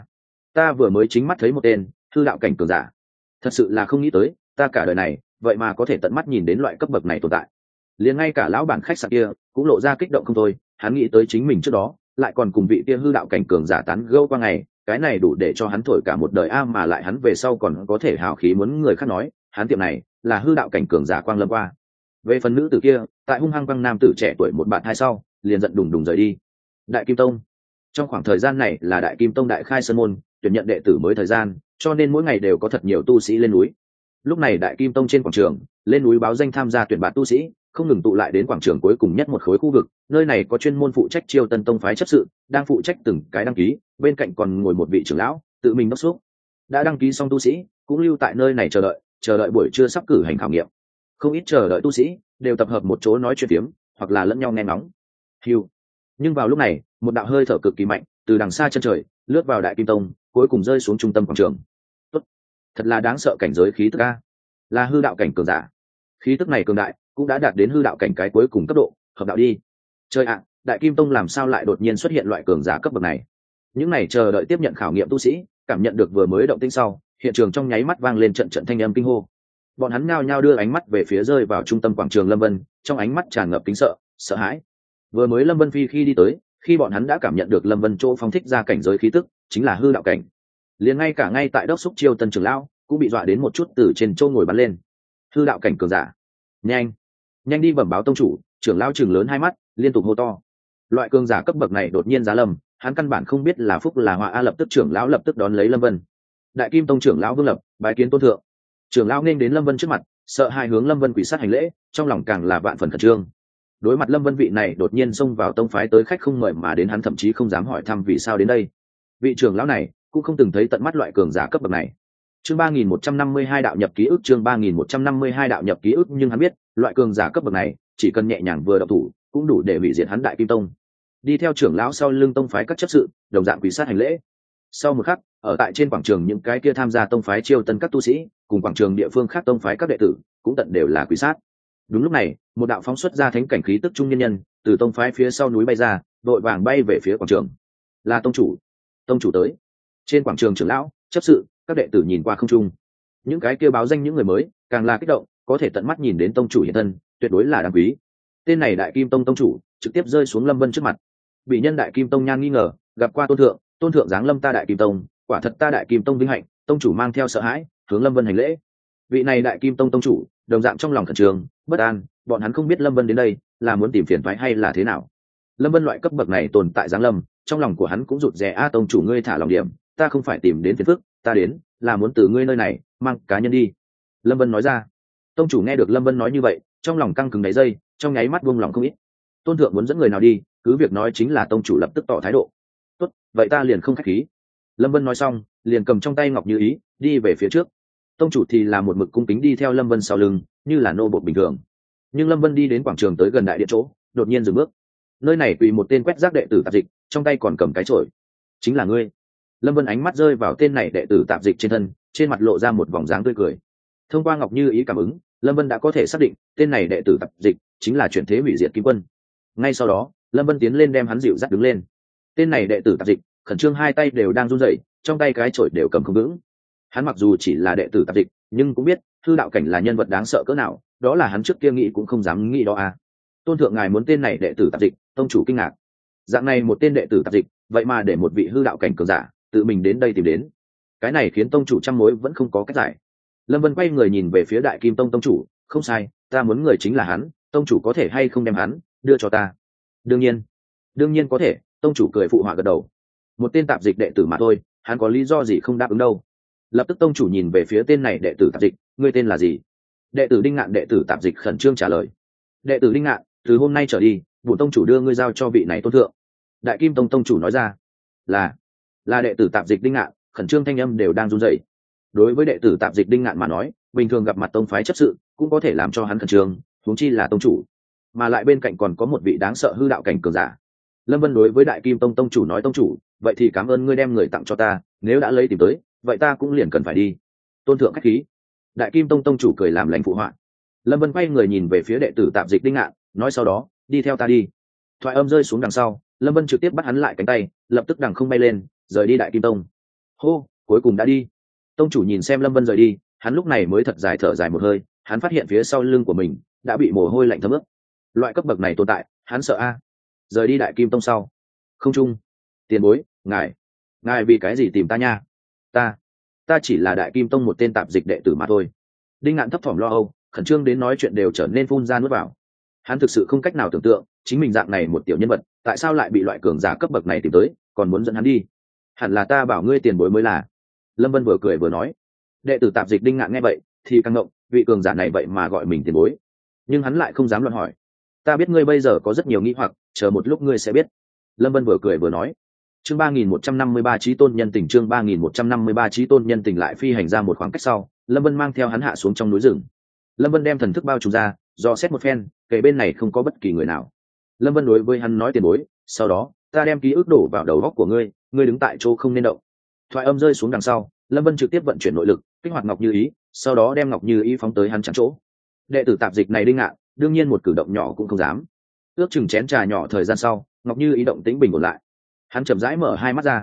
ta vừa mới chính mắt thấy một tên hư đạo cảnh cường giả, thật sự là không nghĩ tới, ta cả đời này vậy mà có thể tận mắt nhìn đến loại cấp bậc này tồn tại. Liền ngay cả lão bản khách sạn kia cũng lộ ra kích động không thôi, hắn nghĩ tới chính mình trước đó lại còn cùng vị kia hư đạo cảnh cường giả tán gẫu qua ngày, cái này đủ để cho hắn thổi cả một đời mà lại hắn về sau còn có thể hào khí muốn người khác nói, hắn tiệm này là hư đạo cảnh cường giả quang lâm qua. Về phần nữ tử kia, tại hung hăng băng nam tử trẻ tuổi một bạn hai sau, liền giận đùng đùng rời đi. Đại Kim Tông, trong khoảng thời gian này là Đại Kim Tông đại khai sơn môn, tuyển nhận đệ tử mới thời gian, cho nên mỗi ngày đều có thật nhiều tu sĩ lên núi. Lúc này Đại Kim Tông trên quảng trường, lên núi báo danh tham gia tuyển bạt tu sĩ không ngừng tụ lại đến quảng trường cuối cùng nhất một khối khu vực, nơi này có chuyên môn phụ trách chiêu tân tông phái chấp sự, đang phụ trách từng cái đăng ký, bên cạnh còn ngồi một vị trưởng lão tự mình đốc thúc. Đã đăng ký xong tu sĩ cũng lưu tại nơi này chờ đợi buổi trưa sắp cử hành khảo nghiệm. Không ít chờ đợi tu sĩ đều tập hợp một chỗ nói chuyện phiếm, hoặc là lẫn nhau nghe ngóng. Hiu. Nhưng vào lúc này, một đạo hơi thở cực kỳ mạnh từ đằng xa chân trời lướt vào Đại Kim Tông, cuối cùng rơi xuống trung tâm quảng trường. Tốt, thật là đáng sợ cảnh giới khí tức a, là hư đạo cảnh cường giả. Khí tức này cường đại, cũng đã đạt đến hư đạo cảnh cái cuối cùng cấp độ, hợp đạo đi. Chơi ạ, Đại Kim Tông làm sao lại đột nhiên xuất hiện loại cường giả cấp bậc này? Những này chờ đợi tiếp nhận khảo nghiệm tu sĩ, cảm nhận được vừa mới động tĩnh sau, hiện trường trong nháy mắt vang lên trận trận thanh âm kinh hô. Bọn hắn nhao nhao đưa ánh mắt về phía rơi vào trung tâm quảng trường Lâm Vân, trong ánh mắt tràn ngập kính sợ, sợ hãi. Vừa mới Lâm Vân phi khi đi tới, khi bọn hắn đã cảm nhận được Lâm Vân chỗ phóng thích ra cảnh giới khí tức, chính là hư đạo cảnh. Liền ngay cả ngay tại đốc xúc chiêu tân trưởng lão cũng bị dọa đến một chút từ trên châu ngồi bắn lên. Hư đạo cảnh cường giả, nhanh đi bẩm báo tông chủ. Trưởng lão chừng lớn hai mắt liên tục hô to. Loại cường giả cấp bậc này đột nhiên giá lâm, hắn căn bản không biết là phúc là họa. Lập tức trưởng lão lập tức đón lấy Lâm Vân. Đại Kim Tông trưởng lão Vương Lập bái kiến tôn thượng. Trưởng lão nên đến Lâm Vân trước mặt, sợ hai hướng Lâm Vân quỳ sát hành lễ, trong lòng càng là vạn phần khẩn trương. Đối mặt Lâm Vân vị này đột nhiên xông vào tông phái tới khách không mời mà đến, hắn thậm chí không dám hỏi thăm vì sao đến đây. Vị trưởng lão này cũng không từng thấy tận mắt loại cường giả cấp bậc này. Chương 3152 đạo nhập ký ức, chương 3152 đạo nhập ký ức, nhưng hắn biết, loại cường giả cấp bậc này, chỉ cần nhẹ nhàng vừa động thủ, cũng đủ để hủy diệt hắn Đại Kim Tông. Đi theo trưởng lão sau lưng tông phái các chấp sự, đồng dạng quỳ sát hành lễ. Sau một khắc, ở tại trên quảng trường những cái kia tham gia tông phái chiêu tân các tu sĩ, cùng quảng trường địa phương khác tông phái các đệ tử, cũng tận đều là quỳ sát. Đúng lúc này, một đạo phóng xuất ra thánh cảnh khí tức trung nhân nhân, từ tông phái phía sau núi bay ra, đội vàng bay về phía quảng trường. Là tông chủ tới. Trên quảng trường trưởng lão, chấp sự, các đệ tử nhìn qua không trung, những cái kia báo danh những người mới càng là kích động, có thể tận mắt nhìn đến tông chủ hiện thân, tuyệt đối là đáng quý. Tên này Đại Kim Tông tông chủ trực tiếp rơi xuống Lâm Vân trước mặt. Bị nhân Đại Kim Tông nhan nghi ngờ, gặp qua tôn thượng giáng lâm ta Đại Kim Tông, quả thật ta Đại Kim Tông vinh hạnh. Tông chủ mang theo sợ hãi hướng Lâm Vân hành lễ. Vị này Đại Kim Tông tông chủ đồng dạng trong lòng khẩn trương bất an, bọn hắn không biết Lâm Vân đến đây là muốn tìm phiền toái hay là thế nào. Lâm Vân loại cấp bậc này tồn tại giáng lâm, trong lòng của hắn cũng rụt rè. Tông chủ ngươi thả lòng điểm, ta không phải tìm đến phiền phức, ta đến là muốn từ ngươi nơi này mang cá nhân đi. Lâm Vân nói ra. Tông chủ nghe được Lâm Vân nói như vậy, trong lòng căng cứng đáy dây, trong nháy mắt buông lòng không ít. Tôn thượng muốn dẫn người nào đi, cứ việc nói chính là. Tông chủ lập tức tỏ thái độ. Tốt, vậy ta liền không khách khí. Lâm Vân nói xong, liền cầm trong tay ngọc như ý đi về phía trước. Tông chủ thì là một mực cung kính đi theo Lâm Vân sau lưng, như là nô bộc bình thường. Nhưng Lâm Vân đi đến quảng trường tới gần đại điện chỗ, đột nhiên dừng bước. Nơi này quỳ một tên quét rác đệ tử tạp dịch, trong tay còn cầm cái chổi. Chính là ngươi. Lâm Vân ánh mắt rơi vào tên này đệ tử tạp dịch trên thân, trên mặt lộ ra một vòng dáng tươi cười. Thông qua ngọc như ý cảm ứng, Lâm Vân đã có thể xác định tên này đệ tử tạp dịch chính là chuyển thế hủy diệt Kim Quân. Ngay sau đó, Lâm Vân tiến lên đem hắn dịu dắt đứng lên. Tên này đệ tử tạp dịch khẩn trương, hai tay đều đang run rẩy, trong tay cái chổi đều cầm không vững. Hắn mặc dù chỉ là đệ tử tạp dịch, nhưng cũng biết hư đạo cảnh là nhân vật đáng sợ cỡ nào, đó là hắn trước kia nghĩ cũng không dám nghĩ đó à. Tôn thượng ngài muốn tên này đệ tử tạp dịch, tông chủ kinh ngạc. Dạng này một tên đệ tử tạp dịch, vậy mà để một vị hư đạo cảnh cường giả tự mình đến đây tìm đến, cái này khiến tông chủ trăm mối vẫn không có cách giải. Lâm Vân quay người nhìn về phía Đại Kim Tông tông chủ. Không sai, ta muốn người chính là hắn, tông chủ có thể hay không đem hắn đưa cho ta? Đương nhiên có thể. Tông chủ cười phụ họa gật đầu, Một tên tạp dịch đệ tử mà thôi, hắn có lý do gì không đáp ứng đâu. Lập tức tông chủ nhìn về phía tên này đệ tử tạp dịch, ngươi tên là gì? Đệ tử Đinh Ngạn đệ tử tạp dịch khẩn trương trả lời. Đệ tử Đinh Ngạn, từ hôm nay trở đi, bổn tông chủ đưa ngươi giao cho vị này tôn thượng. Đại Kim Tông tông chủ nói ra. Là đệ tử tạp dịch Đinh Ngạn, khẩn trương thanh âm đều đang run rẩy. Đối với đệ tử tạp dịch Đinh Ngạn mà nói, bình thường gặp mặt tông phái chấp sự cũng có thể làm cho hắn khẩn trương, huống chi là tông chủ, mà lại bên cạnh còn có một vị đáng sợ hư đạo cảnh cường giả. Lâm Vân đối với Đại Kim Tông tông chủ nói, tông chủ, vậy thì cảm ơn ngươi đem người tặng cho ta, nếu đã lấy tìm tới, vậy ta cũng liền cần phải đi. Tôn thượng khách khí. Đại Kim Tông tông chủ cười làm lành phụ họa. Lâm Vân quay người nhìn về phía đệ tử tạp dịch Đinh Ngạn, nói sau đó, đi theo ta đi. Thoại âm rơi xuống đằng sau, Lâm Vân trực tiếp bắt hắn lại cánh tay, lập tức đằng không bay lên, rời đi Đại Kim Tông. Hô, cuối cùng đã đi. Tông chủ nhìn xem Lâm Vân rời đi, hắn lúc này mới thật dài thở dài một hơi, hắn phát hiện phía sau lưng của mình đã bị mồ hôi lạnh thấm ướt. Loại cấp bậc này tồn tại, hắn sợ a. Rời đi Đại Kim Tông sau, không trung, tiền bối, ngài vì cái gì tìm ta nha? Ta chỉ là Đại Kim Tông một tên tạp dịch đệ tử mà thôi. Đinh Ngạn thấp thỏm lo âu, khẩn trương đến nói chuyện đều trở nên phun ra nuốt vào. Hắn thực sự không cách nào tưởng tượng, chính mình dạng này một tiểu nhân vật, tại sao lại bị loại cường giả cấp bậc này tìm tới, còn muốn dẫn hắn đi? Hẳn là ta bảo ngươi tiền bối mới là. Lâm Vân vừa cười vừa nói. Đệ tử tạp dịch Đinh Ngạn nghe vậy thì căng ngộng, vị cường giả này vậy mà gọi mình tiền bối, nhưng hắn lại không dám luận hỏi. Ta biết ngươi bây giờ có rất nhiều nghi hoặc, chờ một lúc ngươi sẽ biết. Lâm Vân vừa cười vừa nói. Chương 3153 Chí Tôn Nhân Tình. Chương 3153 Chí Tôn Nhân Tình. Lại phi hành ra một khoảng cách sau, Lâm Vân mang theo hắn hạ xuống trong núi rừng. Lâm Vân đem thần thức bao trùm ra, do xét một phen, kể bên này không có bất kỳ người nào. Lâm Vân đối với hắn nói, tiền bối, sau đó ta đem ký ức đổ vào đầu óc của ngươi, ngươi đứng tại chỗ không nên động. Thoại âm rơi xuống đằng sau, Lâm Vân trực tiếp vận chuyển nội lực, kích hoạt Ngọc Như Ý, sau đó đem Ngọc Như Ý phóng tới hắn chắn chỗ. Đệ tử tạp dịch này Đinh Ngạn, đương nhiên một cử động nhỏ cũng không dám. Ước chừng chén trà nhỏ thời gian sau, Ngọc Như Ý động tĩnh bình ổn lại. Hắn chậm rãi mở hai mắt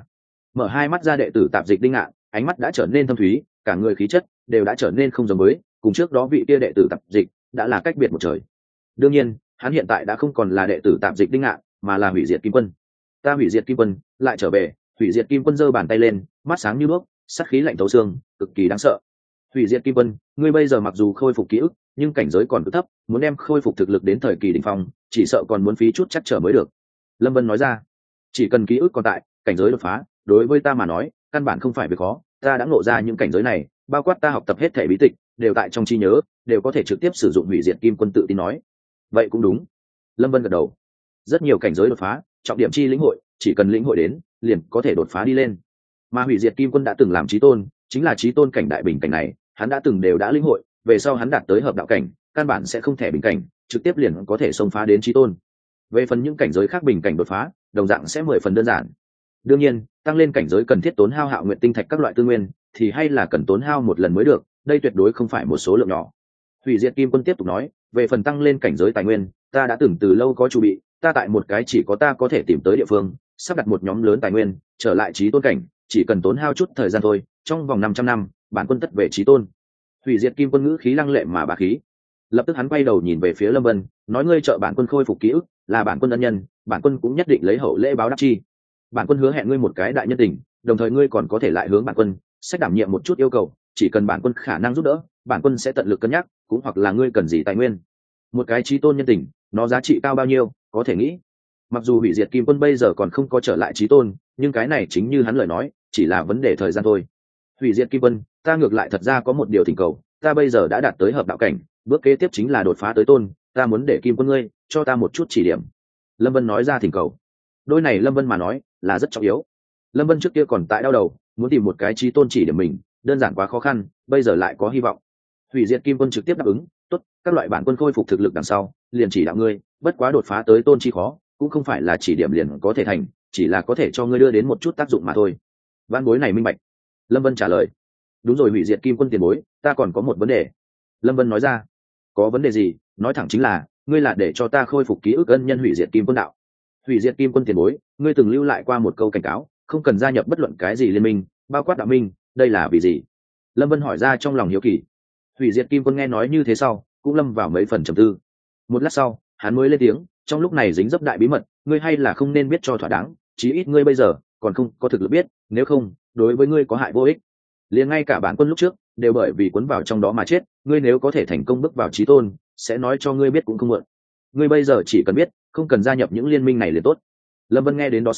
ra, đệ tử tạp dịch Đinh Ngạn, ánh mắt đã trở nên thâm thúy, cả người khí chất đều đã trở nên không giống với cùng trước đó vị kia đệ tử tạp dịch, đã là cách biệt một trời. Đương nhiên, hắn hiện tại đã không còn là đệ tử tạp dịch Đinh Ngạn, mà là Hủy Diệt Kim Quân. Ta Hủy Diệt Kim Quân lại trở về. Hủy Diệt Kim Quân giơ bàn tay lên, mắt sáng như đuốc, sát khí lạnh thấu xương, cực kỳ đáng sợ. Hủy Diệt Kim Quân, ngươi bây giờ mặc dù khôi phục ký ức, nhưng cảnh giới còn cứ thấp, muốn đem khôi phục thực lực đến thời kỳ đỉnh phong, chỉ sợ còn muốn phí chút chắc trở mới được. Lâm Vân nói ra. Chỉ cần ký ức còn tại, cảnh giới đột phá, đối với ta mà nói, căn bản không phải việc khó. Ta đã ngộ ra những cảnh giới này, bao quát ta học tập hết thể bí tịch, đều tại trong trí nhớ, đều có thể trực tiếp sử dụng. Hủy Diệt Kim Quân tự tin nói. Vậy cũng đúng. Lâm Vân gật đầu. Rất nhiều cảnh giới đột phá, trọng điểm chi lĩnh hội, chỉ cần lĩnh hội đến, liền có thể đột phá đi lên. Mà Hủy Diệt Kim Quân đã từng làm chí tôn, chính là chí tôn cảnh đại bình cảnh này, hắn đã từng đều đã lĩnh hội, về sau hắn đạt tới hợp đạo cảnh, căn bản sẽ không thể bình cảnh, trực tiếp liền có thể xông phá đến chí tôn. Về phần những cảnh giới khác bình cảnh đột phá, đồng dạng sẽ 10 phần đơn giản. Đương nhiên, tăng lên cảnh giới cần thiết tốn hao Hạo Nguyện tinh thạch các loại tư nguyên, thì hay là cần tốn hao một lần mới được, đây tuyệt đối không phải một số lượng nhỏ. Hủy Diệt Kim Quân tiếp tục nói, về phần tăng lên cảnh giới tài nguyên, ta đã từng từ lâu có chuẩn bị, ta tại một cái chỉ có ta có thể tìm tới địa phương, sắp đặt một nhóm lớn tài nguyên, trở lại chí tôn cảnh, chỉ cần tốn hao chút thời gian thôi, trong vòng 500 năm, bản quân tất về chí tôn. Hủy Diệt Kim Quân ngữ khí lăng lệ mà bá khí. Lập tức hắn quay đầu nhìn về phía Lâm Vân, nói, ngươi trợ bản quân khôi phục ký ức, là bản quân ân nhân, bản quân cũng nhất định lấy hậu lễ báo đáp chi. Bản quân hứa hẹn ngươi một cái đại nhân tình, đồng thời ngươi còn có thể lại hướng bản quân sẽ đảm nhiệm một chút yêu cầu, chỉ cần bản quân khả năng giúp đỡ, bản quân sẽ tận lực cân nhắc, cũng hoặc là ngươi cần gì tài nguyên. Một cái chí tôn nhân tình, nó giá trị cao bao nhiêu, có thể nghĩ. Mặc dù Hủy Diệt Kim Quân bây giờ còn không có trở lại chí tôn, nhưng cái này chính như hắn lời nói, chỉ là vấn đề thời gian thôi. Hủy Diệt Kim Quân, ta ngược lại thật ra có một điều thỉnh cầu, ta bây giờ đã đạt tới hợp đạo cảnh, bước kế tiếp chính là đột phá tới tôn, ta muốn để Kim Quân ngươi cho ta một chút chỉ điểm. Lâm Vân nói ra thỉnh cầu. Đôi này Lâm Vân mà nói là rất trọng yếu. Lâm Vân trước kia còn tại đau đầu, muốn tìm một cái chí tôn chỉ điểm mình, đơn giản quá khó khăn, bây giờ lại có hy vọng. Hủy Diệt Kim Quân trực tiếp đáp ứng, tốt, các loại bản quân khôi phục thực lực đằng sau, liền chỉ đạo ngươi, bất quá đột phá tới tôn chi khó, cũng không phải là chỉ điểm liền có thể thành, chỉ là có thể cho ngươi đưa đến một chút tác dụng mà thôi. Văn bối này minh bạch. Lâm Vân trả lời. Đúng rồi Hủy Diệt Kim Quân tiền bối, ta còn có một vấn đề. Lâm Vân nói ra. Có vấn đề gì? Nói thẳng chính là, ngươi là để cho ta khôi phục ký ức ân nhân Hủy Diệt Kim Quân đạo. Hủy Diệt Kim Quân tiền bối, ngươi từng lưu lại qua một câu cảnh cáo, không cần gia nhập bất luận cái gì liên minh, bao quát đạo minh, đây là vì gì? Lâm Vân hỏi ra trong lòng hiếu kỳ. Hủy Diệt Kim Quân nghe nói như thế sau, cũng lâm vào mấy phần trầm tư. Một lát sau, hắn mới lên tiếng, trong lúc này dính dấp đại bí mật, ngươi hay là không nên biết cho thỏa đáng, chí ít ngươi bây giờ còn không có thực lực biết, nếu không, đối với ngươi có hại vô ích. Liền ngay cả bản quân lúc trước đều bởi vì cuốn vào trong đó mà chết, ngươi nếu có thể thành công bước vào chí tôn, sẽ nói cho ngươi biết cũng không muộn. Ngươi bây giờ chỉ cần biết, không cần gia nhập những liên minh này liền tốt. Lâm Vân nghe đến đó sau,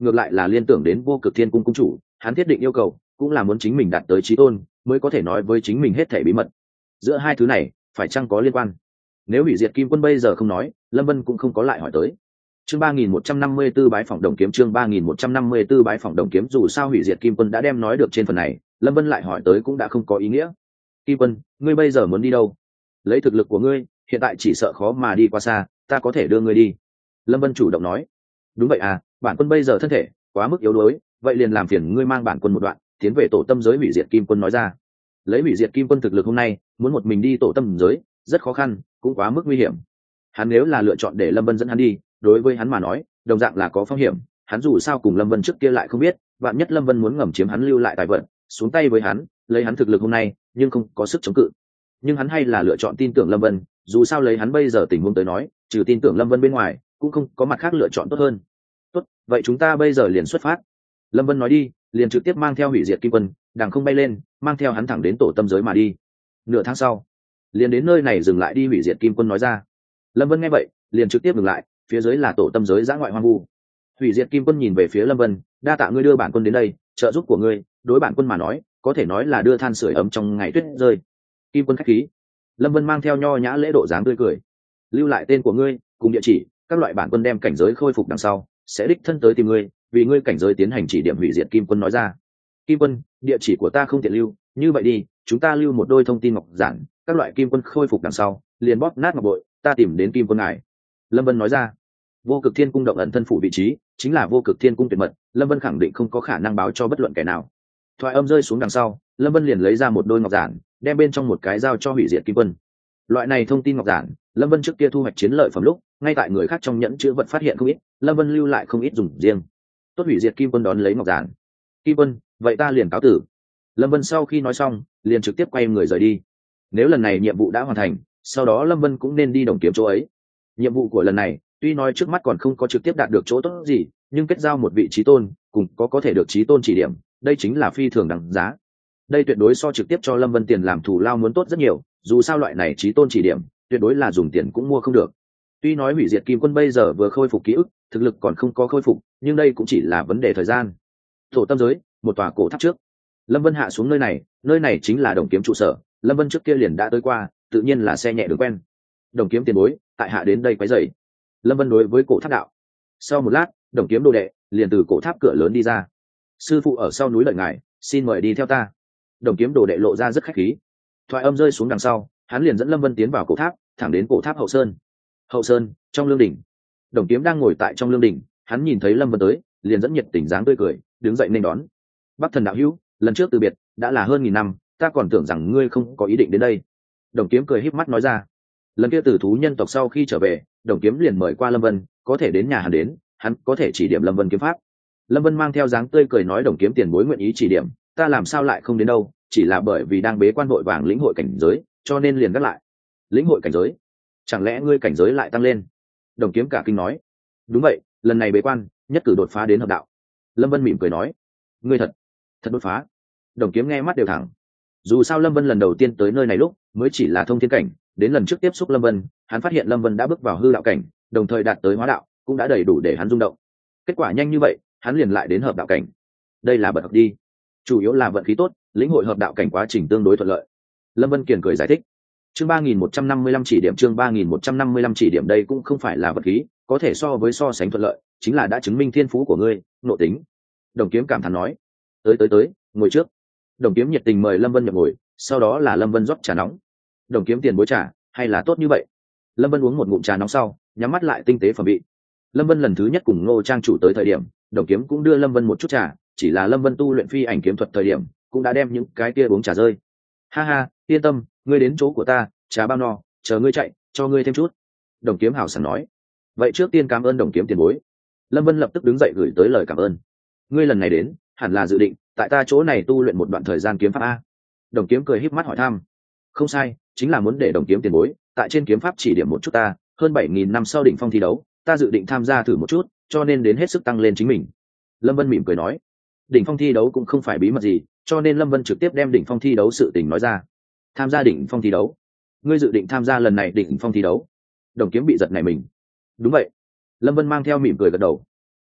ngược lại là liên tưởng đến vô cực thiên cung cung chủ, hắn thiết định yêu cầu cũng là muốn chính mình đạt tới chí tôn mới có thể nói với chính mình hết thảy bí mật. Giữa hai thứ này phải chăng có liên quan? Nếu hủy diệt kim quân bây giờ không nói, Lâm Vân cũng không có lại hỏi tới. Chương 3154 bái phỏng đồng kiếm, chương 3154 bái phỏng đồng kiếm. Dù sao hủy diệt kim quân đã đem nói được trên phần này, Lâm Vân lại hỏi tới cũng đã không có ý nghĩa. Kim quân, ngươi bây giờ muốn đi đâu? Lấy thực lực của ngươi hiện tại chỉ sợ khó mà đi qua xa, ta có thể đưa ngươi đi. Lâm Vân chủ động nói. Đúng vậy à, bản quân bây giờ thân thể quá mức yếu đuối, vậy liền làm phiền ngươi mang bản quân một đoạn tiến về tổ tâm giới. Hủy diệt kim quân nói ra. Lấy hủy diệt kim quân thực lực hôm nay, muốn một mình đi tổ tâm giới rất khó khăn, cũng quá mức nguy hiểm. Hắn nếu là lựa chọn để Lâm Vân dẫn hắn đi, đối với hắn mà nói đồng dạng là có phong hiểm. Hắn dù sao cùng Lâm Vân trước kia lại không biết, vạn nhất Lâm Vân muốn ngầm chiếm hắn lưu lại tài vật xuống tay với hắn, lấy hắn thực lực hôm nay nhưng không có sức chống cự. Nhưng hắn hay là lựa chọn tin tưởng Lâm Vân, dù sao lấy hắn bây giờ tình huống tới nói, trừ tin tưởng Lâm Vân bên ngoài cũng không có mặt khác lựa chọn tốt hơn. Tốt, vậy chúng ta bây giờ liền xuất phát. Lâm Vân nói đi, liền trực tiếp mang theo hủy diệt kim quân đằng không bay lên, mang theo hắn thẳng đến tổ tâm giới mà đi. Nửa tháng sau liền đến nơi này dừng lại đi. Hủy diệt kim quân nói ra. Lâm Vân nghe vậy liền trực tiếp dừng lại, phía dưới là tổ tâm giới dã ngoại hoang vu. Hủy diệt kim quân nhìn về phía Lâm Vân, đa tạ ngươi đưa bản quân đến đây, trợ giúp của ngươi đối bản quân mà nói có thể nói là đưa than sưởi ấm trong ngày tuyết rơi. Kim quân khách khí. Lâm Vân mang theo nho nhã lễ độ dáng tươi cười. Lưu lại tên của ngươi cùng địa chỉ, các loại bản quân đem cảnh giới khôi phục đằng sau sẽ đích thân tới tìm ngươi, vì ngươi cảnh giới tiến hành chỉ điểm. Hủy diệt kim quân nói ra. Kim quân, địa chỉ của ta không tiện lưu, như vậy đi, chúng ta lưu một đôi thông tin ngọc giản, các loại kim quân khôi phục đằng sau liền bóp nát ngọc bội, ta tìm đến kim quân ngài. Lâm Vân nói ra. Vô cực thiên cung động ẩn thân phủ vị trí chính là vô cực thiên cung tuyệt mật, Lâm Vân khẳng định không có khả năng báo cho bất luận kẻ nào. Thoại âm rơi xuống đằng sau, Lâm Vân liền lấy ra một đôi ngọc giản, đem bên trong một cái giao cho hủy diệt kim quân. Loại này thông tin ngọc giản, Lâm Vân trước kia thu hoạch chiến lợi phẩm lúc ngay tại người khác trong nhẫn chữ vật phát hiện không ít, Lâm Vân lưu lại không ít dùng riêng. Tốt. Hủy diệt kim quân đón lấy ngọc giản. Kim quân, vậy ta liền cáo tử. Lâm Vân sau khi nói xong liền trực tiếp quay người rời đi. Nếu lần này nhiệm vụ đã hoàn thành, sau đó Lâm Vân cũng nên đi đồng kiếm chỗ ấy. Nhiệm vụ của lần này tuy nói trước mắt còn không có trực tiếp đạt được chỗ tốt gì, nhưng kết giao một vị trí tôn cùng có thể được trí tôn chỉ điểm, đây chính là phi thường đằng giá. Đây tuyệt đối so trực tiếp cho Lâm Vân tiền làm thù lao muốn tốt rất nhiều, dù sao loại này trí tôn chỉ điểm tuyệt đối là dùng tiền cũng mua không được. Tuy nói hủy diệt kim quân bây giờ vừa khôi phục ký ức, thực lực còn không có khôi phục, nhưng đây cũng chỉ là vấn đề thời gian. Tổ tâm giới, một tòa cổ tháp trước, Lâm Vân hạ xuống nơi này chính là đồng kiếm trụ sở. Lâm Vân trước kia liền đã tới qua, tự nhiên là xe nhẹ đường quen. Đồng kiếm tiền bối, tại hạ đến đây quấy rầy. Lâm Vân đối với cổ tháp đạo. Sau một lát, đồng kiếm đồ đệ liền từ cổ tháp cửa lớn đi ra. Sư phụ ở sau núi đợi ngài, xin mời đi theo ta. Đồng kiếm đồ đệ lộ ra rất khách khí. Thoại âm rơi xuống đằng sau, hắn liền dẫn Lâm Vân tiến vào cổ tháp, thẳng đến cổ tháp hậu sơn. Hậu sơn, trong lương đỉnh, đồng kiếm đang ngồi tại trong lương đỉnh, hắn nhìn thấy Lâm Vân tới, liền dẫn nhiệt tình dáng tươi cười đứng dậy nên đón. Bắc thần đạo hữu, lần trước từ biệt đã là hơn 1000 năm, ta còn tưởng rằng ngươi không có ý định đến đây. Đồng kiếm cười híp mắt nói ra. Lần kia tử thú nhân tộc sau khi trở về, đồng kiếm liền mời qua Lâm Vân, có thể đến nhà hắn đến, hắn có thể chỉ điểm Lâm Vân kiếm pháp. Lâm Vân mang theo dáng tươi cười nói đồng kiếm tiền bối nguyện ý chỉ điểm, ta làm sao lại không đến đâu, chỉ là bởi vì đang bế quan vội vàng lĩnh hội cảnh giới, cho nên liền gác lại. Lĩnh hội cảnh giới? Chẳng lẽ ngươi cảnh giới lại tăng lên? Đồng kiếm cả kinh nói. Đúng vậy, lần này bế quan nhất cử đột phá đến hợp đạo. Lâm Vân mỉm cười nói. Ngươi thật đột phá. Đồng kiếm nghe mắt đều thẳng. Dù sao Lâm Vân lần đầu tiên tới nơi này lúc mới chỉ là thông thiên cảnh, đến lần trước tiếp xúc Lâm Vân, hắn phát hiện Lâm Vân đã bước vào hư đạo cảnh, đồng thời đạt tới hóa đạo, cũng đã đầy đủ để hắn rung động. Kết quả nhanh như vậy, hắn liền lại đến hợp đạo cảnh. Đây là bật học đi. Chủ yếu là vận khí tốt, lĩnh hội hợp đạo cảnh quá trình tương đối thuận lợi. Lâm Vân kiền cười giải thích. Chương 3155 chỉ điểm, chương 3155 chỉ điểm, đây cũng không phải là vật khí, có thể so sánh thuận lợi, chính là đã chứng minh thiên phú của ngươi, nội tính. Đồng kiếm cảm thán nói. Tới, ngồi trước. Đồng kiếm nhiệt tình mời Lâm Vân nhập ngồi, sau đó là Lâm Vân rót trà nóng. Đồng kiếm tiền bối trà, hay là tốt như vậy. Lâm Vân uống một ngụm trà nóng sau, nhắm mắt lại tinh tế phẩm vị. Lâm Vân lần thứ nhất cùng Ngô trang chủ tới thời điểm, đồng kiếm cũng đưa Lâm Vân một chút trà, chỉ là Lâm Vân tu luyện phi ảnh kiếm thuật thời điểm, cũng đã đem những cái kia uống trà rơi. Ha ha, yên tâm, ngươi đến chỗ của ta, trà bao no, chờ ngươi chạy, cho ngươi thêm chút. Đồng kiếm hào sảng nói. Vậy trước tiên cảm ơn đồng kiếm tiền bối. Lâm Vân lập tức đứng dậy gửi tới lời cảm ơn. Ngươi lần này đến, hẳn là dự định tại ta chỗ này tu luyện một đoạn thời gian kiếm pháp a? Đồng kiếm cười híp mắt hỏi thăm. Không sai, chính là muốn để đồng kiếm tiền bối tại trên kiếm pháp chỉ điểm một chút ta. Hơn 7000 năm sau đỉnh phong thi đấu, ta dự định tham gia thử một chút, cho nên đến hết sức tăng lên chính mình. Lâm Vân mỉm cười nói. Đỉnh phong thi đấu cũng không phải bí mật gì, cho nên Lâm Vân trực tiếp đem đỉnh phong thi đấu sự tình nói ra. Tham gia đỉnh phong thi đấu? Ngươi dự định tham gia lần này đỉnh phong thi đấu? Đồng kiếm bị giật nảy mình. Đúng vậy. Lâm Vân mang theo mỉm cười gật đầu.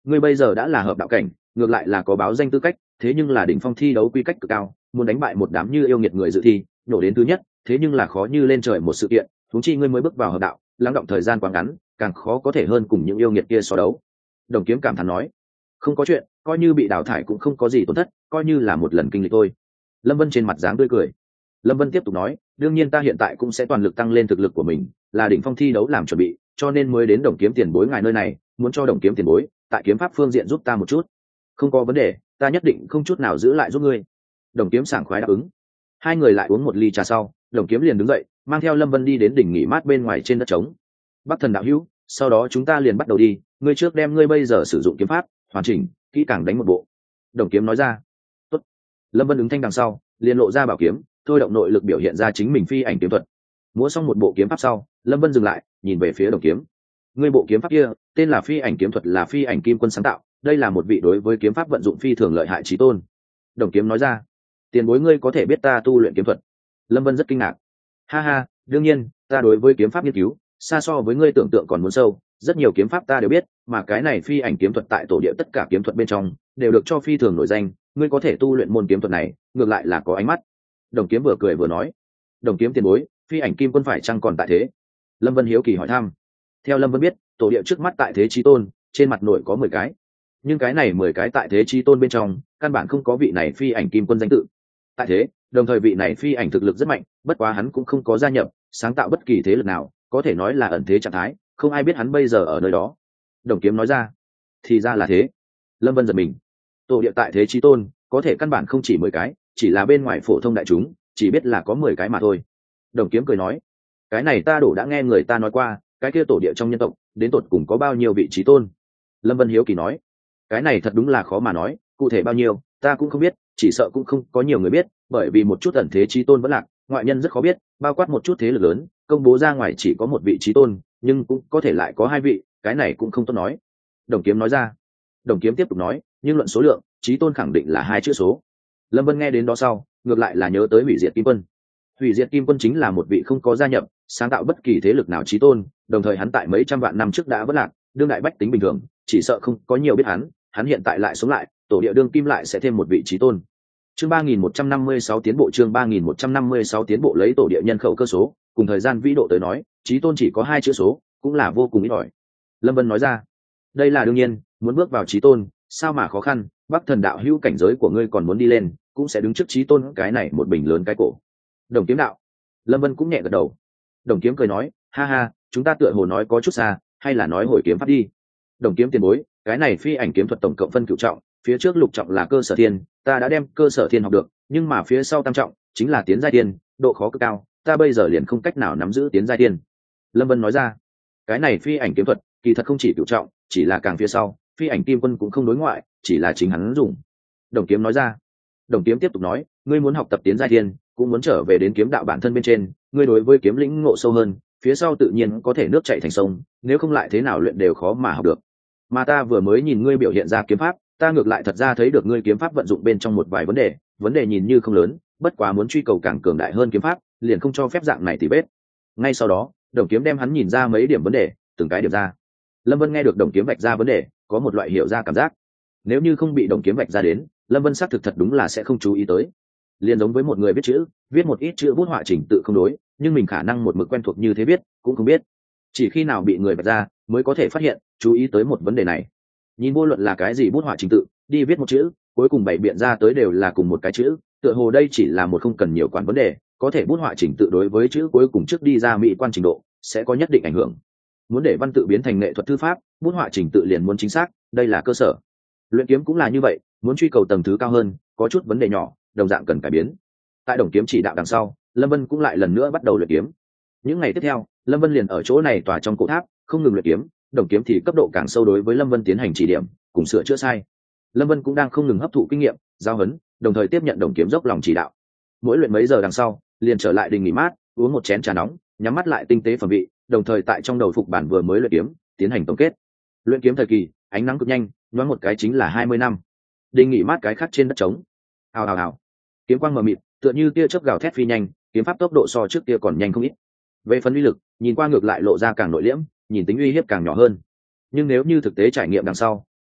ngươi bây giờ đã là hợp đạo cảnh, ngược lại là có báo danh tư cách, thế nhưng là đỉnh phong thi đấu quy cách cực cao, muốn đánh bại một đám như yêu nghiệt người dự thi, nổ đến thứ nhất, thế nhưng là khó như lên trời một sự kiện, huống chi ngươi mới bước vào hợp đạo, lắng động thời gian quá ngắn, càng khó có thể hơn cùng những yêu nghiệt kia so đấu. Đồng Kiếm cảm thán nói, không có chuyện, coi như bị đào thải cũng không có gì tổn thất, coi như là một lần kinh lịch thôi. Lâm Vân trên mặt dáng tươi cười. Lâm Vân tiếp tục nói, đương nhiên ta hiện tại cũng sẽ toàn lực tăng lên thực lực của mình, là đỉnh phong thi đấu làm chuẩn bị, cho nên mới đến Đồng Kiếm tiền bối ngài nơi này, muốn cho Đồng Kiếm tiền bối tại kiếm pháp phương diện giúp ta một chút. Không có vấn đề, ta nhất định không chút nào giữ lại giúp ngươi. Đồng Kiếm sảng khoái đáp ứng. Hai người lại uống một ly trà sau, Đồng Kiếm liền đứng dậy, mang theo Lâm Vân đi đến đỉnh nghỉ mát bên ngoài trên đất trống. Bắc Thần đạo hữu, sau đó chúng ta liền bắt đầu đi, ngươi trước đem ngươi bây giờ sử dụng kiếm pháp hoàn chỉnh kỹ càng đánh một bộ. Đồng Kiếm nói ra. Tốt. Lâm Vân ứng thanh đằng sau, liền lộ ra bảo kiếm, thôi động nội lực biểu hiện ra chính mình phi ảnh kiếm thuật. Múa xong một bộ kiếm pháp sau, Lâm Vân dừng lại, nhìn về phía Đồng Kiếm. Ngươi bộ kiếm pháp kia tên là phi ảnh kiếm thuật, là phi ảnh kim quân sáng tạo, đây là một vị đối với kiếm pháp vận dụng phi thường lợi hại chí tôn. Đồng Kiếm nói ra. Tiền bối ngươi có thể biết ta tu luyện kiếm thuật? Lâm Vân rất kinh ngạc. Ha ha, đương nhiên, ta đối với kiếm pháp nghiên cứu xa so với ngươi tưởng tượng còn muốn sâu, rất nhiều kiếm pháp ta đều biết, mà cái này phi ảnh kiếm thuật tại tổ địa tất cả kiếm thuật bên trong đều được cho phi thường nổi danh, ngươi có thể tu luyện môn kiếm thuật này, ngược lại là có ánh mắt. Đồng Kiếm vừa cười vừa nói. Đồng Kiếm tiền bối, phi ảnh kim quân phải chăng còn tại thế? Lâm Vân hiếu kỳ hỏi thăm. Theo Lâm Vân biết, tổ địa trước mắt tại thế chí tôn trên mặt nội có 10 cái, nhưng cái này 10 cái tại thế chí tôn bên trong căn bản không có vị này phi ảnh kim quân danh tự. Tại thế, đồng thời vị này phi ảnh thực lực rất mạnh, bất quá hắn cũng không có gia nhập sáng tạo bất kỳ thế lực nào, có thể nói là ẩn thế trạng thái, không ai biết hắn bây giờ ở nơi đó. Đồng Kiếm nói ra. Thì ra là thế. Lâm Vân giật mình. Tổ địa tại thế chí tôn có thể căn bản không chỉ 10 cái, chỉ là bên ngoài phổ thông đại chúng chỉ biết là có 10 cái mà thôi. Đồng Kiếm cười nói. Cái này ta đổ đã nghe người ta nói qua, cái kia tổ địa trong nhân tộc đến tột cùng có bao nhiêu vị chí tôn? Lâm Vân hiếu kỳ nói. Cái này thật đúng là khó mà nói, cụ thể bao nhiêu ta cũng không biết, chỉ sợ cũng không có nhiều người biết, bởi vì một chút ẩn thế chí tôn vẫn lạc, ngoại nhân rất khó biết, bao quát một chút thế lực lớn công bố ra ngoài chỉ có một vị chí tôn, nhưng cũng có thể lại có 2 vị, cái này cũng không tốt nói. Đồng Kiếm nói ra. Đồng Kiếm tiếp tục nói, nhưng luận số lượng, chí tôn khẳng định là 2 chữ số. Lâm Vân nghe đến đó sau, ngược lại là nhớ tới hủy diệt kim quân. Hủy diệt kim quân chính là một vị không có gia nhập sáng tạo bất kỳ thế lực nào chí tôn, đồng thời hắn tại mấy trăm vạn năm trước đã vất lạc, đương đại bách tính bình thường chỉ sợ không có nhiều biết hắn hiện tại lại sống lại, tổ địa đương kim lại sẽ thêm một vị chí tôn. Chương 3156 tiến bộ, chương 3156 tiến bộ. Lấy tổ địa nhân khẩu cơ số cùng thời gian vĩ độ tới nói, chí tôn chỉ có 2 chữ số, cũng là vô cùng ít ỏi. Lâm Vân nói ra. Đây là đương nhiên, muốn bước vào chí tôn sao mà khó khăn, Bắc Thần đạo hữu cảnh giới của ngươi còn muốn đi lên, cũng sẽ đứng trước chí tôn cái này một bình lớn cái cổ. Đồng Kiếm đạo. Lâm Vân cũng nhẹ gật đầu. Đồng Kiếm cười nói, ha ha, chúng ta tựa hồ nói có chút xa, hay là nói hồi kiếm pháp đi. Đồng Kiếm tiền bối, cái này phi ảnh kiếm thuật tổng cộng phân cửu trọng, phía trước lục trọng là cơ sở thiên, ta đã đem cơ sở thiên học được, nhưng mà phía sau tam trọng chính là tiến giai thiên, độ khó cực cao, ta bây giờ liền không cách nào nắm giữ tiến giai thiên. Lâm Vân nói ra. Cái này phi ảnh kiếm thuật kỳ thật không chỉ cửu trọng, chỉ là càng phía sau, phi ảnh kim quân cũng không đối ngoại, chỉ là chính hắn dùng. Đồng Kiếm nói ra. Đồng Kiếm tiếp tục nói, ngươi muốn học tập tiến giai thiên, cũng muốn trở về đến kiếm đạo bản thân bên trên, ngươi đối với kiếm lĩnh ngộ sâu hơn, phía sau tự nhiên có thể nước chảy thành sông, nếu không lại thế nào luyện đều khó mà học được. Mà ta vừa mới nhìn ngươi biểu hiện ra kiếm pháp, ta ngược lại thật ra thấy được ngươi kiếm pháp vận dụng bên trong một vài vấn đề nhìn như không lớn, bất quá muốn truy cầu càng cường đại hơn kiếm pháp, liền không cho phép dạng này thì bết. Ngay sau đó, Đồng Kiếm đem hắn nhìn ra mấy điểm vấn đề, từng cái điểm ra. Lâm Vân nghe được Đồng Kiếm vạch ra vấn đề, có một loại hiểu ra cảm giác. Nếu như không bị Đồng Kiếm vạch ra đến, Lâm Vân xác thực thật đúng là sẽ không chú ý tới. Liền giống với một người viết chữ, viết một ít chữ bút họa trình tự không đối, nhưng mình khả năng một mực quen thuộc như thế viết cũng không biết, chỉ khi nào bị người vạch ra mới có thể phát hiện, chú ý tới một vấn đề này. Nhìn vô luận là cái gì bút họa trình tự, đi viết một chữ, cuối cùng bày biện ra tới đều là cùng một cái chữ, tựa hồ đây chỉ là một không cần nhiều quản vấn đề, có thể bút họa trình tự đối với chữ cuối cùng trước đi ra mỹ quan trình độ sẽ có nhất định ảnh hưởng. Muốn để văn tự biến thành nghệ thuật thư pháp, bút họa trình tự liền muốn chính xác, đây là cơ sở. Luyện kiếm cũng là như vậy, muốn truy cầu tầng thứ cao hơn, có chút vấn đề nhỏ đồng dạng cần cải biến. Tại Đồng Kiếm chỉ đạo đằng sau, Lâm Vân cũng lại lần nữa bắt đầu luyện kiếm. Những ngày tiếp theo, Lâm Vân liền ở chỗ này tòa trong cổ tháp không ngừng luyện kiếm, Đồng Kiếm thì cấp độ càng sâu đối với Lâm Vân tiến hành chỉ điểm cùng sửa chữa sai. Lâm Vân cũng đang không ngừng hấp thụ kinh nghiệm giao huấn, đồng thời tiếp nhận Đồng Kiếm dốc lòng chỉ đạo. Mỗi luyện mấy giờ đằng sau, liền trở lại đình nghỉ mát, uống một chén trà nóng, nhắm mắt lại tinh tế phẩm vị, đồng thời tại trong đầu phục bản vừa mới luyện kiếm tiến hành tổng kết. Luyện kiếm thời kỳ, ánh nắng cực nhanh, nhoáng một cái chính là 20 năm. Đình nghỉ mát cái khác trên đất trống, ào ào ào, kiếm quang mờ mịt, tựa như tia chớp gào thét phi nhanh, kiếm pháp tốc độ so trước kia còn nhanh không ít. Về phần uy lực, nhìn qua ngược lại lộ ra càng nội liễm, nhìn tính uy hiếp càng nhỏ hơn. Nhưng nếu như thực tế trải nghiệm đằng sau,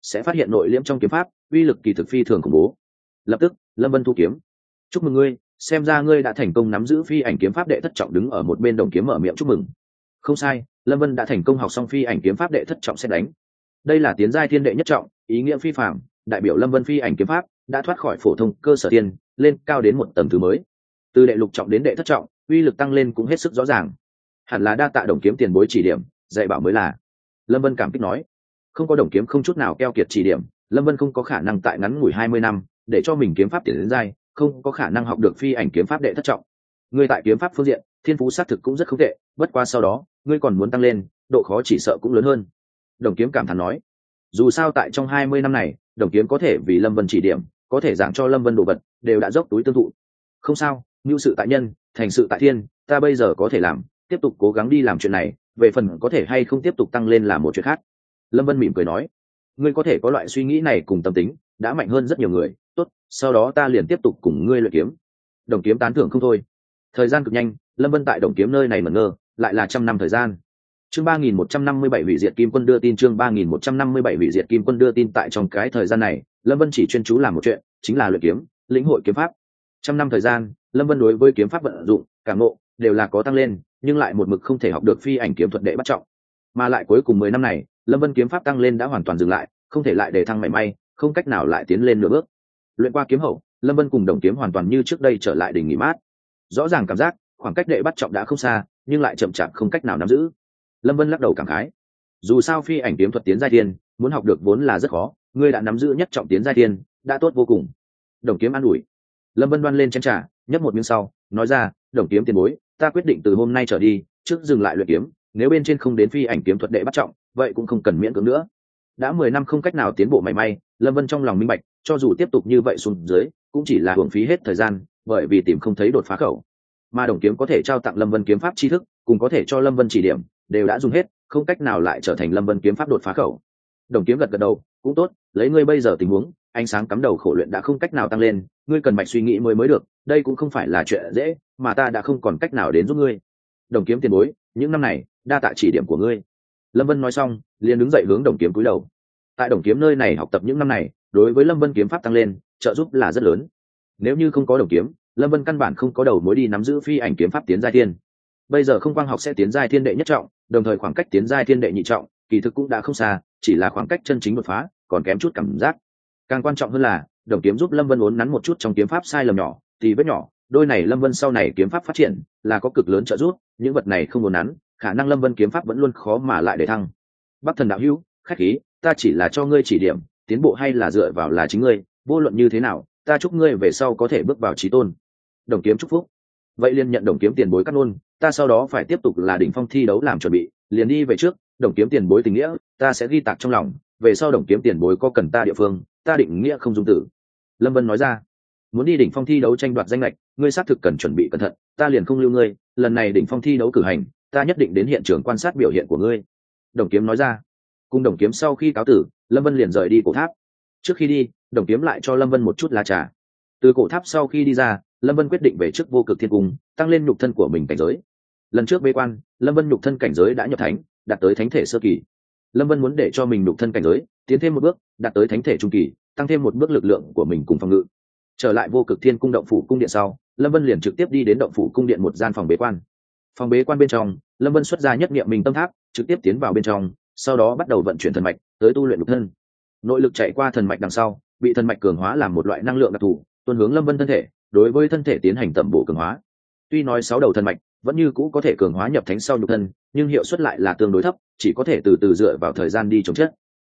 sẽ phát hiện nội liễm trong kiếm pháp uy lực kỳ thực phi thường khủng bố. Lập tức Lâm Vân thu kiếm. Chúc mừng ngươi, xem ra ngươi đã thành công nắm giữ phi ảnh kiếm pháp đệ thất trọng. Đứng ở một bên Đồng Kiếm mở miệng chúc mừng. Không sai, Lâm Vân đã thành công học xong phi ảnh kiếm pháp đệ thất trọng xét đánh. Đây là tiến giai thiên đệ nhất trọng, ý nghĩa phi phàm, đại biểu Lâm Vân phi ảnh kiếm pháp đã thoát khỏi phổ thông cơ sở tiên, lên cao đến một tầng thứ mới. Từ đệ lục trọng đến đệ thất trọng, uy lực tăng lên cũng hết sức rõ ràng. Hẳn là đa tạ Đồng Kiếm tiền bối chỉ điểm, dạy bảo mới là. Lâm Vân cảm kích nói. Không có Đồng Kiếm không chút nào keo kiệt chỉ điểm, Lâm Vân không có khả năng tại ngắn ngủi 20 năm để cho mình kiếm pháp tiến đến giai, không có khả năng học được phi ảnh kiếm pháp đệ thất trọng. Ngươi tại kiếm pháp phương diện thiên phú xác thực cũng rất không tệ, bất qua sau đó ngươi còn muốn tăng lên, độ khó chỉ sợ cũng lớn hơn. Đồng Kiếm cảm thán nói. Dù sao tại trong 20 năm này, Đồng Kiếm có thể vì Lâm Vân chỉ điểm, có thể giảng cho Lâm Vân đồ vật đều đã dốc túi tương thụ. Không sao, nhu sự tại nhân, thành sự tại thiên, ta bây giờ có thể làm, tiếp tục cố gắng đi làm chuyện này, về phần có thể hay không tiếp tục tăng lên là một chuyện khác. Lâm Vân mỉm cười nói. Ngươi có thể có loại suy nghĩ này cùng tâm tính, đã mạnh hơn rất nhiều người. Tốt, sau đó ta liền tiếp tục cùng ngươi luyện kiếm. Đồng Kiếm tán thưởng không thôi. Thời gian cực nhanh, Lâm Vân tại Đồng Kiếm nơi này mẩn ngơ lại là 100 năm thời gian. Chương 3157 hủy diệt Kim Quân đưa tin. Chương 3157 hủy diệt Kim Quân đưa tin. Tại trong cái thời gian này, Lâm Vân chỉ chuyên chú làm một chuyện, chính là luyện kiếm, lĩnh hội kiếm pháp. 100 năm thời gian, Lâm Vân đối với kiếm pháp vận dụng, cảm ngộ đều là có tăng lên, nhưng lại một mực không thể học được phi ảnh kiếm thuật đệ bắt trọng. Mà lại cuối cùng 10 năm này, Lâm Vân kiếm pháp tăng lên đã hoàn toàn dừng lại, không thể lại để thăng mảy may, không cách nào lại tiến lên nửa bước. Luyện qua kiếm hậu, Lâm Vân cùng Đồng Kiếm hoàn toàn như trước đây trở lại đỉnh nghỉ mát. Rõ ràng cảm giác khoảng cách đệ bắt trọng đã không xa, nhưng lại chậm chạp không cách nào nắm giữ. Lâm Vân lắc đầu cảm khái. Dù sao phi ảnh kiếm thuật tiến giai thiên, muốn học được vốn là rất khó, ngươi đã nắm giữ nhất trọng tiến giai thiên, đã tốt vô cùng. Đồng Kiếm an ủi. Lâm Vân đoan lên chén trà, nhấp một miếng sau, nói ra, Đồng Kiếm tiền bối, ta quyết định từ hôm nay trở đi, trước dừng lại luyện kiếm, nếu bên trên không đến phi ảnh kiếm thuật đệ bắt trọng, vậy cũng không cần miễn cưỡng nữa. Đã 10 năm không cách nào tiến bộ mảy may, Lâm Vân trong lòng minh bạch, cho dù tiếp tục như vậy xuống dưới, cũng chỉ là hưởng phí hết thời gian, bởi vì tìm không thấy đột phá khẩu. Mà Đồng Kiếm có thể trao tặng Lâm Vân kiếm pháp tri thức, cùng có thể cho Lâm Vân chỉ điểm, đều đã dùng hết, không cách nào lại trở thành Lâm Vân kiếm pháp đột phá khẩu. Đồng Kiếm gật gật đầu, cũng tốt, lấy ngươi bây giờ tình huống, ánh sáng cắm đầu khổ luyện đã không cách nào tăng lên, ngươi cần mạch suy nghĩ mới được, đây cũng không phải là chuyện dễ, mà ta đã không còn cách nào đến giúp ngươi. Đồng Kiếm tiền bối, những năm này, đa tạ chỉ điểm của ngươi. Lâm Vân nói xong, liền đứng dậy hướng Đồng Kiếm cúi đầu. Tại Đồng Kiếm nơi này học tập những năm này, đối với Lâm Vân kiếm pháp tăng lên, trợ giúp là rất lớn. Nếu như không có Đồng Kiếm, Lâm Vân căn bản không có đầu mối đi nắm giữ phi ảnh kiếm pháp tiến giai thiên. Bây giờ không quang học sẽ tiến giai thiên đệ nhất trọng, đồng thời khoảng cách tiến giai thiên đệ nhị trọng, kỳ thực cũng đã không xa, chỉ là khoảng cách chân chính đột phá, còn kém chút cảm giác. Càng quan trọng hơn là, Đồng Kiếm giúp Lâm Vân uốn nắn một chút trong kiếm pháp sai lầm nhỏ, thì vết nhỏ, đôi này Lâm Vân sau này kiếm pháp phát triển là có cực lớn trợ giúp, những vật này không uốn nắn, khả năng Lâm Vân kiếm pháp vẫn luôn khó mà lại để thăng. Bắc Thần đạo hữu, khách khí, ta chỉ là cho ngươi chỉ điểm, tiến bộ hay là dựa vào là chính ngươi, vô luận như thế nào, ta chúc ngươi về sau có thể bước vào chí tôn. Đồng Kiếm chúc phúc. Vậy liền nhận Đồng Kiếm tiền bối cắt ngôn, ta sau đó phải tiếp tục là đỉnh phong thi đấu làm chuẩn bị, liền đi về trước. Đồng Kiếm tiền bối tình nghĩa, ta sẽ ghi tạc trong lòng, về sau Đồng Kiếm tiền bối có cần ta địa phương, ta định nghĩa không dung tử. Lâm Vân nói ra. Muốn đi đỉnh phong thi đấu tranh đoạt danh lệch, ngươi xác thực cần chuẩn bị cẩn thận, ta liền không lưu ngươi, lần này đỉnh phong thi đấu cử hành, ta nhất định đến hiện trường quan sát biểu hiện của ngươi. Đồng Kiếm nói ra. Cùng Đồng Kiếm sau khi cáo tử, Lâm Vân liền rời đi cổ tháp. Trước khi đi, Đồng Kiếm lại cho Lâm Vân một chút lá trà. Từ cổ tháp sau khi đi ra, Lâm Vân quyết định về trước Vô Cực Thiên Cung, tăng lên nhục thân của mình cảnh giới. Lần trước bế quan, Lâm Vân nhục thân cảnh giới đã nhập thánh, đạt tới thánh thể sơ kỳ. Lâm Vân muốn để cho mình nhục thân cảnh giới tiến thêm một bước, đạt tới thánh thể trung kỳ, tăng thêm một bước lực lượng của mình cùng phòng ngự. Trở lại Vô Cực Thiên Cung động phủ cung điện sau, Lâm Vân liền trực tiếp đi đến động phủ cung điện một gian phòng bế quan. Phòng bế quan bên trong, Lâm Vân xuất ra nhất niệm mình tâm tháp, trực tiếp tiến vào bên trong, sau đó bắt đầu vận chuyển thần mạch, tới tu luyện nhục thân. Nội lực chạy qua thần mạch đằng sau, bị thần mạch cường hóa làm một loại năng lượng đặc thù, tuôn hướng Lâm Vân thân thể, đối với thân thể tiến hành tẩm bổ cường hóa. Tuy nói 6 đầu thần mạch vẫn như cũ có thể cường hóa nhập thánh sau nhục thân, nhưng hiệu suất lại là tương đối thấp, chỉ có thể từ từ dựa vào thời gian đi chống chất.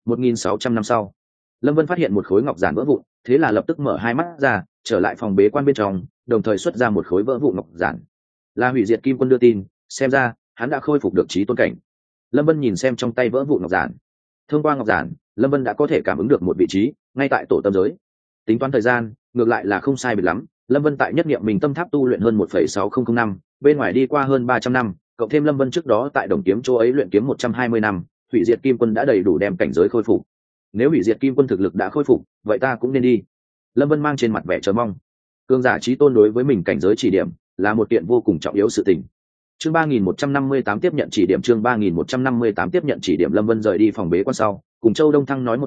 1600 năm sau, Lâm Vân phát hiện một khối ngọc giản vỡ vụn, thế là lập tức mở hai mắt ra, trở lại phòng bế quan bên trong, đồng thời xuất ra một khối vỡ vụn ngọc giản. Là hủy diệt Kim Quân đưa tin, xem ra hắn đã khôi phục được chí tôn cảnh. Lâm Vân nhìn xem trong tay vỡ vụn ngọc giản. Thông qua ngọc giản, Lâm Vân đã có thể cảm ứng được một vị trí ngay tại tổ tâm giới. Tính toán thời gian, ngược lại là không sai biệt lắm. Lâm Vân tại nhất niệm mình tâm tháp tu luyện hơn 1,6005 năm, bên ngoài đi qua hơn 300 năm, cộng thêm Lâm Vân trước đó tại Đồng Kiếm chỗ ấy luyện kiếm 120 năm, hủy diệt Kim Quân đã đầy đủ đem cảnh giới khôi phục. Nếu hủy diệt Kim Quân thực lực đã khôi phục, vậy ta cũng nên đi. Lâm Vân mang trên mặt vẻ chờ mong. Cường giả chí tôn đối với mình cảnh giới chỉ điểm là một kiện vô cùng trọng yếu sự tình. Chương 3158 tiếp nhận chỉ điểm. Chương 3158 tiếp nhận chỉ điểm. Lâm Vân rời đi phòng bế quan sau, cùng Châu Đông Thăng nói một tiếng,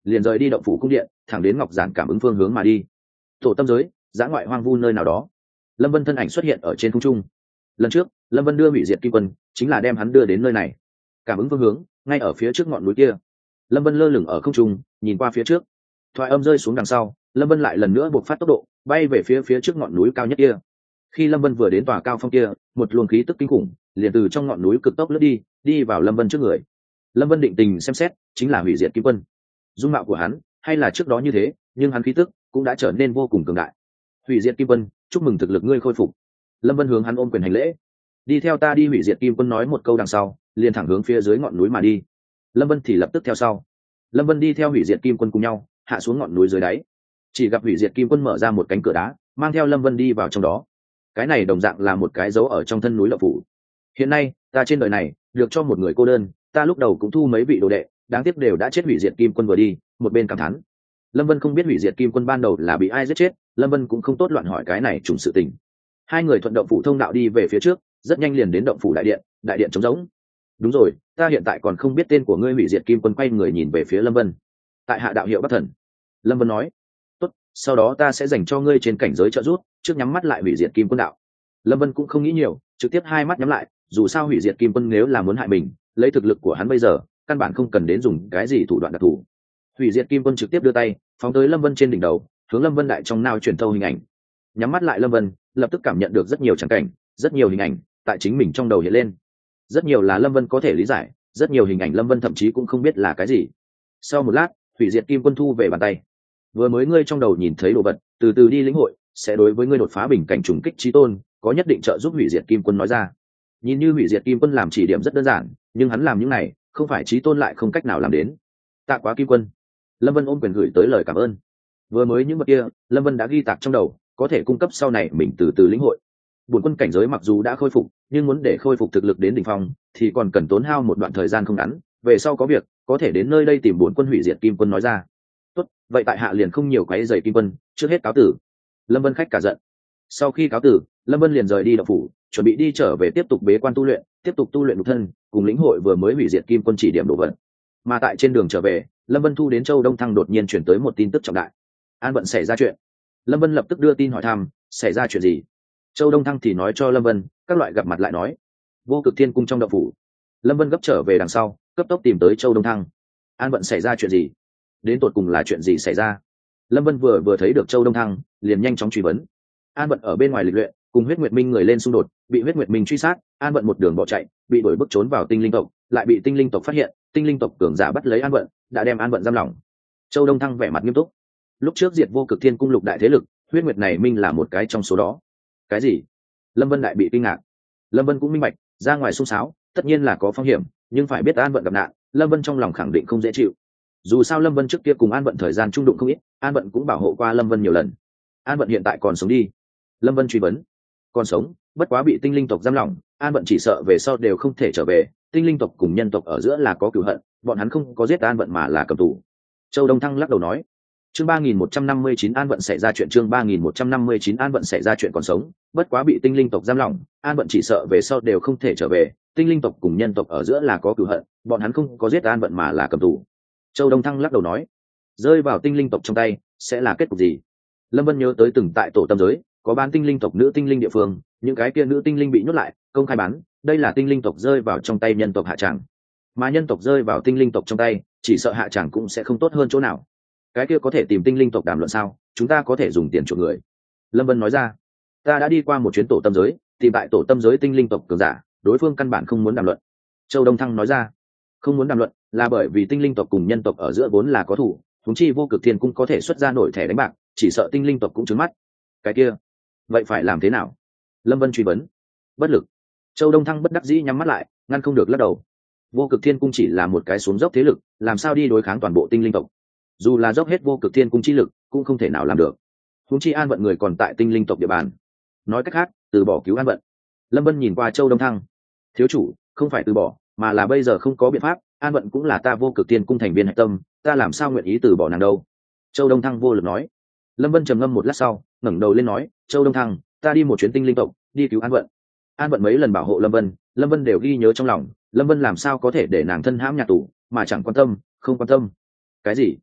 liền rời đi động phủ cung điện, thẳng đến ngọc giản cảm ứng phương hướng mà đi. Tổ tâm giới, dã ngoại hoang vu nơi nào đó, lâm vân thân ảnh xuất hiện ở trên không trung. Lần trước lâm vân đưa hủy diệt kim quân chính là đem hắn đưa đến nơi này. Cảm ứng phương hướng ngay ở phía trước ngọn núi kia. Lâm vân lơ lửng ở không trung nhìn qua phía trước, thoại âm rơi xuống đằng sau, lâm vân lại lần nữa buộc phát tốc độ bay về phía trước ngọn núi cao nhất kia. Khi lâm vân vừa đến tòa cao phong kia, một luồng khí tức kinh khủng liền từ trong ngọn núi cực tốc lướt đi vào lâm vân trước người. Lâm vân định tình xem xét, chính là hủy diệt kim quân. Dung mạo của hắn hay là trước đó như thế, nhưng hắn khí tức cũng đã trở nên vô cùng cường đại. Hủy diệt kim quân, chúc mừng thực lực ngươi khôi phục. Lâm vân hướng hắn ôm quyền hành lễ. Đi theo ta đi. Hủy diệt kim quân nói một câu đằng sau, liền thẳng hướng phía dưới ngọn núi mà đi. Lâm vân thì lập tức theo sau. Lâm vân đi theo hủy diệt kim quân cùng nhau hạ xuống ngọn núi dưới đáy. Chỉ gặp hủy diệt kim quân mở ra một cánh cửa đá, mang theo lâm vân đi vào trong đó. Cái này đồng dạng là một cái dấu ở trong thân núi Lậu Phủ. Hiện nay ta trên đời này được cho một người cô đơn, ta lúc đầu cũng thu mấy vị đồ đệ, đáng tiếc đều đã chết. Hủy diệt kim quân vừa đi, một bên cảm thán. Lâm vân không biết hủy diệt kim quân ban đầu là bị ai giết chết, lâm vân cũng không tốt loạn hỏi cái này trùng sự tình. Hai người thuận động phủ thông đạo đi về phía trước, rất nhanh liền đến động phủ đại điện trống rỗng. Đúng rồi, ta hiện tại còn không biết tên của ngươi. Hủy diệt kim quân quay người nhìn về phía lâm vân. Tại hạ đạo hiệu Bắc Thần. Lâm vân nói. Tốt, sau đó ta sẽ dành cho ngươi trên cảnh giới trợ giúp, trước nhắm mắt lại hủy diệt kim quân đạo. Lâm vân cũng không nghĩ nhiều, trực tiếp hai mắt nhắm lại. Dù sao hủy diệt kim quân nếu là muốn hại mình, lấy thực lực của hắn bây giờ, căn bản không cần đến dùng cái gì thủ đoạn đặc thù. Hủy diệt kim quân trực tiếp đưa tay phóng tới lâm vân trên đỉnh đầu, hướng lâm vân đại trong nao truyền thâu hình ảnh. Nhắm mắt lại lâm vân lập tức cảm nhận được rất nhiều tràng cảnh, rất nhiều hình ảnh tại chính mình trong đầu hiện lên. Rất nhiều là lâm vân có thể lý giải, rất nhiều hình ảnh lâm vân thậm chí cũng không biết là cái gì. Sau một lát, hủy diệt kim quân thu về bàn tay. Vừa mới ngươi trong đầu nhìn thấy đồ vật, từ từ đi lĩnh hội, sẽ đối với ngươi đột phá bình cảnh trùng kích chí tôn có nhất định trợ giúp. Hủy diệt kim quân nói ra. Nhìn như hủy diệt kim quân làm chỉ điểm rất đơn giản, nhưng hắn làm những này không phải chí tôn lại không cách nào làm đến. Tạ quá kim quân. Lâm vân ôm quyền gửi tới lời cảm ơn. Vừa mới những vật kia lâm vân đã ghi tạc trong đầu, có thể cung cấp sau này mình từ từ lĩnh hội. Bổn quân cảnh giới mặc dù đã khôi phục, nhưng muốn để khôi phục thực lực đến đỉnh phong thì còn cần tốn hao một đoạn thời gian không ngắn. Về sau có việc có thể đến nơi đây tìm bổn quân. Hủy diệt kim quân nói ra. Tốt, vậy tại hạ liền không nhiều quấy rầy kim quân, trước hết cáo tử. Lâm vân khách cả giận. Sau khi cáo tử, lâm vân liền rời đi động phủ, chuẩn bị đi trở về tiếp tục bế quan tu luyện, tiếp tục tu luyện nhục thân, cùng lĩnh hội vừa mới hủy diệt kim quân chỉ điểm đồ vật. Mà tại trên đường trở về, lâm vân thu đến Châu Đông Thăng đột nhiên chuyển tới một tin tức trọng đại. An Vận xảy ra chuyện. Lâm vân lập tức đưa tin hỏi thăm, xảy ra chuyện gì? Châu Đông Thăng thì nói cho lâm vân các loại gặp mặt lại nói. Vô Cực Thiên Cung trong động phủ. Lâm vân gấp trở về đằng sau, cấp tốc tìm tới Châu Đông Thăng. An Vận xảy ra chuyện gì? Đến tột cùng là chuyện gì xảy ra? Lâm vân vừa thấy được Châu Đông Thăng, liền nhanh chóng truy vấn. An Vận ở bên ngoài lịch luyện, cùng Huyết Nguyệt Minh người lên xung đột, bị Huyết Nguyệt Minh truy sát. An Vận một đường bỏ chạy, bị đuổi bước trốn vào Tinh Linh tộc, lại bị Tinh Linh tộc phát hiện. Tinh Linh tộc cường giả bắt lấy An Vận, đã đem An Vận giam lỏng. Châu Đông Thăng vẻ mặt nghiêm túc. Lúc trước diệt Vô Cực Thiên Cung lục đại thế lực, Huyết Nguyệt này Minh là một cái trong số đó. Cái gì? Lâm vân đại bị kinh ngạc. Lâm vân cũng minh bạch, ra ngoài xung xáo tất nhiên là có phong hiểm, nhưng phải biết An Vận gặp nạn, Lâm vân trong lòng khẳng định không dễ chịu. Dù sao Lâm vân trước kia cùng An Vận thời gian trung đụng không ít, An Vận cũng bảo hộ qua Lâm vân nhiều lần. An Vận hiện tại còn sống đi? Lâm vân truy vấn. Còn sống, bất quá bị Tinh Linh tộc giam lỏng. An Vận chỉ sợ về sau đều không thể trở về. Tinh Linh tộc cùng nhân tộc ở giữa là có cửu hận, bọn hắn không có giết An Vận mà là cầm tù. Châu Đông Thăng lắc đầu nói. Chương 3159 An Vận xảy ra chuyện. Chương 3159 An Vận xảy ra chuyện. Còn sống, bất quá bị Tinh Linh tộc giam lỏng. An Vận chỉ sợ về sau đều không thể trở về. Tinh Linh tộc cùng nhân tộc ở giữa là có cửu hận, bọn hắn không có giết An Vận mà là cầm tù. Châu Đông Thăng lắc đầu nói. Rơi vào Tinh Linh tộc trong tay sẽ là kết cục gì? Lâm vân nhớ tới từng tại tổ tâm giới có bán Tinh Linh tộc nữ tinh linh địa phương, những cái kia nữ tinh linh bị nhốt lại công khai bán, đây là Tinh Linh tộc rơi vào trong tay nhân tộc hạ tràng, mà nhân tộc rơi vào Tinh Linh tộc trong tay chỉ sợ hạ tràng cũng sẽ không tốt hơn chỗ nào. Cái kia có thể tìm Tinh Linh tộc đàm luận sao? Chúng ta có thể dùng tiền chuộc người. Lâm vân nói ra. Ta đã đi qua một chuyến tổ tâm giới, tìm tại tổ tâm giới Tinh Linh tộc cường giả, đối phương căn bản không muốn đàm luận. Châu Đông Thăng nói ra. Không muốn đàm luận là bởi vì Tinh Linh tộc cùng nhân tộc ở giữa vốn là có thủ, huống chi Vô Cực Thiên Cung có thể xuất ra nổi thẻ đánh bạc, chỉ sợ Tinh Linh tộc cũng trướng mắt. Cái kia vậy phải làm thế nào? Lâm vân truy vấn. Bất lực. Châu Đông Thăng bất đắc dĩ nhắm mắt lại, ngăn không được lắc đầu. Vô Cực Thiên Cung chỉ là một cái xuống dốc thế lực, làm sao đi đối kháng toàn bộ Tinh Linh tộc? Dù là dốc hết Vô Cực Thiên Cung chi lực cũng không thể nào làm được, huống chi An Vận người còn tại Tinh Linh tộc địa bàn. Nói cách khác, từ bỏ cứu An Vận. Lâm vân nhìn qua Châu Đông Thăng. Thiếu chủ, không phải từ bỏ, mà là bây giờ không có biện pháp. An Vận cũng là ta Vô Cực Thiên Cung thành viên hạch tâm, ta làm sao nguyện ý từ bỏ nàng đâu? Châu Đông Thăng vô lực nói. Lâm vân trầm ngâm một lát sau, ngẩng đầu lên nói. Châu Đông Thăng, ta đi một chuyến Tinh Linh tộc, đi cứu An Vận. An Vận mấy lần bảo hộ Lâm vân đều ghi nhớ trong lòng. Lâm vân làm sao có thể để nàng thân hãm nhà tù mà chẳng quan tâm? Không quan tâm? Cái gì?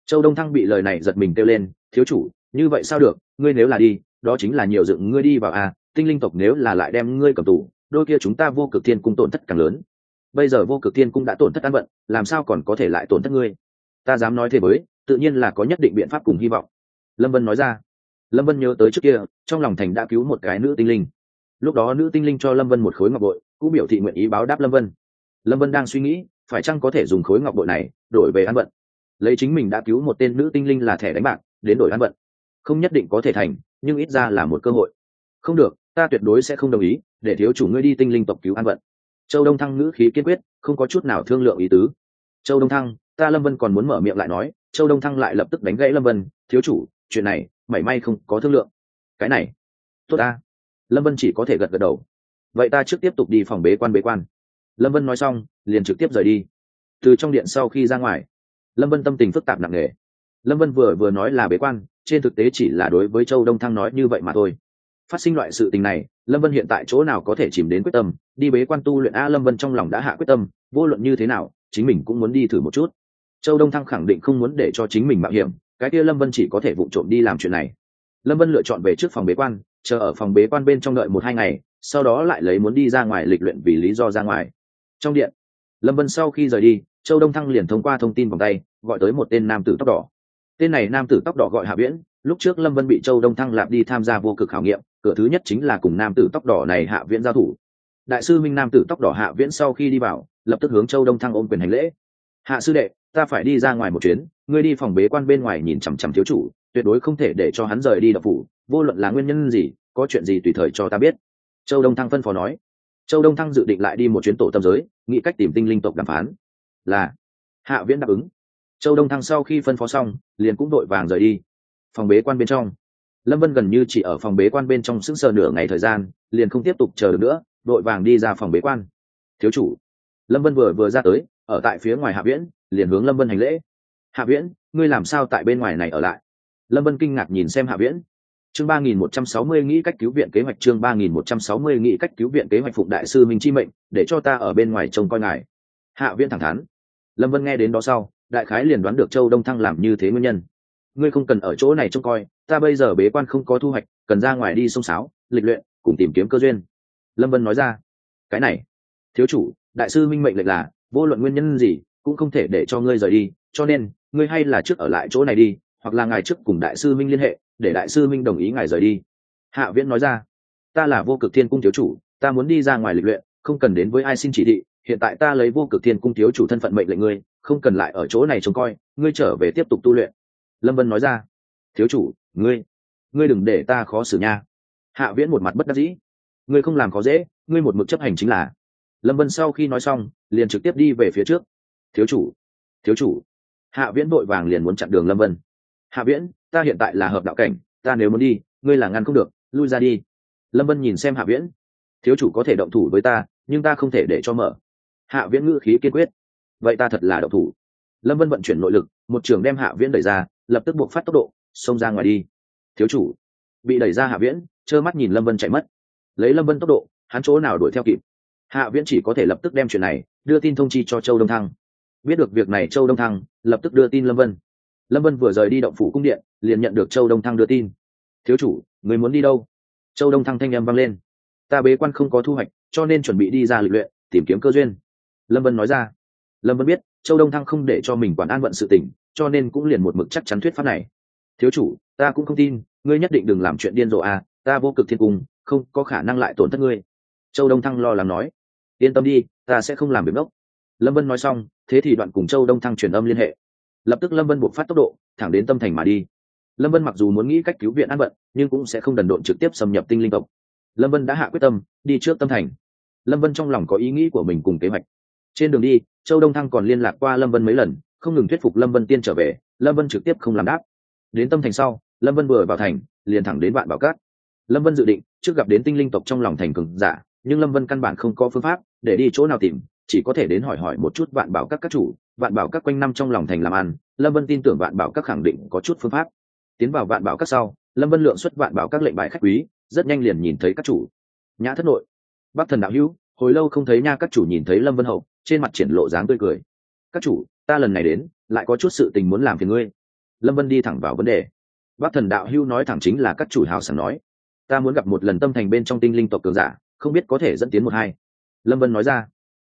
Châu Đông Thăng bị lời này giật mình kêu lên, thiếu chủ, như vậy sao được, ngươi nếu là đi, đó chính là nhiều dựng ngươi đi vào à, tinh linh tộc nếu là lại đem ngươi cầm tù, đôi kia chúng ta vô cực thiên cung tổn thất càng lớn. Bây giờ vô cực thiên cung đã tổn thất an vận, làm sao còn có thể lại tổn thất ngươi? Ta dám nói thế với, tự nhiên là có nhất định biện pháp cùng hy vọng. Lâm Vân nói ra. Lâm Vân nhớ tới trước kia, trong lòng thành đã cứu một cái nữ tinh linh. Lúc đó nữ tinh linh cho Lâm Vân một khối ngọc bội, cũng biểu thị nguyện ý báo đáp Lâm Vân. Lâm Vân đang suy nghĩ, phải chăng có thể dùng khối ngọc bội này đổi về an vận, lấy chính mình đã cứu một tên nữ tinh linh là thẻ đánh bạc đến đổi an vận. Không nhất định có thể thành, nhưng ít ra là một cơ hội. Không được, ta tuyệt đối sẽ không đồng ý để thiếu chủ ngươi đi tinh linh tộc cứu an vận. Châu Đông Thăng ngữ khí kiên quyết, không có chút nào thương lượng ý tứ. Châu Đông Thăng, ta Lâm Vân còn muốn mở miệng lại nói, Châu Đông Thăng lại lập tức đánh gãy Lâm Vân, thiếu chủ, chuyện này mảy may không có thương lượng. Cái này tốt ta. Lâm Vân chỉ có thể gật gật đầu. Vậy ta trước tiếp tục đi phòng bế quan. Lâm Vân nói xong liền trực tiếp rời đi. Từ trong điện sau khi ra ngoài, Lâm Vân tâm tình phức tạp nặng nề. Lâm Vân vừa nói là bế quan, trên thực tế chỉ là đối với Châu Đông Thăng nói như vậy mà thôi. Phát sinh loại sự tình này, Lâm Vân hiện tại chỗ nào có thể chìm đến quyết tâm đi bế quan tu luyện a. Lâm Vân trong lòng đã hạ quyết tâm, vô luận như thế nào chính mình cũng muốn đi thử một chút. Châu Đông Thăng khẳng định không muốn để cho chính mình mạo hiểm, cái kia Lâm Vân chỉ có thể vụng trộm đi làm chuyện này. Lâm Vân lựa chọn về trước phòng bế quan, chờ ở phòng bế quan bên trong đợi 1-2 ngày, sau đó lại lấy muốn đi ra ngoài lịch luyện vì lý do ra ngoài. Trong điện, Lâm Vân sau khi rời đi, Châu Đông Thăng liền thông qua thông tin vòng tay gọi tới một tên nam tử tóc đỏ. Tên này nam tử tóc đỏ gọi Hạ Viễn. Lúc trước Lâm Vân bị Châu Đông Thăng lạp đi tham gia vô cực khảo nghiệm, cửa thứ nhất chính là cùng nam tử tóc đỏ này Hạ Viễn giao thủ. Đại sư minh nam tử tóc đỏ Hạ Viễn sau khi đi vào, lập tức hướng Châu Đông Thăng ôm quyền hành lễ. Hạ sư đệ, ta phải đi ra ngoài một chuyến, ngươi đi phòng bế quan bên ngoài nhìn chằm chằm thiếu chủ, tuyệt đối không thể để cho hắn rời đi đập phủ, vô luận là nguyên nhân gì, có chuyện gì tùy thời cho ta biết. Châu Đông Thăng phân phó nói. Châu Đông Thăng dự định lại đi một chuyến tổ tâm giới, nghĩ cách tìm tinh linh tộc đàm phán. Là Hạ Viễn đáp ứng. Châu Đông Thăng sau khi phân phó xong, liền cũng đội vàng rời đi. Phòng bế quan bên trong, Lâm Vân gần như chỉ ở phòng bế quan bên trong sững sờ nửa ngày thời gian, liền không tiếp tục chờ được nữa, đội vàng đi ra phòng bế quan. Thiếu chủ. Lâm Vân vừa ra tới, ở tại phía ngoài Hạ Viễn, liền hướng Lâm Vân hành lễ. Hạ Viễn, ngươi làm sao tại bên ngoài này ở lại? Lâm Vân kinh ngạc nhìn xem Hạ Viễn. Chương 3160 nghĩ cách cứu viện kế hoạch, chương 3160 nghĩ cách cứu viện kế hoạch, phụng đại sư minh chi mệnh, để cho ta ở bên ngoài trông coi ngài. Hạ Viễn thẳng thắn. Lâm Vân nghe đến đó sau, đại khái liền đoán được Châu Đông Thăng làm như thế nguyên nhân. Ngươi không cần ở chỗ này trông coi, ta bây giờ bế quan không có thu hoạch, cần ra ngoài đi sông sáo, lịch luyện, cùng tìm kiếm cơ duyên. Lâm Vân nói ra. Cái này, thiếu chủ, đại sư minh mệnh lệnh là, vô luận nguyên nhân gì, cũng không thể để cho ngươi rời đi, cho nên, ngươi hay là trước ở lại chỗ này đi, hoặc là ngài trước cùng đại sư minh liên hệ, để đại sư minh đồng ý ngài rời đi. Hạ Viễn nói ra. Ta là vô cực thiên cung thiếu chủ, ta muốn đi ra ngoài lịch luyện, không cần đến với ai xin chỉ thị, hiện tại ta lấy vô cực thiên cung thiếu chủ thân phận mệnh lệnh ngươi, không cần lại ở chỗ này trông coi, ngươi trở về tiếp tục tu luyện. Lâm Vân nói ra. Thiếu chủ, ngươi đừng để ta khó xử nha. Hạ Viễn một mặt bất đắc dĩ. Ngươi không làm khó dễ, ngươi một mực chấp hành chính là. Lâm Vân sau khi nói xong, liền trực tiếp đi về phía trước. Thiếu chủ. Hạ Viễn vội vàng liền muốn chặn đường Lâm Vân. Hạ Viễn, ta hiện tại là hợp đạo cảnh, ta nếu muốn đi, ngươi là ngăn không được, lui ra đi. Lâm Vân nhìn xem Hạ Viễn. Thiếu chủ có thể động thủ với ta, nhưng ta không thể để cho mở. Hạ Viễn ngữ khí kiên quyết. Vậy ta thật là động thủ. Lâm Vân vận chuyển nội lực, một trường đem Hạ Viễn đẩy ra, lập tức buộc phát tốc độ, xông ra ngoài đi. Thiếu chủ. Bị đẩy ra Hạ Viễn, trơ mắt nhìn Lâm Vân chạy mất. Lấy Lâm Vân tốc độ, hắn chỗ nào đuổi theo kịp. Hạ Viễn chỉ có thể lập tức đem chuyện này đưa tin thông chi cho Châu Đông Thăng. Biết được việc này, Châu Đông Thăng lập tức đưa tin Lâm Vân. Lâm Vân vừa rời đi động phủ cung điện, liền nhận được Châu Đông Thăng đưa tin. Thiếu chủ, người muốn đi đâu? Châu Đông Thăng thanh âm vang lên. Ta bế quan không có thu hoạch, cho nên chuẩn bị đi ra lịch luyện, tìm kiếm cơ duyên. Lâm Vân nói ra. Lâm Vân biết Châu Đông Thăng không để cho mình quản an vận sự tình, cho nên cũng liền một mực chắc chắn thuyết pháp này. Thiếu chủ, ta cũng không tin, ngươi nhất định đừng làm chuyện điên rồ à, ta vô cực thiên cung không có khả năng lại tổn thất ngươi. Châu Đông Thăng lo lắng nói. Yên tâm đi, ta sẽ không làm việc ngốc. Lâm Vân nói xong, thế thì đoạn cùng Châu Đông Thăng truyền âm liên hệ. Lập tức Lâm Vân buộc phát tốc độ, thẳng đến Tâm Thành mà đi. Lâm Vân mặc dù muốn nghĩ cách cứu viện an vận, nhưng cũng sẽ không đần độn trực tiếp xâm nhập tinh linh tộc. Lâm Vân đã hạ quyết tâm đi trước Tâm Thành. Lâm Vân trong lòng có ý nghĩ của mình cùng kế hoạch. Trên đường đi, Châu Đông Thăng còn liên lạc qua Lâm Vân mấy lần, không ngừng thuyết phục Lâm Vân tiên trở về. Lâm Vân trực tiếp không làm đáp. Đến Tâm Thành sau, Lâm Vân vừa vào thành, liền thẳng đến Vạn Bảo Các. Lâm Vân dự định trước gặp đến tinh linh tộc trong lòng thành cường giả, nhưng Lâm Vân căn bản không có phương pháp để đi chỗ nào tìm, chỉ có thể đến hỏi một chút Vạn Bảo Các các chủ. Vạn Bảo Các quanh năm trong lòng thành làm ăn, Lâm Vân tin tưởng Vạn Bảo Các khẳng định có chút phương pháp. Tiến vào Vạn Bảo Các sau, Lâm Vân lượng xuất Vạn Bảo Các lệnh bài khách quý, rất nhanh liền nhìn thấy các chủ. Nhã thất nội, Bắc Thần đạo hữu, hồi lâu không thấy nha. Các chủ nhìn thấy Lâm Vân hậu, trên mặt triển lộ dáng tươi cười. Các chủ, ta lần này đến lại có chút sự tình muốn làm phiền ngươi. Lâm Vân đi thẳng vào vấn đề. Bắc Thần đạo hữu nói thẳng chính là các chủ hào sảng nói, ta muốn gặp một lần tâm thành bên trong tinh linh tộc cường giả, không biết có thể dẫn tiến một hai. Lâm Vân nói ra.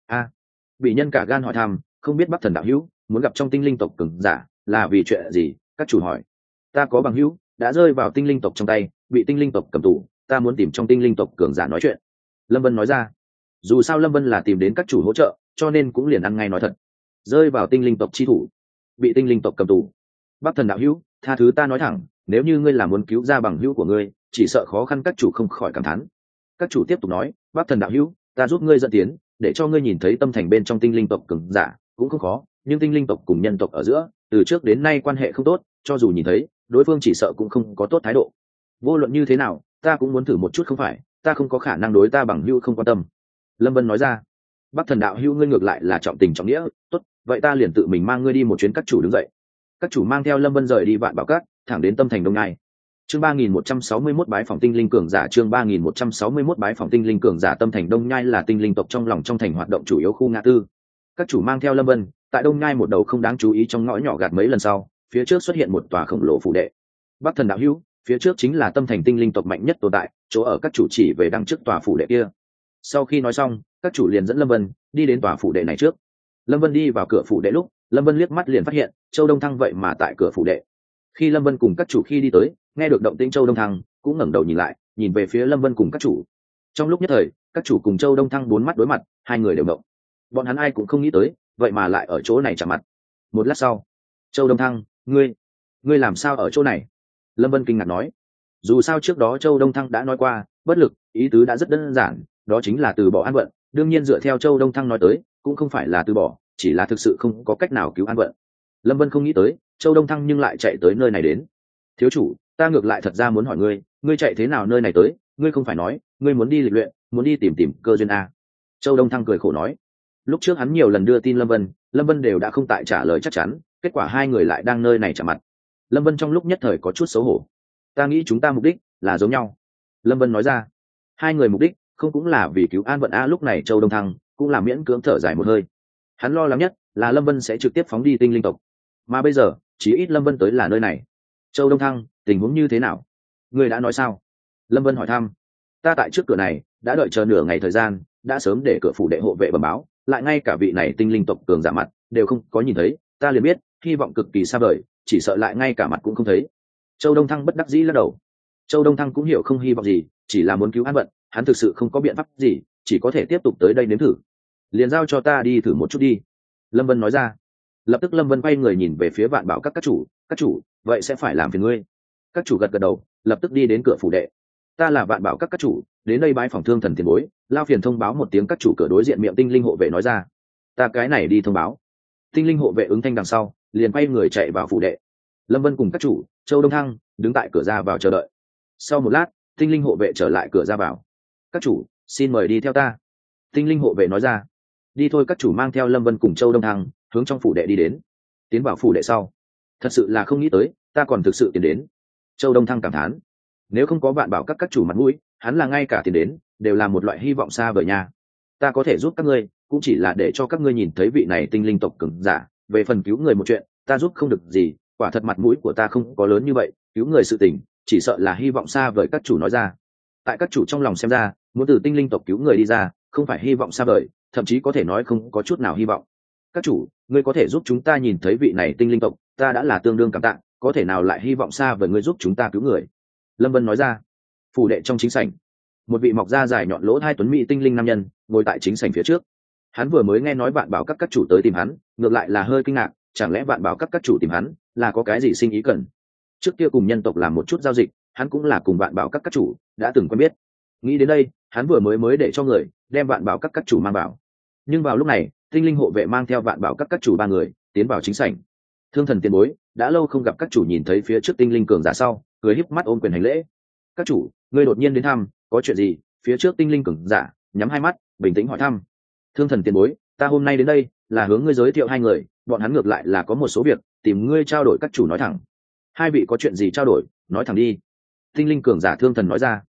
Bị nhân cả gan hỏi thăm, không biết Bắc Thần đạo hữu muốn gặp trong tinh linh tộc cường giả là vì chuyện gì? Các chủ hỏi. Ta có bằng hữu đã rơi vào tinh linh tộc trong tay, bị tinh linh tộc cầm tù, ta muốn tìm trong tinh linh tộc cường giả nói chuyện. Lâm Vân nói ra. Dù sao Lâm Vân là tìm đến các chủ hỗ trợ, cho nên cũng liền ăn ngay nói thật. Rơi vào tinh linh tộc chi thủ, bị tinh linh tộc cầm tù. Bắc Thần đạo hữu, tha thứ ta nói thẳng, nếu như ngươi là muốn cứu ra bằng hữu của ngươi, chỉ sợ khó khăn. Các chủ không khỏi cảm thán. Các chủ tiếp tục nói, Bắc Thần đạo hữu, ta giúp ngươi dẫn tiến, để cho ngươi nhìn thấy tâm thành bên trong tinh linh tộc cường giả cũng không khó, nhưng tinh linh tộc cùng nhân tộc ở giữa từ trước đến nay quan hệ không tốt, cho dù nhìn thấy đối phương chỉ sợ cũng không có tốt thái độ. Vô luận như thế nào ta cũng muốn thử một chút, không phải ta không có khả năng đối ta bằng hữu không quan tâm. Lâm Vân nói ra. Bắc Thần đạo hữu ngươi ngược lại là trọng tình trọng nghĩa, tốt, vậy ta liền tự mình mang ngươi đi một chuyến. Các chủ đứng dậy. Các chủ mang theo Lâm Vân rời đi Vạn Bảo Các, thẳng đến tâm thành Đông Ngai. Chương 3161 bái phỏng tinh linh cường giả. Chương 3161 bái phỏng tinh linh cường giả. Tâm thành Đông Nhai là tinh linh tộc trong lòng trong thành hoạt động chủ yếu khu ngã tư. Các chủ mang theo Lâm Vân tại Đông Nhai một đầu không đáng chú ý trong ngõ nhỏ gạt mấy lần sau, phía trước xuất hiện một tòa khổng lồ phủ đệ. Bắc Thần đạo hữu, phía trước chính là tâm thành tinh linh tộc mạnh nhất tồn tại, chỗ ở. Các chủ chỉ về đằng trước tòa phủ đệ kia. Sau khi nói xong, các chủ liền dẫn Lâm Vân đi đến tòa phủ đệ này trước. Lâm Vân đi vào cửa phủ đệ lúc, Lâm Vân liếc mắt liền phát hiện Châu Đông Thăng vậy mà tại cửa phủ đệ. Khi Lâm Vân cùng các chủ khi đi tới, nghe được động tĩnh Châu Đông Thăng cũng ngẩng đầu nhìn lại, nhìn về phía Lâm Vân cùng các chủ. Trong lúc nhất thời, các chủ cùng Châu Đông Thăng bốn mắt đối mặt, hai người đều động. Bọn hắn ai cũng không nghĩ tới, vậy mà lại ở chỗ này chạm mặt. Một lát sau, Châu Đông Thăng, ngươi làm sao ở chỗ này? Lâm Vân kinh ngạc nói. Dù sao trước đó Châu Đông Thăng đã nói qua, bất lực, ý tứ đã rất đơn giản, đó chính là từ bỏ An Vận. Đương nhiên dựa theo Châu Đông Thăng nói tới, cũng không phải là từ bỏ, chỉ là thực sự không có cách nào cứu An Vận. Lâm Vân không nghĩ tới Châu Đông Thăng nhưng lại chạy tới nơi này đến. Thiếu chủ, ta ngược lại thật ra muốn hỏi ngươi chạy thế nào nơi này tới? Ngươi không phải nói ngươi muốn đi lịch luyện, muốn đi tìm cơ duyên à? Châu Đông Thăng cười khổ nói. Lúc trước hắn nhiều lần đưa tin Lâm Vân đều đã không tại trả lời chắc chắn, kết quả hai người lại đang nơi này chạm mặt. Lâm Vân trong lúc nhất thời có chút xấu hổ. Ta nghĩ chúng ta mục đích là giống nhau. Lâm Vân nói ra. Hai người mục đích không cũng là vì cứu An Vận à? Lúc này Châu Đông Thăng cũng là miễn cưỡng thở dài một hơi. Hắn lo lắng nhất là Lâm Vân sẽ trực tiếp phóng đi tinh linh tộc, mà bây giờ chỉ ít Lâm Vân tới là nơi này. Châu Đông Thăng, tình huống như thế nào? Ngươi đã nói sao? Lâm Vân hỏi thăm. Ta tại trước cửa này đã đợi chờ nửa ngày thời gian, đã sớm để cửa phủ đệ hộ vệ bẩm báo, lại ngay cả vị này tinh linh tộc cường giả mặt đều không có nhìn thấy, ta liền biết hy vọng cực kỳ xa vời, chỉ sợ lại ngay cả mặt cũng không thấy. Châu Đông Thăng bất đắc dĩ lắc đầu. Châu Đông Thăng cũng hiểu không hy vọng gì, chỉ là muốn cứu An Vận, hắn thực sự không có biện pháp gì, chỉ có thể tiếp tục tới đây nếm thử. Liền giao cho ta đi thử một chút đi. Lâm Vân nói ra. Lập tức Lâm Vân quay người nhìn về phía Vạn Bảo Các. Các chủ, vậy sẽ phải làm phiền ngươi. Các chủ gật gật đầu, lập tức đi đến cửa phủ đệ. Ta là Vạn Bảo Các chủ, đến đây bái phỏng Thương Thần tiền bối, lao phiền thông báo một tiếng. Các chủ cửa đối diện miệng tinh linh hộ vệ nói ra. Ta cái này đi thông báo. Tinh linh hộ vệ ứng thanh đằng sau, liền quay người chạy vào phủ đệ. Lâm Vân cùng các chủ, Châu Đông Thăng đứng tại cửa ra vào chờ đợi. Sau một lát, tinh linh hộ vệ trở lại cửa ra vào. Các chủ, xin mời đi theo ta. Tinh linh hộ vệ nói ra. Đi thôi. Các chủ mang theo Lâm Vân cùng Châu Đông Thăng hướng trong phủ đệ đi đến. Tiến vào phủ đệ sau, thật sự là không nghĩ tới ta còn thực sự tiến đến. Châu Đông Thăng cảm thán. Nếu không có Vạn Bảo các chủ mặt mũi, hắn là ngay cả tiến đến đều là một loại hy vọng xa vời nha. Ta có thể giúp các ngươi cũng chỉ là để cho các ngươi nhìn thấy vị này tinh linh tộc cường giả, về phần cứu người một chuyện ta giúp không được gì, quả thật mặt mũi của ta không có lớn như vậy, cứu người sự tình chỉ sợ là hy vọng xa vời. Các chủ nói ra. Tại các chủ trong lòng xem ra, muốn từ tinh linh tộc cứu người đi ra không phải hy vọng xa vời, thậm chí có thể nói không có chút nào hy vọng. Các chủ, ngươi có thể giúp chúng ta nhìn thấy vị này tinh linh tộc, ta đã là tương đương cảm tạ, có thể nào lại hy vọng xa vời ngươi giúp chúng ta cứu người. Lâm Vân nói ra. Phủ đệ trong chính sảnh, một vị mọc da dài nhọn lỗ hai tuấn mỹ tinh linh nam nhân ngồi tại chính sảnh phía trước. Hắn vừa mới nghe nói Vạn Bảo các chủ tới tìm hắn, ngược lại là hơi kinh ngạc, chẳng lẽ Vạn Bảo các chủ tìm hắn là có cái gì sinh ý cần? Trước kia cùng nhân tộc làm một chút giao dịch, hắn cũng là cùng Vạn Bảo các chủ đã từng quen biết. Nghĩ đến đây, hắn vừa mới để cho người đem Vạn Bảo các chủ mang vào. Nhưng vào lúc này, tinh linh hộ vệ mang theo Vạn Bảo các chủ ba người tiến vào chính sảnh. Thương Thần tiền bối, đã lâu không gặp. Các chủ nhìn thấy phía trước tinh linh cường giả sau, cười híp mắt ôm quyền hành lễ. Các chủ, ngươi đột nhiên đến thăm, có chuyện gì? Phía trước tinh linh cường giả nhắm hai mắt, bình tĩnh hỏi thăm. Thương Thần tiền bối, ta hôm nay đến đây là hướng ngươi giới thiệu hai người, bọn hắn ngược lại là có một số việc tìm ngươi trao đổi. Các chủ nói thẳng. Hai vị có chuyện gì trao đổi, nói thẳng đi. Tinh linh cường giả Thương Thần nói ra.